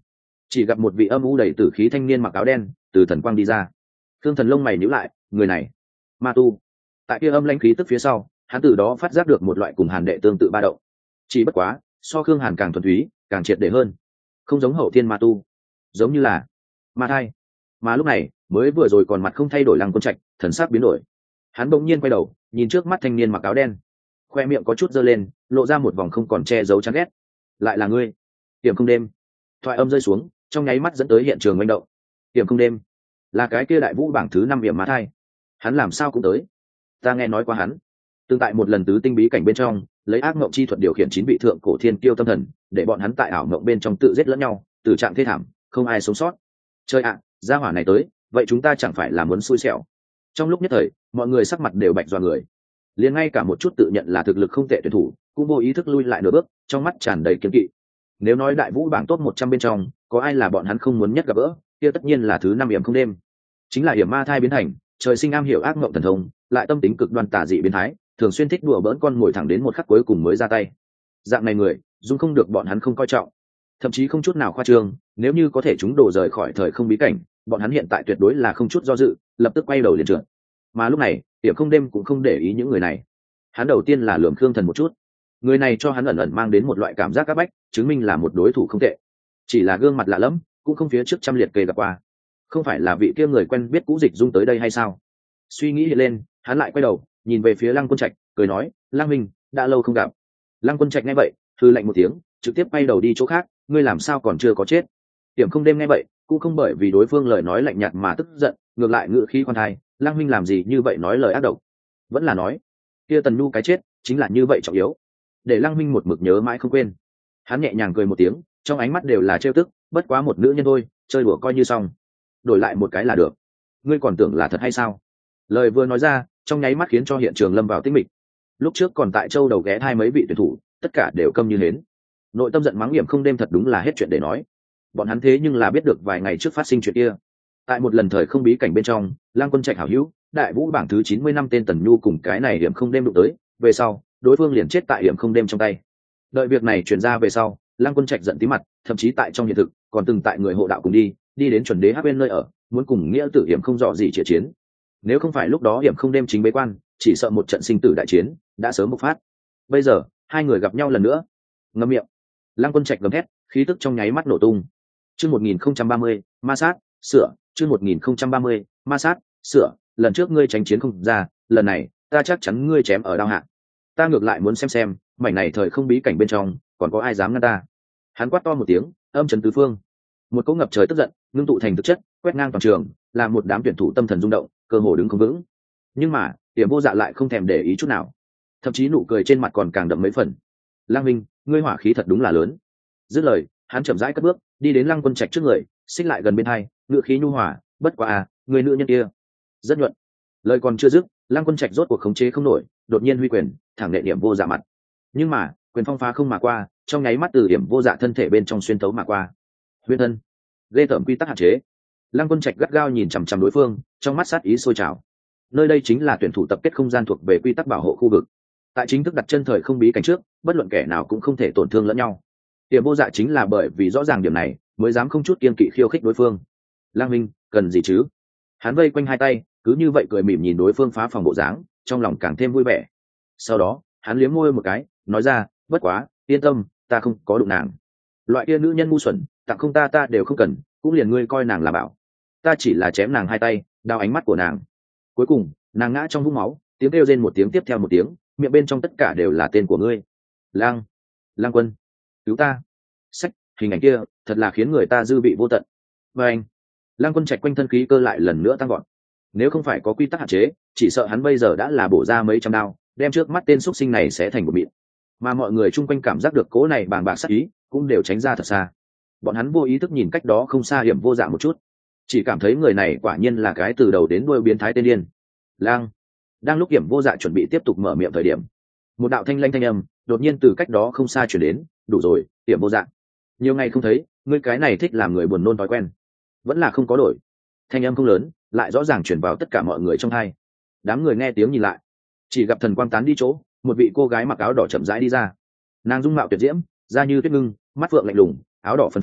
chỉ gặp một vị âm u đầy tử khí thanh niên mặc áo đen từ thần quang đi ra. Khương Thần lông mày nhíu lại, người này, ma tu. Tại kia âm lãnh khí tức phía sau, hắn từ đó phát giác được một loại cùng Hàn đệ tương tự ba động. Chỉ bất quá, so Khương Hàn càng thuần túy, càng triệt để hơn, không giống hậu thiên ma tu, giống như là ma thai. Mà lúc này, mới vừa rồi còn mặt không thay đổi Lăng Quân Trạch, thần sắc biến đổi. Hắn bỗng nhiên quay đầu, nhìn trước mắt thanh niên mặc áo đen, khoe miệng có chút giơ lên, lộ ra một vòng không còn che giấu chán ghét. Lại là ngươi? Tiềm Không Đêm. Thoại âm rơi xuống, trong nháy mắt dẫn tới hiện trường manh động. Tiềm Không Đêm là cái kia đại vũ bảng thứ năm điểm ma thai, hắn làm sao cũng tới? Ta nghe nói qua hắn tương tại một lần tứ tinh bí cảnh bên trong lấy ác mộng chi thuật điều khiển chín vị thượng cổ thiên kiêu tâm thần, để bọn hắn tại ảo mộng bên trong tự giết lẫn nhau, từ trạng thê thảm, không ai sống sót. Chơi ạ, gia hỏa này tới, vậy chúng ta chẳng phải là muốn xui xẻo? Trong lúc nhất thời, mọi người sắc mặt đều bạch doa người, liền ngay cả một chút tự nhận là thực lực không tệ tuyển thủ cũng vô ý thức lui lại nửa bước, trong mắt tràn đầy kiên kỵ. Nếu nói đại vũ bảng top một trăm bên trong có ai là bọn hắn không muốn nhất gặp gỡ, kia tất nhiên là thứ năm Hiểm Không Đêm, chính là hiểm ma thai biến thành, trời sinh am hiểu ác mộng thần thông, lại tâm tính cực đoan tà dị biến thái, thường xuyên thích đùa bỡn con ngồi thẳng đến một khắc cuối cùng mới ra tay. Dạng này người dung không được bọn hắn không coi trọng, thậm chí không chút nào khoa trương, nếu như có thể chúng đổ rời khỏi thời không bí cảnh, bọn hắn hiện tại tuyệt đối là không chút do dự, lập tức quay đầu liền trượt. Mà lúc này Hiểm Không Đêm cũng không để ý những người này, hắn đầu tiên là lườm Khương Thần một chút. Người này cho hắn ẩn ẩn mang đến một loại cảm giác áp bách, chứng minh là một đối thủ không tệ. Chỉ là gương mặt lạ lẫm, cũng không phía trước trăm liệt kê gặp qua, không phải là vị kia người quen biết cũ Dịch Dung tới đây hay sao? Suy nghĩ hiện lên, hắn lại quay đầu nhìn về phía Lăng Quân Trạch, cười nói, Lăng Minh, đã lâu không gặp. Lăng Quân Trạch nghe vậy thư lạnh một tiếng, trực tiếp quay đầu đi chỗ khác. Ngươi làm sao còn chưa có chết? Hiểm Không Đêm nghe vậy cũng không bởi vì đối phương lời nói lạnh nhạt mà tức giận, ngược lại ngữ khí khoan thai, Lăng Minh làm gì như vậy nói lời ác độc? Vẫn là nói kia Tần Nhu cái chết chính là như vậy trọng yếu, để Lăng Minh một mực nhớ mãi không quên. Hắn nhẹ nhàng cười một tiếng, trong ánh mắt đều là trêu tức, bất quá một nữ nhân thôi, chơi đùa coi như xong, đổi lại một cái là được. Ngươi còn tưởng là thật hay sao? Lời vừa nói ra, trong nháy mắt khiến cho hiện trường lâm vào tĩnh mịch. Lúc trước còn tại châu đầu ghé hai mấy vị tuyển thủ, tất cả đều câm như hến, nội tâm giận mắng Hiểm Không Đêm thật đúng là hết chuyện để nói. Bọn hắn thế nhưng là biết được vài ngày trước phát sinh chuyện kia. Tại một lần thời không bí cảnh bên trong, Lăng Quân Trạch hảo hữu, đại vũ bảng thứ chín mươi năm tên Tần Nhu cùng cái này Hiểm Không Đêm đụng tới, về sau đối phương liền chết tại Hiểm Không Đêm trong tay. Đợi việc này truyền ra về sau, Lăng Quân Trạch giận tí mặt, thậm chí tại trong hiện thực còn từng tại người hộ đạo cùng đi đi đến chuẩn đế hắc bên nơi ở, muốn cùng nghĩa tử Hiểm không rõ gì chĩa chiến. Nếu không phải lúc đó Hiểm Không Đêm chính bế quan, chỉ sợ một trận sinh tử đại chiến đã sớm bộc phát. Bây giờ hai người gặp nhau lần nữa, ngậm miệng. Lăng Quân Trạch gầm thét, khí tức trong nháy mắt nổ tung. Chương một nghìn không trăm ba mươi, ma sát, sửa, chương một nghìn không trăm ba mươi, ma sát, sửa, lần trước ngươi tránh chiến không ra, lần này ta chắc chắn ngươi chém ở đao hạ. Ta ngược lại muốn xem xem, mảnh này thời không bí cảnh bên trong còn có ai dám ngăn ta. Hắn quát to một tiếng, âm trấn tứ phương. Một cỗ ngập trời tức giận ngưng tụ thành thực chất, quét ngang toàn trường, làm một đám tuyển thủ tâm thần rung động, cơ hồ đứng không vững. Nhưng mà Tiềm Vô Dạ lại không thèm để ý chút nào, thậm chí nụ cười trên mặt còn càng đậm mấy phần. Lăng Minh, ngươi hỏa khí thật đúng là lớn. Dứt lời, hắn chậm rãi cất bước đi đến Lăng Quân Trạch trước người, xích lại gần bên hai, ngựa khí nhu hòa, bất quá à, người nữ nhân kia rất nhuận. Lời còn chưa dứt, Lăng Quân Trạch rốt cuộc khống chế không nổi, đột nhiên huy quyền thẳng nệ Điểm Vô Dạ mặt. Nhưng mà quyền phong phá không mà qua, trong nháy mắt từ Điểm Vô Dạ thân thể bên trong xuyên tấu mà qua. Huyễn thân, ghê tởm quy tắc hạn chế. Lăng Quân Trạch gắt gao nhìn chằm chằm đối phương, trong mắt sát ý sôi trào. Nơi đây chính là tuyển thủ tập kết không gian thuộc về quy tắc bảo hộ khu vực. Tại chính thức đặt chân thời không bí cảnh trước, bất luận kẻ nào cũng không thể tổn thương lẫn nhau. Điểm Vô Dạ chính là bởi vì rõ ràng điểm này, mới dám không chút kiêng kỵ khiêu khích đối phương. Lang Minh, cần gì chứ? Hắn vây quanh hai tay, cứ như vậy cười mỉm nhìn đối phương phá phòng bộ dáng, trong lòng càng thêm vui vẻ. Sau đó hắn liếm môi một cái, nói ra, bất quá yên tâm, ta không có đụng nàng. Loại kia nữ nhân ngu xuẩn, tặng không ta ta đều không cần, cũng liền ngươi coi nàng là bảo. Ta chỉ là chém nàng hai tay, đao ánh mắt của nàng. Cuối cùng nàng ngã trong vũng máu, tiếng kêu rên một tiếng tiếp theo một tiếng, miệng bên trong tất cả đều là tên của ngươi. Lang, Lang Quân, cứu ta. Sách, hình ảnh kia thật là khiến người ta dư vị vô tận. Và anh, Lăng Quân Trạch quanh thân khí cơ lại lần nữa tăng gọn. Nếu không phải có quy tắc hạn chế, chỉ sợ hắn bây giờ đã là bổ ra mấy trăm đao, đem trước mắt tên xuất sinh này sẽ thành một mịn. Mà mọi người chung quanh cảm giác được cố này bàng bạc sát ý, cũng đều tránh ra thật xa. Bọn hắn vô ý thức nhìn cách đó không xa Hiểm Vô Dạ một chút, chỉ cảm thấy người này quả nhiên là cái từ đầu đến đuôi biến thái tên điên. Lang, đang lúc Hiểm Vô Dạ chuẩn bị tiếp tục mở miệng thời điểm, một đạo thanh lanh thanh âm đột nhiên từ cách đó không xa chuyển đến. Đủ rồi, Hiểm Vô Dạ, nhiều ngày không thấy, ngươi cái này thích làm người buồn nôn thói quen vẫn là không có đổi. Thanh âm không lớn, lại rõ ràng chuyển vào tất cả mọi người trong hai. Đám người nghe tiếng nhìn lại, chỉ gặp thần quang tán đi chỗ, một vị cô gái mặc áo đỏ chậm rãi đi ra. Nàng dung mạo tuyệt diễm, da như tuyết ngưng, mắt phượng lạnh lùng, áo đỏ phân phật,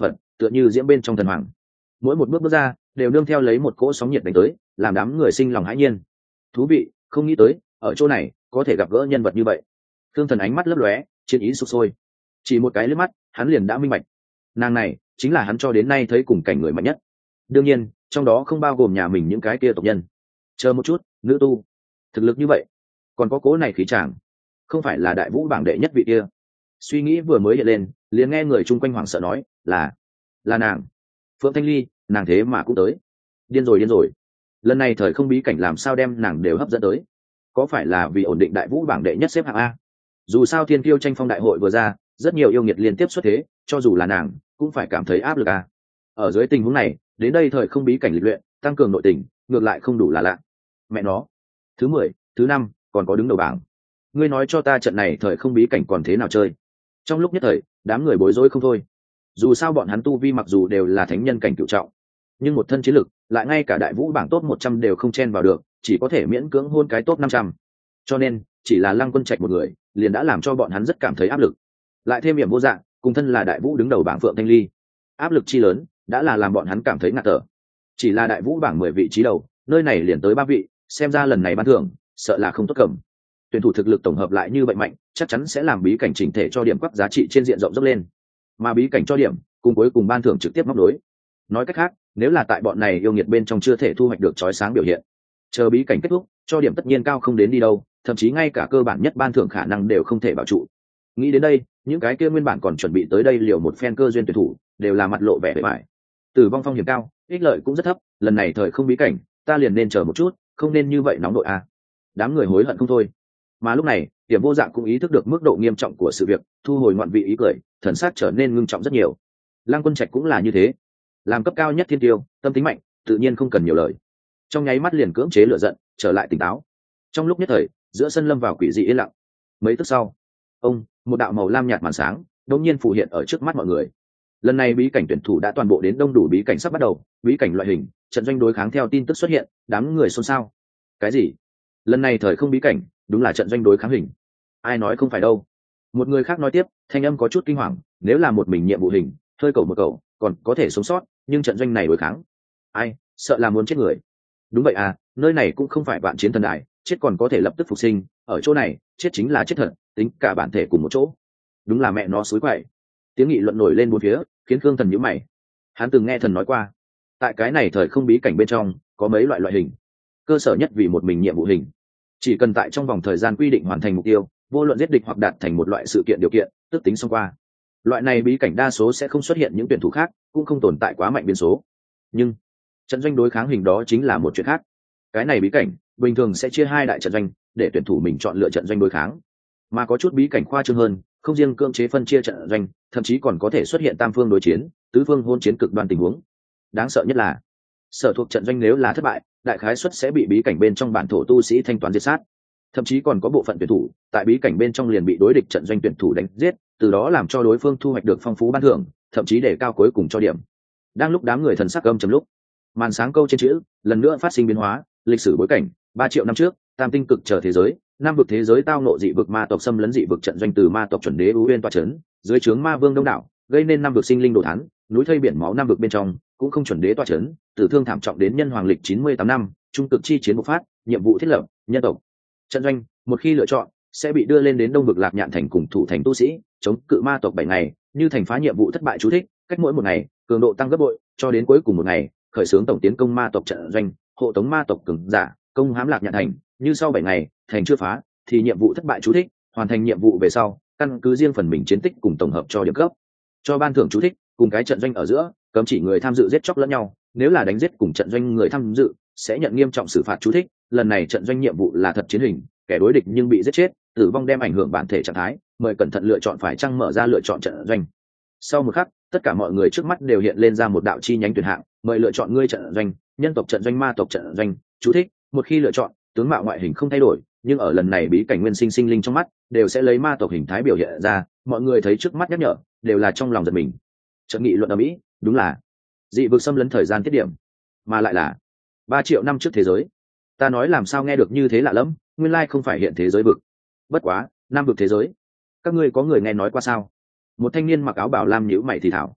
tựa như diễm bên trong thần hoàng. Mỗi một bước bước ra đều nương theo lấy một cỗ sóng nhiệt đánh tới, làm đám người sinh lòng hãi nhiên. Thú vị, không nghĩ tới ở chỗ này có thể gặp gỡ nhân vật như vậy. Thương Thần ánh mắt lấp lóe, chiến ý sục sôi. Chỉ một cái liếc mắt, hắn liền đã minh bạch, nàng này chính là hắn cho đến nay thấy cùng cảnh người mạnh nhất. Đương nhiên, trong đó không bao gồm nhà mình những cái kia tộc nhân. Chờ một chút, nữ tu, thực lực như vậy, còn có cố này khí chàng, không phải là đại vũ bảng đệ nhất vị kia? Suy nghĩ vừa mới hiện lên, liền nghe người chung quanh hoảng sợ nói, là là nàng, Phượng Thanh Ly, nàng thế mà cũng tới. Điên rồi điên rồi, lần này thời không bí cảnh làm sao đem nàng đều hấp dẫn tới? Có phải là vì ổn định đại vũ bảng đệ nhất xếp hạng a? Dù sao thiên kiêu tranh phong đại hội vừa ra, rất nhiều yêu nghiệt liên tiếp xuất thế, cho dù là nàng cũng phải cảm thấy áp lực a. Ở dưới tình huống này, đến đây thời không bí cảnh lịch luyện, tăng cường nội tình, ngược lại không đủ là lạ. Mẹ nó, thứ mười, thứ năm, còn có đứng đầu bảng. Ngươi nói cho ta trận này thời không bí cảnh còn thế nào chơi? Trong lúc nhất thời, đám người bối rối không thôi. Dù sao bọn hắn tu vi mặc dù đều là thánh nhân cảnh cửu trọng, nhưng một thân chiến lực lại ngay cả đại vũ bảng top một trăm đều không chen vào được, chỉ có thể miễn cưỡng hôn cái top năm trăm. Cho nên, chỉ là Lăng Quân Trạch một người, liền đã làm cho bọn hắn rất cảm thấy áp lực. Lại thêm Hiểm Vô Dạng, cùng thân là đại vũ đứng đầu bảng Phượng Thanh Ly, áp lực chi lớn, đã là làm bọn hắn cảm thấy ngạt thở. Chỉ là đại vũ bảng mười vị trí đầu, nơi này liền tới ba vị, xem ra lần này ban thưởng, sợ là không tốt cầm. Tuyển thủ thực lực tổng hợp lại như vậy mạnh, chắc chắn sẽ làm bí cảnh chỉnh thể cho điểm quắc giá trị trên diện rộng dốc lên. Mà bí cảnh cho điểm, cùng cuối cùng ban thưởng trực tiếp móc đối. Nói cách khác, nếu là tại bọn này yêu nghiệt bên trong chưa thể thu hoạch được chói sáng biểu hiện, chờ bí cảnh kết thúc, cho điểm tất nhiên cao không đến đi đâu, thậm chí ngay cả cơ bản nhất ban thưởng khả năng đều không thể bảo trụ. Nghĩ đến đây, những cái kia nguyên bản còn chuẩn bị tới đây liều một phen cơ duyên tuyển thủ, đều là mặt lộ vẻ bề bại. Tử vong phong hiểm cao, ích lợi cũng rất thấp, lần này thời không bí cảnh, ta liền nên chờ một chút, không nên như vậy nóng đội à. Đám người hối hận không thôi. Mà lúc này, Tiềm Vô Dạng cũng ý thức được mức độ nghiêm trọng của sự việc, thu hồi ngoạn vị ý cười, thần sắc trở nên ngưng trọng rất nhiều. Lăng Quân Trạch cũng là như thế, làm cấp cao nhất thiên tiêu, tâm tính mạnh, tự nhiên không cần nhiều lời. Trong nháy mắt liền cưỡng chế lửa giận, trở lại tỉnh táo. Trong lúc nhất thời, giữa sân lâm vào quỷ dị yên lặng. Mấy tức sau, ông, một đạo màu lam nhạt màn sáng, đột nhiên phù hiện ở trước mắt mọi người. Lần này bí cảnh tuyển thủ đã toàn bộ đến đông đủ, bí cảnh sắp bắt đầu, bí cảnh loại hình, trận doanh đối kháng theo tin tức xuất hiện, đám người xôn xao. Cái gì? Lần này thời không bí cảnh, đúng là trận doanh đối kháng hình? Ai nói không phải đâu? Một người khác nói tiếp, thanh âm có chút kinh hoàng, nếu là một mình nhiệm vụ hình, hơi cầu một cầu, còn có thể sống sót, nhưng trận doanh này đối kháng, ai, sợ là muốn chết người. Đúng vậy à, nơi này cũng không phải vạn chiến thần đại, chết còn có thể lập tức phục sinh, ở chỗ này, chết chính là chết thật, tính cả bản thể cùng một chỗ. Đúng là mẹ nó xối quậy. Tiếng nghị luận nổi lên bốn phía, khiến Khương Thần nhíu mày. Hắn từng nghe thần nói qua, tại cái này thời không bí cảnh bên trong, có mấy loại loại hình. Cơ sở nhất vì một mình nhiệm vụ hình, chỉ cần tại trong vòng thời gian quy định hoàn thành mục tiêu, vô luận giết địch hoặc đạt thành một loại sự kiện điều kiện, tức tính xong qua. Loại này bí cảnh đa số sẽ không xuất hiện những tuyển thủ khác, cũng không tồn tại quá mạnh biến số. Nhưng trận doanh đối kháng hình đó chính là một chuyện khác. Cái này bí cảnh bình thường sẽ chia hai đại trận doanh, để tuyển thủ mình chọn lựa trận doanh đối kháng. Mà có chút bí cảnh khoa trương hơn, không riêng cưỡng chế phân chia trận doanh, thậm chí còn có thể xuất hiện tam phương đối chiến, tứ phương hôn chiến cực đoan tình huống. Đáng sợ nhất là, sở thuộc trận doanh nếu là thất bại, đại khái suất sẽ bị bí cảnh bên trong bản thổ tu sĩ thanh toán diệt sát. Thậm chí còn có bộ phận tuyển thủ tại bí cảnh bên trong liền bị đối địch trận doanh tuyển thủ đánh giết, từ đó làm cho đối phương thu hoạch được phong phú ban thưởng, thậm chí để cao cuối cùng cho điểm. Đang lúc đám người thần sắc âm trầm lúc, màn sáng câu trên chữ lần nữa phát sinh biến hóa. Lịch sử bối cảnh: ba triệu năm trước, tam tinh cực chờ thế giới, nam vực thế giới tao nộ dị vực ma tộc xâm lấn, dị vực trận doanh từ ma tộc chuẩn đế U Uyên tọa chấn, dưới trướng ma vương đông đảo, gây nên nam vực sinh linh đồ thán, núi thây biển máu. Nam vực bên trong cũng không chuẩn đế tọa chấn, tử thương thảm trọng đến nhân hoàng lịch chín mươi tám năm, trung cực chi chiến bộc phát, nhiệm vụ thiết lập: nhân tộc trận doanh một khi lựa chọn sẽ bị đưa lên đến đông vực Lạc Nhạn thành cùng thủ thành tu sĩ chống cự ma tộc bảy ngày, như thành phá nhiệm vụ thất bại chú thích, cách mỗi một ngày cường độ tăng gấp bội, cho đến cuối cùng một ngày khởi xướng tổng tiến công ma tộc trận doanh, hộ tống ma tộc cường giả công hãm Lạc Nhạn thành, như sau bảy ngày thành chưa phá thì nhiệm vụ thất bại chú thích, hoàn thành nhiệm vụ về sau căn cứ riêng phần mình chiến tích cùng tổng hợp cho điểm cấp, cho ban thưởng chú thích. Cùng cái trận doanh ở giữa cấm chỉ người tham dự giết chóc lẫn nhau, nếu là đánh giết cùng trận doanh người tham dự sẽ nhận nghiêm trọng xử phạt chú thích. Lần này trận doanh nhiệm vụ là thật chiến hình, kẻ đối địch nhưng bị giết chết, tử vong đem ảnh hưởng bản thể trạng thái, mời cẩn thận lựa chọn phải chăng mở ra lựa chọn trận doanh. Sau một khắc, tất cả mọi người trước mắt đều hiện lên ra một đạo chi nhánh tuyển hạng, mời lựa chọn ngươi trận doanh, nhân tộc trận doanh, ma tộc trận doanh. Chú thích: một khi lựa chọn, tướng mạo ngoại hình không thay đổi, nhưng ở lần này bí cảnh nguyên sinh sinh linh trong mắt đều sẽ lấy ma tộc hình thái biểu hiện ra. Mọi người thấy trước mắt nhắc nhở, đều là trong lòng giật mình. Trận nghị luận ở Mỹ, đúng là dị vực xâm lấn thời gian tiết điểm, mà lại là ba triệu năm trước thế giới. Ta nói làm sao nghe được như thế lạ lẫm, nguyên lai không phải hiện thế giới vực. Bất quá, nam vực thế giới, các ngươi có người nghe nói qua sao? Một thanh niên mặc áo bảo lam nhíu mày thì thảo.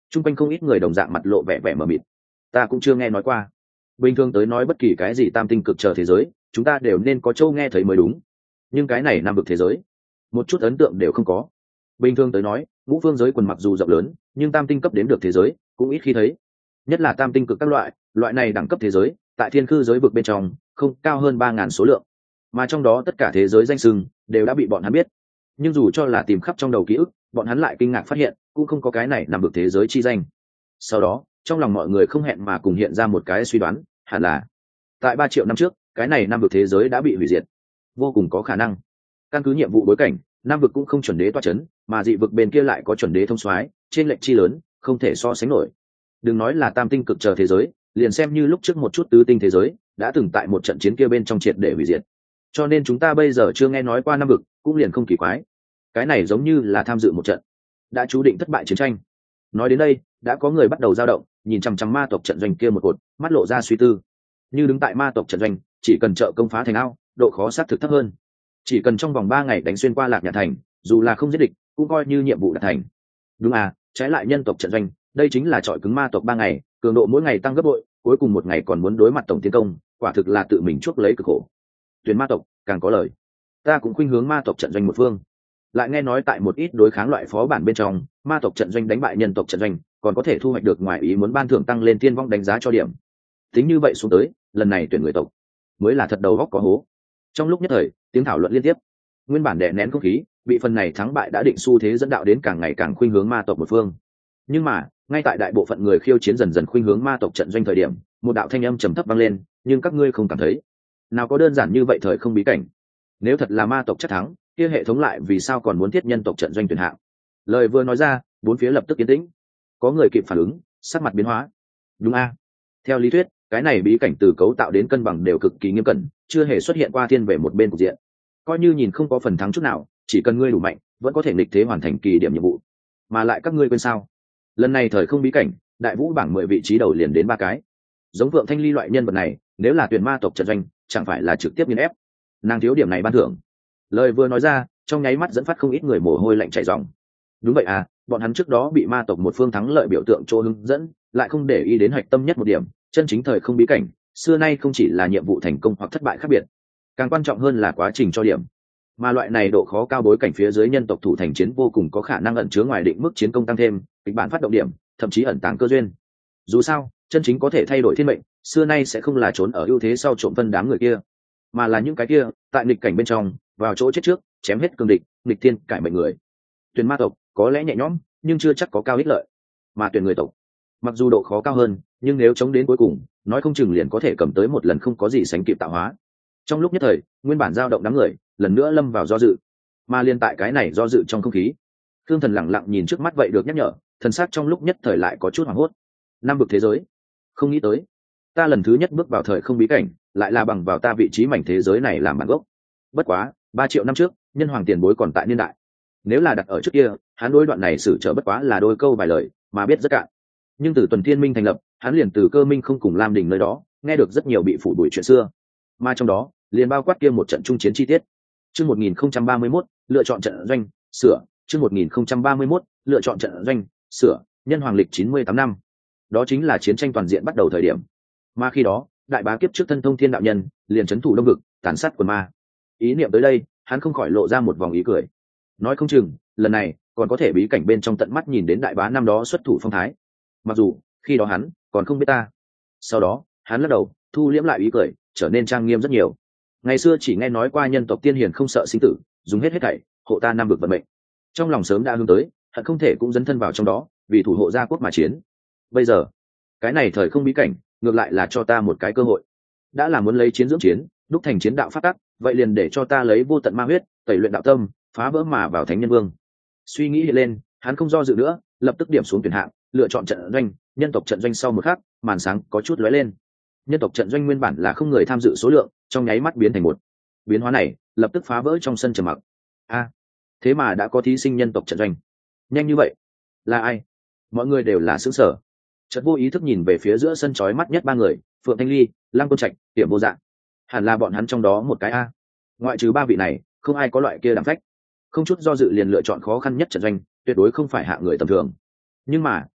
Trung quanh không ít người đồng dạng mặt lộ vẻ vẻ mờ mịt. Ta cũng chưa nghe nói qua. Bình thường tới nói bất kỳ cái gì tam tinh cực chờ thế giới, chúng ta đều nên có châu nghe thấy mới đúng. Nhưng cái này nam vực thế giới, một chút ấn tượng đều không có. Bình thường tới nói, ngũ phương giới quần mặc dù rộng lớn, nhưng tam tinh cấp đến được thế giới cũng ít khi thấy. Nhất là tam tinh cực các loại, loại này đẳng cấp thế giới, tại thiên khư giới vực bên trong, không cao hơn ba ngàn số lượng. Mà trong đó tất cả thế giới danh sừng đều đã bị bọn hắn biết. Nhưng dù cho là tìm khắp trong đầu ký ức, bọn hắn lại kinh ngạc phát hiện, cũng không có cái này nằm vực thế giới chi danh. Sau đó, trong lòng mọi người không hẹn mà cùng hiện ra một cái suy đoán, hẳn là tại ba triệu năm trước, cái này nam vực thế giới đã bị hủy diệt. Vô cùng có khả năng. Căn cứ nhiệm vụ bối cảnh, nam vực cũng không chuẩn đế toa chấn, mà dị vực bên kia lại có chuẩn đế thông soái, trên lệnh chi lớn, không thể so sánh nổi. Đừng nói là tam tinh cực chờ thế giới, liền xem như lúc trước một chút tứ tinh thế giới, đã từng tại một trận chiến kia bên trong triệt để hủy diệt. Cho nên chúng ta bây giờ chưa nghe nói qua nam vực, cũng liền không kỳ quái. Cái này giống như là tham dự một trận đã chú định thất bại chiến tranh. Nói đến đây, đã có người bắt đầu dao động, nhìn chằm chằm ma tộc trận doanh kia một cột, mắt lộ ra suy tư. Như đứng tại ma tộc trận doanh, chỉ cần trợ công phá thành ao, độ khó xác thực thấp hơn. Chỉ cần trong vòng ba ngày đánh xuyên qua Lạc Nhạn thành, dù là không giết địch, cũng coi như nhiệm vụ đạt thành. Đúng à, trái lại nhân tộc trận doanh, đây chính là trọi cứng ma tộc ba ngày, cường độ mỗi ngày tăng gấp bội, cuối cùng một ngày còn muốn đối mặt tổng tiến công, quả thực là tự mình chuốc lấy cực khổ. Tuyển ma tộc càng có lời. Ta cũng khuynh hướng ma tộc trận doanh một phương. Lại nghe nói tại một ít đối kháng loại phó bản bên trong, ma tộc trận doanh đánh bại nhân tộc trận doanh, còn có thể thu hoạch được ngoài ý muốn ban thưởng tăng lên tiên vong đánh giá cho điểm. Tính như vậy xuống tới, lần này tuyển người tộc mới là thật đầu góc có hố. Trong lúc nhất thời, tiếng thảo luận liên tiếp. Nguyên bản đè nén không khí, bị phần này thắng bại đã định xu thế dẫn đạo đến càng ngày càng khuynh hướng ma tộc một phương. Nhưng mà, ngay tại đại bộ phận người khiêu chiến dần dần khuynh hướng ma tộc trận doanh thời điểm, một đạo thanh âm trầm thấp vang lên, nhưng các ngươi không cảm thấy, nào có đơn giản như vậy thời không bí cảnh. Nếu thật là ma tộc chắc thắng, kia hệ thống lại vì sao còn muốn thiết nhân tộc trận doanh tuyển hạng? Lời vừa nói ra, bốn phía lập tức yên tĩnh. Có người kịp phản ứng, sắc mặt biến hóa. Đúng a? Theo lý thuyết, cái này bí cảnh từ cấu tạo đến cân bằng đều cực kỳ nghiêm cẩn, chưa hề xuất hiện qua thiên về một bên cục diện. Coi như nhìn không có phần thắng chút nào, chỉ cần ngươi đủ mạnh, vẫn có thể nghịch thế hoàn thành kỳ điểm nhiệm vụ. Mà lại các ngươi quên sao? Lần này thời không bí cảnh, đại vũ bảng mười vị trí đầu liền đến ba cái. Giống Vượng Thanh Ly loại nhân vật này, nếu là tuyển ma tộc trận doanh, chẳng phải là trực tiếp nghiền ép. Nàng thiếu điểm này ban thưởng. Lời vừa nói ra, trong nháy mắt dẫn phát không ít người mồ hôi lạnh chảy ròng. Đúng vậy à, bọn hắn trước đó bị ma tộc một phương thắng lợi biểu tượng chỗ hướng dẫn, lại không để ý đến hạch tâm nhất một điểm, chân chính thời không bí cảnh, xưa nay không chỉ là nhiệm vụ thành công hoặc thất bại khác biệt, càng quan trọng hơn là quá trình cho điểm. Mà loại này độ khó cao bối cảnh phía dưới nhân tộc thủ thành chiến vô cùng có khả năng ẩn chứa ngoài định mức chiến công tăng thêm, kịch bản phát động điểm, thậm chí ẩn tàng cơ duyên. Dù sao, chân chính có thể thay đổi thiên mệnh, xưa nay sẽ không là trốn ở ưu thế sau trộm phân đám người kia, mà là những cái kia tại nghịch cảnh bên trong vào chỗ chết trước, chém hết cương địch, nghịch thiên cải mệnh người. Tuyển ma tộc có lẽ nhẹ nhõm, nhưng chưa chắc có cao ích lợi. Mà tuyển người tộc, mặc dù độ khó cao hơn, nhưng nếu chống đến cuối cùng, nói không chừng liền có thể cầm tới một lần không có gì sánh kịp tạo hóa. Trong lúc nhất thời, nguyên bản dao động đám người lần nữa lâm vào do dự. Mà liên tại cái này do dự trong không khí, Thương Thần lặng lặng nhìn trước mắt vậy được nhắc nhở, thần sắc trong lúc nhất thời lại có chút hoảng hốt. Năm vực thế giới, không nghĩ tới, ta lần thứ nhất bước vào thời không bí cảnh, lại là bằng vào ta vị trí mảnh thế giới này làm bản gốc. Bất quá, ba triệu năm trước, nhân hoàng tiền bối còn tại niên đại. Nếu là đặt ở trước kia, hắn đối đoạn này xử trở bất quá là đôi câu vài lời, mà biết rất cạn. Nhưng từ tuần thiên minh thành lập, hắn liền từ cơ minh không cùng Lam Đình nơi đó, nghe được rất nhiều bị phủ đuổi chuyện xưa. Mà trong đó, liền bao quát kia một trận trung chiến chi tiết. Chương một nghìn không trăm ba mươi mốt, lựa chọn trận doanh, sửa, chương một nghìn không trăm ba mươi mốt, lựa chọn trận doanh, sửa, nhân hoàng lịch chín mươi tám năm. Đó chính là chiến tranh toàn diện bắt đầu thời điểm. Mà khi đó, đại bá kiếp trước thân thông thiên đạo nhân, liền trấn thủ đông vực, tàn sát quần ma. Ý niệm tới đây, hắn không khỏi lộ ra một vòng ý cười. Nói không chừng, lần này còn có thể bí cảnh bên trong tận mắt nhìn đến đại bá năm đó xuất thủ phong thái. Mặc dù khi đó hắn còn không biết ta. Sau đó, hắn lắc đầu, thu liễm lại ý cười, trở nên trang nghiêm rất nhiều. Ngày xưa chỉ nghe nói qua nhân tộc tiên hiền không sợ sinh tử, dùng hết hết thảy hộ ta năm vực vận mệnh. Trong lòng sớm đã hướng tới, hận không thể cũng dấn thân vào trong đó, vì thủ hộ gia quốc mà chiến. Bây giờ, cái này thời không bí cảnh, ngược lại là cho ta một cái cơ hội. Đã là muốn lấy chiến dưỡng chiến, đúc thành chiến đạo phát tắc, vậy liền để cho ta lấy vô tận ma huyết, tẩy luyện đạo tâm, phá vỡ mà vào thánh nhân vương. Suy nghĩ hiện lên, hắn không do dự nữa, lập tức điểm xuống tuyển hạng, lựa chọn trận doanh. Nhân tộc trận doanh sau một khắc, màn sáng có chút lóe lên. Nhân tộc trận doanh nguyên bản là không người tham dự số lượng, trong nháy mắt biến thành một. Biến hóa này lập tức phá vỡ trong sân trầm mặc. A, thế mà đã có thí sinh nhân tộc trận doanh, nhanh như vậy, là ai? Mọi người đều là sững sờ, chợt vô ý thức nhìn về phía giữa sân chói mắt nhất ba người, Phượng Thanh Ly, Lăng Tôn Trạch, Tiểm Vô Dạng. Hẳn là bọn hắn trong đó một cái a. Ngoại trừ ba vị này, không ai có loại kia đảm phách. Không chút do dự liền lựa chọn khó khăn nhất trận doanh, tuyệt đối không phải hạ người tầm thường. Nhưng mà,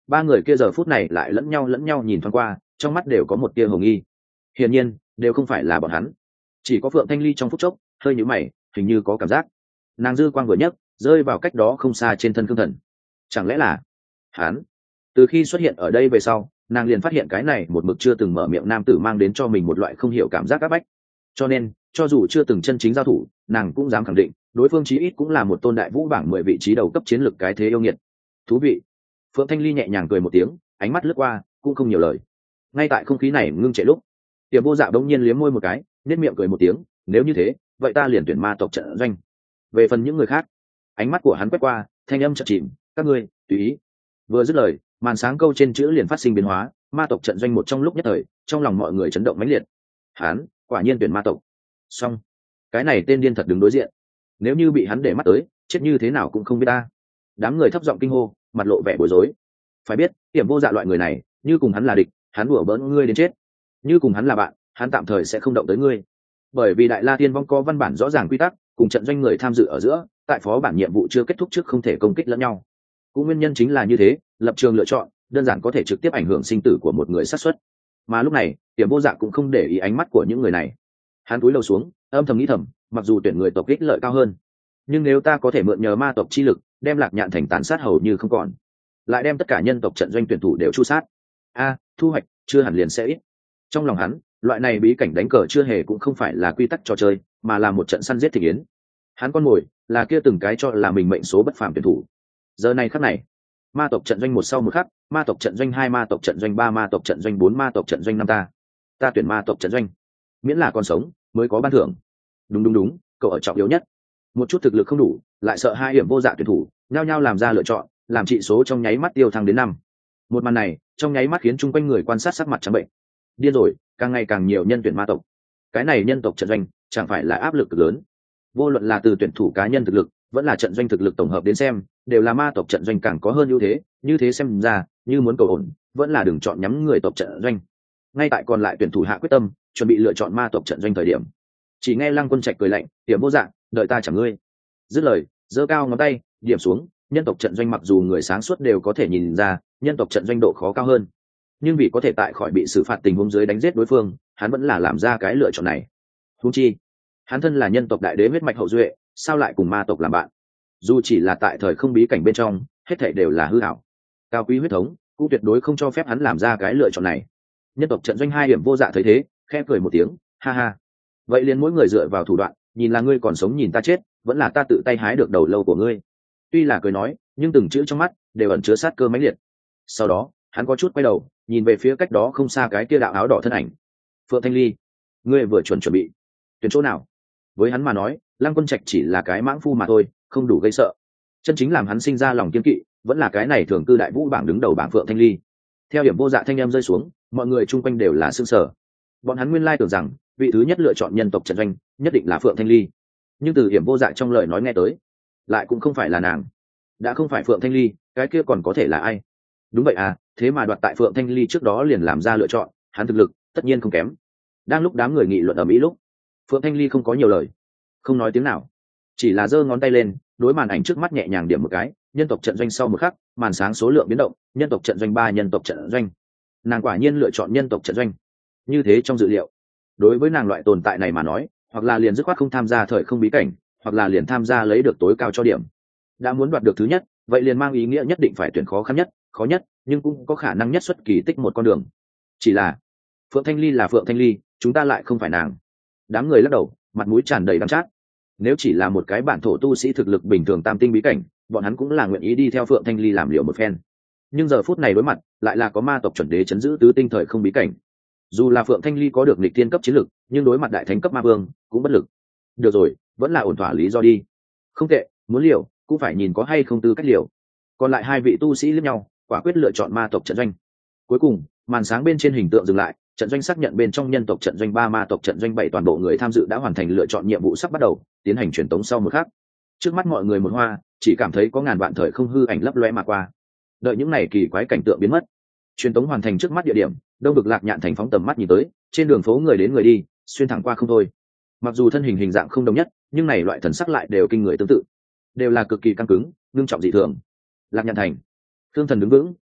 ba người kia giờ phút này lại lẫn nhau lẫn nhau nhìn thoáng qua, trong mắt đều có một tia hồng nghi. Hiển nhiên đều không phải là bọn hắn. Chỉ có Phượng Thanh Ly trong phút chốc hơi nhíu mày, hình như có cảm giác. Nàng dư quang vừa nhấc, rơi vào cách đó không xa trên thân Khương Thần. Chẳng lẽ là hắn? Từ khi xuất hiện ở đây về sau, nàng liền phát hiện cái này một mực chưa từng mở miệng nam tử mang đến cho mình một loại không hiểu cảm giác áp bách. Cho nên cho dù chưa từng chân chính giao thủ, nàng cũng dám khẳng định đối phương chí ít cũng là một tôn đại vũ bảng mười vị trí đầu cấp chiến lược cái thế yêu nghiệt. Thú vị. Phượng Thanh Ly nhẹ nhàng cười một tiếng, ánh mắt lướt qua cũng không nhiều lời. Ngay tại không khí này ngưng trệ lúc, Tiềm Vô Dạ bỗng nhiên liếm môi một cái, nét miệng cười một tiếng, nếu như thế vậy ta liền tuyển ma tộc trận doanh. Về phần những người khác, ánh mắt của hắn quét qua, thanh âm chợt chìm, các ngươi tùy ý. Vừa dứt lời, màn sáng câu trên chữ liền phát sinh biến hóa, ma tộc trận doanh một trong lúc nhất thời, trong lòng mọi người chấn động mãnh liệt. Hắn quả nhiên tuyển ma tộc. Xong, cái này tên điên thật đứng đối diện, nếu như bị hắn để mắt tới, chết như thế nào cũng không biết ta. Đám người thấp giọng kinh hô, mặt lộ vẻ bối rối. Phải biết, Tiềm Vô Dạ loại người này, như cùng hắn là địch, hắn đùa bỡn ngươi đến chết; như cùng hắn là bạn, hắn tạm thời sẽ không động tới ngươi. Bởi vì Đại La Tiên Vong có văn bản rõ ràng quy tắc, cùng trận doanh người tham dự ở giữa, tại phó bản nhiệm vụ chưa kết thúc trước không thể công kích lẫn nhau. Cũng nguyên nhân chính là như thế, lập trường lựa chọn đơn giản có thể trực tiếp ảnh hưởng sinh tử của một người xác suất. Mà lúc này, Tiềm Vô Dạ cũng không để ý ánh mắt của những người này. Hắn cúi đầu xuống, âm thầm nghĩ thầm, mặc dù tuyển người tộc ích lợi cao hơn, nhưng nếu ta có thể mượn nhờ ma tộc chi lực, đem Lạc Nhạn thành tàn sát hầu như không còn, lại đem tất cả nhân tộc trận doanh tuyển thủ đều chu sát, a thu hoạch chưa hẳn liền sẽ ít. Trong lòng hắn, loại này bí cảnh đánh cờ chưa hề cũng không phải là quy tắc trò chơi, mà là một trận săn giết thị yến. Hắn con mồi là kia từng cái cho là mình mệnh số bất phàm tuyển thủ. Giờ này khắc này, ma tộc trận doanh một sau một khắc, ma tộc trận doanh hai, ma tộc trận doanh ba, ma tộc trận doanh bốn, ma tộc trận doanh năm, ta ta tuyển ma tộc trận doanh, miễn là còn sống mới có ban thưởng. Đúng đúng đúng, cậu ở trọng yếu nhất. Một chút thực lực không đủ, lại sợ hai hiểm vô dạ tuyển thủ nhao nhao làm ra lựa chọn, làm trị số trong nháy mắt tiêu thăng đến năm. Một màn này trong nháy mắt khiến chung quanh người quan sát sắc mặt trắng bệnh. Điên rồi, càng ngày càng nhiều nhân tuyển ma tộc, cái này nhân tộc trận doanh chẳng phải là áp lực cực lớn. Vô luận là từ tuyển thủ cá nhân thực lực, vẫn là trận doanh thực lực tổng hợp đến xem, đều là ma tộc trận doanh càng có hơn ưu thế. Như thế xem ra, như muốn cầu ổn, vẫn là đừng chọn nhắm người tộc trận doanh. Ngay tại còn lại tuyển thủ hạ quyết tâm, chuẩn bị lựa chọn ma tộc trận doanh thời điểm, chỉ nghe Lăng Quân Trạch cười lạnh, Tiềm Vô Dạ, đợi ta chẳng ngươi. Dứt lời, giơ cao ngón tay, điểm xuống. Nhân tộc trận doanh mặc dù người sáng suốt đều có thể nhìn ra, nhân tộc trận doanh độ khó cao hơn, nhưng vì có thể tại khỏi bị xử phạt tình huống dưới đánh giết đối phương, hắn vẫn là làm ra cái lựa chọn này. Huống chi, hắn thân là nhân tộc đại đế huyết mạch hậu duệ, sao lại cùng ma tộc làm bạn? Dù chỉ là tại thời không bí cảnh bên trong, hết thảy đều là hư ảo. Cao quý huyết thống cũng tuyệt đối không cho phép hắn làm ra cái lựa chọn này. Nhân tộc trận doanh hai điểm Vô Dạ thấy thế, khẽ cười một tiếng, ha ha. Vậy liền mỗi người dựa vào thủ đoạn, nhìn là ngươi còn sống nhìn ta chết, vẫn là ta tự tay hái được đầu lâu của ngươi. Tuy là cười nói, nhưng từng chữ trong mắt đều ẩn chứa sát cơ mãnh liệt. Sau đó, hắn có chút quay đầu, nhìn về phía cách đó không xa cái kia đạo áo đỏ thân ảnh. Phượng Thanh Ly, ngươi vừa chuẩn chuẩn bị tuyển chỗ nào? Với hắn mà nói, Lăng Quân Trạch chỉ là cái mãng phu mà thôi, không đủ gây sợ. Chân chính làm hắn sinh ra lòng kiên kỵ, vẫn là cái này thường cư đại vũ bảng đứng đầu bảng Phượng Thanh Ly. Theo điểm Vô Dạ thanh em rơi xuống, mọi người chung quanh đều là sững sờ. Bọn hắn nguyên lai tưởng rằng vị thứ nhất lựa chọn nhân tộc trận doanh nhất định là Phượng Thanh Ly, nhưng từ điểm Vô Dạ trong lời nói nghe tới, lại cũng không phải là nàng. Đã không phải Phượng Thanh Ly, cái kia còn có thể là ai? Đúng vậy à, thế mà đoạt tại Phượng Thanh Ly trước đó liền làm ra lựa chọn, hắn thực lực tất nhiên không kém. Đang lúc đám người nghị luận ở mỹ lúc, Phượng Thanh Ly không có nhiều lời, không nói tiếng nào, chỉ là giơ ngón tay lên, đối màn ảnh trước mắt nhẹ nhàng điểm một cái, nhân tộc trận doanh sau một khắc, màn sáng số lượng biến động, nhân tộc trận doanh ba, nhân tộc trận doanh. Nàng quả nhiên lựa chọn nhân tộc trận doanh. Như thế trong dự liệu, đối với nàng loại tồn tại này mà nói, hoặc là liền dứt khoát không tham gia thời không bí cảnh, hoặc là liền tham gia lấy được tối cao cho điểm. Đã muốn đoạt được thứ nhất, vậy liền mang ý nghĩa nhất định phải tuyển khó khăn nhất, khó nhất, nhưng cũng có khả năng nhất xuất kỳ tích một con đường. Chỉ là Phượng Thanh Ly là Phượng Thanh Ly, chúng ta lại không phải nàng. Đám người lắc đầu, mặt mũi tràn đầy đắng chát. Nếu chỉ là một cái bản thổ tu sĩ thực lực bình thường tam tinh bí cảnh, bọn hắn cũng là nguyện ý đi theo Phượng Thanh Ly làm liệu một phen. Nhưng giờ phút này đối mặt, lại là có ma tộc chuẩn đế chấn giữ tứ tinh thời không bí cảnh. Dù là Phượng Thanh Ly có được nghịch thiên cấp chiến lực, nhưng đối mặt đại thánh cấp ma vương, cũng bất lực. Được rồi, vẫn là ổn thỏa lý do đi. Không tệ, muốn liều, cũng phải nhìn có hay không tư cách liều. Còn lại hai vị tu sĩ liếc nhau, quả quyết lựa chọn ma tộc trận doanh. Cuối cùng, màn sáng bên trên hình tượng dừng lại, trận doanh xác nhận bên trong nhân tộc trận doanh ba, ma tộc trận doanh bảy toàn bộ người tham dự đã hoàn thành lựa chọn nhiệm vụ sắp bắt đầu, tiến hành truyền tống sau một khắc. Trước mắt mọi người một hoa, chỉ cảm thấy có ngàn vạn thời không hư ảnh lấp loe mà qua. Đợi những này kỳ quái cảnh tượng biến mất, truyền tống hoàn thành trước mắt địa điểm, đông vực Lạc Nhạn thành phóng tầm mắt nhìn tới, trên đường phố người đến người đi, xuyên thẳng qua không thôi. Mặc dù thân hình hình dạng không đồng nhất, nhưng này loại thần sắc lại đều kinh người tương tự, đều là cực kỳ căng cứng, ngưng trọng dị thường. Lạc Nhạn thành, Thương Thần đứng vững,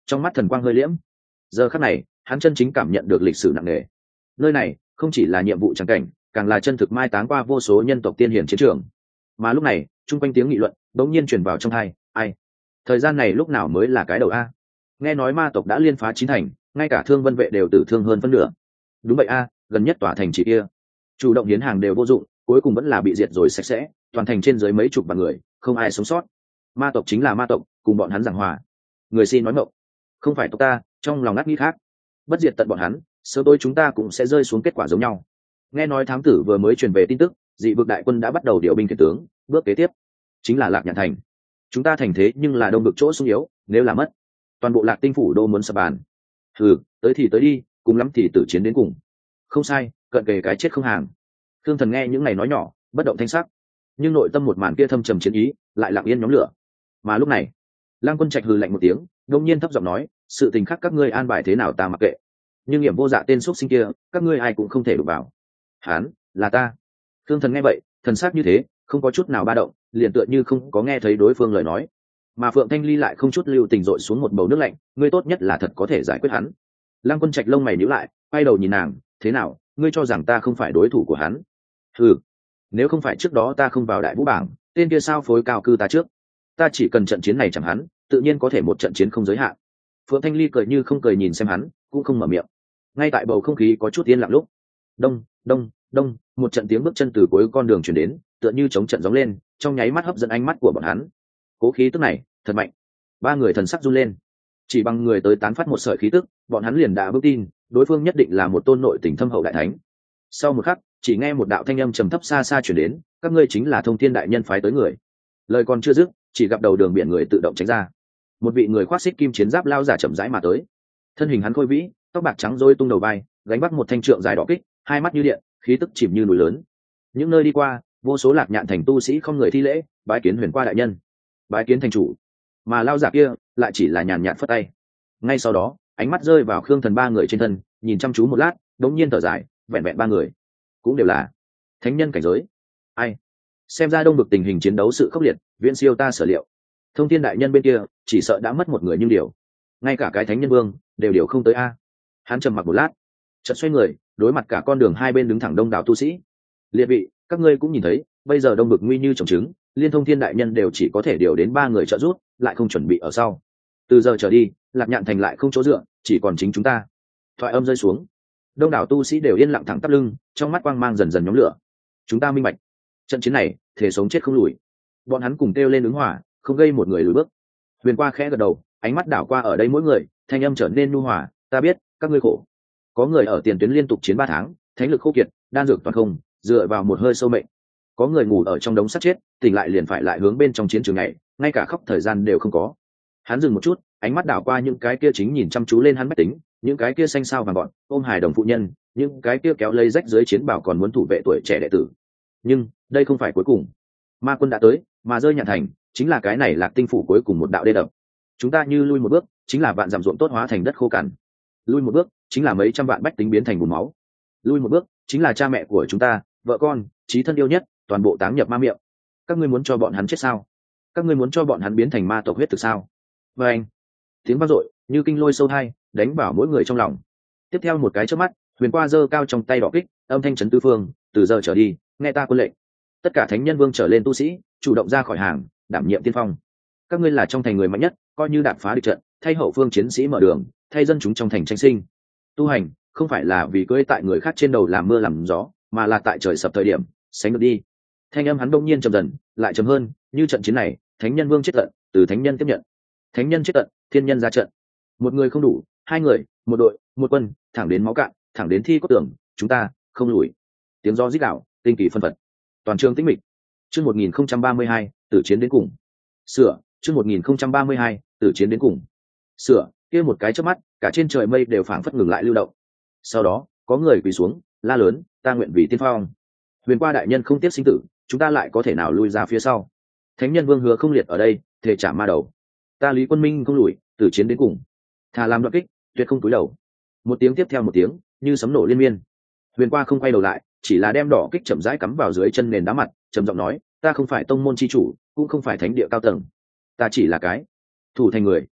trong mắt thần quang hơi liễm. Giờ khắc này hắn chân chính cảm nhận được lịch sử nặng nề. Nơi này không chỉ là nhiệm vụ trắng cảnh, càng là chân thực mai táng qua vô số nhân tộc tiên hiển chiến trường. Mà lúc này chung quanh tiếng nghị luận đống nhiên truyền vào trong tai. Ai? Thời gian này lúc nào mới là cái đầu a? Nghe nói ma tộc đã liên phá chín thành, ngay cả thương vân vệ đều tử thương hơn phân nửa. Đúng vậy a, gần nhất tòa thành chỉ kia chủ động hiến hàng đều vô dụng, cuối cùng vẫn là bị diệt rồi sạch sẽ, toàn thành trên dưới mấy chục vạn người, không ai sống sót. Ma tộc chính là ma tộc, cùng bọn hắn giảng hòa. Người xin nói mộng, không phải tộc ta, trong lòng ngắt nghĩ khác. Bất diệt tận bọn hắn, sớm tối chúng ta cũng sẽ rơi xuống kết quả giống nhau. Nghe nói thám tử vừa mới truyền về tin tức, dị vực đại quân đã bắt đầu điều binh khiển tướng, bước kế tiếp chính là Lạc Nhạn thành. Chúng ta thành thế nhưng là đông vực chỗ sung yếu, nếu là mất, toàn bộ Lạc Tinh phủ đô muốn sập bàn. Ừ, tới thì tới đi, cùng lắm thì tử chiến đến cùng. Không sai, cận kề cái chết không hàng. Thương Thần nghe những ngày nói nhỏ, bất động thanh sắc, nhưng nội tâm một màn kia thâm trầm chiến ý lại lặng yên nhóm lửa. Mà lúc này, Lăng Quân Trạch hừ lạnh một tiếng, đột nhiên thấp giọng nói, sự tình khác các ngươi an bài thế nào ta mặc kệ, nhưng nghiệm vô dạ tên xuất sinh kia, các ngươi ai cũng không thể đụng vào. Hán, là ta. Thương Thần nghe vậy, thần sắc như thế, không có chút nào ba động, liền tựa như không có nghe thấy đối phương lời nói. Mà Phượng Thanh Ly lại không chút lưu tình dội xuống một bầu nước lạnh, ngươi tốt nhất là thật có thể giải quyết hắn. Lăng Quân Trạch lông mày nhíu lại, quay đầu nhìn nàng, thế nào, ngươi cho rằng ta không phải đối thủ của hắn? Ừ, nếu không phải trước đó ta không vào đại vũ bảng, tên kia sao phối cao cư ta trước? Ta chỉ cần trận chiến này chẳng hắn, tự nhiên có thể một trận chiến không giới hạn. Phượng Thanh Ly cười như không cười nhìn xem hắn, cũng không mở miệng. Ngay tại bầu không khí có chút yên lặng lúc, đông đông đông, một trận tiếng bước chân từ cuối con đường truyền đến, tựa như chống trận gióng lên, trong nháy mắt hấp dẫn ánh mắt của bọn hắn. Cố khí tức này thật mạnh. Ba người thần sắc run lên, chỉ bằng người tới tán phát một sợi khí tức, bọn hắn liền đã vững tin đối phương nhất định là một tôn nội tình thâm hậu đại thánh. Sau một khắc, chỉ nghe một đạo thanh âm trầm thấp xa xa chuyển đến, các ngươi chính là Thông Thiên đại nhân phái tới người. Lời còn chưa dứt, chỉ gặp đầu đường biển người tự động tránh ra. Một vị người khoác xích kim chiến giáp lao giả chậm rãi mà tới. Thân hình hắn khôi vĩ, tóc bạc trắng rối tung đầu vai, gánh vác một thanh trượng dài đỏ kích, hai mắt như điện, khí tức chìm như núi lớn. Những nơi đi qua, vô số Lạc Nhạn thành tu sĩ không người thi lễ, bái kiến Huyền Qua đại nhân, bái kiến thành chủ. Mà lao giả kia lại chỉ là nhàn nhạt phất tay. Ngay sau đó, ánh mắt rơi vào Khương Thần ba người trên thân, nhìn chăm chú một lát, đống nhiên thở dài, vẹn vẹn ba người cũng đều là thánh nhân cảnh giới. Ai? Xem ra đông vực tình hình chiến đấu sự khốc liệt, viễn siêu ta sở liệu. Thông Thiên đại nhân bên kia chỉ sợ đã mất một người, nhưng điều ngay cả cái thánh nhân vương đều điều không tới a. Hắn trầm mặc một lát, chợt xoay người, đối mặt cả con đường hai bên đứng thẳng đông đảo tu sĩ. Liệt vị, các ngươi cũng nhìn thấy, bây giờ đông vực nguy như trồng trứng, liên Thông Thiên đại nhân đều chỉ có thể điều đến ba người trợ giúp, lại không chuẩn bị ở sau. Từ giờ trở đi, Lạc Nhạn thành lại không chỗ dựa, chỉ còn chính chúng ta. Thoại âm rơi xuống, đông đảo tu sĩ đều yên lặng thẳng tắp lưng, trong mắt quang mang dần dần nhóm lửa. Chúng ta minh bạch, trận chiến này thể sống chết không lùi. Bọn hắn cùng kêu lên ứng hỏa, không gây một người lùi bước. Huyền Qua khẽ gật đầu, ánh mắt đảo qua ở đây mỗi người, thanh âm trở nên nhu hòa, ta biết các ngươi khổ. Có người ở tiền tuyến liên tục chiến ba tháng, thánh lực khô kiệt, đan dược toàn không, dựa vào một hơi sâu mệnh. Có người ngủ ở trong đống sắt chết, tỉnh lại liền phải lại hướng bên trong chiến trường này, ngay cả khóc thời gian đều không có. Hắn dừng một chút, ánh mắt đảo qua những cái kia chính nhìn chăm chú lên hắn bách tính, những cái kia xanh sao vàng gọn, ôm hài đồng phụ nhân, những cái kia kéo lấy rách dưới chiến bào còn muốn thủ vệ tuổi trẻ đệ tử. Nhưng đây không phải cuối cùng. Ma quân đã tới, mà rơi Nhạn thành chính là cái này Lạc Tinh phủ cuối cùng một đạo đê đập. Chúng ta như lui một bước, chính là vạn dặm ruộng tốt hóa thành đất khô cằn. Lui một bước, chính là mấy trăm vạn bách tính biến thành bùn máu. Lui một bước, chính là cha mẹ của chúng ta, vợ con, chí thân yêu nhất, toàn bộ táng nhập ma miệng. Các ngươi muốn cho bọn hắn chết sao? Các ngươi muốn cho bọn hắn biến thành ma tộc huyết thực sao? Và anh, tiếng vang dội như kinh lôi sâu hai, đánh vào mỗi người trong lòng. Tiếp theo một cái chớp mắt, Huyền Qua giơ cao trong tay đỏ kích, âm thanh chấn tứ phương, từ giờ trở đi, nghe ta quân lệnh. Tất cả thánh nhân vương trở lên tu sĩ, chủ động ra khỏi hàng, đảm nhiệm tiên phong. Các ngươi là trong thành người mạnh nhất, coi như đạp phá địch trận, thay hậu phương chiến sĩ mở đường, thay dân chúng trong thành tranh sinh. Tu hành không phải là vì cưỡi tại người khác trên đầu làm mưa làm gió, mà là tại trời sập thời điểm sánh được đi. Thanh âm hắn đông nhiên trầm dần, lại trầm hơn, như trận chiến này, thánh nhân vương chết tận, từ thánh nhân tiếp nhận. Thánh nhân chết tận, thiên nhân ra trận. Một người không đủ, hai người, một đội, một quân, thẳng đến máu cạn, thẳng đến thi cốt tưởng, chúng ta không lùi. Tiếng gió rít đảo, tinh kỳ phân phật. Toàn trường tĩnh mịch. Chương một nghìn không trăm ba mươi hai, tử chiến đến cùng. Sửa, chương một nghìn không trăm ba mươi hai, tử chiến đến cùng. Sửa, kia một cái chớp mắt, cả trên trời mây đều phảng phất ngừng lại lưu động. Sau đó, có người quỳ xuống, la lớn, ta nguyện vì tiên phong. Huyền Qua đại nhân không tiếc sinh tử, chúng ta lại có thể nào lui ra phía sau? Thánh nhân vương hứa không liệt ở đây, thề trả ma đầu. Ta Lý Quân Minh không lùi, tử chiến đến cùng. Thà làm đoạn kích, tuyệt không túi đầu. Một tiếng tiếp theo một tiếng, như sấm nổ liên miên. Huyền Qua không quay đầu lại, chỉ là đem đỏ kích chậm rãi cắm vào dưới chân nền đá mặt, trầm giọng nói, ta không phải tông môn chi chủ, cũng không phải thánh địa cao tầng, ta chỉ là cái thủ thành người.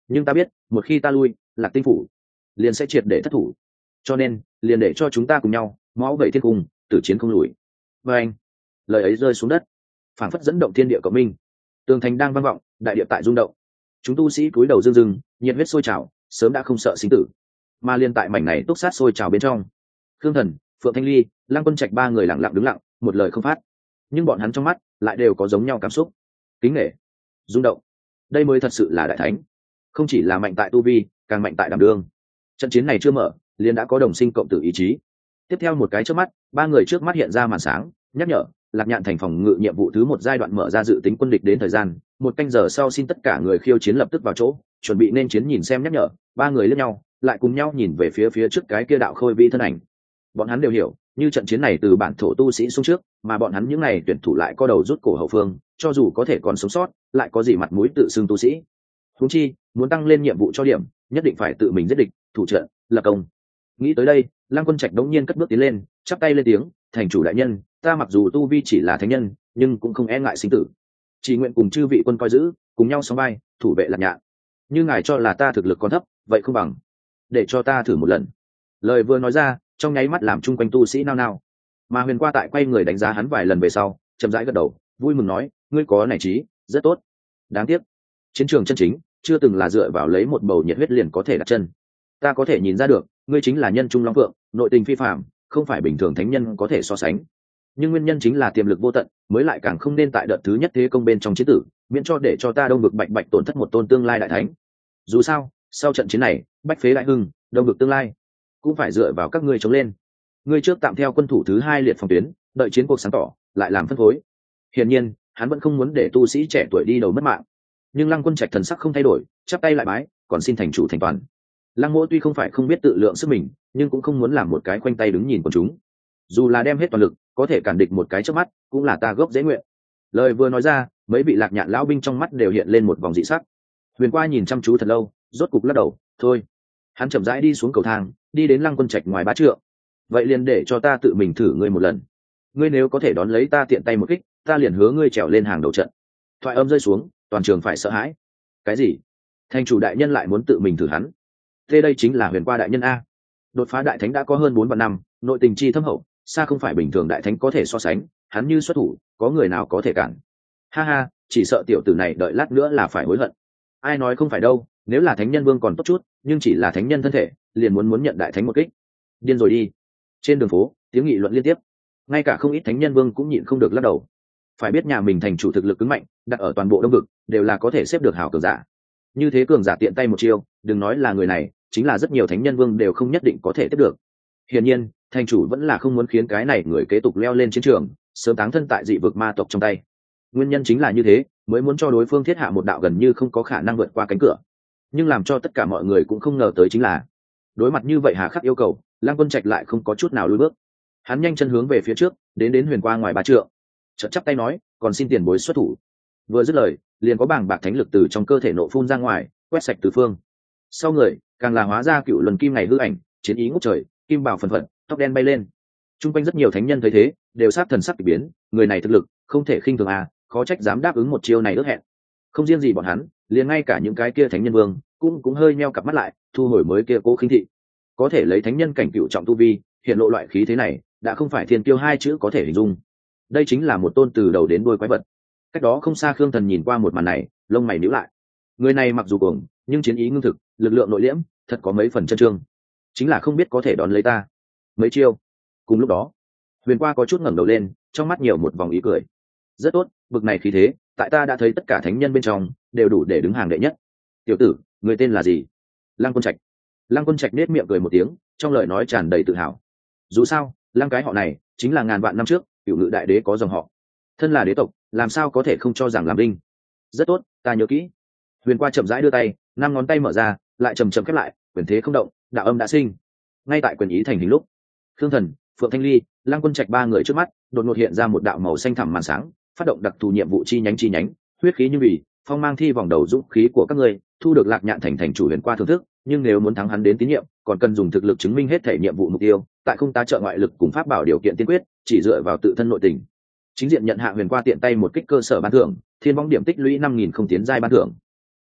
nhưng ta biết một khi ta lui, Lạc Tinh phủ liền sẽ triệt để thất thủ, cho nên liền để cho chúng ta cùng nhau máu vậy thiên cung, tử chiến không lùi. Và anh lời ấy rơi xuống đất, phảng phất dẫn động thiên địa cộng minh. Tường thành đang vang vọng, đại địa tại rung động. Chúng tu sĩ cúi đầu rưng rưng, nhiệt huyết sôi trào, sớm đã không sợ sinh tử. Mà liên tại mảnh này túc sát sôi trào bên trong, Khương Thần, Phượng Thanh Ly, Lăng Quân Trạch ba người lặng lặng đứng lặng, một lời không phát. Nhưng bọn hắn trong mắt lại đều có giống nhau cảm xúc, kính nể, rung động. Đây mới thật sự là đại thánh, không chỉ là mạnh tại tu vi, càng mạnh tại đảm đương. Trận chiến này chưa mở, liền đã có đồng sinh cộng tử ý chí. Tiếp theo một cái trước mắt, ba người trước mắt hiện ra màn sáng, nhắc nhở Lạc Nhạn thành phòng ngự nhiệm vụ thứ một giai đoạn mở ra, dự tính quân địch đến thời gian một canh giờ sau, xin tất cả người khiêu chiến lập tức vào chỗ chuẩn bị nên chiến. Nhìn xem nhắc nhở, ba người lướt nhau lại cùng nhau nhìn về phía phía trước cái kia đạo khôi vi thân ảnh. Bọn hắn đều hiểu, như trận chiến này từ bản thổ tu sĩ xuống trước, mà bọn hắn những này tuyển thủ lại co đầu rút cổ hậu phương, cho dù có thể còn sống sót, lại có gì mặt mũi tự xưng tu sĩ. Huống chi muốn tăng lên nhiệm vụ cho điểm, nhất định phải tự mình giết địch, thủ trận, lập công. Nghĩ tới đây, Lăng Quân Trạch đống nhiên cất bước tiến lên, chắp tay lên tiếng: thành chủ đại nhân, ta mặc dù tu vi chỉ là thánh nhân, nhưng cũng không e ngại sinh tử, chỉ nguyện cùng chư vị quân coi giữ, cùng nhau sóng vai thủ vệ Lạc Nhạn. Như ngài cho là ta thực lực còn thấp, vậy không bằng để cho ta thử một lần. Lời vừa nói ra, trong nháy mắt làm chung quanh tu sĩ nao nao. Mà Huyền Qua tại quay người đánh giá hắn vài lần về sau, chậm rãi gật đầu, vui mừng nói: ngươi có này trí, rất tốt. Đáng tiếc, chiến trường chân chính chưa từng là dựa vào lấy một bầu nhiệt huyết liền có thể đặt chân. Ta có thể nhìn ra được, ngươi chính là nhân trung long phượng, nội tình phi phàm, không phải bình thường thánh nhân có thể so sánh. Nhưng nguyên nhân chính là tiềm lực vô tận, mới lại càng không nên tại đợt thứ nhất thế công bên trong chiến tử, miễn cho để cho ta Đông Vực bạch bạch tổn thất một tôn tương lai đại thánh. Dù sao, sau trận chiến này, bách phế đại hưng, Đông Vực tương lai cũng phải dựa vào các ngươi chống lên. Ngươi trước tạm theo quân thủ thứ hai liệt phòng tuyến, đợi chiến cuộc sáng tỏ, lại làm phân phối. Hiển nhiên, hắn vẫn không muốn để tu sĩ trẻ tuổi đi đầu mất mạng. Nhưng Lăng Quân Trạch thần sắc không thay đổi, chắp tay lại bái, còn xin thành chủ thành toàn. Lăng Mỗ tuy không phải không biết tự lượng sức mình, nhưng cũng không muốn làm một cái khoanh tay đứng nhìn của chúng. Dù là đem hết toàn lực, có thể cản địch một cái trước mắt, cũng là ta gốc dễ nguyện. Lời vừa nói ra, mấy vị Lạc Nhạn lão binh trong mắt đều hiện lên một vòng dị sắc. Huyền Qua nhìn chăm chú thật lâu, rốt cục lắc đầu, thôi. Hắn chậm rãi đi xuống cầu thang, đi đến Lăng Quân Trạch ngoài ba trượng. Vậy liền để cho ta tự mình thử ngươi một lần. Ngươi nếu có thể đón lấy ta tiện tay một kích, ta liền hứa ngươi trèo lên hàng đầu trận. Thoại âm rơi xuống, toàn trường phải sợ hãi. Cái gì? Thành chủ đại nhân lại muốn tự mình thử hắn? Thế đây chính là Huyền Qua đại nhân a. Đột phá đại thánh đã có hơn bốn vạn năm, nội tình chi thâm hậu, xa không phải bình thường đại thánh có thể so sánh. Hắn như xuất thủ, có người nào có thể cản? Ha ha, chỉ sợ tiểu tử này đợi lát nữa là phải hối hận. Ai nói không phải đâu, nếu là thánh nhân vương còn tốt chút, nhưng chỉ là thánh nhân thân thể, liền muốn muốn nhận đại thánh một kích. Điên rồi đi. Trên đường phố, tiếng nghị luận liên tiếp, ngay cả không ít thánh nhân vương cũng nhịn không được lắc đầu. Phải biết nhà mình thành chủ thực lực cứng mạnh, đặt ở toàn bộ Đông Vực đều là có thể xếp được hảo cường giả. Như thế cường giả tiện tay một chiêu, đừng nói là người này, chính là rất nhiều thánh nhân vương đều không nhất định có thể tiếp được. Hiển nhiên, thành chủ vẫn là không muốn khiến cái này người kế tục leo lên chiến trường, sớm táng thân tại dị vực ma tộc trong tay. Nguyên nhân chính là như thế, mới muốn cho đối phương thiết hạ một đạo gần như không có khả năng vượt qua cánh cửa. Nhưng làm cho tất cả mọi người cũng không ngờ tới chính là, đối mặt như vậy hà khắc yêu cầu, Lăng Quân Trạch lại không có chút nào lùi bước. Hắn nhanh chân hướng về phía trước, đến đến Huyền Qua ngoài ba trượng, chợt chắp tay nói: còn xin tiền bối xuất thủ. Vừa dứt lời, liền có bảng bạc thánh lực từ trong cơ thể nộ phun ra ngoài, quét sạch tứ phương. Sau người càng là hóa ra cựu luân kim ngày hư ảnh, chiến ý ngút trời, kim bảo phần phật, tóc đen bay lên. Trung quanh rất nhiều thánh nhân thấy thế, đều sát thần sắc kỳ biến, người này thực lực không thể khinh thường à, khó trách dám đáp ứng một chiêu này ước hẹn. Không riêng gì bọn hắn, liền ngay cả những cái kia thánh nhân vương cũng cũng hơi meo cặp mắt lại, thu hồi mới kia cố khinh thị. Có thể lấy thánh nhân cảnh cựu trọng tu vi hiện lộ loại khí thế này, đã không phải thiên kiêu hai chữ có thể hình dung. Đây chính là một tôn từ đầu đến đuôi quái vật. Cách đó không xa, Khương Thần nhìn qua một màn này, lông mày nhíu lại. Người này mặc dù cuồng, nhưng chiến ý ngưng thực, lực lượng nội liễm, thật có mấy phần chân trương. Chính là không biết có thể đón lấy ta mấy chiêu. Cùng lúc đó, Huyền Qua có chút ngẩng đầu lên, trong mắt nhiều một vòng ý cười. Rất tốt, bực này khí thế, tại ta đã thấy tất cả thánh nhân bên trong đều đủ để đứng hàng đệ nhất. Tiểu tử, người tên là gì? Lăng Quân Trạch. Lăng Quân Trạch nết miệng cười một tiếng, trong lời nói tràn đầy tự hào. Dù sao, Lăng cái họ này chính là ngàn vạn năm trước Cửu Ngự đại đế có dòng họ. Thân là đế tộc, làm sao có thể không cho rằng làm linh. Rất tốt, ta nhớ kỹ. Huyền Qua chậm rãi đưa tay, năm ngón tay mở ra, lại chầm chậm khép lại, quyền thế không động, đạo âm đã sinh. Ngay tại quyền ý thành hình lúc, Khương Thần, Phượng Thanh Ly, Lăng Quân Trạch ba người trước mắt đột ngột hiện ra một đạo màu xanh thẳm màn sáng, phát động đặc thù nhiệm vụ chi nhánh chi nhánh, huyết khí như bì, phong mang thi vòng đầu dũng khí của các ngươi, thu được Lạc Nhạn thành thành chủ Huyền Qua thưởng thức, nhưng nếu muốn thắng hắn đến tín nhiệm, còn cần dùng thực lực chứng minh hết thể nhiệm vụ mục tiêu, tại không tá trợ ngoại lực cùng pháp bảo điều kiện tiên quyết, chỉ dựa vào tự thân nội tình. Chính diện nhận hạ Huyền Qua tiện tay một kích cơ sở ban thưởng, thiên vong điểm tích lũy năm nghìn không tiến giai ban thưởng.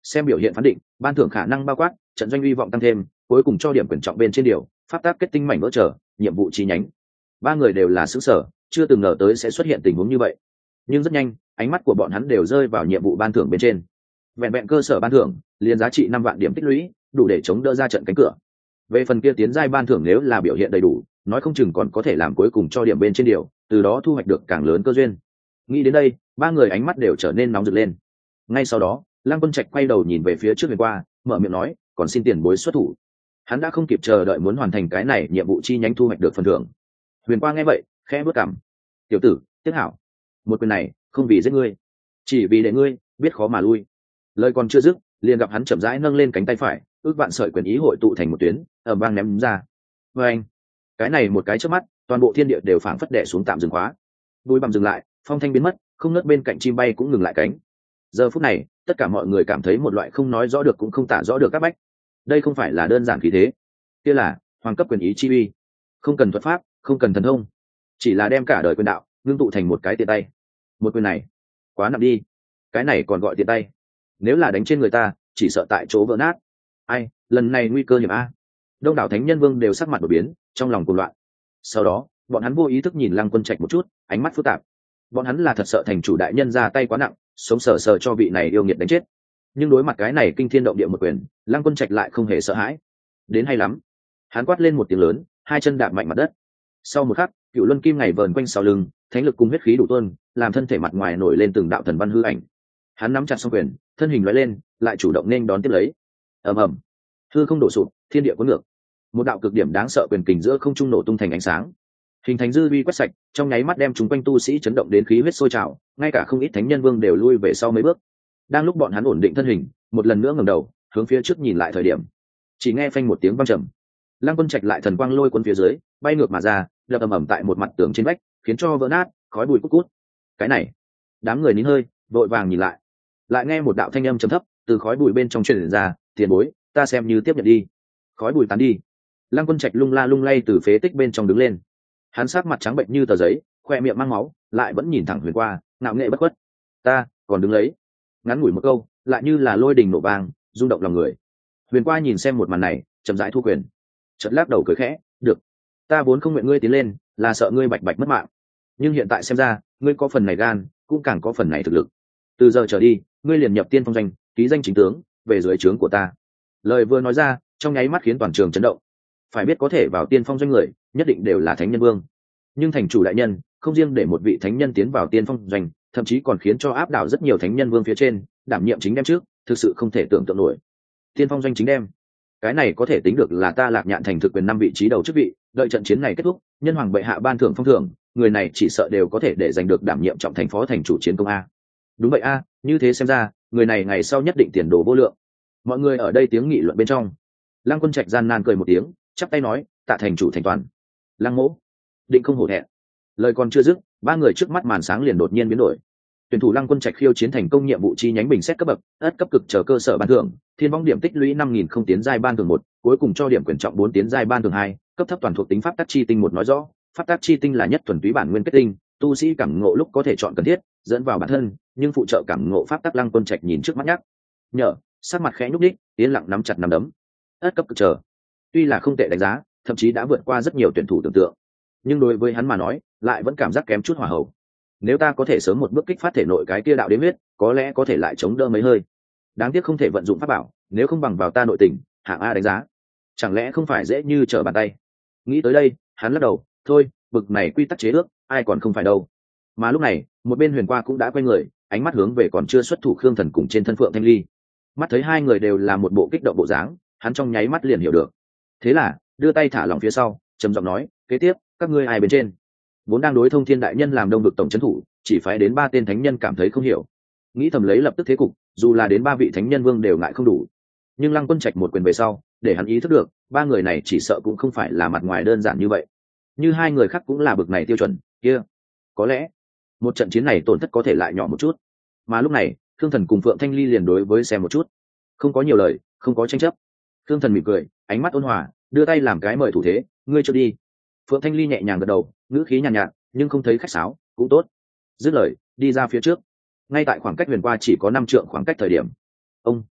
Xem biểu hiện phán định, ban thưởng khả năng bao quát trận doanh uy vọng tăng thêm, cuối cùng cho điểm quyền trọng bên trên điều pháp tác kết tinh mảnh vỡ trở nhiệm vụ chi nhánh. Ba người đều là xứ sở, chưa từng ngờ tới sẽ xuất hiện tình huống như vậy, nhưng rất nhanh ánh mắt của bọn hắn đều rơi vào nhiệm vụ ban thưởng bên trên. Vẹn vẹn cơ sở ban thưởng liền giá trị năm vạn điểm tích lũy, đủ để chống đỡ ra trận cánh cửa. Về phần kia tiến giai ban thưởng nếu là biểu hiện đầy đủ, nói không chừng còn có thể làm cuối cùng cho điểm bên trên điều, từ đó thu hoạch được càng lớn cơ duyên. Nghĩ đến đây, ba người ánh mắt đều trở nên nóng rực lên. Ngay sau đó, Lăng Quân Trạch quay đầu nhìn về phía trước Huyền Qua, mở miệng nói, còn xin tiền bối xuất thủ. Hắn đã không kịp chờ đợi muốn hoàn thành cái này nhiệm vụ chi nhánh thu hoạch được phần thưởng. Huyền Qua nghe vậy, khẽ bước cằm. Tiểu tử, tiếp hảo. Một quyền này, không vì giết ngươi, chỉ vì để ngươi biết khó mà lui. Lời còn chưa dứt, liền gặp hắn chậm rãi nâng lên cánh tay phải, ước vạn sợi quyền ý hội tụ thành một tuyến, ầm vang ném ra. Và anh, cái này một cái chớp mắt, toàn bộ thiên địa đều phảng phất đè xuống tạm dừng khóa. Đuôi bằm dừng lại, phong thanh biến mất, không nớt bên cạnh chim bay cũng ngừng lại cánh. Giờ phút này, tất cả mọi người cảm thấy một loại không nói rõ được cũng không tả rõ được các bách. Đây không phải là đơn giản khí thế, kia là hoàng cấp quyền ý chi uy, không cần thuật pháp, không cần thần thông, chỉ là đem cả đời quyền đạo ngưng tụ thành một cái tiện tay. Một quyền này, quá nặng đi, cái này còn gọi tiện tay? Nếu là đánh trên người ta, chỉ sợ tại chỗ vỡ nát. Ai, lần này nguy cơ hiểm a. Đông đảo thánh nhân vương đều sắc mặt đổi biến, trong lòng cuồng loạn. Sau đó, bọn hắn vô ý thức nhìn Lăng Quân Trạch một chút, ánh mắt phức tạp. Bọn hắn là thật sợ thành chủ đại nhân ra tay quá nặng, sống sờ sờ cho vị này yêu nghiệt đánh chết. Nhưng đối mặt cái này kinh thiên động địa một quyền, Lăng Quân Trạch lại không hề sợ hãi. Đến hay lắm. Hắn quát lên một tiếng lớn, hai chân đạp mạnh mặt đất. Sau một khắc, cựu luân kim ngày vờn quanh sau lưng, thánh lực cùng huyết khí đủ tuôn, làm thân thể mặt ngoài nổi lên từng đạo thần văn hư ảnh. Hắn nắm chặt song quyền, thân hình lóe lên, lại chủ động nên đón tiếp lấy. Ầm ầm, hư không đổ sụp, thiên địa cuốn ngược. Một đạo cực điểm đáng sợ quyền kình giữa không trung nổ tung thành ánh sáng, hình thành dư vi quét sạch, trong nháy mắt đem chúng quanh tu sĩ chấn động đến khí huyết sôi trào, ngay cả không ít thánh nhân vương đều lui về sau mấy bước. Đang lúc bọn hắn ổn định thân hình, một lần nữa ngẩng đầu, hướng phía trước nhìn lại thời điểm, chỉ nghe phanh một tiếng vang trầm. Lăng Quân Trạch lại thần quang lôi cuốn phía dưới, bay ngược mà ra, đập ầm ầm tại một mặt tường trên vách, khiến cho vỡ nát, khói bụi cút cút. Cái này, đám người nín hơi, vội vàng nhìn lại. Lại nghe một đạo thanh âm trầm thấp từ khói bụi bên trong truyền ra, "Tiền bối, ta xem như tiếp nhận đi." Khói bụi tán đi, Lăng Quân Trạch lung la lung lay từ phế tích bên trong đứng lên. Hắn sắc mặt trắng bệnh như tờ giấy, khoe miệng mang máu, lại vẫn nhìn thẳng Huyền Qua, ngạo nghệ bất khuất. "Ta còn đứng lấy." Ngắn ngủi một câu, lại như là lôi đình nổ vang, rung động lòng người. Huyền Qua nhìn xem một màn này, chậm rãi thu quyền, chợt lắc đầu cười khẽ, "Được, ta vốn không nguyện ngươi tiến lên, là sợ ngươi bạch bạch mất mạng. Nhưng hiện tại xem ra, ngươi có phần này gan, cũng càng có phần này thực lực. Từ giờ trở đi, ngươi liền nhập tiên phong doanh, ký danh chính tướng, về dưới trướng của ta." Lời vừa nói ra, trong nháy mắt khiến toàn trường chấn động. Phải biết có thể vào tiên phong doanh người, nhất định đều là thánh nhân vương. Nhưng thành chủ đại nhân không riêng để một vị thánh nhân tiến vào tiên phong doanh, thậm chí còn khiến cho áp đảo rất nhiều thánh nhân vương phía trên, đảm nhiệm chính đem trước, thực sự không thể tưởng tượng nổi. Tiên phong doanh chính đem, cái này có thể tính được là ta Lạc Nhạn thành thực quyền năm vị trí đầu chức vị. Đợi trận chiến này kết thúc, nhân hoàng bệ hạ ban thưởng phong thưởng, người này chỉ sợ đều có thể để giành được đảm nhiệm trọng thành phó thành chủ chiến công a. Đúng vậy a, như thế xem ra, người này ngày sau nhất định tiền đồ vô lượng. Mọi người ở đây tiếng nghị luận bên trong. Lăng Quân Trạch gian nan cười một tiếng, chắp tay nói, "Tạ thành chủ thành toàn." Lăng Mỗ định không hổ thẹn. Lời còn chưa dứt, ba người trước mắt màn sáng liền đột nhiên biến đổi. Tuyển thủ Lăng Quân Trạch khiêu chiến thành công nhiệm vụ chi nhánh bình xét cấp bậc, ất cấp cực chờ cơ sở ban thưởng, thiên vong điểm tích lũy năm nghìn không tiến giai ban thưởng một, cuối cùng cho điểm quyền trọng bốn tiến giai ban thưởng hai, cấp thấp toàn thuộc tính pháp tắc chi tinh một nói rõ, pháp tắc chi tinh là nhất thuần túy bản nguyên kết tinh, tu sĩ cảm ngộ lúc có thể chọn cần thiết, dẫn vào bản thân, nhưng phụ trợ cảm ngộ pháp tắc. Lăng Quân Trạch nhìn trước mắt nhắc nhở, sắc mặt khẽ nhúc nhích, yên lặng nắm chặt nắm đấm. Ất cấp cực chờ, tuy là không tệ đánh giá, thậm chí đã vượt qua rất nhiều tuyển thủ tưởng tượng, nhưng đối với hắn mà nói, lại vẫn cảm giác kém chút hỏa hậu. Nếu ta có thể sớm một bước kích phát thể nội cái kia đạo đế huyết, có lẽ có thể lại chống đỡ mấy hơi. Đáng tiếc không thể vận dụng pháp bảo, nếu không bằng vào ta nội tình, hạng A đánh giá, chẳng lẽ không phải dễ như trở bàn tay. Nghĩ tới đây, hắn lắc đầu, thôi, bực này quy tắc chế ước, ai còn không phải đâu. Mà lúc này, một bên Huyền Qua cũng đã quay người, ánh mắt hướng về còn chưa xuất thủ Khương Thần cùng trên thân Phượng Thanh Ly. Mắt thấy hai người đều là một bộ kích động bộ dáng, hắn trong nháy mắt liền hiểu được. Thế là, đưa tay thả lỏng phía sau, trầm giọng nói, "Kế tiếp, các ngươi ai bên trên?" Vốn đang đối Thông Thiên đại nhân làm đông vực tổng trấn thủ, chỉ phái đến ba tên thánh nhân cảm thấy không hiểu, nghĩ thầm lấy lập tức thế cục, dù là đến ba vị thánh nhân vương đều ngại không đủ. Nhưng Lăng Quân Trạch một quyền về sau, để hắn ý thức được, ba người này chỉ sợ cũng không phải là mặt ngoài đơn giản như vậy. Như hai người khác cũng là bực này tiêu chuẩn, kia, có lẽ một trận chiến này tổn thất có thể lại nhỏ một chút. Mà lúc này, Thương Thần cùng Phượng Thanh Ly liền đối với xem một chút, không có nhiều lời, không có tranh chấp. Thương Thần mỉm cười, ánh mắt ôn hòa, đưa tay làm cái mời thủ thế, "Ngươi cho đi." Phượng Thanh Ly nhẹ nhàng gật đầu, ngữ khí nhàn nhạt, nhạt, nhưng không thấy khách sáo, cũng tốt. Dứt lời, đi ra phía trước. Ngay tại khoảng cách Huyền Qua chỉ có năm trượng khoảng cách thời điểm, ông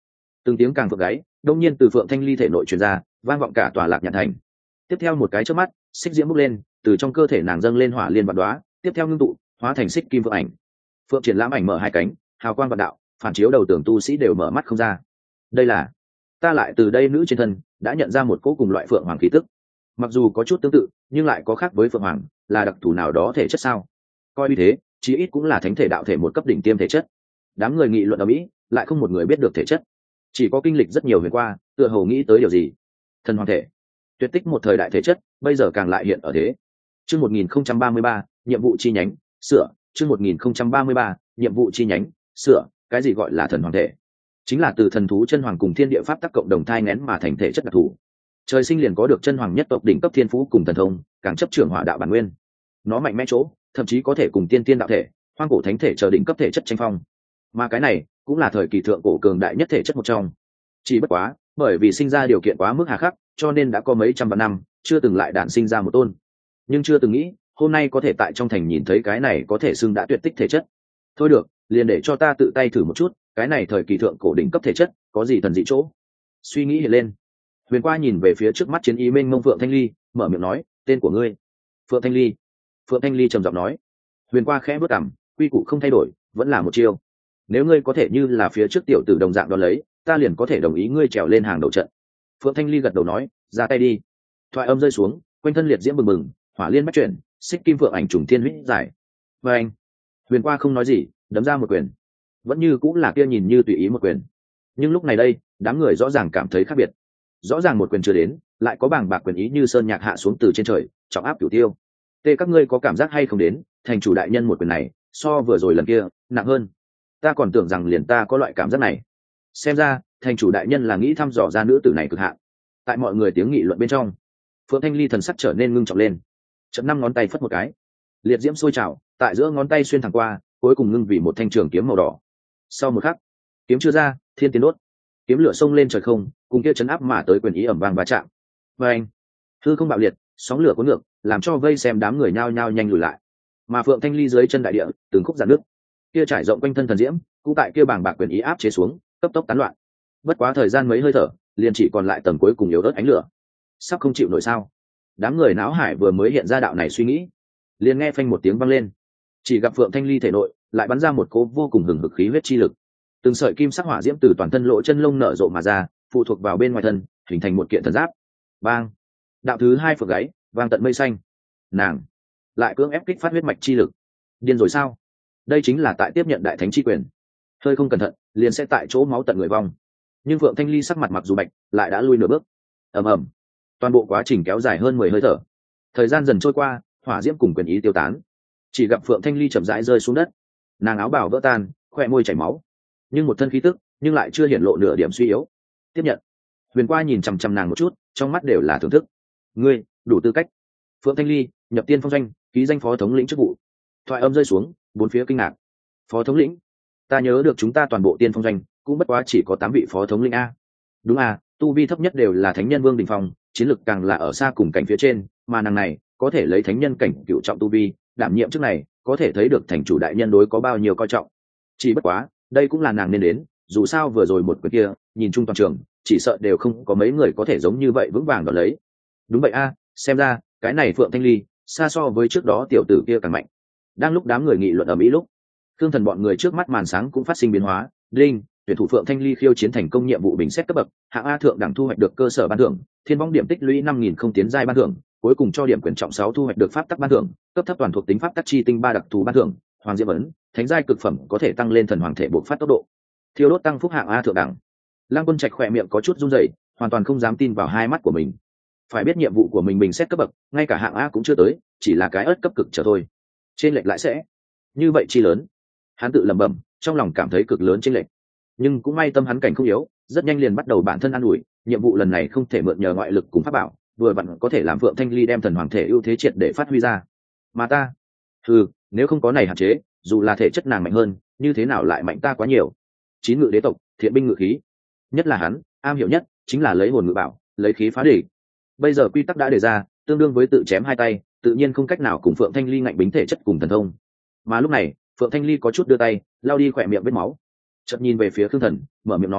từng tiếng càng phượng gáy đông nhiên từ phượng thanh ly thể nội truyền ra, vang vọng cả tòa lạc nhạn thành. Tiếp theo một cái chớp mắt, xích diễm bốc lên, từ trong cơ thể nàng dâng lên hỏa liên vạn đóa, tiếp theo ngưng tụ hóa thành xích kim phượng ảnh. Phượng triển lãm ảnh mở hai cánh, hào quang vạn đạo phản chiếu đầu tưởng tu sĩ đều mở mắt không ra. Đây là, ta lại từ đây nữ trên thân đã nhận ra một cỗ cùng loại phượng hoàng khí tức, mặc dù có chút tương tự nhưng lại có khác với phượng hoàng, là đặc thù nào đó thể chất sao? Coi như thế, chí ít cũng là thánh thể đạo thể một cấp đỉnh tiêm thể chất. Đám người nghị luận ở mỹ, lại không một người biết được thể chất, chỉ có kinh lịch rất nhiều huyền qua, tựa hồ nghĩ tới điều gì. Thần hoàng thể, tuyệt tích một thời đại thể chất, bây giờ càng lại hiện ở thế. Chương một nghìn không trăm ba mươi ba, nhiệm vụ chi nhánh sửa. Chương một nghìn không trăm ba mươi ba, nhiệm vụ chi nhánh sửa. Cái gì gọi là thần hoàng thể? Chính là từ thần thú chân hoàng cùng thiên địa pháp tác cộng đồng thai nghén mà thành thể chất đặc thù. Trời sinh liền có được chân hoàng nhất tộc đỉnh cấp thiên phú cùng thần thông, càng chấp trưởng hỏa đạo bản nguyên. Nó mạnh mẽ chỗ, thậm chí có thể cùng tiên tiên đạo thể, hoang cổ thánh thể chờ đỉnh cấp thể chất tranh phong. Mà cái này cũng là thời kỳ thượng cổ cường đại nhất thể chất một trong. Chỉ bất quá, bởi vì sinh ra điều kiện quá mức hà khắc, cho nên đã có mấy trăm vạn năm chưa từng lại đản sinh ra một tôn. Nhưng chưa từng nghĩ, hôm nay có thể tại trong thành nhìn thấy cái này có thể xưng đã tuyệt tích thể chất. Thôi được, liền để cho ta tự tay thử một chút, cái này thời kỳ thượng cổ đỉnh cấp thể chất có gì thần dị chỗ. Suy nghĩ hiện lên, huyền qua nhìn về phía trước mắt chiến ý mênh mông Phượng Thanh Ly, mở miệng nói, tên của ngươi? Phượng Thanh Ly. Phượng Thanh Ly trầm giọng nói. Huyền qua khẽ bước cằm, quy củ không thay đổi, vẫn là một chiêu. Nếu ngươi có thể như là phía trước tiểu tử đồng dạng đo lấy, ta liền có thể đồng ý ngươi trèo lên hàng đầu trận. Phượng Thanh Ly gật đầu nói, ra tay đi. Thoại âm rơi xuống, quanh thân liệt diễm bừng bừng, hỏa liên bắt chuyển, xích kim phượng ảnh trùng thiên huyết giải. Và anh, huyền qua không nói gì, đấm ra một quyền, vẫn như cũng là kia nhìn như tùy ý một quyền. Nhưng lúc này đây, đám người rõ ràng cảm thấy khác biệt. Rõ ràng một quyền chưa đến, lại có bàng bạc quyền ý như sơn nhạc hạ xuống từ trên trời, trọng áp cửu tiêu. Tê, các ngươi có cảm giác hay không đến, thành chủ đại nhân một quyền này, so vừa rồi lần kia nặng hơn. Ta còn tưởng rằng liền ta có loại cảm giác này. Xem ra, thành chủ đại nhân là nghĩ thăm dò ra nữ tử này cực hạn. Tại mọi người tiếng nghị luận bên trong, Phượng Thanh Ly thần sắc trở nên ngưng trọng lên. Chợt năm ngón tay phất một cái, liệt diễm sôi trào, tại giữa ngón tay xuyên thẳng qua, cuối cùng ngưng vì một thanh trường kiếm màu đỏ. Sau một khắc, kiếm chưa ra, thiên tiến đốt, kiếm lửa xông lên trời không, cùng kia chấn áp mà tới quyền ý ầm vang va chạm. Và anh, hư không bạo liệt, sóng lửa cuốn ngược, làm cho vây xem đám người nhao nhao nhanh lùi lại. Mà Phượng Thanh Ly dưới chân đại địa, từng khúc giàn nước, kia trải rộng quanh thân thần diễm, cũng tại kia bàng bạc quyền ý áp chế xuống, cấp tốc tán loạn. Bất quá thời gian mấy hơi thở, liền chỉ còn lại tầng cuối cùng yếu ớt ánh lửa. Sắp không chịu nổi sao? Đám người náo hải vừa mới hiện ra đạo này suy nghĩ, liền nghe phanh một tiếng vang lên. Chỉ gặp Phượng Thanh Ly thể nội lại bắn ra một cỗ vô cùng hừng hực khí huyết chi lực, từng sợi kim sắc hỏa diễm từ toàn thân lỗ chân lông nở rộ mà ra, phụ thuộc vào bên ngoài thân, hình thành một kiện thần giáp. Bang! Đạo thứ hai phượng gáy, vang tận mây xanh. Nàng lại cưỡng ép kích phát huyết mạch chi lực. Điên rồi sao? Đây chính là tại tiếp nhận đại thánh chi quyền. Hơi không cẩn thận, liền sẽ tại chỗ máu tận người vong. Nhưng Phượng Thanh Ly sắc mặt mặc dù bạch, lại đã lui nửa bước. Ầm ầm, toàn bộ quá trình kéo dài hơn mười hơi thở. Thời gian dần trôi qua, hỏa diễm cùng quyền ý tiêu tán, chỉ gặp Phượng Thanh Ly chậm rãi rơi xuống đất, nàng áo bào vỡ tan, khoe môi chảy máu, nhưng một thân khí tức nhưng lại chưa hiển lộ nửa điểm suy yếu. Tiếp nhận. Huyền qua nhìn chằm chằm nàng một chút, trong mắt đều là thưởng thức. Ngươi đủ tư cách. Phượng Thanh Ly nhập tiên phong doanh, ký danh phó thống lĩnh chức vụ. Thoại âm rơi xuống, bốn phía kinh ngạc. Phó thống lĩnh? Ta nhớ được chúng ta toàn bộ tiên phong doanh cũng bất quá chỉ có tám vị phó thống lĩnh a. Đúng à, tu vi thấp nhất đều là thánh nhân vương đỉnh phong, chiến lực càng là ở xa cùng cảnh phía trên, mà nàng này có thể lấy thánh nhân cảnh cựu trọng tu vi đảm nhiệm chức này, có thể thấy được thành chủ đại nhân đối có bao nhiêu coi trọng. Chỉ bất quá, đây cũng là nàng nên đến, dù sao vừa rồi một quyền kia, nhìn chung toàn trường, chỉ sợ đều không có mấy người có thể giống như vậy vững vàng đón lấy. Đúng vậy a, xem ra cái này Phượng Thanh Ly xa so với trước đó tiểu tử kia càng mạnh. Đang lúc đám người nghị luận ở mỹ lúc, thương thần bọn người trước mắt màn sáng cũng phát sinh biến hóa. Đinh, tuyển thủ Phượng Thanh Ly khiêu chiến thành công nhiệm vụ bình xét cấp bậc, hạng A thượng đẳng thu hoạch được cơ sở ban thưởng, thiên vong điểm tích lũy năm nghìn không tiến giai ban thưởng, cuối cùng cho điểm quyền trọng sáu thu hoạch được pháp tắc ban thưởng, cấp thấp toàn thuộc tính pháp tắc chi tinh ba đặc thù ban thưởng, hoàng diễm ấn, thánh giai cực phẩm có thể tăng lên thần hoàng thể bộc phát tốc độ. Thiêu đốt tăng phúc hạng A thượng đẳng. Lăng Quân Trạch khỏe miệng có chút run rẩy, hoàn toàn không dám tin vào hai mắt của mình. Phải biết nhiệm vụ của mình bình xét cấp bậc, ngay cả hạng A cũng chưa tới, chỉ là cái ớt cấp cực trở thôi. Trên lệch lại sẽ như vậy chi lớn. Hắn tự lẩm bẩm, trong lòng cảm thấy cực lớn trên lệch. Nhưng cũng may tâm hắn cảnh không yếu, rất nhanh liền bắt đầu bản thân an ủi, nhiệm vụ lần này không thể mượn nhờ ngoại lực cùng pháp bảo, vừa vặn có thể làm Phượng Thanh Ly đem thần hoàng thể ưu thế triệt để phát huy ra. Mà ta, ừ, nếu không có này hạn chế, dù là thể chất nàng mạnh hơn, như thế nào lại mạnh ta quá nhiều. Chín ngự đế tộc, thiện binh ngự khí, nhất là hắn, am hiểu nhất chính là lấy hồn ngự bảo, lấy khí phá địch. Bây giờ quy tắc đã đề ra, tương đương với tự chém hai tay, tự nhiên không cách nào cùng Phượng Thanh Ly ngạnh bính thể chất cùng thần thông. Mà lúc này, Phượng Thanh Ly có chút đưa tay, lau đi khỏe miệng vết máu, chợt nhìn về phía Khương Thần, mở miệng nói,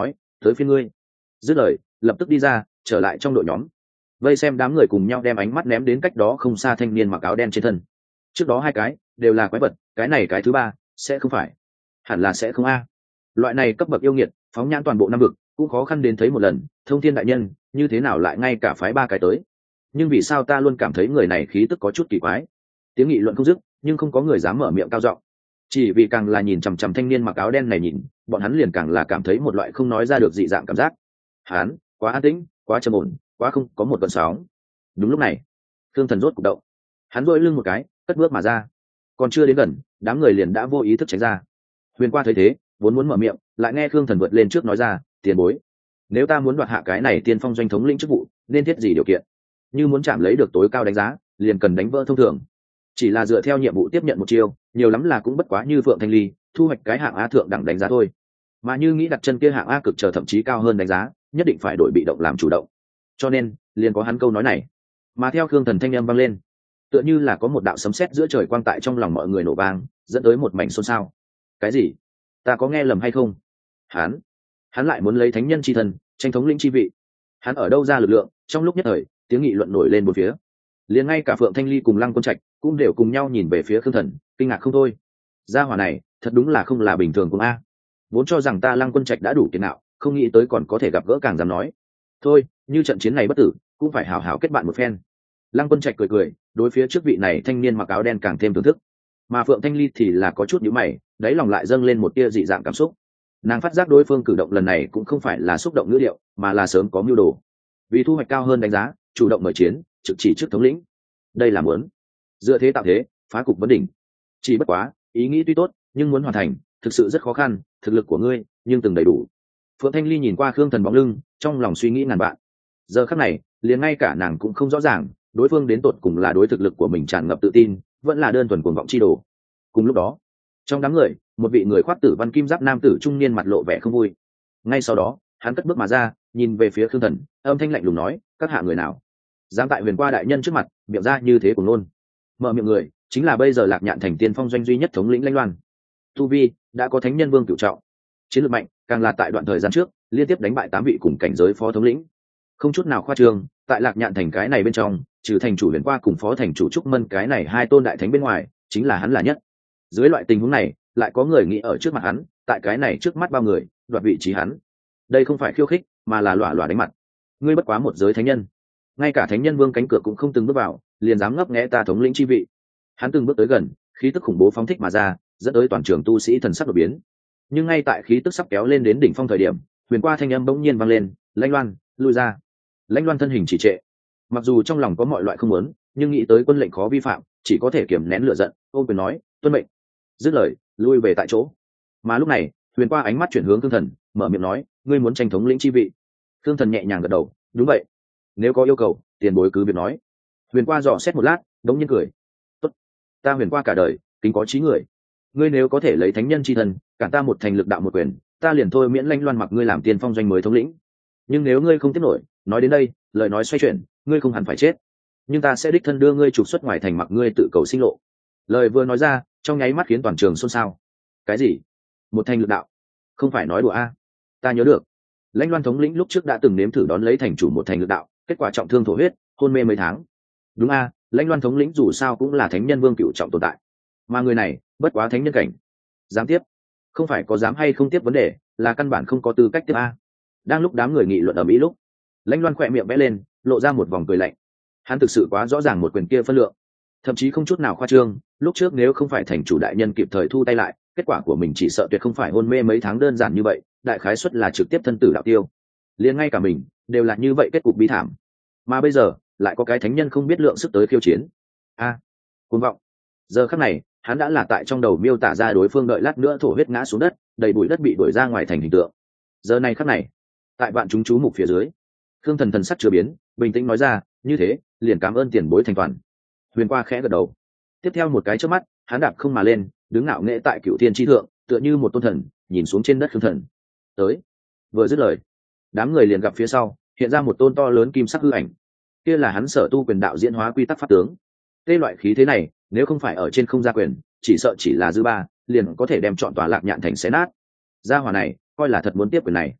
tới phiên ngươi. Dứt lời lập tức đi ra trở lại trong đội nhóm, vây xem đám người cùng nhau đem ánh mắt ném đến cách đó không xa thanh niên mặc áo đen trên thân. Trước đó hai cái đều là quái vật, cái này cái thứ ba sẽ không phải, hẳn là sẽ không a. Loại này cấp bậc yêu nghiệt phóng nhãn toàn bộ năm vực cũng khó khăn đến thấy một lần. Thông thiên đại nhân như thế nào lại ngay cả phái ba cái tới? Nhưng vì sao ta luôn cảm thấy người này khí tức có chút kỳ quái? Tiếng nghị luận không dứt, nhưng không có người dám mở miệng cao giọng. Chỉ vì càng là nhìn chằm chằm thanh niên mặc áo đen này nhìn, bọn hắn liền càng là cảm thấy một loại không nói ra được dị dạng cảm giác. Hắn quá an tĩnh, quá trầm ổn, quá không có một gợn sóng. Đúng lúc này, Thương Thần rốt cục động. Hắn duỗi lưng một cái, cất bước mà ra. Còn chưa đến gần, đám người liền đã vô ý thức tránh ra. Huyền Qua thấy thế, vốn muốn mở miệng, lại nghe Thương Thần vượt lên trước nói ra, "Tiền bối, nếu ta muốn đoạt hạ cái này tiên phong doanh thống lĩnh chức vụ, nên thiết gì điều kiện? Như muốn chạm lấy được tối cao đánh giá, liền cần đánh vỡ thông thường. Chỉ là dựa theo nhiệm vụ tiếp nhận một chiêu, nhiều lắm là cũng bất quá như Phượng Thanh Ly, thu hoạch cái hạng A thượng đẳng đánh giá thôi. Mà như nghĩ đặt chân kia hạng A cực chờ thậm chí cao hơn đánh giá, nhất định phải đổi bị động làm chủ động. Cho nên, liền có hắn câu nói này." Mà theo Khương Thần thanh âm vang lên, tựa như là có một đạo sấm sét giữa trời quang tại trong lòng mọi người nổ vang, dẫn tới một mảnh xôn xao. Cái gì? Ta có nghe lầm hay không? Hắn, hắn lại muốn lấy thánh nhân chi thần, tranh thống lĩnh chi vị. Hắn ở đâu ra lực lượng? Trong lúc nhất thời, tiếng nghị luận nổi lên bốn phía. Liền ngay cả Phượng Thanh Ly cùng Lăng Quân Trạch cũng đều cùng nhau nhìn về phía Khương Thần, kinh ngạc không thôi. Gia hỏa này, thật đúng là không là bình thường cùng a. Vốn cho rằng ta Lăng Quân Trạch đã đủ kiệt ngạo, không nghĩ tới còn có thể gặp gỡ càng dám nói. Thôi, như trận chiến này bất tử, cũng phải hảo hảo kết bạn một phen. Lăng Quân Trạch cười cười, đối phía trước vị này thanh niên mặc áo đen càng thêm thưởng thức. Mà Phượng Thanh Ly thì là có chút nhíu mày, đáy lòng lại dâng lên một tia dị dạng cảm xúc. Nàng phát giác đối phương cử động lần này cũng không phải là xúc động ngữ điệu, mà là sớm có mưu đồ. Vì thu hoạch cao hơn đánh giá, chủ động mời chiến, trực chỉ trước thống lĩnh. Đây là muốn dựa thế tạo thế, phá cục vấn đỉnh. Chỉ bất quá, ý nghĩ tuy tốt, nhưng muốn hoàn thành, thực sự rất khó khăn. Thực lực của ngươi, nhưng từng đầy đủ. Phượng Thanh Ly nhìn qua Khương Thần bóng lưng, trong lòng suy nghĩ ngàn vạn. Giờ khắc này, liền ngay cả nàng cũng không rõ ràng, đối phương đến tột cùng là đối thực lực của mình tràn ngập tự tin, vẫn là đơn thuần cuồng vọng chi đồ. Cùng lúc đó, trong đám người, một vị người khoác tử văn kim giáp nam tử trung niên mặt lộ vẻ không vui. Ngay sau đó, hắn cất bước mà ra, nhìn về phía Khương Thần, âm thanh lạnh lùng nói, các hạ người nào dám tại Huyền Qua đại nhân trước mặt miệng ra như thế của nôn? Mở miệng người chính là bây giờ Lạc Nhạn thành tiên phong doanh duy nhất thống lĩnh Lãnh Loan. Tu vi đã có thánh nhân vương cửu trọng, chiến lược mạnh, càng là tại đoạn thời gian trước liên tiếp đánh bại tám vị cùng cảnh giới phó thống lĩnh. Không chút nào khoa trương, tại Lạc Nhạn thành cái này bên trong, trừ thành chủ Huyền Qua cùng phó thành chủ Trúc Mân cái này hai tôn đại thánh bên ngoài, chính là hắn là nhất. Dưới loại tình huống này, lại có người nghĩ ở trước mặt hắn, tại cái này trước mắt bao người, đoạt vị trí hắn. Đây không phải khiêu khích, mà là lọa lọa đánh mặt. Ngươi bất quá một giới thánh nhân, ngay cả thánh nhân vương cánh cửa cũng không từng bước vào, liền dám ngấp nghé ta thống lĩnh chi vị. Hắn từng bước tới gần, khí tức khủng bố phóng thích mà ra, dẫn tới toàn trường tu sĩ thần sắc đột biến. Nhưng ngay tại khí tức sắp kéo lên đến đỉnh phong thời điểm, Huyền Qua thanh âm bỗng nhiên vang lên, Lãnh Loan, lui ra. Lãnh Loan thân hình chỉ trệ, mặc dù trong lòng có mọi loại không muốn, nhưng nghĩ tới quân lệnh khó vi phạm, chỉ có thể kiềm nén lửa giận, ôm quyền nói, tuân mệnh. Dứt lời, lui về tại chỗ. Mà lúc này, Huyền Qua ánh mắt chuyển hướng Thương Thần, mở miệng nói, ngươi muốn tranh thống lĩnh chi vị? Thương Thần nhẹ nhàng gật đầu, đúng vậy. Nếu có yêu cầu, tiền bối cứ việc nói. Huyền Qua dò xét một lát, đống nhiên cười, tốt, ta Huyền Qua cả đời kính có trí người, ngươi nếu có thể lấy thánh nhân chi thần cản ta một thành lực đạo một quyền, ta liền thôi miễn Lãnh Loan mặc ngươi làm tiên phong doanh mới thống lĩnh. Nhưng nếu ngươi không tiếp nổi, nói đến đây, lời nói xoay chuyển, ngươi không hẳn phải chết, nhưng ta sẽ đích thân đưa ngươi trục xuất ngoài thành mặc ngươi tự cầu sinh lộ. Lời vừa nói ra, trong nháy mắt khiến toàn trường xôn xao. Cái gì? Một thành lực đạo? Không phải nói đùa a? À? Ta nhớ được, Lãnh Loan thống lĩnh lúc trước đã từng nếm thử đón lấy thành chủ một thành lực đạo, kết quả trọng thương thổ huyết, hôn mê mấy tháng. Đúng a, à, Lãnh Loan thống lĩnh dù sao cũng là thánh nhân vương cựu trọng tồn tại, mà người này bất quá thánh nhân cảnh, dám tiếp? Không phải có dám hay không tiếp vấn đề, là căn bản không có tư cách tiếp a. À. Đang lúc đám người nghị luận ở mỹ lúc, Lãnh Loan khỏe miệng vẽ lên, lộ ra một vòng cười lạnh. Hắn thực sự quá rõ ràng một quyền kia phân lượng, thậm chí không chút nào khoa trương. Lúc trước nếu không phải thành chủ đại nhân kịp thời thu tay lại, kết quả của mình chỉ sợ tuyệt không phải hôn mê mấy tháng đơn giản như vậy, đại khái suất là trực tiếp thân tử đạo tiêu. Liền ngay cả mình đều là như vậy kết cục bi thảm, mà bây giờ lại có cái thánh nhân không biết lượng sức tới khiêu chiến. A, à, cuồng vọng. Giờ khắc này, hắn đã là tại trong đầu miêu tả ra đối phương đợi lát nữa thổ huyết ngã xuống đất, đầy bụi đất bị đuổi ra ngoài thành hình tượng. Giờ này khắc này, tại bạn chúng chú mục phía dưới, Khương Thần thần sắc chưa biến, bình tĩnh nói ra, như thế liền cảm ơn tiền bối thành toàn. Huyền Qua khẽ gật đầu. Tiếp theo một cái chớp mắt, hắn đạp không mà lên, đứng ngạo nghễ tại cửu thiên chi thượng, tựa như một tôn thần nhìn xuống trên đất Khương Thần. Tới. Vừa dứt lời, đám người liền gặp phía sau hiện ra một tôn to lớn kim sắc hư ảnh. Kia là hắn sở tu quyền đạo diễn hóa quy tắc pháp tướng. Thế loại khí thế này, nếu không phải ở trên không gia quyền, chỉ sợ chỉ là dư ba, liền có thể đem chọn tòa Lạc Nhạn thành xé nát. Gia hỏa này, coi là thật muốn tiếp quyền này.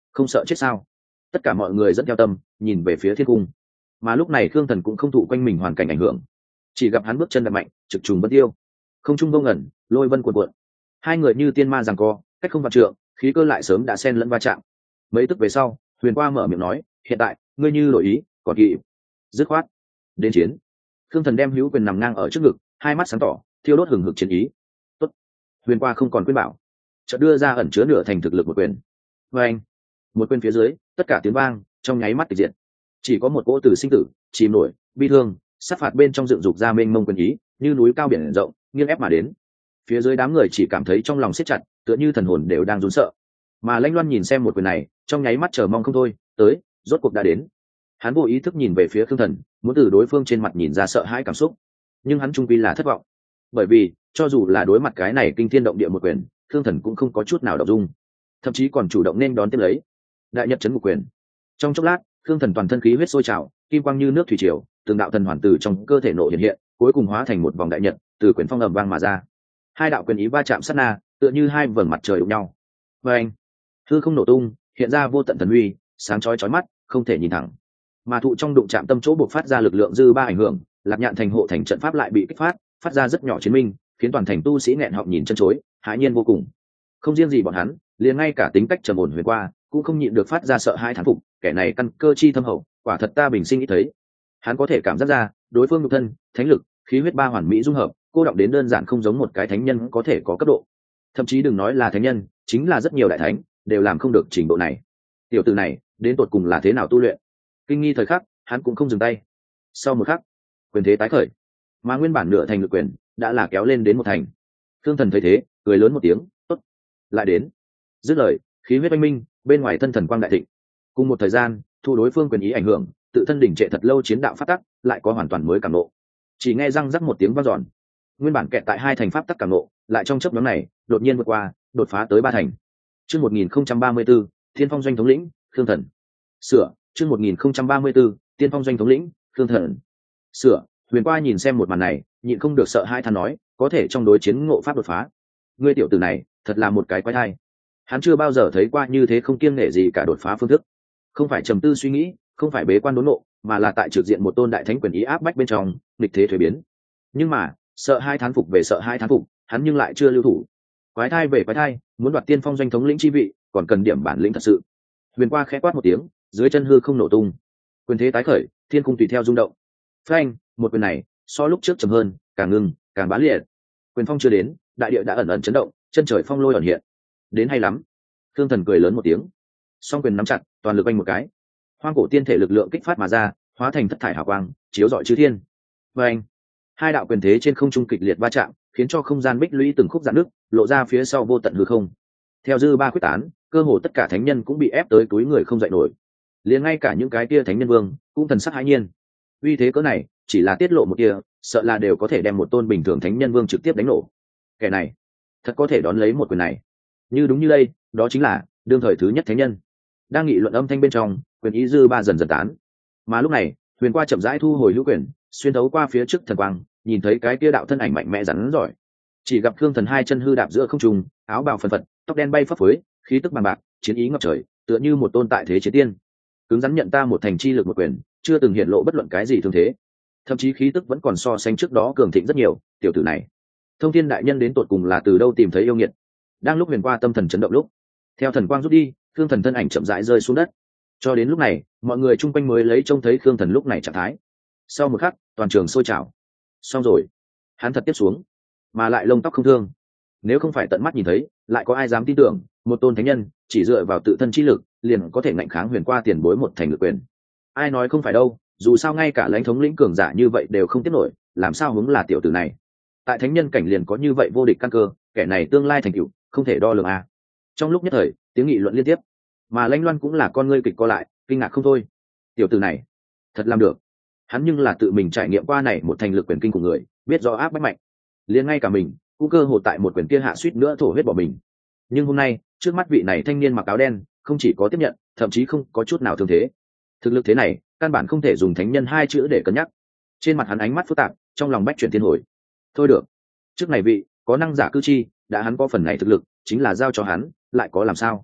không sợ chết sao? Tất cả mọi người dẫn theo tâm nhìn về phía thiên cung, mà lúc này Khương Thần cũng không thụ quanh mình hoàn cảnh ảnh hưởng, chỉ gặp hắn bước chân đập mạnh, trực trùng bất tiêu, không trung vô ngẩn, lôi vân cuộn cuộn, hai người như tiên ma giằng co, cách không vạn trượng, khí cơ lại sớm đã xen lẫn va chạm. Mấy tức về sau, Huyền Qua mở miệng nói, hiện tại ngươi như đổi ý còn kịp, dứt khoát đến chiến. Khương Thần đem hữu quyền nằm ngang ở trước ngực, hai mắt sáng tỏ, thiêu đốt hừng hực chiến ý. Tốt. Huyền Qua không còn khuyên bảo, chợt đưa ra ẩn chứa nửa thành thực lực một quyền. Và anh, một quyền phía dưới, tất cả tiếng vang trong nháy mắt tịch diệt, chỉ có một cỗ tử sinh tử, chìm nổi, bi thương, sát phạt bên trong dựng dục ra mênh mông quyền ý, như núi cao biển rộng, nghiêng ép mà đến. Phía dưới đám người chỉ cảm thấy trong lòng siết chặt, tựa như thần hồn đều đang run sợ. Mà Lãnh Loan nhìn xem một quyền này, trong nháy mắt chờ mong không thôi, tới, rốt cuộc đã đến. Hắn vô ý thức nhìn về phía Khương Thần, muốn từ đối phương trên mặt nhìn ra sợ hãi cảm xúc, nhưng hắn trung quy là thất vọng, bởi vì cho dù là đối mặt cái này kinh thiên động địa một quyền, Khương Thần cũng không có chút nào động dung, thậm chí còn chủ động nên đón tiếp lấy. Đại nhật chấn ngục quyền. Trong chốc lát, Khương Thần toàn thân khí huyết sôi trào, kim quang như nước thủy triều, từng đạo thần hoàn từ trong cơ thể nộ hiện hiện, cuối cùng hóa thành một vòng đại nhật, từ quyền phong ầm vang mà ra. Hai đạo quyền ý va chạm sát na, tựa như hai vầng mặt trời đụng nhau. Và anh, hư không nổ tung, hiện ra vô tận thần uy, sáng chói chói mắt, không thể nhìn thẳng. Mà thụ trong đụng chạm tâm chỗ buộc phát ra lực lượng dư ba ảnh hưởng, Lạc Nhạn thành hộ thành trận pháp lại bị kích phát, phát ra rất nhỏ chiến minh, khiến toàn thành tu sĩ nghẹn họng nhìn chân chối, hãi nhiên vô cùng. Không riêng gì bọn hắn, liền ngay cả tính cách trầm ổn Huyền Qua cũng không nhịn được phát ra sợ hãi thán phục, kẻ này căn cơ chi thâm hậu, quả thật ta bình sinh nghĩ thấy. Hắn có thể cảm giác ra, đối phương nhục thân, thánh lực, khí huyết ba hoàn mỹ dung hợp, cô đọng đến đơn giản không giống một cái thánh nhân có thể có cấp độ. Thậm chí đừng nói là thánh nhân, chính là rất nhiều đại thánh đều làm không được trình độ này. Tiểu tử này, đến tột cùng là thế nào tu luyện? Kinh nghi thời khắc, hắn cũng không dừng tay. Sau một khắc, quyền thế tái khởi, mà nguyên bản nửa thành lực quyền đã là kéo lên đến một thành. Thương Thần thấy thế, cười lớn một tiếng, tốt, lại đến. Dứt lời, khí huyết oanh minh, bên ngoài thân thần quang đại thịnh. Cùng một thời gian, thu đối phương quyền ý ảnh hưởng, tự thân đỉnh trệ thật lâu chiến đạo pháp tắc, lại có hoàn toàn mới cảm ngộ. Chỉ nghe răng rắc một tiếng vang dọn, nguyên bản kẹt tại hai thành pháp tắc cảm ngộ, lại trong chớp nhoáng này, đột nhiên vượt qua, đột phá tới ba thành. Chương một nghìn không trăm ba mươi tư, Thiên Phong doanh thống lĩnh, Khương Thần. Sửa, chương một nghìn không trăm ba mươi tư, Tiên Phong doanh thống lĩnh, Khương Thần. Sửa, Huyền Qua nhìn xem một màn này, nhịn không được sợ hai than nói, có thể trong đối chiến ngộ pháp đột phá. Ngươi tiểu tử này, thật là một cái quái thai. Hắn chưa bao giờ thấy qua như thế không kiêng nể gì cả đột phá phương thức. Không phải trầm tư suy nghĩ, không phải bế quan đốn ngộ, mà là tại trực diện một tôn đại thánh quyền ý áp bách bên trong, nghịch thế thuế biến. Nhưng mà, sợ hai thán phục về sợ hai thán phục, hắn nhưng lại chưa lưu thủ. Quái thai về quái thai, muốn đoạt Tiên Phong doanh thống lĩnh chi vị, còn cần điểm bản lĩnh thật sự. Huyền Qua khẽ quát một tiếng, dưới chân hư không nổ tung, quyền thế tái khởi, thiên cung tùy theo rung động. Phanh, một quyền này, so lúc trước trầm hơn, càng ngưng, càng bá liệt. Quyền phong chưa đến, đại địa đã ẩn ẩn chấn động, chân trời phong lôi ẩn hiện. Đến hay lắm. Thương Thần cười lớn một tiếng, song quyền nắm chặt, toàn lực anh một cái. Hoang cổ tiên thể lực lượng kích phát mà ra, hóa thành thất thải hào quang, chiếu rọi chư thiên. Phanh, hai đạo quyền thế trên không trung kịch liệt va chạm, khiến cho không gian bích lũy từng khúc dạn nước, lộ ra phía sau vô tận hư không. Theo dư ba quyết tán, cơ hồ tất cả thánh nhân cũng bị ép tới túi người không dậy nổi. Liền ngay cả những cái kia thánh nhân vương cũng thần sắc hãi nhiên. Uy thế cỡ này, chỉ là tiết lộ một kia, sợ là đều có thể đem một tôn bình thường thánh nhân vương trực tiếp đánh nổ. Kẻ này, thật có thể đón lấy một quyền này. Như đúng như đây, đó chính là đương thời thứ nhất thánh nhân. Đang nghị luận âm thanh bên trong, quyền ý dư ba dần dần tán. Mà lúc này, Huyền Qua chậm rãi thu hồi hữu quyền, xuyên thấu qua phía trước thần quang, nhìn thấy cái kia đạo thân ảnh mạnh mẽ rắn giỏi. Chỉ gặp Khương Thần hai chân hư đạp giữa không trung, áo bào phần phật, tóc đen bay phấp phới, khí tức bằng bạc, chiến ý ngập trời, tựa như một tôn tại thế chiến tiên. Cứng rắn nhận ta một thành chi lực một quyền, chưa từng hiện lộ bất luận cái gì thương thế, thậm chí khí tức vẫn còn so sánh trước đó cường thịnh rất nhiều. Tiểu tử này, Thông Thiên đại nhân đến tột cùng là từ đâu tìm thấy yêu nghiệt? Đang lúc Huyền Qua tâm thần chấn động lúc, theo thần quang rút đi, Khương Thần thân ảnh chậm rãi rơi xuống đất. Cho đến lúc này, mọi người chung quanh mới lấy trông thấy Khương Thần lúc này trạng thái. Sau một khắc, toàn trường sôi trào. Xong rồi, hắn thật tiếp xuống, mà lại lông tóc không thương. Nếu không phải tận mắt nhìn thấy, lại có ai dám tin tưởng một tôn thánh nhân chỉ dựa vào tự thân chi lực liền có thể ngạnh kháng Huyền Qua tiền bối một thành lực quyền? Ai nói không phải đâu, dù sao ngay cả lãnh thống lĩnh cường giả như vậy đều không tiếp nổi, làm sao hướng là tiểu tử này? Tại thánh nhân cảnh liền có như vậy vô địch căn cơ, kẻ này tương lai thành tựu không thể đo lường a. Trong lúc nhất thời, tiếng nghị luận liên tiếp, mà Lãnh Loan cũng là con ngươi kịch co lại, kinh ngạc không thôi. Tiểu tử này, thật làm được. Hắn nhưng là tự mình trải nghiệm qua này một thành lực quyền kinh của người, biết rõ áp bách mạnh, liền ngay cả mình cũng cơ hồ tại một quyền kia hạ suýt nữa thổ huyết bỏ mình. Nhưng hôm nay, trước mắt vị này thanh niên mặc áo đen, không chỉ có tiếp nhận, thậm chí không có chút nào thương thế. Thực lực thế này, căn bản không thể dùng thánh nhân hai chữ để cân nhắc. Trên mặt hắn ánh mắt phức tạp, trong lòng bách chuyển thiên hồi. Thôi được, trước này vị có năng giả cư chi, đã hắn có phần này thực lực, chính là giao cho hắn, lại có làm sao?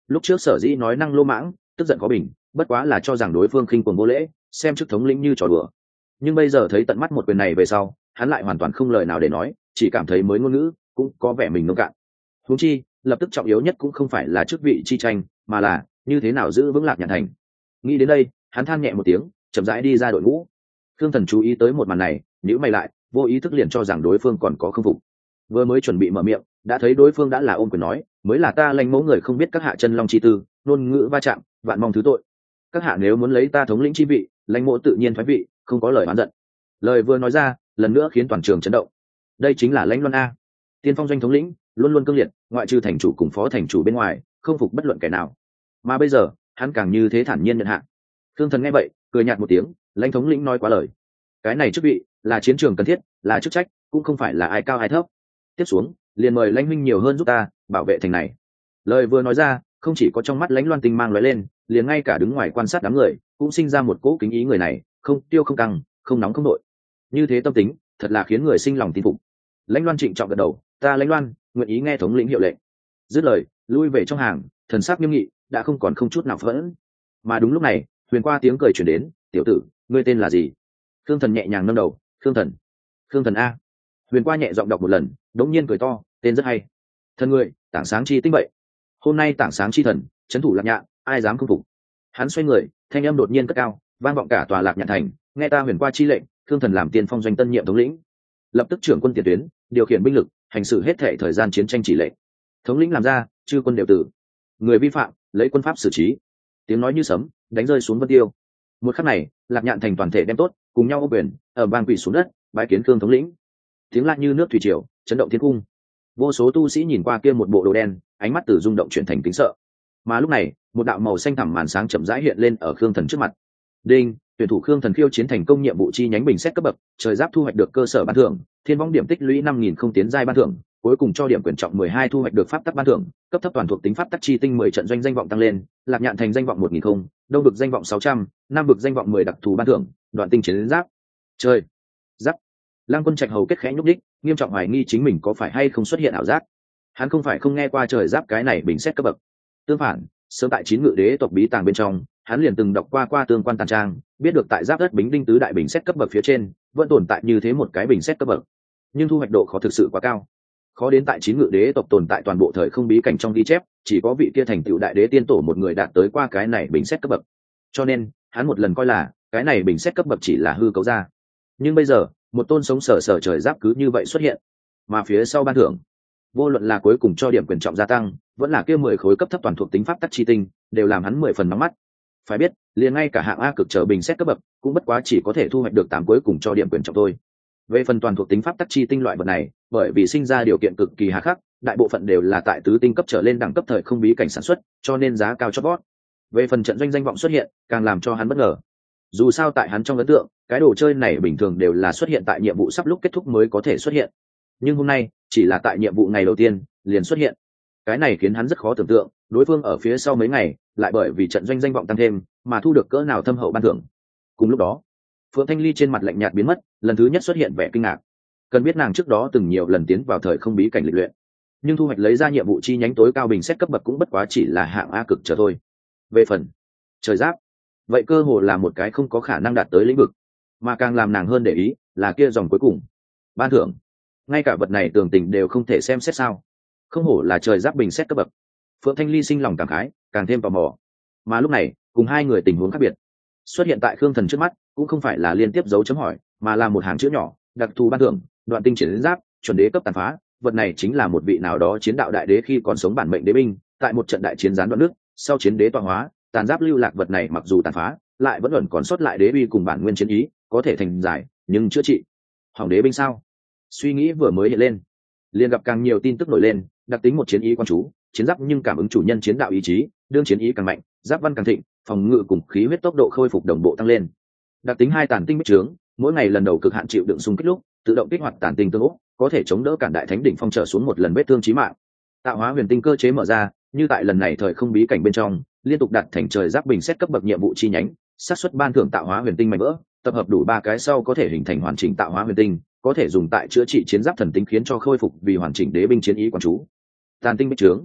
lúc trước sở dĩ nói năng lô mãng tức giận có bình, bất quá là cho rằng đối phương khinh cuồng vô lễ, xem chức thống lĩnh như trò đùa. Nhưng bây giờ thấy tận mắt một quyền này về sau, hắn lại hoàn toàn không lời nào để nói, chỉ cảm thấy mới ngôn ngữ cũng có vẻ mình nông cạn. Huống chi lập tức trọng yếu nhất cũng không phải là chức vị chi tranh, mà là như thế nào giữ vững Lạc Nhạn Thành. Nghĩ đến đây, hắn than nhẹ một tiếng, chậm rãi đi ra đội ngũ. Thương Thần chú ý tới một màn này, nhíu mày lại, vô ý thức liền cho rằng đối phương còn có không phục. Vừa mới chuẩn bị mở miệng, đã thấy đối phương đã là ôm quyền nói, mới là ta Lãnh Mẫu người không biết các hạ chân long chi tư, ngôn ngữ va chạm, vạn mong thứ tội. Các hạ nếu muốn lấy ta thống lĩnh chi vị, Lãnh Mẫu tự nhiên thoái vị, không có lời oán giận. Lời vừa nói ra, lần nữa khiến toàn trường chấn động. Đây chính là Lãnh Loan a, tiên phong doanh thống lĩnh, luôn luôn cương liệt, ngoại trừ thành chủ cùng phó thành chủ bên ngoài, không phục bất luận kẻ nào. Mà bây giờ, hắn càng như thế thản nhiên nhận hạ. Thương Thần nghe vậy, cười nhạt một tiếng, Lãnh thống lĩnh nói quá lời. Cái này chức vị là chiến trường cần thiết, là chức trách, cũng không phải là ai cao ai thấp. Tiếp xuống, liền mời Lãnh huynh nhiều hơn giúp ta bảo vệ thành này. Lời vừa nói ra, không chỉ có trong mắt Lãnh Loan tinh mang lóe lên, liền ngay cả đứng ngoài quan sát đám người cũng sinh ra một cỗ kính ý người này, không tiêu không căng, không nóng không nội. Như thế tâm tính, thật là khiến người sinh lòng tin phục. Lãnh Loan trịnh trọng gật đầu, ta Lãnh Loan nguyện ý nghe thống lĩnh hiệu lệnh. Dứt lời, lui về trong hàng, thần sắc nghiêm nghị, đã không còn không chút nào phẫn. Mà đúng lúc này, huyền qua tiếng cười truyền đến, tiểu tử, ngươi tên là gì? Khương Thần nhẹ nhàng nâng đầu, Khương Thần. Khương Thần a. Huyền qua nhẹ giọng đọc một lần, đống nhiên cười to, tên rất hay. Thần người, tảng sáng chi tinh vậy. Hôm nay tảng sáng chi thần, trấn thủ Lạc Nhạn, ai dám không phục? Hắn xoay người, thanh âm đột nhiên cất cao, vang vọng cả tòa Lạc Nhạn thành, nghe ta huyền qua chi lệnh, Khương Thần làm tiên phong doanh tân nhiệm thống lĩnh, lập tức trưởng quân tiền tuyến, điều khiển binh lực, hành sự hết thảy thời gian chiến tranh chỉ lệnh. Thống lĩnh làm ra, chư quân đều tử. Người vi phạm, lấy quân pháp xử trí. Tiếng nói như sấm, đánh rơi xuống vân tiêu. Một khắc này, Lạc Nhạn thành toàn thể đem tốt, cùng nhau ô quyền, ở bang quỷ xuống đất, bái kiến Khương thống lĩnh. Tiếng la như nước thủy triều, chấn động thiên cung. Vô số tu sĩ nhìn qua kia một bộ đồ đen, ánh mắt từ rung động chuyển thành kính sợ. Mà lúc này, một đạo màu xanh thẳm màn sáng chậm rãi hiện lên ở Khương Thần trước mặt. Đinh, tuyển thủ Khương Thần khiêu chiến thành công nhiệm vụ chi nhánh bình xét cấp bậc, trời giáp thu hoạch được cơ sở ban thưởng, thiên vong điểm tích lũy năm nghìn không tiến giai ban thưởng, cuối cùng cho điểm quyền trọng mười hai thu hoạch được pháp tắc ban thưởng, cấp thấp toàn thuộc tính pháp tắc chi tinh mười trận doanh danh vọng tăng lên, Lạc Nhạn thành danh vọng một nghìn không, đông vực danh vọng sáu trăm, nam vực danh vọng mười đặc thù ban thưởng, đoạn tinh chiến giáp. Trời, giáp. Lăng Quân Trạch hầu kết khẽ nhúc đích, nghiêm trọng hoài nghi chính mình có phải hay không xuất hiện ảo giác. Hắn không phải không nghe qua trời giáp cái này bình xét cấp bậc. Tương phản, sớm tại chín ngự đế tộc bí tàng bên trong, hắn liền từng đọc qua qua tương quan tàn trang, biết được tại giáp đất bính đinh tứ đại bình xét cấp bậc phía trên vẫn tồn tại như thế một cái bình xét cấp bậc, nhưng thu hoạch độ khó thực sự quá cao, khó đến tại chín ngự đế tộc tồn tại toàn bộ thời không bí cảnh trong ghi chép chỉ có vị kia thành tựu đại đế tiên tổ một người đạt tới qua cái này bình xét cấp bậc, cho nên hắn một lần coi là cái này bình xét cấp bậc chỉ là hư cấu ra. Nhưng bây giờ một tôn sống sờ sờ trời giáp cứ như vậy xuất hiện, mà phía sau ban thưởng, vô luận là cuối cùng cho điểm quyền trọng gia tăng vẫn là kia mười khối cấp thấp toàn thuộc tính pháp tắc chi tinh, đều làm hắn mười phần nóng mắt. Phải biết, liền ngay cả hạng A cực trở bình xét cấp bậc cũng bất quá chỉ có thể thu hoạch được tám cuối cùng cho điểm quyền trọng thôi. Về phần toàn thuộc tính pháp tắc chi tinh loại vật này, bởi vì sinh ra điều kiện cực kỳ hà khắc, đại bộ phận đều là tại tứ tinh cấp trở lên đẳng cấp thời không bí cảnh sản xuất, cho nên giá cao chót vót. Về phần trận doanh danh vọng xuất hiện, càng làm cho hắn bất ngờ. Dù sao tại hắn trong ấn tượng, cái đồ chơi này bình thường đều là xuất hiện tại nhiệm vụ sắp lúc kết thúc mới có thể xuất hiện. Nhưng hôm nay, chỉ là tại nhiệm vụ ngày đầu tiên, liền xuất hiện. Cái này khiến hắn rất khó tưởng tượng, đối phương ở phía sau mấy ngày, lại bởi vì trận doanh danh vọng tăng thêm, mà thu được cỡ nào thâm hậu ban thưởng. Cùng lúc đó, Phượng Thanh Ly trên mặt lạnh nhạt biến mất, lần thứ nhất xuất hiện vẻ kinh ngạc. Cần biết nàng trước đó từng nhiều lần tiến vào thời không bí cảnh lịch luyện, nhưng thu hoạch lấy ra nhiệm vụ chi nhánh tối cao bình xét cấp bậc cũng bất quá chỉ là hạng A cực trở thôi. Về phần trời giáp, vậy cơ hồ là một cái không có khả năng đạt tới lĩnh vực, mà càng làm nàng hơn để ý là kia dòng cuối cùng ban thưởng, ngay cả vật này tường tình đều không thể xem xét sao. Không hổ là trời giáp bình xét cấp bậc. Phượng Thanh Ly sinh lòng cảm khái, càng thêm tò mò. Mà lúc này, cùng hai người tình huống khác biệt xuất hiện tại Khương Thần trước mắt, cũng không phải là liên tiếp dấu chấm hỏi, mà là một hàng chữ nhỏ, đặc thù ban thưởng, đoạn tinh chiến giáp, chuẩn đế cấp tàn phá. Vật này chính là một vị nào đó chiến đạo đại đế khi còn sống bản mệnh đế binh, tại một trận đại chiến gián đoạn nước, sau chiến đế tọa hóa, tàn giáp lưu lạc vật này mặc dù tàn phá, lại vẫn ẩn còn sót lại đế uy cùng bản nguyên chiến ý, có thể thành giải, nhưng chữa trị. Hỏng đế binh sao? Suy nghĩ vừa mới hiện lên, liền gặp càng nhiều tin tức nổi lên, đặc tính một chiến ý quan chú, chiến giáp nhưng cảm ứng chủ nhân chiến đạo ý chí, đương chiến ý càng mạnh, giáp văn càng thịnh, phòng ngự cùng khí huyết tốc độ khôi phục đồng bộ tăng lên. Đặc tính hai tàn tinh bích trướng, mỗi ngày lần đầu cực hạn chịu đựng xung kích lúc, tự động kích hoạt tàn tinh tương ốc, có thể chống đỡ cản đại thánh đỉnh phong trở xuống một lần vết thương chí mạng. Tạo hóa huyền tinh cơ chế mở ra, như tại lần này thời không bí cảnh bên trong, liên tục đạt thành trời giáp bình xét cấp bậc nhiệm vụ chi nhánh, xác suất ban thưởng tạo hóa huyền tinh mạnh vỡ, tập hợp đủ ba cái sau có thể hình thành hoàn chỉnh tạo hóa huyền tinh, có thể dùng tại chữa trị chiến giáp thần tính khiến cho khôi phục vì hoàn chỉnh đế binh chiến ý quan chú. Tàn tinh bích trướng,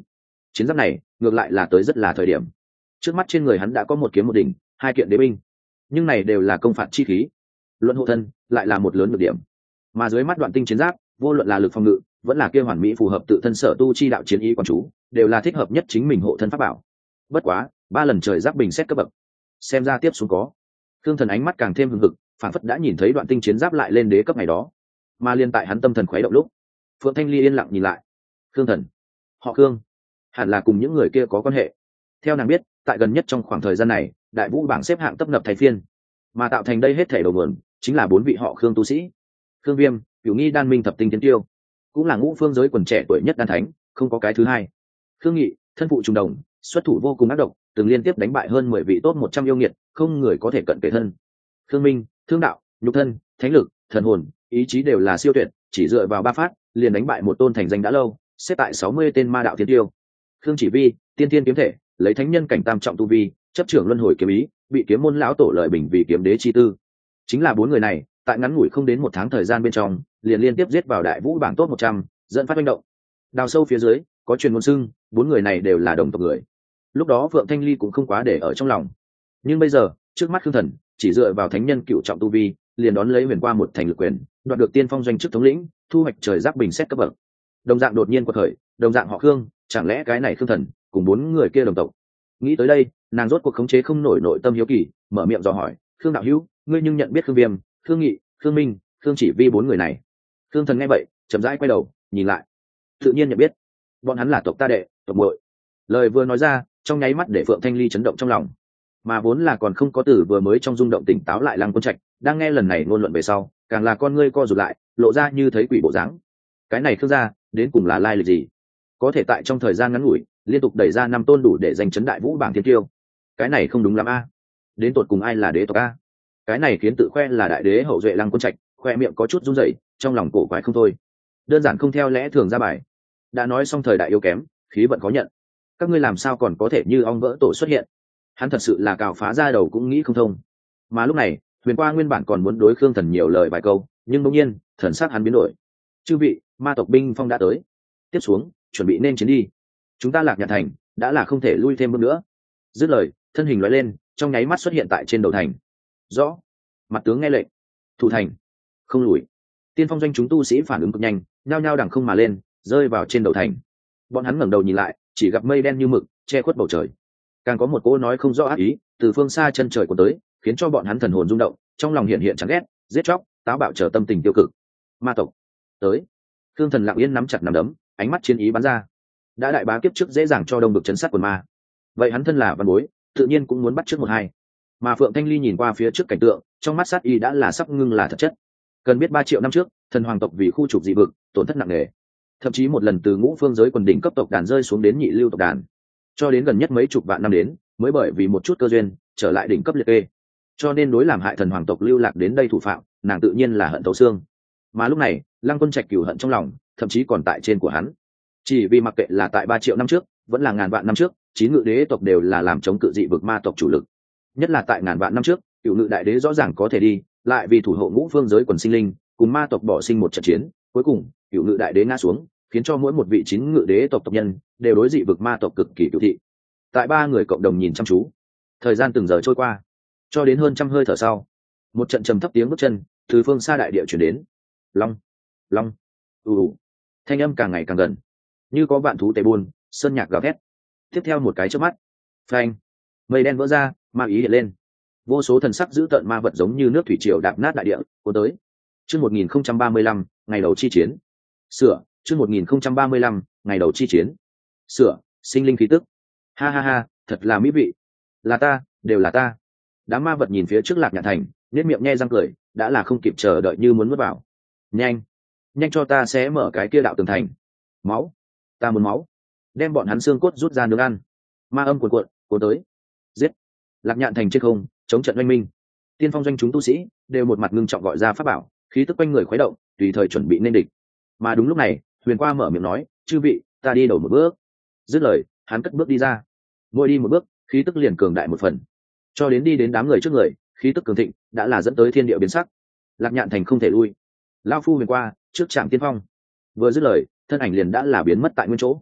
chiến giáp này ngược lại là tới rất là thời điểm. Trước mắt trên người hắn đã có một kiếm một đỉnh, hai kiện đế binh, nhưng này đều là công phạt chi khí. Luận hộ thân lại là một lớn được điểm, mà dưới mắt Đoạn Tinh chiến giáp, vô luận là lực phòng ngự vẫn là kia hoàn mỹ phù hợp tự thân sở tu chi đạo chiến ý quán chú, đều là thích hợp nhất chính mình hộ thân pháp bảo. Bất quá ba lần trời giáp bình xét cấp bậc, xem ra tiếp xuống có. Thương Thần ánh mắt càng thêm hừng hực, phản phất đã nhìn thấy Đoạn Tinh chiến giáp lại lên đế cấp ngày đó. Mà liên tại hắn tâm thần khuấy động lúc, Phượng Thanh Ly yên lặng nhìn lại. Thương Thần, họ Khương, hẳn là cùng những người kia có quan hệ. Theo nàng biết, tại gần nhất trong khoảng thời gian này, đại vũ bảng xếp hạng tấp nập thay phiên, mà tạo thành đây hết thể đầu nguồn chính là bốn vị họ Khương tu sĩ. Khương Viêm, Cửu Nghi Đan Minh thập tinh tiến tiêu, cũng là ngũ phương giới quần trẻ tuổi nhất đan thánh, không có cái thứ hai. Khương Nghị, thân phụ trùng đồng, xuất thủ vô cùng ác độc, từng liên tiếp đánh bại hơn mười vị top một trăm yêu nghiệt, không người có thể cận kề thân. Khương Minh, thương đạo, nhục thân, thánh lực, thần hồn, ý chí đều là siêu tuyệt, chỉ dựa vào ba phát liền đánh bại một tôn thành danh đã lâu, xếp tại sáu mươi tên ma đạo thiên tiêu. Khương Chỉ Vi, tiên thiên kiếm thể, lấy thánh nhân cảnh tam trọng tu vi, chấp trưởng luân hồi kiếm ý, bị kiếm môn lão tổ lợi bình vì kiếm đế chi tư. Chính là bốn người này, tại ngắn ngủi không đến một tháng thời gian bên trong, liền liên tiếp giết vào đại vũ bảng top một trăm, dẫn phát manh động. Đào sâu phía dưới, có truyền ngôn xưng, bốn người này đều là đồng tộc người. Lúc đó Phượng Thanh Ly cũng không quá để ở trong lòng. Nhưng bây giờ, trước mắt Khương Thần, chỉ dựa vào thánh nhân cựu trọng tu vi, liền đón lấy huyền qua một thành lực quyền, đoạt được tiên phong doanh chức thống lĩnh, thu hoạch trời giáp bình xét cấp bậc. Đồng dạng đột nhiên quật khởi, đồng dạng họ Khương, chẳng lẽ cái này Khương Thần cùng bốn người kia đồng tộc? Nghĩ tới đây, nàng rốt cuộc khống chế không nổi nội tâm hiếu kỳ, mở miệng dò hỏi, Khương đạo hữu, ngươi nhưng nhận biết Khương Viêm, Khương Nghị, Khương Minh, Khương Chỉ Vi bốn người này? Khương Thần nghe vậy, chậm rãi quay đầu nhìn lại, tự nhiên nhận biết, bọn hắn là tộc ta đệ, tộc muội. Lời vừa nói ra, trong nháy mắt để Phượng Thanh Ly chấn động trong lòng, mà vốn là còn không có từ vừa mới trong rung động tỉnh táo lại Lăng Quân Trạch, đang nghe lần này ngôn luận về sau, càng là con ngươi co rụt lại, lộ ra như thấy quỷ bộ dáng. Cái này Khương gia đến cùng là lai lịch gì, có thể tại trong thời gian ngắn ngủi liên tục đẩy ra năm tôn đủ để giành chấn đại vũ bảng thiên tiêu? Cái này không đúng lắm a. Đến tột cùng ai là đế tộc a? Cái này khiến tự khoe là đại đế hậu duệ Lăng Quân Trạch khoe miệng có chút run rẩy, trong lòng cổ quái không thôi, đơn giản không theo lẽ thường ra bài. Đã nói xong thời đại yếu kém, khí vận khó nhận, các ngươi làm sao còn có thể như ong vỡ tổ xuất hiện? Hắn thật sự là cào phá ra đầu cũng nghĩ không thông. Mà lúc này, Huyền Qua nguyên bản còn muốn đối Khương Thần nhiều lời vài câu, nhưng đột nhiên thần sắc hắn biến đổi. Chư vị, ma tộc binh phong đã tới, tiếp xuống chuẩn bị nên chiến đi. Chúng ta Lạc Nhạn thành đã là không thể lui thêm bước nữa. Dứt lời, thân hình lóe lên, trong nháy mắt xuất hiện tại trên đầu thành. Rõ. Mặt tướng nghe lệnh. Thủ thành, không lùi. Tiên phong doanh chúng tu sĩ phản ứng cực nhanh, nhao nhao đằng không mà lên, rơi vào trên đầu thành. Bọn hắn ngẩng đầu nhìn lại, chỉ gặp mây đen như mực che khuất bầu trời, càng có một cỗ nói không rõ ác ý từ phương xa chân trời của tới, khiến cho bọn hắn thần hồn rung động, trong lòng hiện hiện chán ghét, giết chóc, táo bạo trở tâm tình tiêu cực. Ma tộc tới. Thương Thần lặng yên nắm chặt nắm đấm, ánh mắt chiến ý bắn ra. Đã đại bá kiếp trước dễ dàng cho đông được chấn sát quần ma, vậy hắn thân là văn bối, tự nhiên cũng muốn bắt trước một hai. Mà Phượng Thanh Ly nhìn qua phía trước cảnh tượng, trong mắt sát ý đã là sắp ngưng là thật chất. Cần biết ba triệu năm trước, thần hoàng tộc vì khu trục dị vực, tổn thất nặng nề, thậm chí một lần từ ngũ phương giới quần đỉnh cấp tộc đàn rơi xuống đến nhị lưu tộc đàn, cho đến gần nhất mấy chục vạn năm đến mới bởi vì một chút cơ duyên trở lại đỉnh cấp liệt kê. Cho nên đối làm hại thần hoàng tộc lưu lạc đến đây thủ phạm, nàng tự nhiên là hận thấu xương. Mà lúc này Lăng Quân Trạch cừu hận trong lòng thậm chí còn tại trên của hắn, chỉ vì mặc kệ là tại ba triệu năm trước vẫn là ngàn vạn năm trước, chín ngự đế tộc đều là làm chống cự dị vực ma tộc chủ lực. Nhất là tại ngàn vạn năm trước, cựu ngự đại đế rõ ràng có thể đi, lại vì thủ hộ ngũ phương giới quần sinh linh cùng ma tộc bỏ sinh một trận chiến, cuối cùng cựu ngự đại đế ngã xuống, khiến cho mỗi một vị chín ngự đế tộc tộc nhân đều đối dị vực ma tộc cực kỳ cựu thị. Tại ba người cộng đồng nhìn chăm chú, thời gian từng giờ trôi qua, cho đến hơn trăm hơi thở sau, một trận trầm thấp tiếng bước chân từ phương xa đại địa chuyển đến. Long, long, ù ù, thanh âm càng ngày càng gần, như có vạn thú tề buôn, sơn nhạc gào thét. Tiếp theo một cái chớp mắt, phanh, mây đen vỡ ra, ma ý hiện lên, vô số thần sắc dữ tợn ma vật giống như nước thủy triều đạp nát đại địa cuốn tới. Chương một nghìn không trăm ba mươi lăm, ngày đầu chi chiến. Sửa, chương một nghìn không trăm ba mươi lăm, ngày đầu chi chiến. Sửa, sinh linh khí tức. Ha ha ha, thật là mỹ vị. Là ta, đều là ta. Đám ma vật nhìn phía trước Lạc Nhạn thành, nhếch miệng nhe răng cười, đã là không kịp chờ đợi như muốn nuốt vào. Nhanh, nhanh cho ta xé mở cái kia đạo tường thành. Máu, ta muốn máu. Đem bọn hắn xương cốt rút ra nướng ăn. Ma âm cuồn cuộn, cuốn tới. Giết. Lạc Nhạn thành trên không, chống trận oanh minh. Tiên phong doanh chúng tu sĩ đều một mặt ngưng trọng gọi ra pháp bảo, khí tức quanh người khuấy động, tùy thời chuẩn bị nên địch. Mà đúng lúc này, Huyền Qua mở miệng nói, chư vị, ta đi đầu một bước. Dứt lời, hắn cất bước đi ra. Mỗi đi một bước, khí tức liền cường đại một phần, cho đến đi đến đám người trước người, khí tức cường thịnh đã là dẫn tới thiên địa biến sắc. Lạc Nhạn thành không thể lui. Lao phu Huyền Qua trước trạm tiên phong. Vừa dứt lời, thân ảnh liền đã là biến mất tại nguyên chỗ.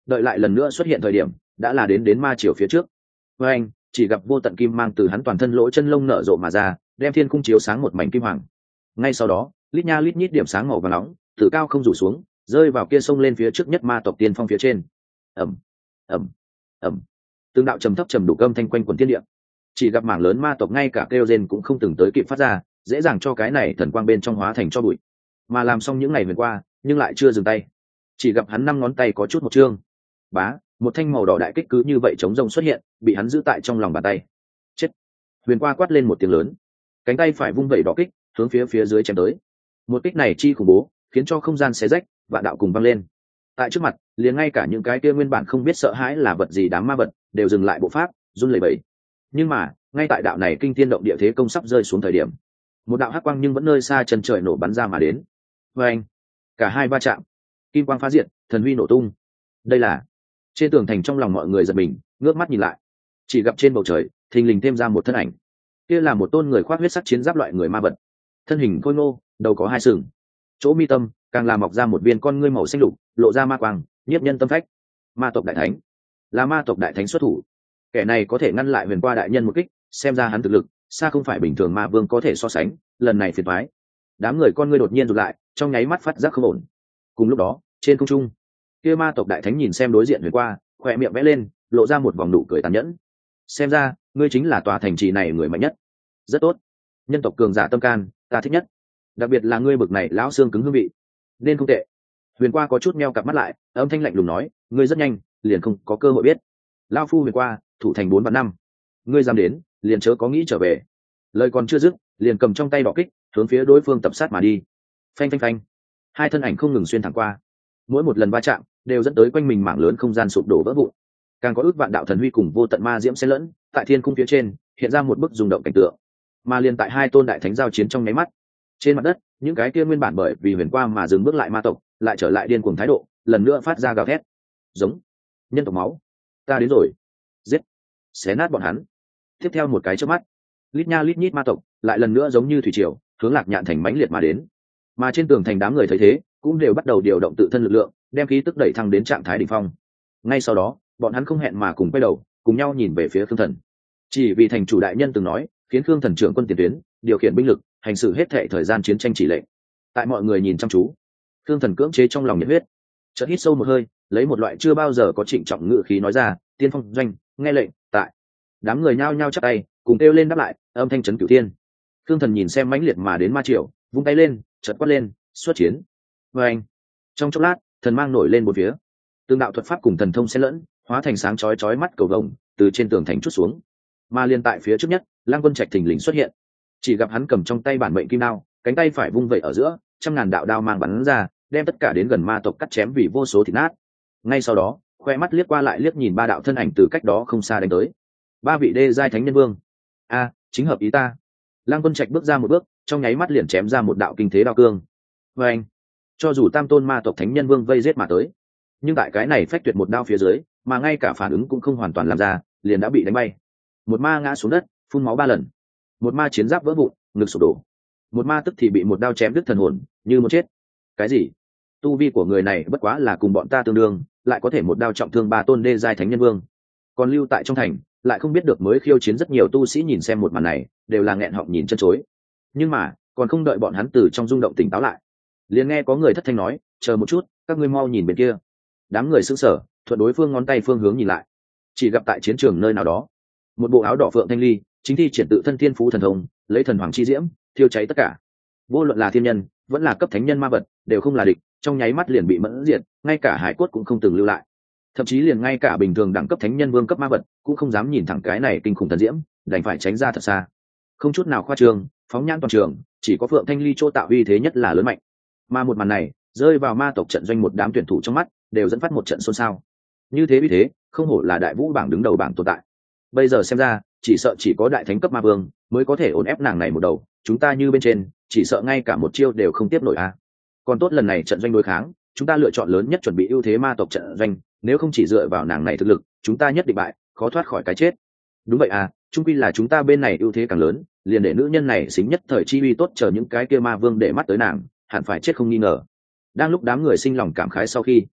đợi lại lần nữa xuất hiện thời điểm đã là đến đến ma triều phía trước. Với anh chỉ gặp vô tận kim mang từ hắn toàn thân lỗ chân lông nở rộ mà ra, đem thiên cung chiếu sáng một mảnh kim hoàng. Ngay sau đó lít nha lít nhít điểm sáng màu vàng nóng từ cao không rủ xuống, rơi vào kia sông lên phía trước nhất ma tộc tiên phong phía trên. ẩm ẩm ẩm từng đạo trầm thấp trầm đủ âm thanh quanh quần thiên địa. Chỉ gặp mảng lớn ma tộc ngay cả kêu rên cũng không từng tới kịp phát ra, dễ dàng cho cái này thần quang bên trong hóa thành cho bụi. Mà làm xong những ngày vừa qua nhưng lại chưa dừng tay. Chỉ gặp hắn năm ngón tay có chút một chương, bá một thanh màu đỏ đại kích cứ như vậy chống rông xuất hiện, bị hắn giữ tại trong lòng bàn tay. Chết! Huyền qua quát lên một tiếng lớn, cánh tay phải vung vẩy đỏ kích hướng phía phía dưới chém tới. Một kích này chi khủng bố, khiến cho không gian xé rách và đạo cùng văng lên. Tại trước mặt liền ngay cả những cái kia nguyên bản không biết sợ hãi là vật gì đám ma vật đều dừng lại bộ pháp, run lẩy bẩy. Nhưng mà ngay tại đạo này kinh thiên động địa thế công sắp rơi xuống thời điểm, một đạo hắc quang nhưng vẫn nơi xa chân trời nổ bắn ra mà đến. Và anh cả hai va chạm, kim quang phá diệt, thần huy nổ tung. Đây là trên tường thành. Trong lòng mọi người giật mình, ngước mắt nhìn lại, chỉ gặp trên bầu trời thình lình thêm ra một thân ảnh. Kia là một tôn người khoác huyết sắc chiến giáp loại người ma vật, thân hình khôi ngô, đầu có hai sừng, chỗ mi tâm càng là mọc ra một viên con ngươi màu xanh lục, lộ ra ma quang, nhiếp nhân tâm phách. Ma tộc đại thánh, là ma tộc đại thánh xuất thủ. Kẻ này có thể ngăn lại huyền qua đại nhân một kích, xem ra hắn thực lực xa không phải bình thường ma vương có thể so sánh. Lần này phiền toái. Đám người con ngươi đột nhiên rụt lại, trong nháy mắt phát giác không ổn. Cùng lúc đó trên không trung, kia ma tộc đại thánh nhìn xem đối diện huyền qua, khỏe miệng vẽ lên, lộ ra một vòng nụ cười tàn nhẫn. Xem ra ngươi chính là tòa thành trì này người mạnh nhất. Rất tốt, nhân tộc cường giả tâm can ta thích nhất, đặc biệt là ngươi bực này lão xương cứng hương vị, nên không tệ. Huyền qua có chút meo cặp mắt lại, âm thanh lạnh lùng nói, ngươi rất nhanh liền không có cơ hội biết. Lão phu huyền qua thủ thành bốn vạn năm, ngươi dám đến liền chớ có nghĩ trở về. Lời còn chưa dứt, liền cầm trong tay đỏ kích hướng phía đối phương tập sát mà đi. Phanh phanh phanh, hai thân ảnh không ngừng xuyên thẳng qua, mỗi một lần va chạm đều dẫn tới quanh mình mảng lớn không gian sụp đổ vỡ vụn. Càng có ước vạn đạo thần huy cùng vô tận ma diễm xen lẫn tại thiên cung phía trên, hiện ra một bức rung động cảnh tượng. Mà liền tại hai tôn đại thánh giao chiến trong nháy mắt, trên mặt đất những cái kia nguyên bản bởi vì huyền qua mà dừng bước lại ma tộc lại trở lại điên cuồng thái độ, lần nữa phát ra gào thét giống nhân tộc máu, ta đến rồi, giết, xé nát bọn hắn. Tiếp theo một cái chớp mắt, lít nha lít nhít ma tộc lại lần nữa giống như thủy triều hướng Lạc Nhạn thành mãnh liệt mà đến. Mà trên tường thành đám người thấy thế cũng đều bắt đầu điều động tự thân lực lượng, đem khí tức đẩy thăng đến trạng thái đỉnh phong. Ngay sau đó bọn hắn không hẹn mà cùng quay đầu, cùng nhau nhìn về phía Khương Thần. Chỉ vì thành chủ đại nhân từng nói, khiến Khương Thần trưởng quân tiền tuyến, điều khiển binh lực, hành xử hết thệ thời gian chiến tranh chỉ lệnh. Tại mọi người nhìn chăm chú, Khương Thần cưỡng chế trong lòng nhiệt huyết, chợt hít sâu một hơi, lấy một loại chưa bao giờ có trịnh trọng ngữ khí nói ra, tiên phong doanh, nghe lệnh, tại. Đám người nhao nhao chắp tay, cùng kêu lên đáp lại, âm thanh chấn cửu thiên. Khương Thần nhìn xem mãnh liệt mà đến ma triều, vung tay lên, chợt quát lên, xuất chiến. Và anh, trong chốc lát, thần mang nổi lên một phía, tương đạo thuật pháp cùng thần thông xen lẫn, hóa thành sáng chói chói mắt cầu vồng từ trên tường thành chút xuống. Mà liên tại phía trước nhất, Lăng Quân Trạch thình lình xuất hiện, chỉ gặp hắn cầm trong tay bản mệnh kim đao, cánh tay phải vung vẩy ở giữa, trăm ngàn đạo đao mang bắn ra, đem tất cả đến gần ma tộc cắt chém vì vô số thịt nát. Ngay sau đó, khoe mắt liếc qua lại liếc nhìn ba đạo thân ảnh từ cách đó không xa đánh tới. Ba vị đê giai thánh nhân vương. A, chính hợp ý ta. Lăng Quân Trạch bước ra một bước, trong nháy mắt liền chém ra một đạo kinh thế đao cương. Và anh, cho dù tam tôn ma tộc thánh nhân vương vây giết mà tới, nhưng tại cái này phách tuyệt một đao phía dưới, mà ngay cả phản ứng cũng không hoàn toàn làm ra, liền đã bị đánh bay. Một ma ngã xuống đất, phun máu ba lần. Một ma chiến giáp vỡ vụn, ngực sụp đổ. Một ma tức thì bị một đao chém đứt thần hồn, như một chết. Cái gì? Tu vi của người này bất quá là cùng bọn ta tương đương, lại có thể một đao trọng thương ba tôn đê giai thánh nhân vương. Còn lưu tại trong thành, lại không biết được mới khiêu chiến rất nhiều tu sĩ nhìn xem một màn này, đều là nghẹn họng nhìn chân chối. Nhưng mà, còn không đợi bọn hắn từ trong rung động tỉnh táo lại, liền nghe có người thất thanh nói, chờ một chút, các ngươi mau nhìn bên kia. Đám người sững sờ, thuận đối phương ngón tay phương hướng nhìn lại, chỉ gặp tại chiến trường nơi nào đó, một bộ áo đỏ phượng thanh ly chính thi triển tự thân thiên phú thần thông, lấy thần hoàng chi diễm thiêu cháy tất cả. Vô luận là thiên nhân vẫn là cấp thánh nhân ma vật đều không là địch, trong nháy mắt liền bị mẫn diệt, ngay cả hải cốt cũng không từng lưu lại. Thậm chí liền ngay cả bình thường đẳng cấp thánh nhân vương cấp ma vật cũng không dám nhìn thẳng cái này kinh khủng thần diễm, đành phải tránh ra thật xa. Không chút nào khoa trương, phóng nhãn toàn trường, chỉ có phượng thanh ly chỗ tạo uy thế nhất là lớn mạnh. Mà một màn này rơi vào ma tộc trận doanh một đám tuyển thủ trong mắt, đều dẫn phát một trận xôn xao. Như thế uy thế, không hổ là đại vũ bảng đứng đầu bảng tồn tại. Bây giờ xem ra, chỉ sợ chỉ có đại thánh cấp ma vương mới có thể ổn ép nàng này một đầu, chúng ta như bên trên, chỉ sợ ngay cả một chiêu đều không tiếp nổi a. À. Còn tốt lần này trận doanh đối kháng, chúng ta lựa chọn lớn nhất chuẩn bị ưu thế ma tộc trận doanh, nếu không chỉ dựa vào nàng này thực lực, chúng ta nhất định bại, khó thoát khỏi cái chết. Đúng vậy à, chung quy là chúng ta bên này ưu thế càng lớn, liền để nữ nhân này xính nhất thời chi uy tốt, chờ những cái kia ma vương để mắt tới nàng, hẳn phải chết không nghi ngờ. Đang lúc đám người sinh lòng cảm khái sau khi,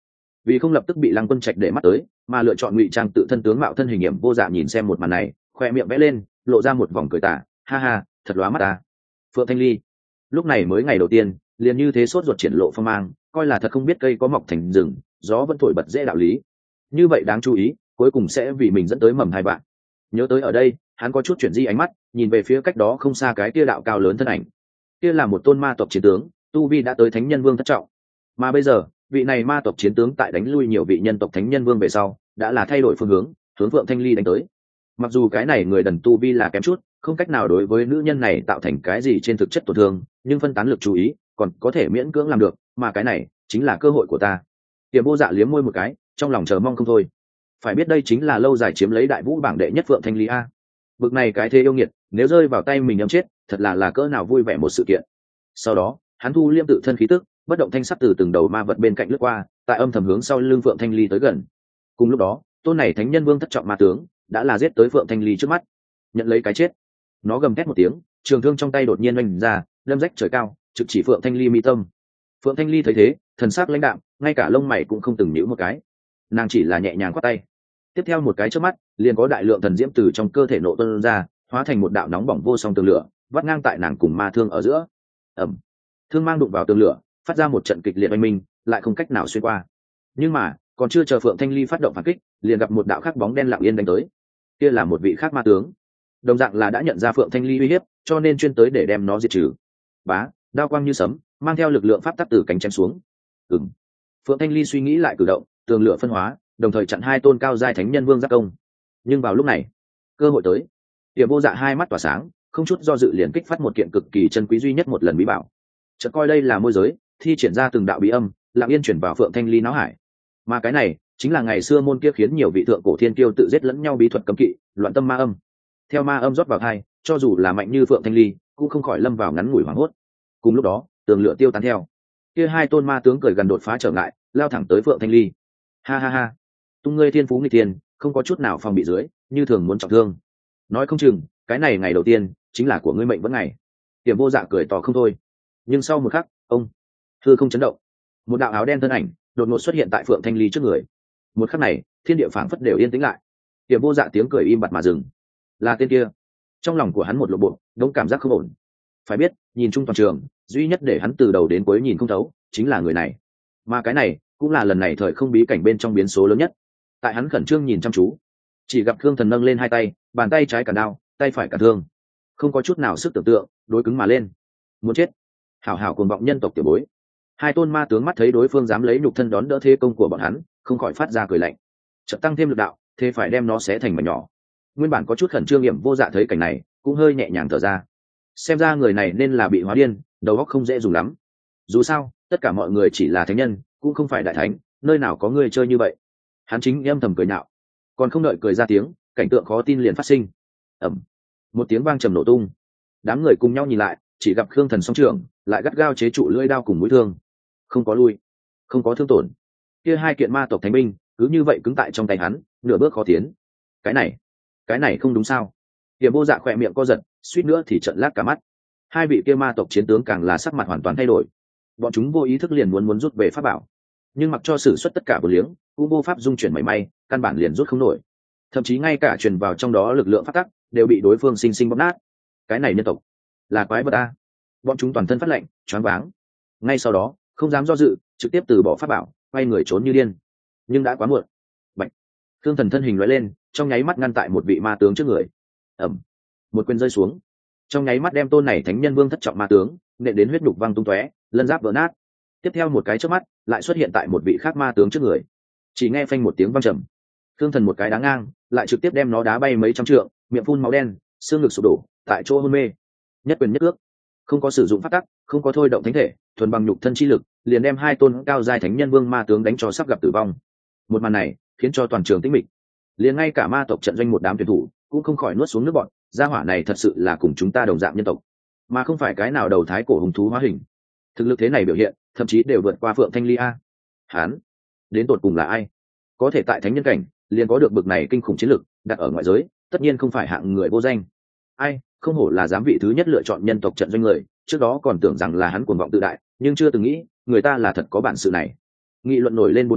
vì không lập tức bị Lăng Quân Trạch để mắt tới mà lựa chọn ngụy trang tự thân tướng mạo thân hình nghiệm vô dạ nhìn xem một màn này, khoe miệng vẽ lên lộ ra một vòng cười tả, ha ha, thật lóa mắt ta. Phượng Thanh Ly lúc này mới ngày đầu tiên liền như thế sốt ruột triển lộ phong mang, coi là thật không biết cây có mọc thành rừng, gió vẫn thổi bật dễ đạo lý. Như vậy đáng chú ý, cuối cùng sẽ vì mình dẫn tới mầm hai bạn. Nhớ tới ở đây, hắn có chút chuyển di ánh mắt, nhìn về phía cách đó không xa cái kia đạo cao lớn thân ảnh. Kia là một tôn ma tộc chiến tướng, tu vi đã tới thánh nhân vương thất trọng. Mà bây giờ, vị này ma tộc chiến tướng tại đánh lui nhiều vị nhân tộc thánh nhân vương về sau, đã là thay đổi phương hướng, hướng Phượng Thanh Ly đánh tới. Mặc dù cái này người đần tu vi là kém chút, không cách nào đối với nữ nhân này tạo thành cái gì trên thực chất tổn thương, nhưng phân tán lực chú ý, còn có thể miễn cưỡng làm được, mà cái này chính là cơ hội của ta. Tiềm Vô Dạ liếm môi một cái, trong lòng chờ mong không thôi. Phải biết đây chính là lâu dài chiếm lấy đại vũ bảng đệ nhất Phượng Thanh Ly a. Bực này cái thế yêu nghiệt, nếu rơi vào tay mình nhắm chết, thật là là cỡ nào vui vẻ một sự kiện. Sau đó, hắn thu liêm tự thân khí tức, bất động thanh sắc từ từng đầu ma vật bên cạnh lướt qua, tại âm thầm hướng sau lưng Phượng Thanh Ly tới gần. Cùng lúc đó, tôn này thánh nhân vương thất trọng ma tướng đã là giết tới Phượng Thanh Ly trước mắt, nhận lấy cái chết. Nó gầm thét một tiếng, trường thương trong tay đột nhiên oanh ra, đâm rách trời cao, trực chỉ Phượng Thanh Ly mi tâm. Phượng Thanh Ly thấy thế, thần sắc lãnh đạm, ngay cả lông mày cũng không từng nhíu một cái, nàng chỉ là nhẹ nhàng quát tay. Tiếp theo một cái chớp mắt, liền có đại lượng thần diễm từ trong cơ thể nổ tuôn ra, hóa thành một đạo nóng bỏng vô song tường lửa, vắt ngang tại nàng cùng ma thương ở giữa. Ầm, thương mang đụng vào tường lửa, phát ra một trận kịch liệt oanh minh, lại không cách nào xuyên qua. Nhưng mà, còn chưa chờ Phượng Thanh Ly phát động phản kích, liền gặp một đạo khắc bóng đen lặng yên đánh tới. Kia là một vị khác ma tướng, đồng dạng là đã nhận ra Phượng Thanh Ly uy hiếp, cho nên chuyên tới để đem nó diệt trừ. Bá, đao quang như sấm, mang theo lực lượng pháp tắc từ cánh chém xuống. Ừm. Phượng Thanh Ly suy nghĩ lại cử động, tường lửa phân hóa, đồng thời chặn hai tôn cao giai thánh nhân vương giáp công. Nhưng vào lúc này, cơ hội tới. Tiềm Vô Dạ hai mắt tỏa sáng, không chút do dự liền kích phát một kiện cực kỳ chân quý duy nhất một lần bí bảo. Chợt coi đây là môi giới, thi triển ra từng đạo bí âm, lặng yên chuyển vào Phượng Thanh Ly não hải. Mà cái này chính là ngày xưa môn kia khiến nhiều vị thượng cổ thiên kiêu tự giết lẫn nhau bí thuật cấm kỵ, loạn tâm ma âm. Theo ma âm rót vào thai, cho dù là mạnh như Phượng Thanh Ly, cũng không khỏi lâm vào ngắn ngủi hoảng hốt. Cùng lúc đó, tường lửa tiêu tán theo. Kia hai tôn ma tướng cười gần đột phá trở ngại, lao thẳng tới Phượng Thanh Ly. Ha ha ha, tung ngươi thiên phú nghịch tiền, không có chút nào phòng bị dưới, như thường muốn trọng thương. Nói không chừng, cái này ngày đầu tiên chính là của ngươi mệnh vẫn ngày. Tiềm Vô Dạ cười to không thôi. Nhưng sau một khắc, ông hư không chấn động, một đạo áo đen thân ảnh đột ngột xuất hiện tại Phượng Thanh Ly trước người. Một khắc này, thiên địa phảng phất đều yên tĩnh lại. Tiềm Vô Dạ tiếng cười im bặt mà dừng. Là tên kia. Trong lòng của hắn một lộ bộ, đống cảm giác không ổn. Phải biết, nhìn chung toàn trường, duy nhất để hắn từ đầu đến cuối nhìn không thấu, chính là người này. Mà cái này, cũng là lần này thời không bí cảnh bên trong biến số lớn nhất. Tại hắn khẩn trương nhìn chăm chú, chỉ gặp Khương Thần nâng lên hai tay, bàn tay trái cả đao, tay phải cả thương, không có chút nào sức tưởng tượng, đối cứng mà lên. Muốn chết. Hảo hảo cuồng vọng nhân tộc tiểu bối. Hai tôn ma tướng mắt thấy đối phương dám lấy nhục thân đón đỡ thế công của bọn hắn, không khỏi phát ra cười lạnh. Chợt tăng thêm lực đạo, thế phải đem nó xé thành mảnh nhỏ. Nguyên bản có chút khẩn trương Hiểm Vô Dạ thấy cảnh này, cũng hơi nhẹ nhàng thở ra. Xem ra người này nên là bị hóa điên, đầu óc không dễ dùng lắm. Dù sao, tất cả mọi người chỉ là thánh nhân, cũng không phải đại thánh, nơi nào có người chơi như vậy. Hắn chính âm thầm cười nhạo, còn không đợi cười ra tiếng, cảnh tượng khó tin liền phát sinh. Ầm, một tiếng vang trầm nổ tung. Đám người cùng nhau nhìn lại, chỉ gặp Khương Thần song trưởng lại gắt gao chế trụ lưỡi đao cùng mũi thương, không có lui, không có thương tổn. Kia hai kiện ma tộc thánh binh cứ như vậy cứng tại trong tay hắn, nửa bước khó tiến. Cái này, cái này không đúng sao? Tiềm Vô Dạ khỏe miệng co giật, suýt nữa thì trợn lác cả mắt. Hai vị kia ma tộc chiến tướng càng là sắc mặt hoàn toàn thay đổi. Bọn chúng vô ý thức liền muốn muốn rút về pháp bảo, nhưng mặc cho sử xuất tất cả vô liếng, cũng vô pháp dung chuyển mảy may, căn bản liền rút không nổi. Thậm chí ngay cả truyền vào trong đó lực lượng phát tắc đều bị đối phương sinh sinh bóp nát. Cái này nhân tộc là quái vật a! Bọn chúng toàn thân phát lạnh, choáng váng. Ngay sau đó, không dám do dự, trực tiếp từ bỏ pháp bảo, quay người trốn như điên. Nhưng đã quá muộn. Bạch. Thương Thần thân hình lóe lên, trong nháy mắt ngăn tại một vị ma tướng trước người. Ầm. Một quyền rơi xuống, trong nháy mắt đem tôn này thánh nhân vương thất trọng ma tướng nện đến huyết nhục văng tung tóe, lân giáp vỡ nát. Tiếp theo một cái chớp mắt, lại xuất hiện tại một vị khác ma tướng trước người. Chỉ nghe phanh một tiếng vang trầm, Thương Thần một cái đá ngang, lại trực tiếp đem nó đá bay mấy trăm trượng, miệng phun máu đen, xương ngực sụp đổ, tại chỗ hôn mê. Nhất quyền nhất ước, không có sử dụng pháp tắc, không có thôi động thánh thể, thuần bằng nhục thân chi lực, liền đem hai tôn cao giai thánh nhân vương ma tướng đánh cho sắp gặp tử vong. Một màn này khiến cho toàn trường tĩnh mịch, liền ngay cả ma tộc trận doanh một đám tuyển thủ cũng không khỏi nuốt xuống nước bọt. Gia hỏa này thật sự là cùng chúng ta đồng dạng nhân tộc, mà không phải cái nào đầu thái cổ hùng thú hóa hình. Thực lực thế này biểu hiện, thậm chí đều vượt qua Phượng Thanh Ly a. Hán, đến tột cùng là ai? Có thể tại thánh nhân cảnh liền có được bực này kinh khủng chiến lực, đặt ở ngoại giới, tất nhiên không phải hạng người vô danh. Ai, không hổ là giám vị thứ nhất lựa chọn nhân tộc trận doanh người, trước đó còn tưởng rằng là hắn cuồng vọng tự đại, nhưng chưa từng nghĩ, người ta là thật có bản sự này. Nghị luận nổi lên bốn phía,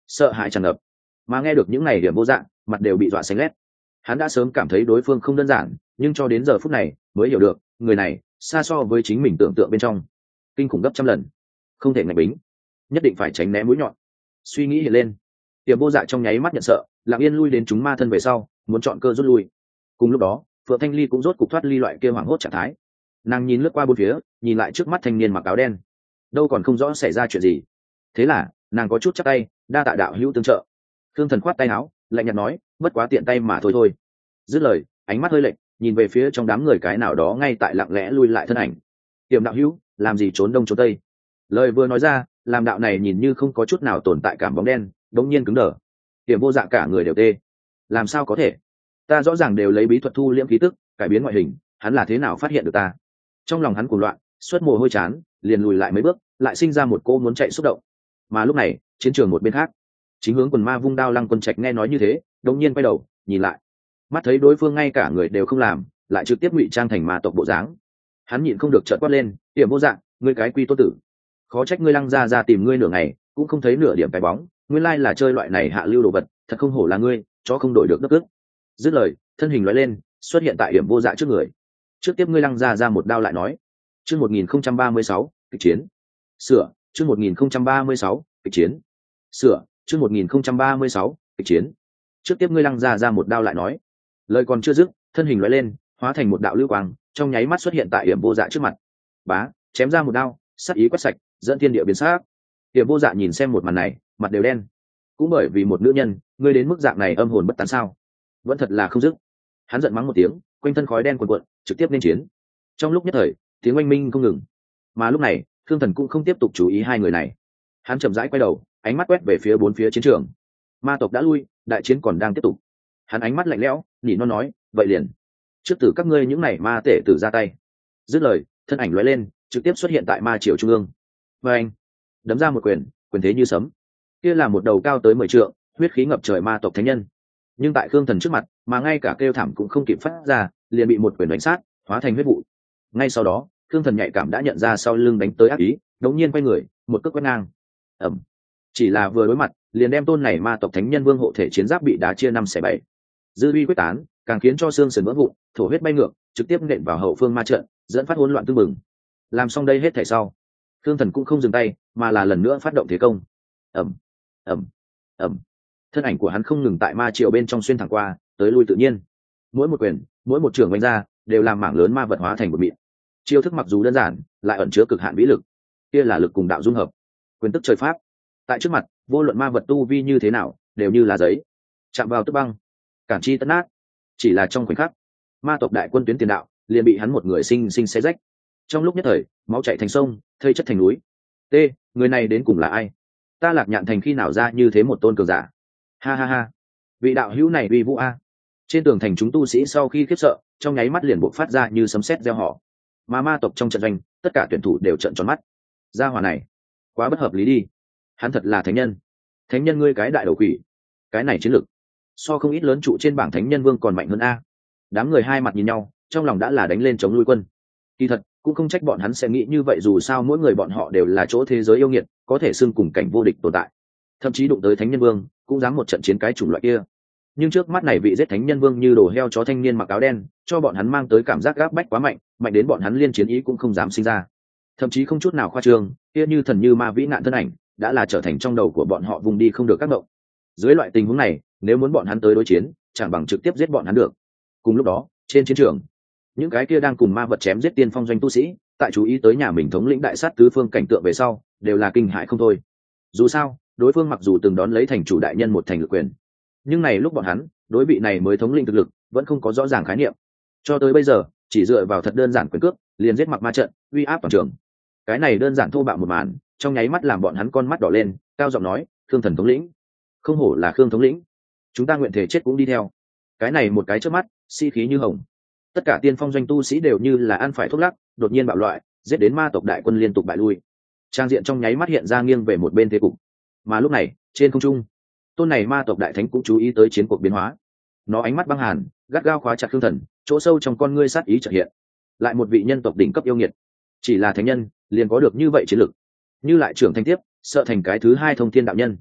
sợ hãi tràn ngập. Mà nghe được những này điểm vô dạng, mặt đều bị dọa xanh lét. Hắn đã sớm cảm thấy đối phương không đơn giản, nhưng cho đến giờ phút này mới hiểu được người này xa so với chính mình tưởng tượng bên trong kinh khủng gấp trăm lần. Không thể ngạch bính, nhất định phải tránh né mũi nhọn. Suy nghĩ hiện lên, Tiềm Vô Dạ trong nháy mắt nhận sợ, lặng yên lui đến chúng ma thân về sau, muốn chọn cơ rút lui. Cùng lúc đó, Phượng Thanh Ly cũng rốt cục thoát ly loại kia hoảng hốt trạng thái. Nàng nhìn lướt qua bốn phía, nhìn lại trước mắt thanh niên mặc áo đen, đâu còn không rõ xảy ra chuyện gì. Thế là nàng có chút chắc tay, đa tạ đạo hữu tương trợ. Thương Thần khoát tay áo, lạnh nhạt nói, bất quá tiện tay mà thôi thôi. Dứt lời, ánh mắt hơi lệch, nhìn về phía trong đám người cái nào đó ngay tại lặng lẽ lui lại thân ảnh. Tiềm đạo hữu, làm gì trốn đông trốn tây? Lời vừa nói ra, làm đạo này nhìn như không có chút nào tồn tại cảm bóng đen đống nhiên cứng đờ. Tiềm Vô Dạ cả người đều tê. Làm sao có thể? Ta rõ ràng đều lấy bí thuật thu liễm khí tức, cải biến ngoại hình, hắn là thế nào phát hiện được ta? Trong lòng hắn cuồng loạn, xuất mồ hôi chán, liền lùi lại mấy bước, lại sinh ra một cô muốn chạy xúc động. Mà lúc này, chiến trường một bên khác, chính hướng quần ma vung đao Lăng Quân Trạch nghe nói như thế, đống nhiên quay đầu nhìn lại, mắt thấy đối phương ngay cả người đều không làm, lại trực tiếp ngụy trang thành ma tộc bộ dáng. Hắn nhịn không được trợn quát lên, Tiềm Vô Dạ, ngươi cái quy tốt tử, khó trách ngươi Lăng gia ra tìm ngươi nửa ngày cũng không thấy nửa điểm cái bóng, nguyên lai là chơi loại này hạ lưu đồ vật, thật không hổ là ngươi, chó không đổi được đất ức. Dứt lời, thân hình lóe lên, xuất hiện tại Tiềm Vô Dạ trước người. Trước tiếp ngươi Lăng gia ra một đao lại nói. Chương một nghìn không trăm ba mươi sáu, kịch chiến. Sửa, chương một nghìn không trăm ba mươi sáu, kịch chiến. Sửa, chương một nghìn không trăm ba mươi sáu, kịch chiến. Trước tiếp ngươi Lăng gia ra một đao lại nói. Lời còn chưa dứt, thân hình lóe lên, hóa thành một đạo lưu quang, trong nháy mắt xuất hiện tại Tiềm Vô Dạ trước mặt. Bá, chém ra một đao, sát ý quét sạch, dẫn thiên địa biến sắc. Tiềm Vô Dạ nhìn xem một màn này, mặt đều đen. Cũng bởi vì một nữ nhân, ngươi đến mức dạng này âm hồn bất tán sao? Vẫn thật là không dứt. Hắn giận mắng một tiếng, quanh thân khói đen cuồn cuộn, trực tiếp lên chiến. Trong lúc nhất thời, tiếng oanh minh không ngừng. Mà lúc này, Thương Thần cũng không tiếp tục chú ý hai người này. Hắn chậm rãi quay đầu, ánh mắt quét về phía bốn phía chiến trường. Ma tộc đã lui, đại chiến còn đang tiếp tục. Hắn ánh mắt lạnh lẽo, nhỉ non nói, vậy liền, trước từ các ngươi những này ma tể tử ra tay. Dứt lời, thân ảnh lóe lên, trực tiếp xuất hiện tại ma triều trung ương. Và anh đấm ra một quyền, quyền thế như sấm. Kia là một đầu cao tới mười trượng, huyết khí ngập trời ma tộc thánh nhân. Nhưng tại Khương Thần trước mặt, mà ngay cả kêu thảm cũng không kịp phát ra, liền bị một quyền đánh sát, hóa thành huyết vụ. Ngay sau đó, Khương Thần nhạy cảm đã nhận ra sau lưng đánh tới ác ý, đống nhiên quay người, một cước quét ngang. Ầm. Chỉ là vừa đối mặt, liền đem tôn này ma tộc thánh nhân vương hộ thể chiến giáp bị đá chia năm xẻ bảy. Dư uy quyết tán, càng khiến cho xương sườn vỡ vụn, thổ huyết bay ngược, trực tiếp nện vào hậu phương ma trận, dẫn phát hỗn loạn tương mừng. Làm xong đây hết thảy sau, Khương Thần cũng không dừng tay, mà là lần nữa phát động thế công. Ầm, ầm, ầm. Thân ảnh của hắn không ngừng tại ma triều bên trong xuyên thẳng qua, tới lui tự nhiên. Mỗi một quyền, mỗi một trường đánh ra, đều làm mảng lớn ma vật hóa thành một mịn. Chiêu thức mặc dù đơn giản, lại ẩn chứa cực hạn vĩ lực. Kia là lực cùng đạo dung hợp, quyền tức trời pháp. Tại trước mặt, vô luận ma vật tu vi như thế nào, đều như là giấy, chạm vào tức băng, cản chi tất nát. Chỉ là trong khoảnh khắc, ma tộc đại quân tuyến tiền đạo liền bị hắn một người sinh sinh xé rách. Trong lúc nhất thời, máu chảy thành sông, thây chất thành núi. T, người này đến cùng là ai? Ta Lạc Nhạn thành khi nào ra như thế một tôn cường giả? Ha ha ha, vị đạo hữu này uy vũ a. Trên tường thành chúng tu sĩ sau khi khiếp sợ, trong nháy mắt liền bộc phát ra như sấm sét gieo họ. Mà ma tộc trong trận doanh, tất cả tuyển thủ đều trợn tròn mắt. Gia hỏa này, quá bất hợp lý đi. Hắn thật là thánh nhân. Thánh nhân ngươi cái đại đầu quỷ. Cái này chiến lực, so không ít lớn trụ trên bảng thánh nhân vương còn mạnh hơn a. Đám người hai mặt nhìn nhau, trong lòng đã là đánh lên chống lui quân. Kỳ thật, cũng không trách bọn hắn sẽ nghĩ như vậy, dù sao mỗi người bọn họ đều là chỗ thế giới yêu nghiệt, có thể xưng cùng cảnh vô địch tồn tại. Thậm chí đụng tới thánh nhân vương, cũng dám một trận chiến cái chủng loại kia. Nhưng trước mắt này vị giết thánh nhân vương như đồ heo chó thanh niên mặc áo đen, cho bọn hắn mang tới cảm giác gáp bách quá mạnh, mạnh đến bọn hắn liên chiến ý cũng không dám sinh ra. Thậm chí không chút nào khoa trương, kia như thần như ma vĩ nạn thân ảnh, đã là trở thành trong đầu của bọn họ vùng đi không được các động. Dưới loại tình huống này, nếu muốn bọn hắn tới đối chiến, chẳng bằng trực tiếp giết bọn hắn được. Cùng lúc đó, trên chiến trường, những cái kia đang cùng ma vật chém giết tiên phong doanh tu sĩ, tại chú ý tới nhà mình thống lĩnh đại sát tứ phương cảnh tượng về sau, đều là kinh hãi không thôi. Dù sao, đối phương mặc dù từng đón lấy thành chủ đại nhân một thành lực quyền, nhưng này lúc bọn hắn đối vị này mới thống lĩnh thực lực vẫn không có rõ ràng khái niệm. Cho tới bây giờ, chỉ dựa vào thật đơn giản quyền cước, liền giết mặc ma trận, uy áp toàn trường. Cái này đơn giản thô bạo một màn, trong nháy mắt làm bọn hắn con mắt đỏ lên, cao giọng nói, Khương thần thống lĩnh, không hổ là Khương thống lĩnh, chúng ta nguyện thể chết cũng đi theo. Cái này một cái trước mắt, si khí như hồng. Tất cả tiên phong doanh tu sĩ đều như là ăn phải thuốc lắc, đột nhiên bạo loại, giết đến ma tộc đại quân liên tục bại lui. Trang diện trong nháy mắt hiện ra nghiêng về một bên thế cục. Mà lúc này, trên không trung, tôn này ma tộc đại thánh cũng chú ý tới chiến cuộc biến hóa. Nó ánh mắt băng hàn, gắt gao khóa chặt Khương thần, chỗ sâu trong con ngươi sát ý chợt hiện. Lại một vị nhân tộc đỉnh cấp yêu nghiệt, chỉ là thánh nhân liền có được như vậy chiến lực, như lại trưởng thành tiếp, sợ thành cái thứ hai thông thiên đạo nhân.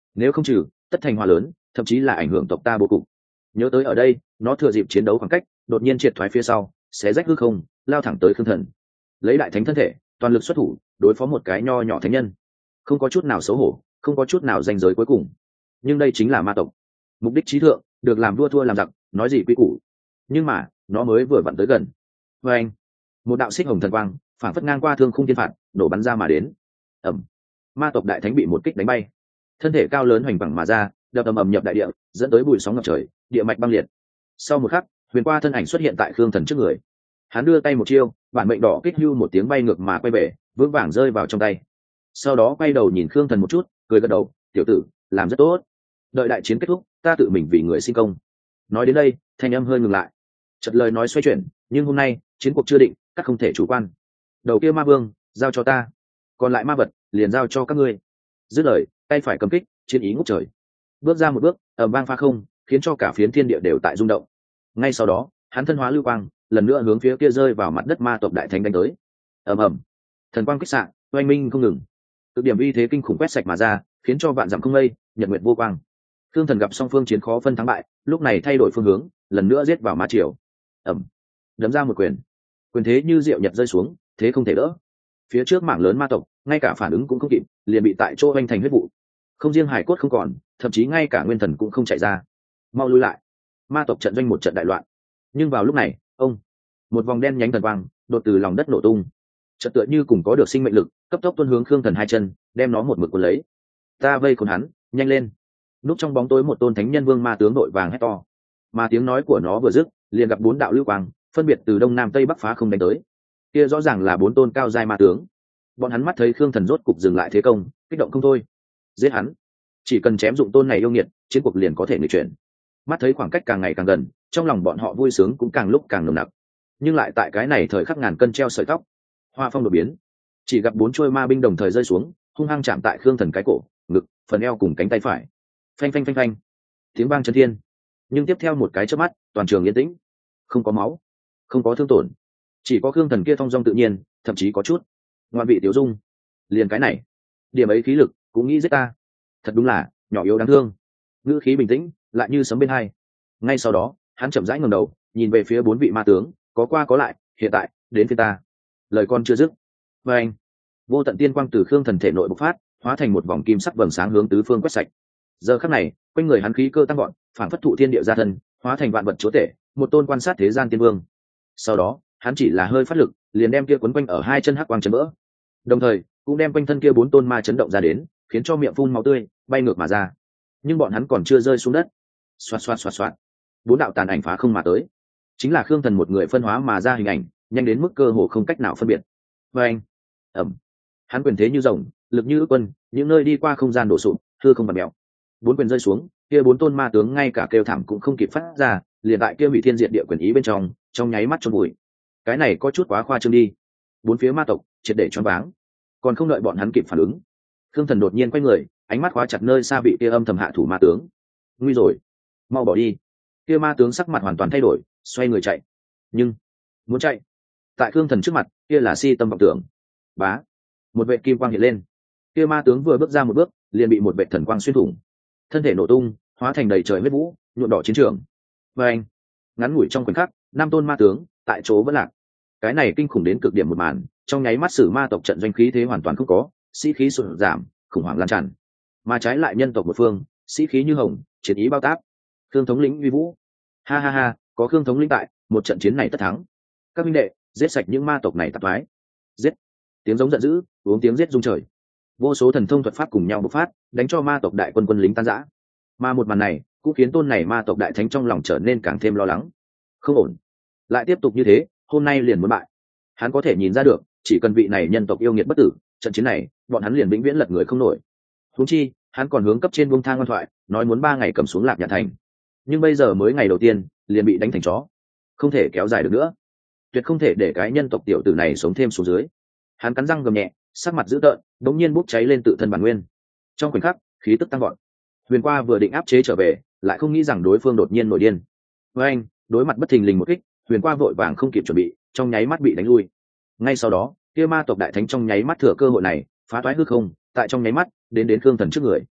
nếu không trừ tất thành hòa lớn, thậm chí là ảnh hưởng tộc ta bố cục. Nhớ tới ở đây, nó thừa dịp chiến đấu khoảng cách đột nhiên triệt thoái phía sau, xé rách hư không, lao thẳng tới Khương Thần, lấy đại thánh thân thể toàn lực xuất thủ đối phó một cái nho nhỏ thánh nhân, không có chút nào xấu hổ, không có chút nào danh giới cuối cùng. Nhưng đây chính là ma tộc, mục đích trí thượng, được làm vua thua làm giặc, nói gì quy củ. Nhưng mà nó mới vừa vặn tới gần, vê anh, một đạo xích hồng thần quang phản phất ngang qua thương khung thiên phạt nổ bắn ra mà đến. ẩm, ma tộc đại thánh bị một kích đánh bay, thân thể cao lớn hoành vẳng mà ra, đập ầm ầm nhập đại địa, dẫn tới bụi sóng ngập trời, địa mạch băng liệt. Sau một khắc, huyền qua thân ảnh xuất hiện tại Khương Thần trước người. Hắn đưa tay một chiêu, bản mệnh đỏ kích hưu một tiếng bay ngược mà quay về, vững vàng rơi vào trong tay. Sau đó quay đầu nhìn Khương Thần một chút, cười gật đầu, tiểu tử, làm rất tốt. Đợi đại chiến kết thúc, ta tự mình vì người sinh công. Nói đến đây, thanh âm hơi ngừng lại. Chợt lời nói xoay chuyển, nhưng hôm nay chiến cuộc chưa định, các không thể chủ quan. Đầu kia ma vương, giao cho ta, còn lại ma vật liền giao cho các ngươi. Dứt lời, tay phải cầm kích, chiến ý ngút trời. Bước ra một bước, ầm vang pha không, khiến cho cả phiến thiên địa đều tại rung động. Ngay sau đó, hắn thân hóa lưu quang, lần nữa hướng phía kia rơi vào mặt đất ma tộc đại thánh đánh tới. ầm ầm, thần quang kích xạ, oanh minh không ngừng, cực điểm uy thế kinh khủng quét sạch mà ra, khiến cho vạn dặm không mây, nhật nguyệt vô quang. Thương Thần gặp song phương chiến khó phân thắng bại, lúc này thay đổi phương hướng, lần nữa giết vào ma triều. ầm, đấm ra một quyền, quyền thế như diệu nhật rơi xuống, thế không thể đỡ. Phía trước mảng lớn ma tộc, ngay cả phản ứng cũng không kịp, liền bị tại chỗ oanh thành huyết vụ. Không riêng hải cốt không còn, thậm chí ngay cả nguyên thần cũng không chạy ra. Mau lui lại! Ma tộc trận doanh một trận đại loạn. Nhưng vào lúc này, ông, một vòng đen nhánh thần quang đột từ lòng đất nổ tung, chợt tựa như cùng có được sinh mệnh lực, cấp tốc tuôn hướng Khương Thần hai chân, đem nó một mực cuốn lấy. Ta vây khốn hắn, nhanh lên! Núp trong bóng tối một tôn thánh nhân vương ma tướng đội vàng hét to. Mà tiếng nói của nó vừa dứt, liền gặp bốn đạo lưu quang phân biệt từ đông nam tây bắc phá không đánh tới. Kia rõ ràng là bốn tôn cao giai ma tướng. Bọn hắn mắt thấy Khương Thần rốt cục dừng lại thế công, kích động không thôi. Giết hắn! Chỉ cần chém dụng tôn này yêu nghiệt, chiến cuộc liền có thể nghịch chuyển. Mắt thấy khoảng cách càng ngày càng gần, trong lòng bọn họ vui sướng cũng càng lúc càng nồng nặc. Nhưng lại tại cái này thời khắc ngàn cân treo sợi tóc, hoa phong đột biến, chỉ gặp bốn chuôi ma binh đồng thời rơi xuống, hung hăng chạm tại Khương Thần cái cổ, ngực, phần eo cùng cánh tay phải. Phanh phanh phanh phanh, tiếng vang chấn thiên. Nhưng tiếp theo một cái chớp mắt, toàn trường yên tĩnh, không có máu, không có thương tổn, chỉ có Khương Thần kia thong dong tự nhiên, thậm chí có chút ngoan vị tiểu dung. Liền cái này, điểm ấy khí lực cũng nghĩ giết ta, thật đúng là nhỏ yếu đáng thương. Ngữ khí bình tĩnh, lại như sấm bên hai. Ngay sau đó, hắn chậm rãi ngẩng đầu, nhìn về phía bốn vị ma tướng, có qua có lại, hiện tại đến phía ta. Lời con chưa dứt, và anh, vô tận tiên quang từ Khương Thần thể nội bộc phát, hóa thành một vòng kim sắc vầng sáng hướng tứ phương quét sạch. Giờ khắc này, quanh người hắn khí cơ tăng gọn, phản phất thụ thiên địa gia thân, hóa thành vạn vật chúa tể, một tôn quan sát thế gian tiên vương. Sau đó, hắn chỉ là hơi phát lực, liền đem kia quấn quanh ở hai chân hắc quang chấn vỡ, đồng thời cũng đem quanh thân kia bốn tôn ma chấn động ra đến, khiến cho miệng phun máu tươi, bay ngược mà ra. Nhưng bọn hắn còn chưa rơi xuống đất, xoạt xoạt xoạt xoạt, bốn đạo tàn ảnh phá không mà tới, chính là Khương Thần một người phân hóa mà ra hình ảnh, nhanh đến mức cơ hồ không cách nào phân biệt. Và anh, ẩm, hắn quyền thế như rồng, lực như ước quân, những nơi đi qua không gian đổ sụp, hư không bật mèo. Bốn quyền rơi xuống, kia bốn tôn ma tướng ngay cả kêu thảm cũng không kịp phát ra, liền tại kia hủy thiên diệt địa quyền ý bên trong, trong nháy mắt chôn vùi. Cái này có chút quá khoa trương đi. Bốn phía ma tộc triệt để choáng váng, còn không đợi bọn hắn kịp phản ứng, Khương Thần đột nhiên quay người, ánh mắt khóa chặt nơi xa vị kia âm thầm hạ thủ ma tướng. Nguy rồi, mau bỏ đi! Kia ma tướng sắc mặt hoàn toàn thay đổi, xoay người chạy. Nhưng muốn chạy, tại Khương Thần trước mặt, kia là si tâm vọng tưởng. Bá, một vệ kim quang hiện lên. Kia ma tướng vừa bước ra một bước, liền bị một vệ thần quang xuyên thủng, thân thể nổ tung, hóa thành đầy trời huyết vũ, nhuộm đỏ chiến trường. Và anh, ngắn ngủi trong khoảnh khắc, năm tôn ma tướng tại chỗ vẫn lạc. Cái này kinh khủng đến cực điểm một màn, trong nháy mắt sử ma tộc trận doanh khí thế hoàn toàn không có, sĩ khí sụt giảm, khủng hoảng lan tràn. Mà trái lại nhân tộc một phương, sĩ khí như hồng, chiến ý bao táp. Khương thống lĩnh uy vũ, ha ha ha, có Khương thống lĩnh tại, một trận chiến này tất thắng. Các minh đệ, giết sạch những ma tộc này tạp thoái. Giết! Tiếng giống giận dữ, uống tiếng giết rung trời. Vô số thần thông thuật pháp cùng nhau bộc phát, đánh cho ma tộc đại quân quân lính tan rã. Mà một màn này cũng khiến tôn này ma tộc đại thánh trong lòng trở nên càng thêm lo lắng. Không ổn, lại tiếp tục như thế, hôm nay liền muốn bại. Hắn có thể nhìn ra được, chỉ cần vị này nhân tộc yêu nghiệt bất tử, trận chiến này bọn hắn liền vĩnh viễn lật người không nổi. Huống chi, hắn còn hướng cấp trên buông thang ngoan thoại, nói muốn ba ngày cầm xuống Lạc Nhạn thành. Nhưng bây giờ mới ngày đầu tiên, liền bị đánh thành chó, không thể kéo dài được nữa. Tuyệt không thể để cái nhân tộc tiểu tử này sống thêm xuống dưới. Hắn cắn răng gầm nhẹ, sắc mặt dữ tợn, đống nhiên bốc cháy lên tự thân bản nguyên. Trong khoảnh khắc, khí tức tăng vọt. Huyền Qua vừa định áp chế trở về, lại không nghĩ rằng đối phương đột nhiên nổi điên. Với anh, đối mặt bất thình lình một kích, Huyền Qua vội vàng không kịp chuẩn bị, trong nháy mắt bị đánh lui. Ngay sau đó, kia ma tộc đại thánh trong nháy mắt thừa cơ hội này, phá toái hư không, tại trong nháy mắt, đến đến Khương Thần trước người.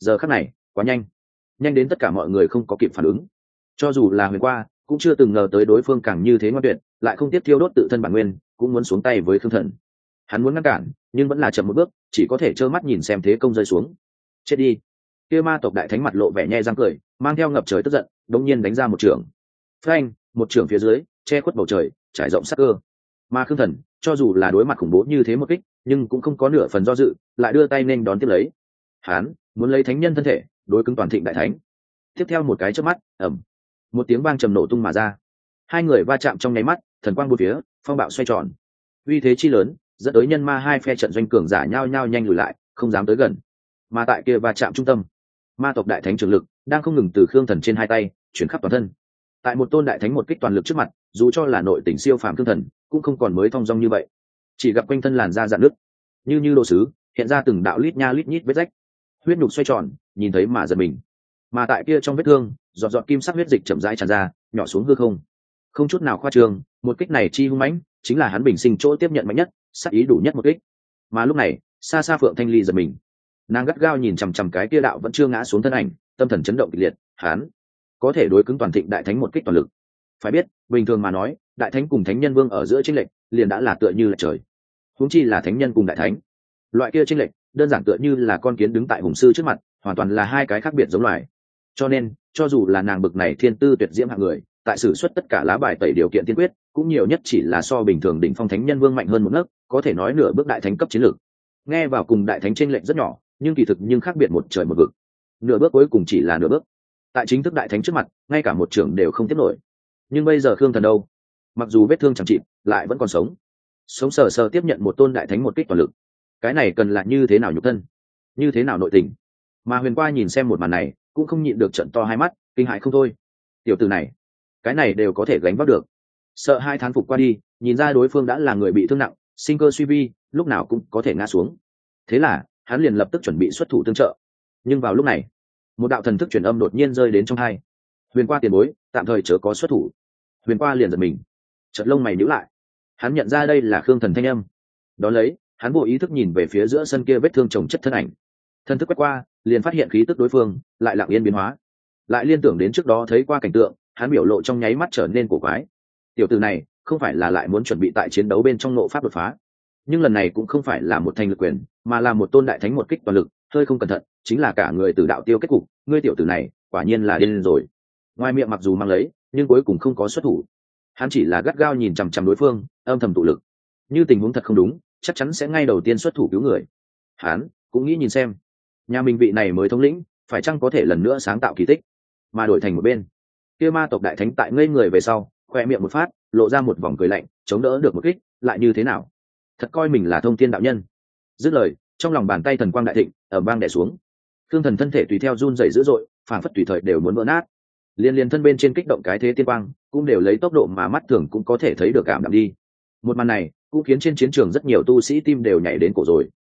giờ khắc này quá nhanh, nhanh đến tất cả mọi người không có kịp phản ứng. Cho dù là huyền qua cũng chưa từng ngờ tới đối phương càng như thế ngoan tuyệt, lại không tiếp thiêu đốt tự thân bản nguyên, cũng muốn xuống tay với Khương Thần. Hắn muốn ngăn cản nhưng vẫn là chậm một bước, chỉ có thể trơ mắt nhìn xem thế công rơi xuống. Chết đi! Kia ma tộc đại thánh mặt lộ vẻ nhe răng cười, mang theo ngập trời tức giận, đống nhiên đánh ra một trường. Phanh! Một trường phía dưới che khuất bầu trời, trải rộng sắc cơ. Mà Khương Thần cho dù là đối mặt khủng bố như thế một kích, nhưng cũng không có nửa phần do dự, lại đưa tay nên đón tiếp lấy. Hắn muốn lấy thánh nhân thân thể đối cứng toàn thịnh đại thánh. Tiếp theo một cái chớp mắt, ầm, một tiếng vang trầm nổ tung mà ra. Hai người va chạm trong nháy mắt, thần quang bốn phía, phong bạo xoay tròn. Uy thế chi lớn, dẫn tới nhân ma hai phe trận doanh cường giả nhao nhao nhanh lùi lại, không dám tới gần. Mà tại kia va chạm trung tâm, ma tộc đại thánh trường lực đang không ngừng từ Khương Thần trên hai tay chuyển khắp toàn thân. Tại một tôn đại thánh một kích toàn lực trước mặt, dù cho là nội tình siêu phàm Khương Thần cũng không còn mới thong dong như vậy, chỉ gặp quanh thân làn da rạn nứt, như như đồ sứ, hiện ra từng đạo lít nha lít nhít vết rách, huyết nhục xoay tròn, nhìn thấy mà giật mình. Mà tại kia trong vết thương, giọt giọt kim sắc huyết dịch chậm rãi tràn ra, nhỏ xuống hư không. Không chút nào khoa trương, một kích này chi hung mãnh, chính là hắn bình sinh chỗ tiếp nhận mạnh nhất, sát ý đủ nhất một kích. Mà lúc này, xa xa Phượng Thanh Ly giật mình, nàng gắt gao nhìn chằm chằm cái kia đạo vẫn chưa ngã xuống thân ảnh, tâm thần chấn động kịch liệt. Hắn có thể đối cứng toàn thịnh đại thánh một kích toàn lực. Phải biết, bình thường mà nói, đại thánh cùng thánh nhân vương ở giữa chênh lệch liền đã là tựa như là trời, huống chi là thánh nhân cùng đại thánh. Loại kia chênh lệch đơn giản tựa như là con kiến đứng tại hùng sư trước mặt, hoàn toàn là hai cái khác biệt giống loài. Cho nên, cho dù là nàng bực này thiên tư tuyệt diễm hạng người, tại sử xuất tất cả lá bài tẩy điều kiện tiên quyết, cũng nhiều nhất chỉ là so bình thường đỉnh phong thánh nhân vương mạnh hơn một nấc, có thể nói nửa bước đại thánh cấp chiến lược. Nghe vào cùng đại thánh chênh lệch rất nhỏ, nhưng kỳ thực nhưng khác biệt một trời một vực. Nửa bước cuối cùng chỉ là nửa bước. Tại chính thức đại thánh trước mặt, ngay cả một trưởng đều không tiếp nổi. Nhưng bây giờ Khương Thần đâu, mặc dù vết thương chẳng chịt, lại vẫn còn sống, sống sờ sờ tiếp nhận một tôn đại thánh một kích toàn lực. Cái này cần là như thế nào nhục thân, như thế nào nội tình. Mà Huyền Qua nhìn xem một màn này, cũng không nhịn được trận to hai mắt, kinh hãi không thôi. Tiểu tử này, cái này đều có thể gánh vác được. Sợ hai thán phục qua đi, nhìn ra đối phương đã là người bị thương nặng, sinh cơ suy vi, lúc nào cũng có thể ngã xuống. Thế là hắn liền lập tức chuẩn bị xuất thủ tương trợ. Nhưng vào lúc này, một đạo thần thức truyền âm đột nhiên rơi đến trong hai. Huyền Qua tiền bối, tạm thời chớ có xuất thủ. Huyền Qua liền giật mình, chợt lông mày nhíu lại. Hắn nhận ra đây là Khương Thần thanh âm. Đó lấy, hắn vô ý thức nhìn về phía giữa sân kia vết thương chồng chất thân ảnh. Thần thức quét qua, liền phát hiện khí tức đối phương lại lặng yên biến hóa. Lại liên tưởng đến trước đó thấy qua cảnh tượng, hắn biểu lộ trong nháy mắt trở nên cổ quái. Tiểu tử này không phải là lại muốn chuẩn bị tại chiến đấu bên trong nộ pháp đột phá, nhưng lần này cũng không phải là một thanh lực quyền, mà là một tôn đại thánh một kích toàn lực, hơi không cẩn thận chính là cả người từ đạo tiêu kết cục. Ngươi tiểu tử này quả nhiên là điên rồi. Ngoài miệng mặc dù mang lấy, nhưng cuối cùng không có xuất thủ. Hắn chỉ là gắt gao nhìn chằm chằm đối phương, âm thầm tụ lực. Như tình huống thật không đúng, chắc chắn sẽ ngay đầu tiên xuất thủ cứu người. Hắn cũng nghĩ nhìn xem, nhà mình vị này mới thống lĩnh phải chăng có thể lần nữa sáng tạo kỳ tích. Mà đổi thành một bên, kia ma tộc đại thánh tại ngây người về sau, khoe miệng một phát, lộ ra một vòng cười lạnh, chống đỡ được một kích, lại như thế nào? Thật coi mình là thông thiên đạo nhân. Dứt lời, trong lòng bàn tay thần quang đại thịnh, ở bang đè xuống. Thương Thần thân thể tùy theo run rẩy dữ dội, phảng phất tùy thời đều muốn vỡ nát. Liên liên thân bên trên kích động cái thế tiên quang, cũng đều lấy tốc độ mà mắt thường cũng có thể thấy được cảm đạm đi. Một màn này cũng khiến trên chiến trường rất nhiều tu sĩ tim đều nhảy đến cổ rồi.